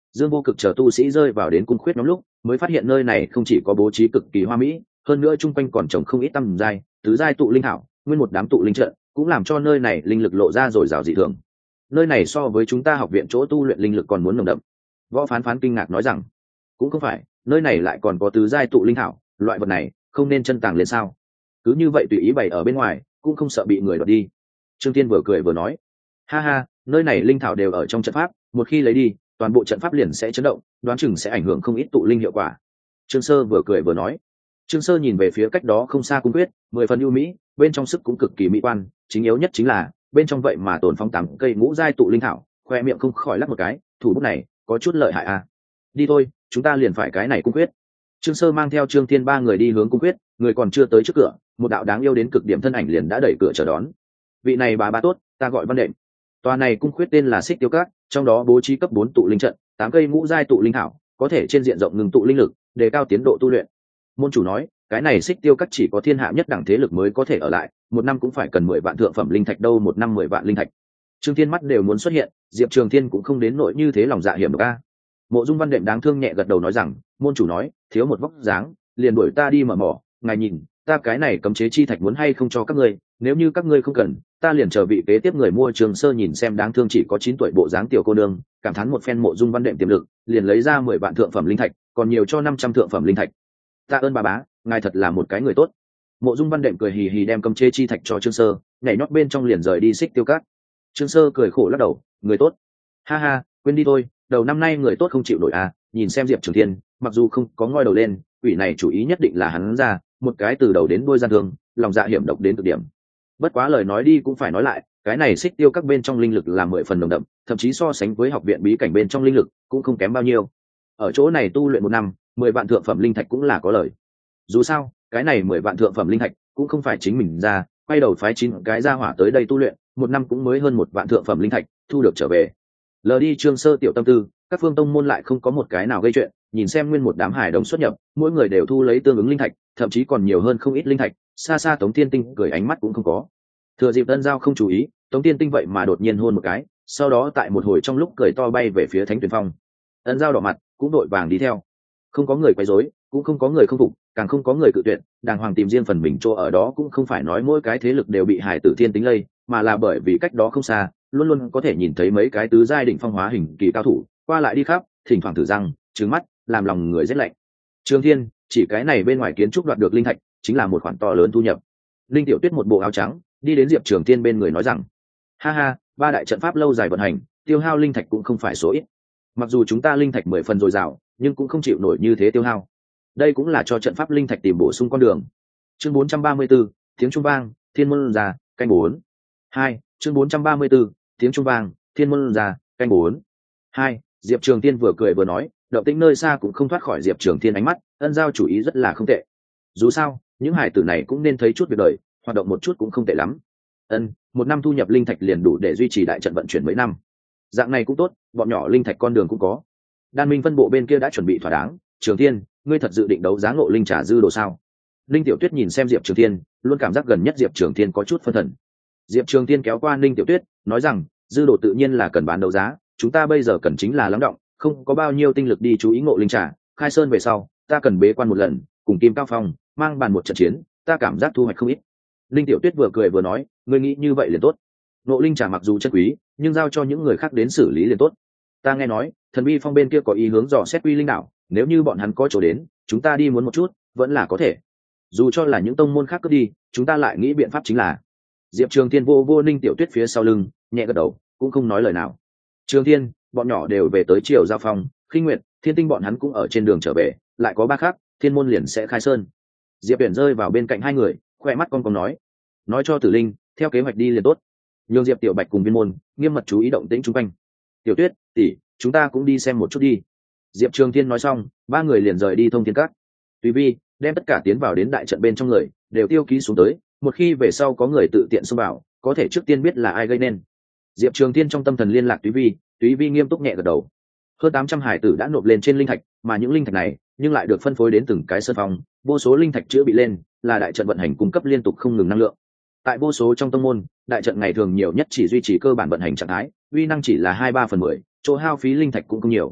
Dương Vô Cực chờ tu sĩ rơi vào đến cung khuyết nhóm lúc mới phát hiện nơi này không chỉ có bố trí cực kỳ hoa mỹ, hơn nữa chung quanh còn trồng không ít tăm giai tứ giai tụ linh thảo, nguyên một đám tụ linh trận cũng làm cho nơi này linh lực lộ ra dồi dào dị thường. Nơi này so với chúng ta học viện chỗ tu luyện linh lực còn muốn nồng đậm. Võ Phán Phán kinh ngạc nói rằng, cũng không phải, nơi này lại còn có tứ giai tụ linh thảo, loại vật này không nên chân tàng lên sao? Cứ như vậy tùy ý bày ở bên ngoài, cũng không sợ bị người đoạt đi. Trương Tiên vừa cười vừa nói, ha ha, nơi này linh thảo đều ở trong trận pháp, một khi lấy đi, toàn bộ trận pháp liền sẽ chấn động, đoán chừng sẽ ảnh hưởng không ít tụ linh hiệu quả. Trương Sơ vừa cười vừa nói. Trương Sơ nhìn về phía cách đó không xa cung quyết, mười phần ưu mỹ, bên trong sức cũng cực kỳ mỹ quan, chính yếu nhất chính là bên trong vậy mà tồn phong tám cây ngũ giai tụ linh thảo, khoe miệng không khỏi lắc một cái, thủ bút này có chút lợi hại à. Đi thôi, chúng ta liền phải cái này cung quyết. Trương Sơ mang theo Trương Thiên ba người đi hướng cung quyết, người còn chưa tới trước cửa, một đạo đáng yêu đến cực điểm thân ảnh liền đã đẩy cửa chờ đón. Vị này bà bà tốt, ta gọi Văn Đệm. Tòa này cung quyết tên là Xích Tiêu Các, trong đó bố trí cấp bốn tụ linh trận, tám cây ngũ giai tụ linh thảo, có thể trên diện rộng ngừng tụ linh lực, đề cao tiến độ tu luyện. Môn chủ nói, cái này Xích Tiêu Các chỉ có thiên hạ nhất đẳng thế lực mới có thể ở lại, một năm cũng phải cần mười vạn thượng phẩm linh thạch đâu, một năm mười vạn linh thạch. Trương Thiên mắt đều muốn xuất hiện, Diệp Trường Thiên cũng không đến nỗi như thế lòng dạ hiểm độc a. Mộ Dung Văn Đệm đáng thương nhẹ gật đầu nói rằng, môn chủ nói, thiếu một vóc dáng, liền đuổi ta đi mở mỏ, ngài nhìn, ta cái này cấm chế chi thạch muốn hay không cho các ngươi, nếu như các ngươi không cần, ta liền chờ vị kế tiếp người mua. Trường Sơ nhìn xem đáng thương chỉ có chín tuổi bộ dáng tiểu cô nương, cảm thán một phen Mộ Dung Văn Đệm tiềm lực, liền lấy ra mười vạn thượng phẩm linh thạch, còn nhiều cho năm trăm thượng phẩm linh thạch. Ta ơn bà bá, ngài thật là một cái người tốt. Mộ Dung Văn Đệm cười hì hì đem cấm chế chi thạch cho Trương Sơ, nhảy nhót bên trong liền rời đi Xích Tiêu Các. Trương Sơ cười khổ lắc đầu, người tốt, ha ha, quên đi thôi, đầu năm nay người tốt không chịu nổi à. Nhìn xem Diệp Trường Thiên, mặc dù không có ngoi đầu lên, quỷ này chủ ý nhất định là hắn ra, một cái từ đầu đến đuôi gian thương, lòng dạ hiểm độc đến cực điểm. Bất quá lời nói đi cũng phải nói lại, cái này Xích Tiêu Các bên trong linh lực là mười phần nồng đậm, thậm chí so sánh với học viện bí cảnh bên trong linh lực cũng không kém bao nhiêu. Ở chỗ này tu luyện một năm, mười vạn thượng phẩm linh thạch cũng là có lời. Dù sao, cái này mười vạn thượng phẩm linh thạch cũng không phải chính mình ra, quay đầu phái chín cái gia hỏa tới đây tu luyện, một năm cũng mới hơn một vạn thượng phẩm linh thạch thu được trở về. Lờ đi Trương Sơ tiểu tâm tư, các phương tông môn lại không có một cái nào gây chuyện, nhìn xem nguyên một đám hải đồng xuất nhập, mỗi người đều thu lấy tương ứng linh thạch, thậm chí còn nhiều hơn không ít linh thạch. Xa xa Tống Tiên Tinh cười ánh mắt cũng không có. Thừa dịp Ân Giao không chú ý, Tống Tiên Tinh vậy mà đột nhiên hôn một cái, sau đó tại một hồi trong lúc cười to bay về phía Thánh Tuyền Phong. Ân Giao đỏ mặt, cũng đội vàng đi theo. Không có người quấy rối, cũng không có người không phục, càng không có người cự tuyệt, đàng hoàng tìm riêng phần mình chỗ ở đó, cũng không phải nói mỗi cái thế lực đều bị hải tử thiên tính lây, mà là bởi vì cách đó không xa, luôn luôn có thể nhìn thấy mấy cái tứ giai đỉnh phong hóa hình kỳ cao thủ qua lại đi khắp, thỉnh thoảng thử răng trứng mắt, làm lòng người rét lạnh. Trường Thiên, chỉ cái này bên ngoài kiến trúc đoạt được linh thạch chính là một khoản to lớn thu nhập. Linh Tiểu Tuyết một bộ áo trắng đi đến Diệp Trường Thiên bên người nói rằng, ha ha, ba đại trận pháp lâu dài vận hành, tiêu hao linh thạch cũng không phải số ít. Mặc dù chúng ta linh thạch mười phần dồi dào, nhưng cũng không chịu nổi như thế tiêu hao. Đây cũng là cho trận pháp linh thạch tìm bổ sung con đường. Chương bốn trăm ba mươi 4, tiếng trung vang, thiên môn già, canh bốn. Hai, chương bốn trăm ba mươi 4, tiếng trung vang, thiên môn già, canh bốn. Hai, Diệp Trường Thiên vừa cười vừa nói, động tĩnh nơi xa cũng không thoát khỏi Diệp Trường Thiên ánh mắt, Ân Giao chủ ý rất là không tệ. Dù sao, những hải tử này cũng nên thấy chút việc đời, hoạt động một chút cũng không tệ lắm. Ân, một năm thu nhập linh thạch liền đủ để duy trì đại trận vận chuyển mấy năm. Dạng này cũng tốt, bọn nhỏ linh thạch con đường cũng có. Đan Minh phân bộ bên kia đã chuẩn bị thỏa đáng. Trường Thiên, ngươi thật dự định đấu giá ngộ linh trả dư đồ sao? Linh Tiểu Tuyết nhìn xem Diệp Trường Thiên, luôn cảm giác gần nhất Diệp Trường Thiên có chút phân thần. Diệp Trường Thiên kéo qua Linh Tiểu Tuyết, nói rằng, dư đồ tự nhiên là cần bán đấu giá, chúng ta bây giờ cần chính là lắng động, không có bao nhiêu tinh lực đi chú ý ngộ linh trả. Khai sơn về sau, ta cần bế quan một lần, cùng Kim Cao Phong mang bàn một trận chiến, ta cảm giác thu hoạch không ít. Linh Tiểu Tuyết vừa cười vừa nói, ngươi nghĩ như vậy liền tốt. Ngộ linh trả mặc dù chân quý, nhưng giao cho những người khác đến xử lý liền tốt. Ta nghe nói, Thần Bi Phong bên kia có ý hướng dò xét Uy Linh đảo, nếu như bọn hắn có chỗ đến, chúng ta đi muốn một chút, vẫn là có thể. Dù cho là những tông môn khác cứ đi, chúng ta lại nghĩ biện pháp chính là. Diệp Trường Thiên vô vô Ninh Tiểu Tuyết phía sau lưng, nhẹ gật đầu, cũng không nói lời nào. Trường Thiên, bọn nhỏ đều về tới Triều Giao Phong, Khinh Nguyệt, Thiên Tinh bọn hắn cũng ở trên đường trở về, lại có ba khác, Thiên môn liền sẽ khai sơn. Diệp Uyển rơi vào bên cạnh hai người, khoe mắt con con nói, nói cho Tử Linh, theo kế hoạch đi liền tốt. Nhường Diệp Tiểu Bạch cùng Viên Môn nghiêm mật chú ý động tĩnh xung quanh. Tiểu Tuyết, tỷ, chúng ta cũng đi xem một chút đi. Diệp Trường Thiên nói xong, ba người liền rời đi Thông Thiên Các. Tùy Vi đem tất cả tiến vào đến đại trận bên trong người đều tiêu ký xuống tới, một khi về sau có người tự tiện xông vào, có thể trước tiên biết là ai gây nên. Diệp Trường Thiên trong tâm thần liên lạc Tùy Vi, Tùy Vi nghiêm túc nhẹ gật đầu. Hơn tám trăm hải tử đã nộp lên trên linh thạch, mà những linh thạch này nhưng lại được phân phối đến từng cái sơn phong, vô số linh thạch chữa bị lên, là đại trận vận hành cung cấp liên tục không ngừng năng lượng. Tại vô số trong tông môn, đại trận ngày thường nhiều nhất chỉ duy trì cơ bản vận hành trạng thái, uy năng chỉ là hai ba phần mười, chỗ hao phí linh thạch cũng không nhiều.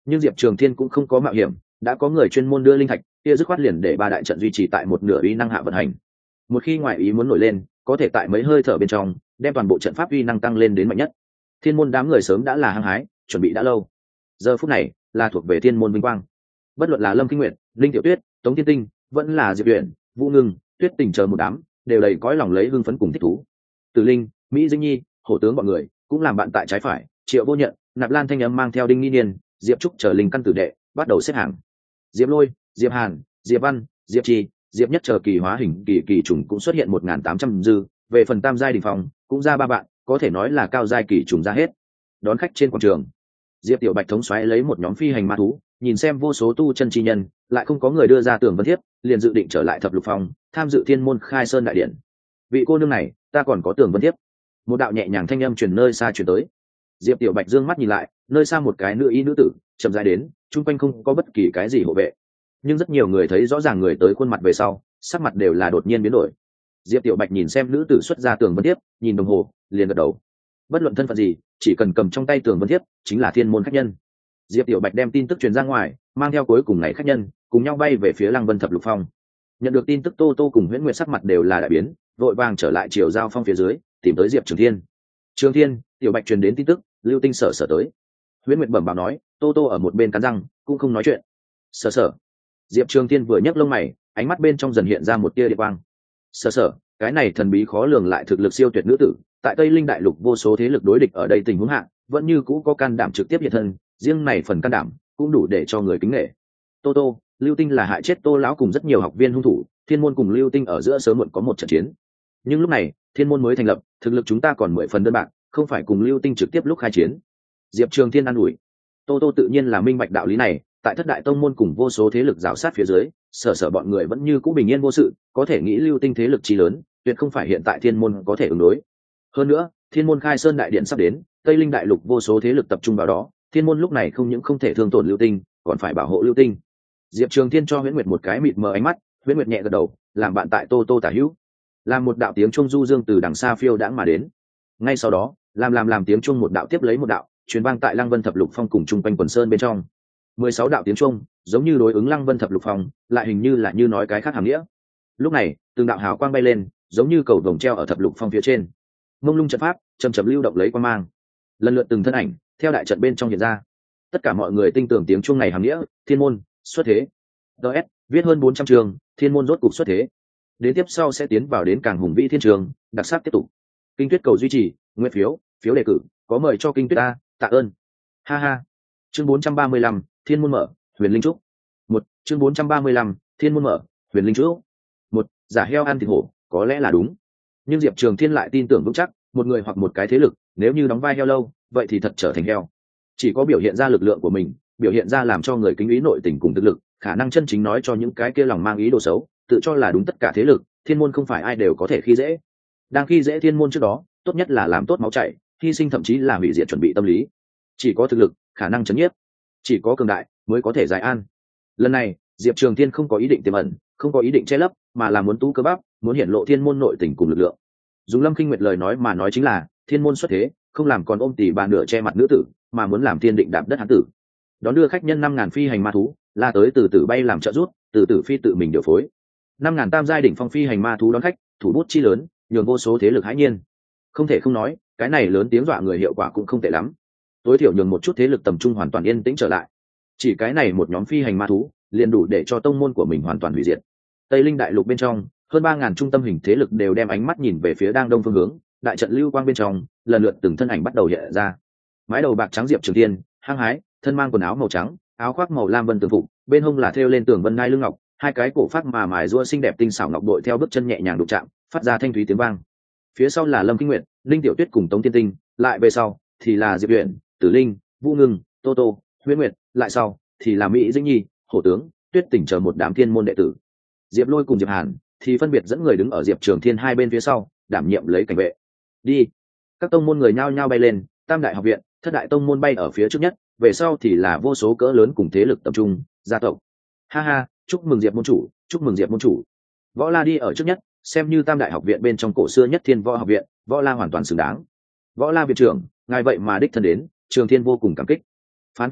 nhưng diệp trường thiên cũng không có mạo hiểm, đã có người chuyên môn đưa linh thạch kia, dứt khoát liền để ba đại trận duy trì tại một nửa uy năng hạ vận hành. Một khi ngoại ý muốn nổi lên, có thể tại mấy hơi thở bên trong đem toàn bộ trận pháp uy năng tăng lên đến mạnh nhất. Thiên môn đám người sớm đã là hăng hái, chuẩn bị đã lâu. Giờ phút này là thuộc về thiên môn vinh quang. Bất luận là Lâm Kinh Nguyệt, Linh Tiểu Tuyết, Tống Thiên Tinh, vẫn là Diệp Uyển, Vũ Ngưng, Tuyết Tình chờ một đám, đều đầy cõi lòng lấy hưng phấn cùng thích thú. Từ Linh, Mỹ Dĩnh Nhi, hổ tướng bọn người cũng làm bạn tại trái phải, Triệu Vô Nhận, Nạp Lan Thanh Âm mang theo Đinh Nghi Niên, Diệp Trúc chờ linh căn tử đệ bắt đầu xếp hàng. Diệp Lôi, Diệp Hàn, Diệp Văn, Diệp Trì, Diệp Nhất chờ kỳ hóa hình kỳ kỳ trùng cũng xuất hiện một nghìn tám trăm dư, về phần tam giai đỉnh phòng cũng ra ba bạn, có thể nói là cao giai kỳ trùng ra hết. Đón khách trên quảng trường, Diệp Tiểu Bạch thống soái lấy một nhóm phi hành ma thú, nhìn xem vô số tu chân chi nhân, lại không có người đưa ra Tường Vân Thiếp, liền dự định trở lại Thập Lục Phong, tham dự Thiên môn khai sơn đại điện. Vị cô nương này, ta còn có Tường Vân Thiếp. Một đạo nhẹ nhàng thanh âm truyền nơi xa truyền tới. Diệp Tiểu Bạch dương mắt nhìn lại, nơi xa một cái nữ y nữ tử chậm rãi đến, chung quanh không có bất kỳ cái gì hộ vệ, nhưng rất nhiều người thấy rõ ràng người tới khuôn mặt về sau, sắc mặt đều là đột nhiên biến đổi. Diệp Tiểu Bạch nhìn xem nữ tử xuất ra Tường Vân Thiếp, nhìn đồng hồ, liền gật đầu. Bất luận thân phận gì, chỉ cần cầm trong tay Tường Vân Thiếp, chính là thiên môn khách nhân. Diệp Tiểu Bạch đem tin tức truyền ra ngoài, mang theo cuối cùng này khách nhân, cùng nhau bay về phía Lăng Vân Thập Lục Phong. Nhận được tin tức, Tô Tô cùng Huyễn Nguyệt sắc mặt đều là đại biến, vội vàng trở lại Triều Giao Phong phía dưới, tìm tới Diệp Trường Thiên. Trường Thiên, Tiểu Bạch truyền đến tin tức, Lưu Tinh Sở Sở tới. Huyễn Nguyệt bẩm báo nói, Tô Tô ở một bên cắn răng, cũng không nói chuyện. Sở Sở. Diệp Trường Thiên vừa nhấc lông mày, ánh mắt bên trong dần hiện ra một tia điện quang. Sở Sở, cái này thần bí khó lường lại thực lực siêu tuyệt nữ tử, tại Tây Linh đại lục vô số thế lực đối địch ở đây tình huống hạ, vẫn như cũ có can đảm trực tiếp hiện thân, riêng này phần can đảm cũng đủ để cho người kính nể. Tô Tô, Lưu Tinh là hại chết Tô lão cùng rất nhiều học viên hung thủ, Thiên môn cùng Lưu Tinh ở giữa sớm muộn có một trận chiến. Nhưng lúc này, Thiên môn mới thành lập, thực lực chúng ta còn mười phần đơn bạc, không phải cùng Lưu Tinh trực tiếp lúc khai chiến. Diệp Trường Thiên an ủi. Tô Tô tự nhiên là minh bạch đạo lý này, tại thất đại tông môn cùng vô số thế lực rào sát phía dưới, sở sở bọn người vẫn như cũ bình yên vô sự, có thể nghĩ Lưu Tinh thế lực chi lớn, tuyệt không phải hiện tại Thiên môn có thể ứng đối. Hơn nữa, Thiên môn khai sơn đại điện sắp đến, Tây Linh đại lục vô số thế lực tập trung vào đó, Thiên môn lúc này không những không thể thương tổn Lưu Tinh, còn phải bảo hộ Lưu Tinh. Diệp Trường Thiên cho Huyễn Nguyệt một cái mịt mờ ánh mắt, Huyễn Nguyệt nhẹ gật đầu, làm bạn tại Tô Tô tả hữu. Làm một đạo tiếng trung du dương từ đằng xa phiêu đãng mà đến. Ngay sau đó, làm làm làm tiếng trung một đạo tiếp lấy một đạo, truyền vang tại Lăng Vân Thập Lục Phong cùng trung quanh quần sơn bên trong. Mười sáu đạo tiếng trung, giống như đối ứng Lăng Vân Thập Lục Phong, lại hình như là như nói cái khác hàm nghĩa. Lúc này, từng đạo hào quang bay lên, giống như cầu vồng treo ở Thập Lục Phong phía trên. Mông lung trận pháp, chậm chậm lưu động lấy quang mang. Lần lượt từng thân ảnh theo đại trận bên trong hiện ra. Tất cả mọi người tin tưởng tiếng chuông này hàm nghĩa, Thiên môn xuất thế. ds viết hơn bốn trăm trường, Thiên môn rốt cục xuất thế. Đến tiếp sau sẽ tiến vào đến càng hùng vĩ thiên trường, đặc sắc tiếp tục. Kinh Tuyết cầu duy trì, nguyện phiếu, phiếu đề cử, có mời cho Kinh Tuyết ta, tạ ơn. Ha ha. Chương bốn trăm ba mươi lăm, Thiên môn mở, Huyền Linh trúc. Một, chương bốn trăm ba mươi lăm, Thiên môn mở, Huyền Linh trúc. Một, giả heo ăn thịt hổ, có lẽ là đúng. Nhưng Diệp Trường Thiên lại tin tưởng vững chắc, một người hoặc một cái thế lực, nếu như đóng vai heo lâu, vậy thì thật trở thành heo. Chỉ có biểu hiện ra lực lượng của mình, biểu hiện ra làm cho người kính ý nội tình cùng thực lực, khả năng chân chính nói cho những cái kia lòng mang ý đồ xấu, tự cho là đúng tất cả thế lực, Thiên môn không phải ai đều có thể khi dễ. Đang khi dễ Thiên môn trước đó, tốt nhất là làm tốt máu chảy, hy sinh thậm chí là hủy diệt chuẩn bị tâm lý. Chỉ có thực lực, khả năng chấn nhiếp, chỉ có cường đại mới có thể giải an. Lần này, Diệp Trường Thiên không có ý định tiềm ẩn, không có ý định che lấp, mà là muốn tú cơ bắp, muốn hiển lộ Thiên môn nội tình cùng lực lượng. Dùng Lâm Kinh Nguyệt lời nói mà nói chính là, Thiên môn xuất thế, không làm còn ôm tỉ bà nửa che mặt nữ tử, mà muốn làm thiên định đạp đất hán tử. Đón đưa khách nhân năm ngàn phi hành ma thú, la tới từ từ bay làm trợ rút, từ từ phi tự mình điều phối. năm ngàn tam giai đỉnh phong phi hành ma thú đón khách, thủ bút chi lớn, nhường vô số thế lực hãi nhiên. Không thể không nói, cái này lớn tiếng dọa người hiệu quả cũng không tệ lắm. Tối thiểu nhường một chút thế lực tầm trung hoàn toàn yên tĩnh trở lại. Chỉ cái này một nhóm phi hành ma thú, liền đủ để cho tông môn của mình hoàn toàn hủy diệt. Tây Linh đại lục bên trong, hơn ba ngàn trung tâm hình thế lực đều đem ánh mắt nhìn về phía đang đông phương hướng, đại trận lưu quang bên trong, lần lượt từng thân ảnh bắt đầu hiện ra. Mái đầu bạc trắng Diệp Trường Thiên, hăng hái, thân mang quần áo màu trắng, áo khoác màu lam vân tường phục, bên hông là thêu lên tường vân ngai lưng ngọc, hai cái cổ phát mà mài rua xinh đẹp tinh xảo ngọc đội theo bước chân nhẹ nhàng đụng chạm, phát ra thanh thúy tiếng vang. Phía sau là Lâm Kinh Nguyệt, Linh Tiểu Tuyết cùng Tống Thiên Tinh, lại về sau thì là Diệp Uyển, Tử Linh, Vũ Ngưng, Tô Tô, Huyễn Nguyệt, lại sau thì là Mỹ Dĩnh Nhi, Hổ tướng, Tuyết Tỉnh chờ một đám thiên môn đệ tử. Diệp Lôi cùng Diệp Hàn thì phân biệt dẫn người đứng ở Diệp Trường Thiên hai bên phía sau, đảm nhiệm lấy cảnh vệ. Đi. Các tông môn người nhao nhao bay lên, Tam đại học viện, Thất đại tông môn bay ở phía trước nhất, về sau thì là vô số cỡ lớn cùng thế lực tập trung, gia tộc. Ha ha, chúc mừng Diệp môn chủ, chúc mừng Diệp môn chủ. Võ La đi ở trước nhất, xem như Tam đại học viện bên trong cổ xưa nhất Thiên Võ học viện, Võ La hoàn toàn xứng đáng. Võ La viện trưởng, ngài vậy mà đích thân đến, Trường Thiên vô cùng cảm kích. Phán Phán tỷ,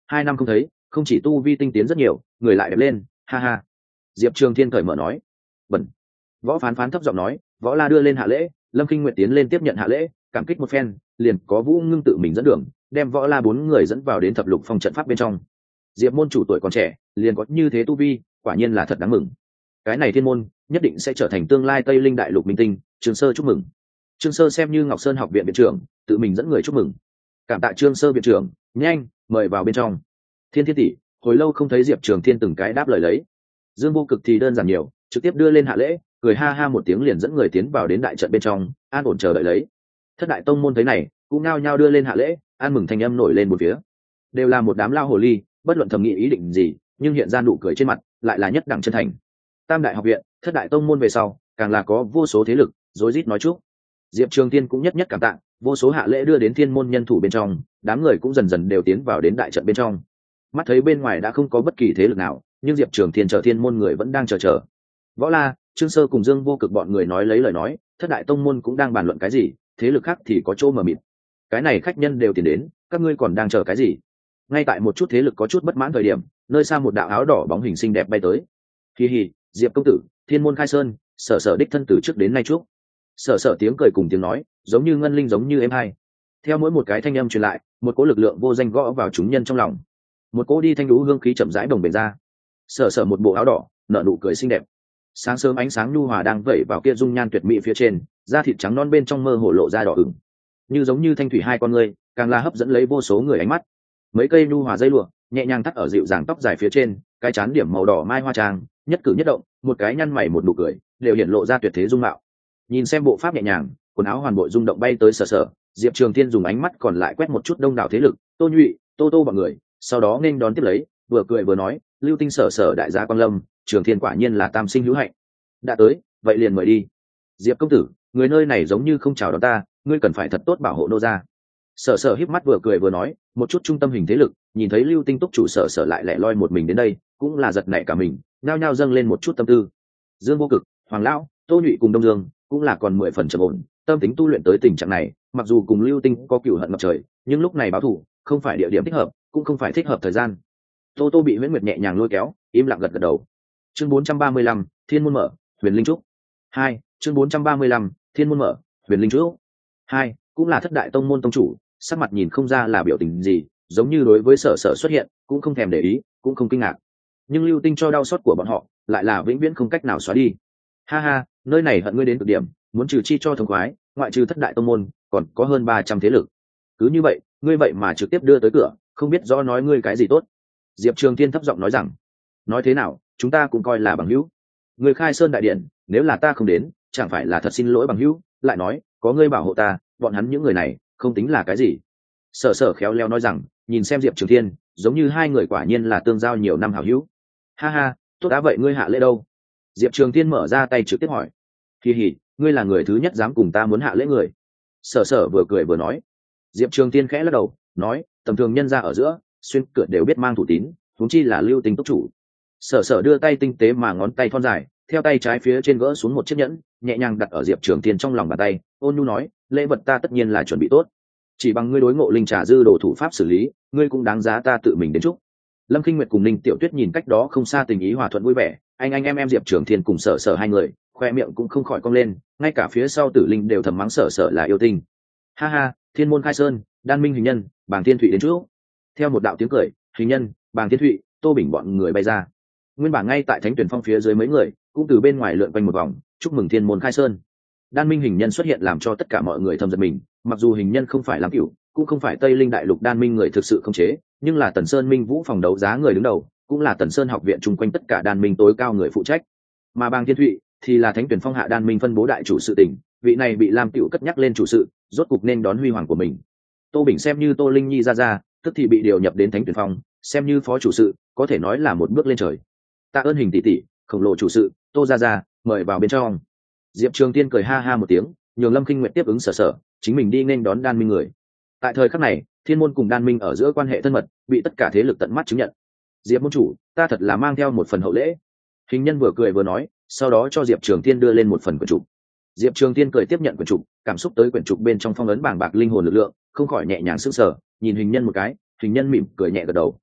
hai năm không thấy, không chỉ tu vi tinh tiến rất nhiều, người lại đẹp lên, ha ha. Diệp Trường Thiên cởi mở nói. Bẩn. Võ Phán Phán thấp giọng nói, Võ La đưa lên hạ lễ, Lâm Kinh Nguyệt tiến lên tiếp nhận hạ lễ, cảm kích một phen, liền có Vũ Ngưng tự mình dẫn đường, đem Võ La bốn người dẫn vào đến thập lục phong trận pháp bên trong. Diệp môn chủ tuổi còn trẻ, liền có như thế tu vi, quả nhiên là thật đáng mừng. Cái này thiên môn nhất định sẽ trở thành tương lai Tây Linh đại lục minh tinh, Trương Sơ chúc mừng. Trương Sơ xem như Ngọc Sơn học viện viện trưởng, tự mình dẫn người chúc mừng. Cảm tạ Trương Sơ viện trưởng, nhanh mời vào bên trong. Thiên Thiên tỷ, hồi lâu không thấy Diệp Trường Thiên từng cái đáp lời lấy. Dương Vô Cực thì đơn giản nhiều, trực tiếp đưa lên hạ lễ, cười ha ha một tiếng liền dẫn người tiến vào đến đại trận bên trong, an ổn chờ đợi lấy. Thất đại tông môn thấy này, cũng nao nhao đưa lên hạ lễ, an mừng thanh âm nổi lên một phía. Đều là một đám lao hồ ly, bất luận thầm nghĩ ý định gì, nhưng hiện ra nụ cười trên mặt, lại là nhất đẳng chân thành. Tam đại học viện, thất đại tông môn về sau, càng là có vô số thế lực, rối rít nói chúc. Diệp Trường Thiên cũng nhất nhất cảm tạ, vô số hạ lễ đưa đến thiên môn nhân thủ bên trong, đám người cũng dần dần đều tiến vào đến đại trận bên trong. Mắt thấy bên ngoài đã không có bất kỳ thế lực nào, nhưng Diệp Trường Thiên chờ thiên môn người vẫn đang chờ chờ. Võ La, Trương Sơ cùng Dương Vô Cực bọn người nói lấy lời nói, thất đại tông môn cũng đang bàn luận cái gì, thế lực khác thì có chỗ mờ mịt. Cái này khách nhân đều tiến đến, các ngươi còn đang chờ cái gì? Ngay tại một chút thế lực có chút bất mãn thời điểm, nơi xa một đạo áo đỏ bóng hình xinh đẹp bay tới. Hi hi, Diệp công tử, thiên môn khai sơn, Sở Sở đích thân từ trước đến nay chúc. Sở Sở tiếng cười cùng tiếng nói, giống như ngân linh giống như êm hai. Theo mỗi một cái thanh âm truyền lại, một cỗ lực lượng vô danh gõ vào chúng nhân trong lòng. Một cỗ đi thanh lũ hương khí chậm rãi bồng bềnh ra. Sở Sở một bộ áo đỏ, nở nụ cười xinh đẹp. Sáng sớm ánh sáng nhu hòa đang vẩy vào kia dung nhan tuyệt mỹ phía trên, da thịt trắng non bên trong mơ hồ lộ ra đỏ ửng. Như giống như thanh thủy hai con người, càng là hấp dẫn lấy vô số người ánh mắt. Mấy cây nhu hòa dây lụa nhẹ nhàng thắt ở dịu dàng tóc dài phía trên, cái chán điểm màu đỏ mai hoa trang, nhất cử nhất động, một cái nhăn mày một nụ cười, đều hiện lộ ra tuyệt thế dung mạo. Nhìn xem bộ pháp nhẹ nhàng, quần áo hoàn bộ rung động bay tới Sở Sở, Diệp Trường Thiên dùng ánh mắt còn lại quét một chút đông đảo thế lực, Tô Nhụy, Tô Tô bọn người, sau đó nên đón tiếp lấy, vừa cười vừa nói, Lưu Tinh Sở Sở đại gia Quang Lâm, Trường Thiên quả nhiên là tam sinh hữu hạnh. Đã tới, vậy liền mời đi. Diệp công tử, người nơi này giống như không chào đón ta, ngươi cần phải thật tốt bảo hộ nô gia. Sở Sở híp mắt vừa cười vừa nói, một chút trung tâm hình thế lực, nhìn thấy Lưu Tinh túc chủ Sở Sở lại lẻ loi một mình đến đây, cũng là giật nảy cả mình, nhao nhao dâng lên một chút tâm tư. Dương Vô Cực, Hoàng lão, Tô Nhụy cùng Đông Dương, cũng là còn mười phần trầm ổn, tâm tính tu luyện tới tình trạng này, mặc dù cùng Lưu Tinh có cửu hận ngập trời, nhưng lúc này báo thù, không phải địa điểm thích hợp, cũng không phải thích hợp thời gian. Tô Tô bị Huyễn Nguyệt nhẹ nhàng lôi kéo, im lặng gật gật đầu. Chương bốn trăm ba mươi lăm, Thiên môn mở, Huyền Linh trúc. Hai, chương bốn trăm ba mươi lăm, Thiên môn mở, Huyền Linh trúc. Hai, cũng là thất đại tông môn tông chủ, sắc mặt nhìn không ra là biểu tình gì, giống như đối với Sở Sở xuất hiện, cũng không thèm để ý, cũng không kinh ngạc. Nhưng Lưu Tinh cho đau xót của bọn họ, lại là vĩnh viễn không cách nào xóa đi. Ha ha, nơi này hận ngươi đến cực điểm, muốn trừ chi cho thống khoái, ngoại trừ thất đại tông môn, còn có hơn ba trăm thế lực. Cứ như vậy, ngươi vậy mà trực tiếp đưa tới cửa, không biết rõ nói ngươi cái gì tốt. Diệp Trường Thiên thấp giọng nói rằng, nói thế nào, chúng ta cũng coi là bằng hữu. Người khai sơn đại điện, nếu là ta không đến, chẳng phải là thật xin lỗi bằng hữu, lại nói, có ngươi bảo hộ ta, bọn hắn những người này, không tính là cái gì. Sở Sở khéo léo nói rằng, nhìn xem Diệp Trường Thiên, giống như hai người quả nhiên là tương giao nhiều năm hảo hữu. Ha ha, tốt đã vậy ngươi hạ lễ đâu? Diệp Trường Thiên mở ra tay trực tiếp hỏi. Kỳ hỉ, ngươi là người thứ nhất dám cùng ta muốn hạ lễ người. Sở Sở vừa cười vừa nói. Diệp Trường Thiên khẽ lắc đầu, nói, tầm thường nhân ra ở giữa, xuyên cửa đều biết mang thủ tín, huống chi là Lưu Tinh túc chủ. Sở Sở đưa tay tinh tế mà ngón tay thon dài, theo tay trái phía trên gỡ xuống một chiếc nhẫn, nhẹ nhàng đặt ở Diệp Trường Thiên trong lòng bàn tay, ôn nhu nói, lễ vật ta tất nhiên là chuẩn bị tốt, chỉ bằng ngươi đối ngộ linh trà dư đồ thủ pháp xử lý, ngươi cũng đáng giá ta tự mình đến chúc. Lâm Kinh Nguyệt cùng Ninh Tiểu Tuyết nhìn cách đó không xa tình ý hòa thuận vui vẻ, anh anh em em Diệp Trường Thiên cùng Sở Sở hai người, khoe miệng cũng không khỏi cong lên, ngay cả phía sau Tử Linh đều thầm mắng Sở Sở là yêu tinh. Ha ha, Thiên môn khai sơn, Đan Minh hình nhân, Bàng Thiên Thụy đến trước. Theo một đạo tiếng cười, hình nhân, Bàng Thiên Thụy, Tô Bình bọn người bay ra. Nguyên bản ngay tại Thánh Tuyển Phong phía dưới mấy người, cũng từ bên ngoài lượn quanh một vòng, chúc mừng Thiên môn khai sơn. Đan Minh hình nhân xuất hiện làm cho tất cả mọi người thầm giật mình, mặc dù hình nhân không phải làm cửu, cũng không phải Tây Linh đại lục Đan Minh người thực sự không chế, nhưng là Tần Sơn Minh Vũ phòng đấu giá người đứng đầu, cũng là Tần Sơn học viện chung quanh tất cả Đan Minh tối cao người phụ trách. Mà Bàng Thiên Thụy thì là Thánh Tuyển Phong hạ Đan Minh phân bố đại chủ sự tỉnh, vị này bị Lam Cửu cất nhắc lên chủ sự, rốt cục nên đón huy hoàng của mình. Tô Bình xem như Tô Linh Nhi ra ra, tức thì bị điều nhập đến Thánh Tuyển Phong, xem như phó chủ sự, có thể nói là một bước lên trời. Tạ ơn hình tỷ tỷ, khổng lồ chủ sự, Tô ra ra, mời vào bên trong. Diệp Trường Tiên cười ha ha một tiếng, nhường Lâm Kinh Nguyệt tiếp ứng Sở Sở, chính mình đi nên đón Đan Minh người. Tại thời khắc này, Thiên môn cùng Đan Minh ở giữa quan hệ thân mật, bị tất cả thế lực tận mắt chứng nhận. Diệp môn chủ, ta thật là mang theo một phần hậu lễ. Hình nhân vừa cười vừa nói, sau đó cho Diệp Trường Tiên đưa lên một phần quyển trục. Diệp Trường Tiên cười tiếp nhận quyển trục, cảm xúc tới quyển trục bên trong phong ấn bàng bạc linh hồn lực lượng, không khỏi nhẹ nhàng sững sờ, nhìn hình nhân một cái, hình nhân mỉm cười nhẹ gật đầu.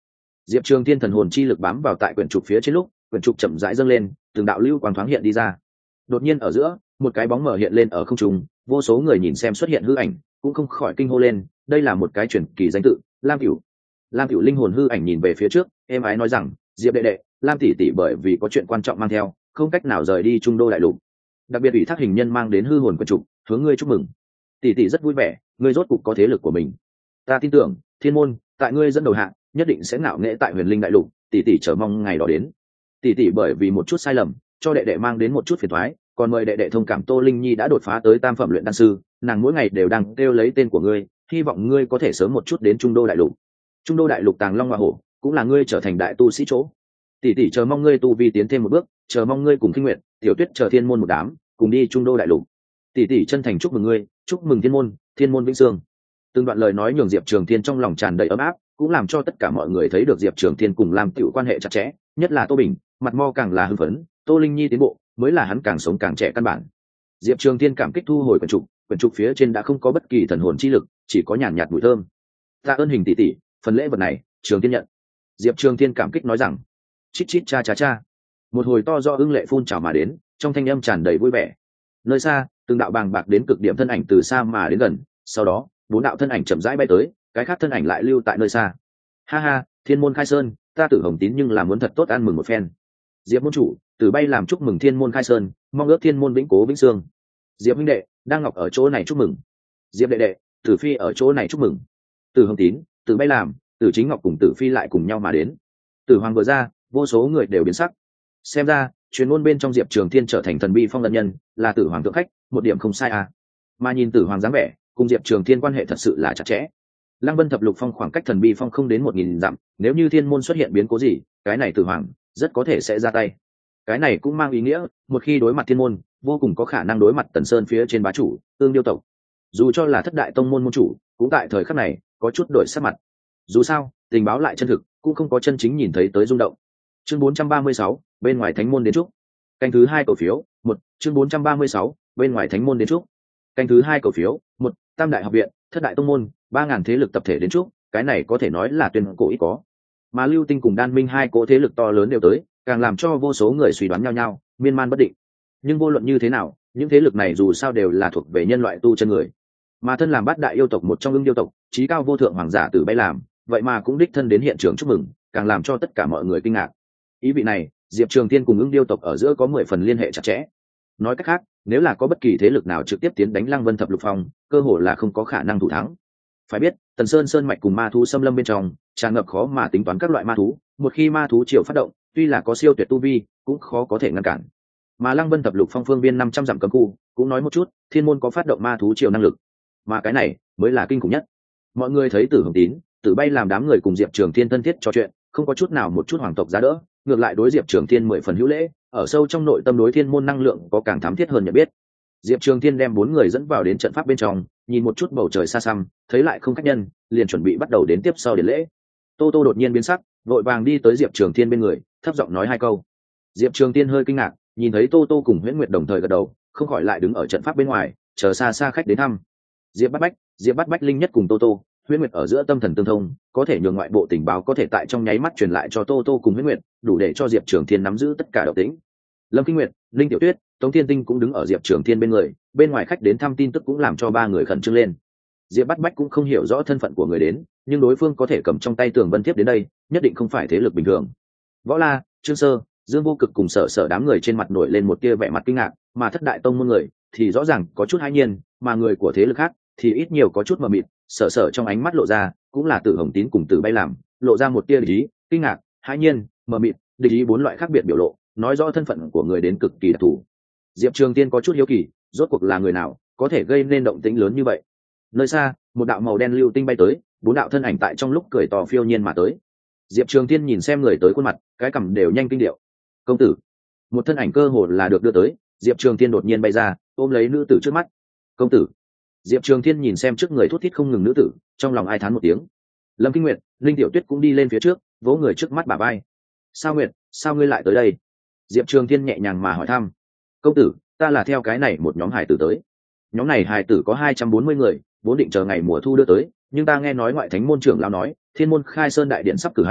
Diệp Trường Thiên thần hồn chi lực bám vào tại quyển trục phía trên lúc, quyển trục chậm rãi dâng lên, từng đạo lưu quang thoáng hiện đi ra. Đột nhiên ở giữa, một cái bóng mở hiện lên ở không trung, vô số người nhìn xem xuất hiện hư ảnh, cũng không khỏi kinh hô lên, đây là một cái truyền kỳ danh tự, Lam Cửu. Lam Cửu linh hồn hư ảnh nhìn về phía trước, êm ái nói rằng, Diệp đệ đệ, Lam tỷ tỷ bởi vì có chuyện quan trọng mang theo, không cách nào rời đi Trung Đô đại lục. Đặc biệt ủy thác hình nhân mang đến hư hồn quyển trục, hướng ngươi chúc mừng. Tỷ tỷ rất vui vẻ, ngươi rốt cục có thế lực của mình. Ta tin tưởng, Thiên môn, tại ngươi dẫn đầu hạng, nhất định sẽ ngạo nghễ tại Huyền Linh đại lục, tỷ tỷ chờ mong ngày đó đến. Tỷ tỷ bởi vì một chút sai lầm, cho đệ đệ mang đến một chút phiền toái, còn mời đệ đệ thông cảm Tô Linh Nhi đã đột phá tới tam phẩm luyện đan sư, nàng mỗi ngày đều đang kêu lấy tên của ngươi, hy vọng ngươi có thể sớm một chút đến Trung Đô đại lục. Trung Đô đại lục Tàng Long Hoa Hổ, cũng là ngươi trở thành đại tu sĩ chỗ. Tỷ tỷ chờ mong ngươi tu vi tiến thêm một bước, chờ mong ngươi cùng Kinh Nguyệt, Tiểu Tuyết chờ Thiên môn một đám, cùng đi Trung Đô đại lục. Tỷ tỷ chân thành chúc mừng ngươi, chúc mừng Thiên môn, Thiên môn vĩnh sương. Từng đoạn lời nói nhường Diệp Trường Thiên trong lòng tràn đầy ấm áp, cũng làm cho tất cả mọi người thấy được Diệp Trường Thiên cùng Lam Cửu quan hệ chặt chẽ, nhất là Tô Bình, mặt mo càng là hưng phấn, Tô Linh Nhi tiến bộ, mới là hắn càng sống càng trẻ căn bản. Diệp Trường Thiên cảm kích thu hồi quyển trục, quyển trục phía trên đã không có bất kỳ thần hồn chi lực, chỉ có nhàn nhạt mùi thơm. Tạ ơn Hình tỷ tỷ, phần lễ vật này, Trường Thiên nhận. Diệp Trường Thiên cảm kích nói rằng, chít chít cha cha cha. Một hồi to do ưng lệ phun trào mà đến, trong thanh âm tràn đầy vui vẻ. Nơi xa, từng đạo bàng bạc đến cực điểm thân ảnh từ xa mà đến gần, sau đó, bốn đạo thân ảnh chậm rãi bay tới, cái khác thân ảnh lại lưu tại nơi xa. Ha ha, Thiên môn khai sơn, ta Tử Hồng Tín nhưng là muốn thật tốt ăn mừng một phen. Diệp môn chủ, Tử bay làm chúc mừng Thiên môn khai sơn, mong ước Thiên môn vĩnh cố vĩnh sương. Diệp huynh đệ, đang ngọc ở chỗ này chúc mừng. Diệp đệ đệ, Tử phi ở chỗ này chúc mừng. Tử Hồng Tín, Tử bay làm, Tử chính ngọc cùng Tử phi lại cùng nhau mà đến. Tử hoàng vừa ra, vô số người đều biến sắc. Xem ra, truyền ngôn bên trong Diệp Trường Thiên trở thành thần bi phong lân nhân, là Tử hoàng thượng khách, một điểm không sai à. Mà nhìn Tử hoàng dáng vẻ, cùng Diệp Trường Thiên quan hệ thật sự là chặt chẽ. Lăng Vân thập lục phong khoảng cách thần bi phong không đến một nghìn dặm, nếu như Thiên môn xuất hiện biến cố gì, cái này Tử hoàng rất có thể sẽ ra tay. Cái này cũng mang ý nghĩa, một khi đối mặt Thiên môn, vô cùng có khả năng đối mặt Tần Sơn phía trên bá chủ, Ương Điêu tộc. Dù cho là thất đại tông môn môn chủ, cũng tại thời khắc này có chút đổi sắc mặt. Dù sao, tình báo lại chân thực, cũng không có chân chính nhìn thấy tới rung động. Chương bốn trăm ba mươi sáu, bên ngoài thánh môn đến trúc. Canh thứ hai cổ phiếu, một, chương bốn trăm ba mươi sáu, bên ngoài thánh môn đến trúc. Canh thứ hai cổ phiếu, một, Tam đại học viện, thất đại tông môn, ba ngàn thế lực tập thể đến trúc, cái này có thể nói là tuyên cổ ít có. Mà Lưu Tinh cùng Đan Minh hai cỗ thế lực to lớn đều tới, càng làm cho vô số người suy đoán nhau nhau, miên man bất định. Nhưng vô luận như thế nào, những thế lực này dù sao đều là thuộc về nhân loại tu chân người. Mà thân làm bát đại yêu tộc một trong Ưng Điêu tộc, chí cao vô thượng hoàng giả Tử bay làm, vậy mà cũng đích thân đến hiện trường chúc mừng, càng làm cho tất cả mọi người kinh ngạc. Ý vị này, Diệp Trường Thiên cùng Ưng Điêu tộc ở giữa có mười phần liên hệ chặt chẽ. Nói cách khác, nếu là có bất kỳ thế lực nào trực tiếp tiến đánh Lăng Vân thập lục phong, cơ hội là không có khả năng thủ thắng. Phải biết, Tần Sơn sơn mạch cùng ma thú xâm lâm bên trong, tràn ngập khó mà tính toán các loại ma thú, một khi ma thú triều phát động, tuy là có siêu tuyệt tu vi, cũng khó có thể ngăn cản. Mà Lăng Vân thập lục phong phương viên năm trăm dặm cấm khu, cũng nói một chút, Thiên môn có phát động ma thú triều năng lực. Mà cái này mới là kinh khủng nhất. Mọi người thấy Tử Hồng Tín, Tử bay làm đám người cùng Diệp Trường Thiên thân thiết trò chuyện, không có chút nào một chút hoàng tộc giá đỡ, ngược lại đối Diệp Trường Thiên mười phần hữu lễ, ở sâu trong nội tâm đối Thiên môn năng lượng có càng thám thiết hơn nhận biết. Diệp Trường Thiên đem bốn người dẫn vào đến trận pháp bên trong, nhìn một chút bầu trời xa xăm, thấy lại không khách nhân, liền chuẩn bị bắt đầu đến tiếp sau điện lễ. Tô Tô đột nhiên biến sắc, vội vàng đi tới Diệp Trường Thiên bên người, thấp giọng nói hai câu. Diệp Trường Thiên hơi kinh ngạc, nhìn thấy Tô Tô cùng Huyễn Nguyệt đồng thời gật đầu, không khỏi lại đứng ở trận pháp bên ngoài, chờ xa xa khách đến thăm. Diệp Bát Bách, Diệp Bát Bách linh nhất cùng Tô Tô, Huyễn Nguyệt ở giữa tâm thần tương thông, có thể nhường ngoại bộ tình báo có thể tại trong nháy mắt truyền lại cho Tô Tô cùng Huyễn Nguyệt, đủ để cho Diệp Trường Thiên nắm giữ tất cả động tĩnh. Lâm Kinh Nguyệt, Linh Tiểu Tuyết, Tống Thiên Tinh cũng đứng ở Diệp Trường Thiên bên người, bên ngoài khách đến thăm tin tức cũng làm cho ba người khẩn trương lên. Diệp Bát Bách cũng không hiểu rõ thân phận của người đến, nhưng đối phương có thể cầm trong tay tường vân tiếp đến đây, nhất định không phải thế lực bình thường. Võ La, Trương Sơ, Dương Vô Cực cùng Sở Sở đám người trên mặt nổi lên một tia vẻ mặt kinh ngạc, mà thất đại tông môn người thì rõ ràng có chút hãi nhiên, mà người của thế lực khác thì ít nhiều có chút mờ mịt. Sở Sở trong ánh mắt lộ ra cũng là Tử Hồng Tín cùng Tử bay làm, lộ ra một tia địch ý, kinh ngạc, hãi nhiên, mờ mịt, địch ý bốn loại khác biệt biểu lộ, nói rõ thân phận của người đến cực kỳ đặc thù. Diệp Trường Tiên có chút hiếu kỳ, rốt cuộc là người nào có thể gây nên động tĩnh lớn như vậy. Nơi xa, một đạo màu đen lưu tinh bay tới, bốn đạo thân ảnh tại trong lúc cười to phiêu nhiên mà tới. Diệp Trường Tiên nhìn xem người tới khuôn mặt, cái cằm đều nhanh kinh điệu. Công tử. Một thân ảnh cơ hồ là được đưa tới, Diệp Trường Tiên đột nhiên bay ra, ôm lấy nữ tử trước mắt. Công tử. Diệp Trường Thiên nhìn xem trước người thút thít không ngừng nữ tử, trong lòng ai thán một tiếng. Lâm Kinh Nguyệt, Linh Tiểu Tuyết cũng đi lên phía trước, vỗ người trước mắt bà vai. Sao Nguyệt, sao ngươi lại tới đây? Diệp Trường Thiên nhẹ nhàng mà hỏi thăm. Công tử, ta là theo cái này một nhóm hài tử tới. Nhóm này hài tử có hai trăm bốn mươi người, vốn định chờ ngày mùa thu đưa tới, nhưng ta nghe nói ngoại thánh môn trưởng lão nói, Thiên môn khai sơn đại điện sắp cử hành,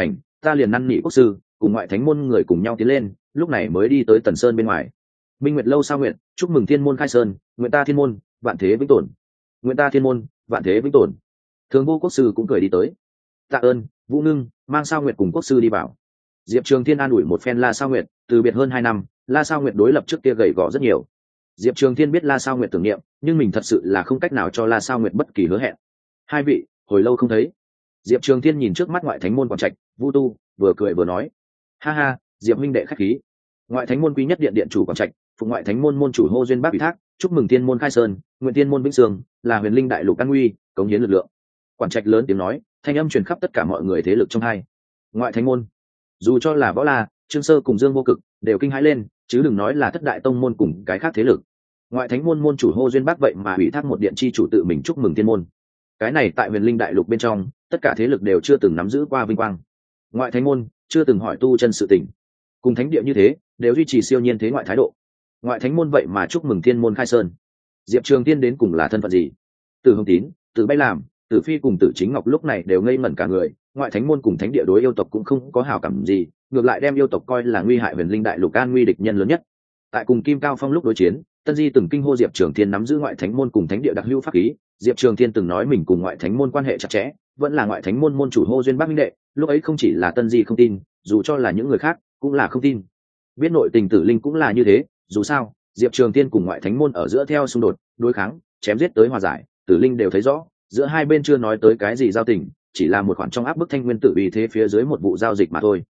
ta liền năn nỉ quốc sư cùng ngoại thánh môn người cùng nhau tiến lên, lúc này mới đi tới Tần Sơn bên ngoài. Minh Nguyệt lâu sao nguyện, chúc mừng thiên môn khai sơn, nguyện ta thiên môn vạn thế vĩnh tồn, nguyện ta thiên môn vạn thế vĩnh tồn. Thường vô quốc sư cũng cười đi tới. Tạ ơn. Vũ Ngưng mang sao nguyệt cùng quốc sư đi vào. Diệp Trường Thiên an ủi một phen La Sao Nguyệt, từ biệt hơn hai năm, La Sao Nguyệt đối lập trước kia gầy gò rất nhiều. Diệp Trường Thiên biết La Sao Nguyệt tưởng niệm, nhưng mình thật sự là không cách nào cho La Sao Nguyệt bất kỳ hứa hẹn. Hai vị, hồi lâu không thấy. Diệp Trường Thiên nhìn trước mắt ngoại thánh môn Quảng Trạch, Vu Tu, vừa cười vừa nói: "Ha ha, Diệp minh đệ khách khí." Ngoại thánh môn quý nhất điện điện chủ Quảng Trạch, phụ ngoại thánh môn môn chủ Hô Duyên Bác ủy thác, chúc mừng thiên môn khai sơn, nguyện thiên môn vĩnh sương, là huyền linh đại lục an nguy, cống hiến lực lượng. Quảng Trạch lớn tiếng nói, thanh âm truyền khắp tất cả mọi người thế lực trong hai. Ngoại thánh môn, dù cho là Võ La, Trương Sơ cùng Dương Vô Cực đều kinh hãi lên, chứ đừng nói là thất đại tông môn cùng cái khác thế lực. Ngoại thánh môn môn chủ Hô Duyên Bác vậy mà ủy thác một điện chi chủ tự mình chúc mừng thiên môn. Cái này tại huyền linh đại lục bên trong, tất cả thế lực đều chưa từng nắm giữ qua vinh quang. Ngoại thánh môn chưa từng hỏi tu chân sự tình, cùng thánh địa như thế đều duy trì siêu nhiên thế ngoại thái độ. Ngoại thánh môn vậy mà chúc mừng thiên môn khai sơn. Diệp Trường Tiên đến cùng là thân phận gì? Từ Hồng Tín, Từ Bay Làm, Tử Phi cùng Tử Chính Ngọc lúc này đều ngây ngẩn cả người. Ngoại thánh môn cùng thánh địa đối yêu tộc cũng không có hảo cảm gì, ngược lại đem yêu tộc coi là nguy hại huyền linh đại lục an nguy địch nhân lớn nhất. Tại cùng Kim Cao Phong lúc đối chiến, Tân Di từng kinh hô Diệp Trường Thiên nắm giữ ngoại thánh môn cùng thánh địa đặc hữu pháp khí. Diệp Trường Thiên từng nói mình cùng ngoại thánh môn quan hệ chặt chẽ, vẫn là ngoại thánh môn môn chủ Hô Duyên Bác minh đệ. Lúc ấy không chỉ là Tân Di không tin, dù cho là những người khác cũng là không tin. Biết nội tình Tử Linh cũng là như thế, dù sao Diệp Trường Thiên cùng ngoại thánh môn ở giữa theo xung đột, đối kháng, chém giết tới hòa giải, Tử Linh đều thấy rõ, giữa hai bên chưa nói tới cái gì giao tình, chỉ là một khoản trong áp bức thanh nguyên tử vì thế phía dưới một vụ giao dịch mà thôi.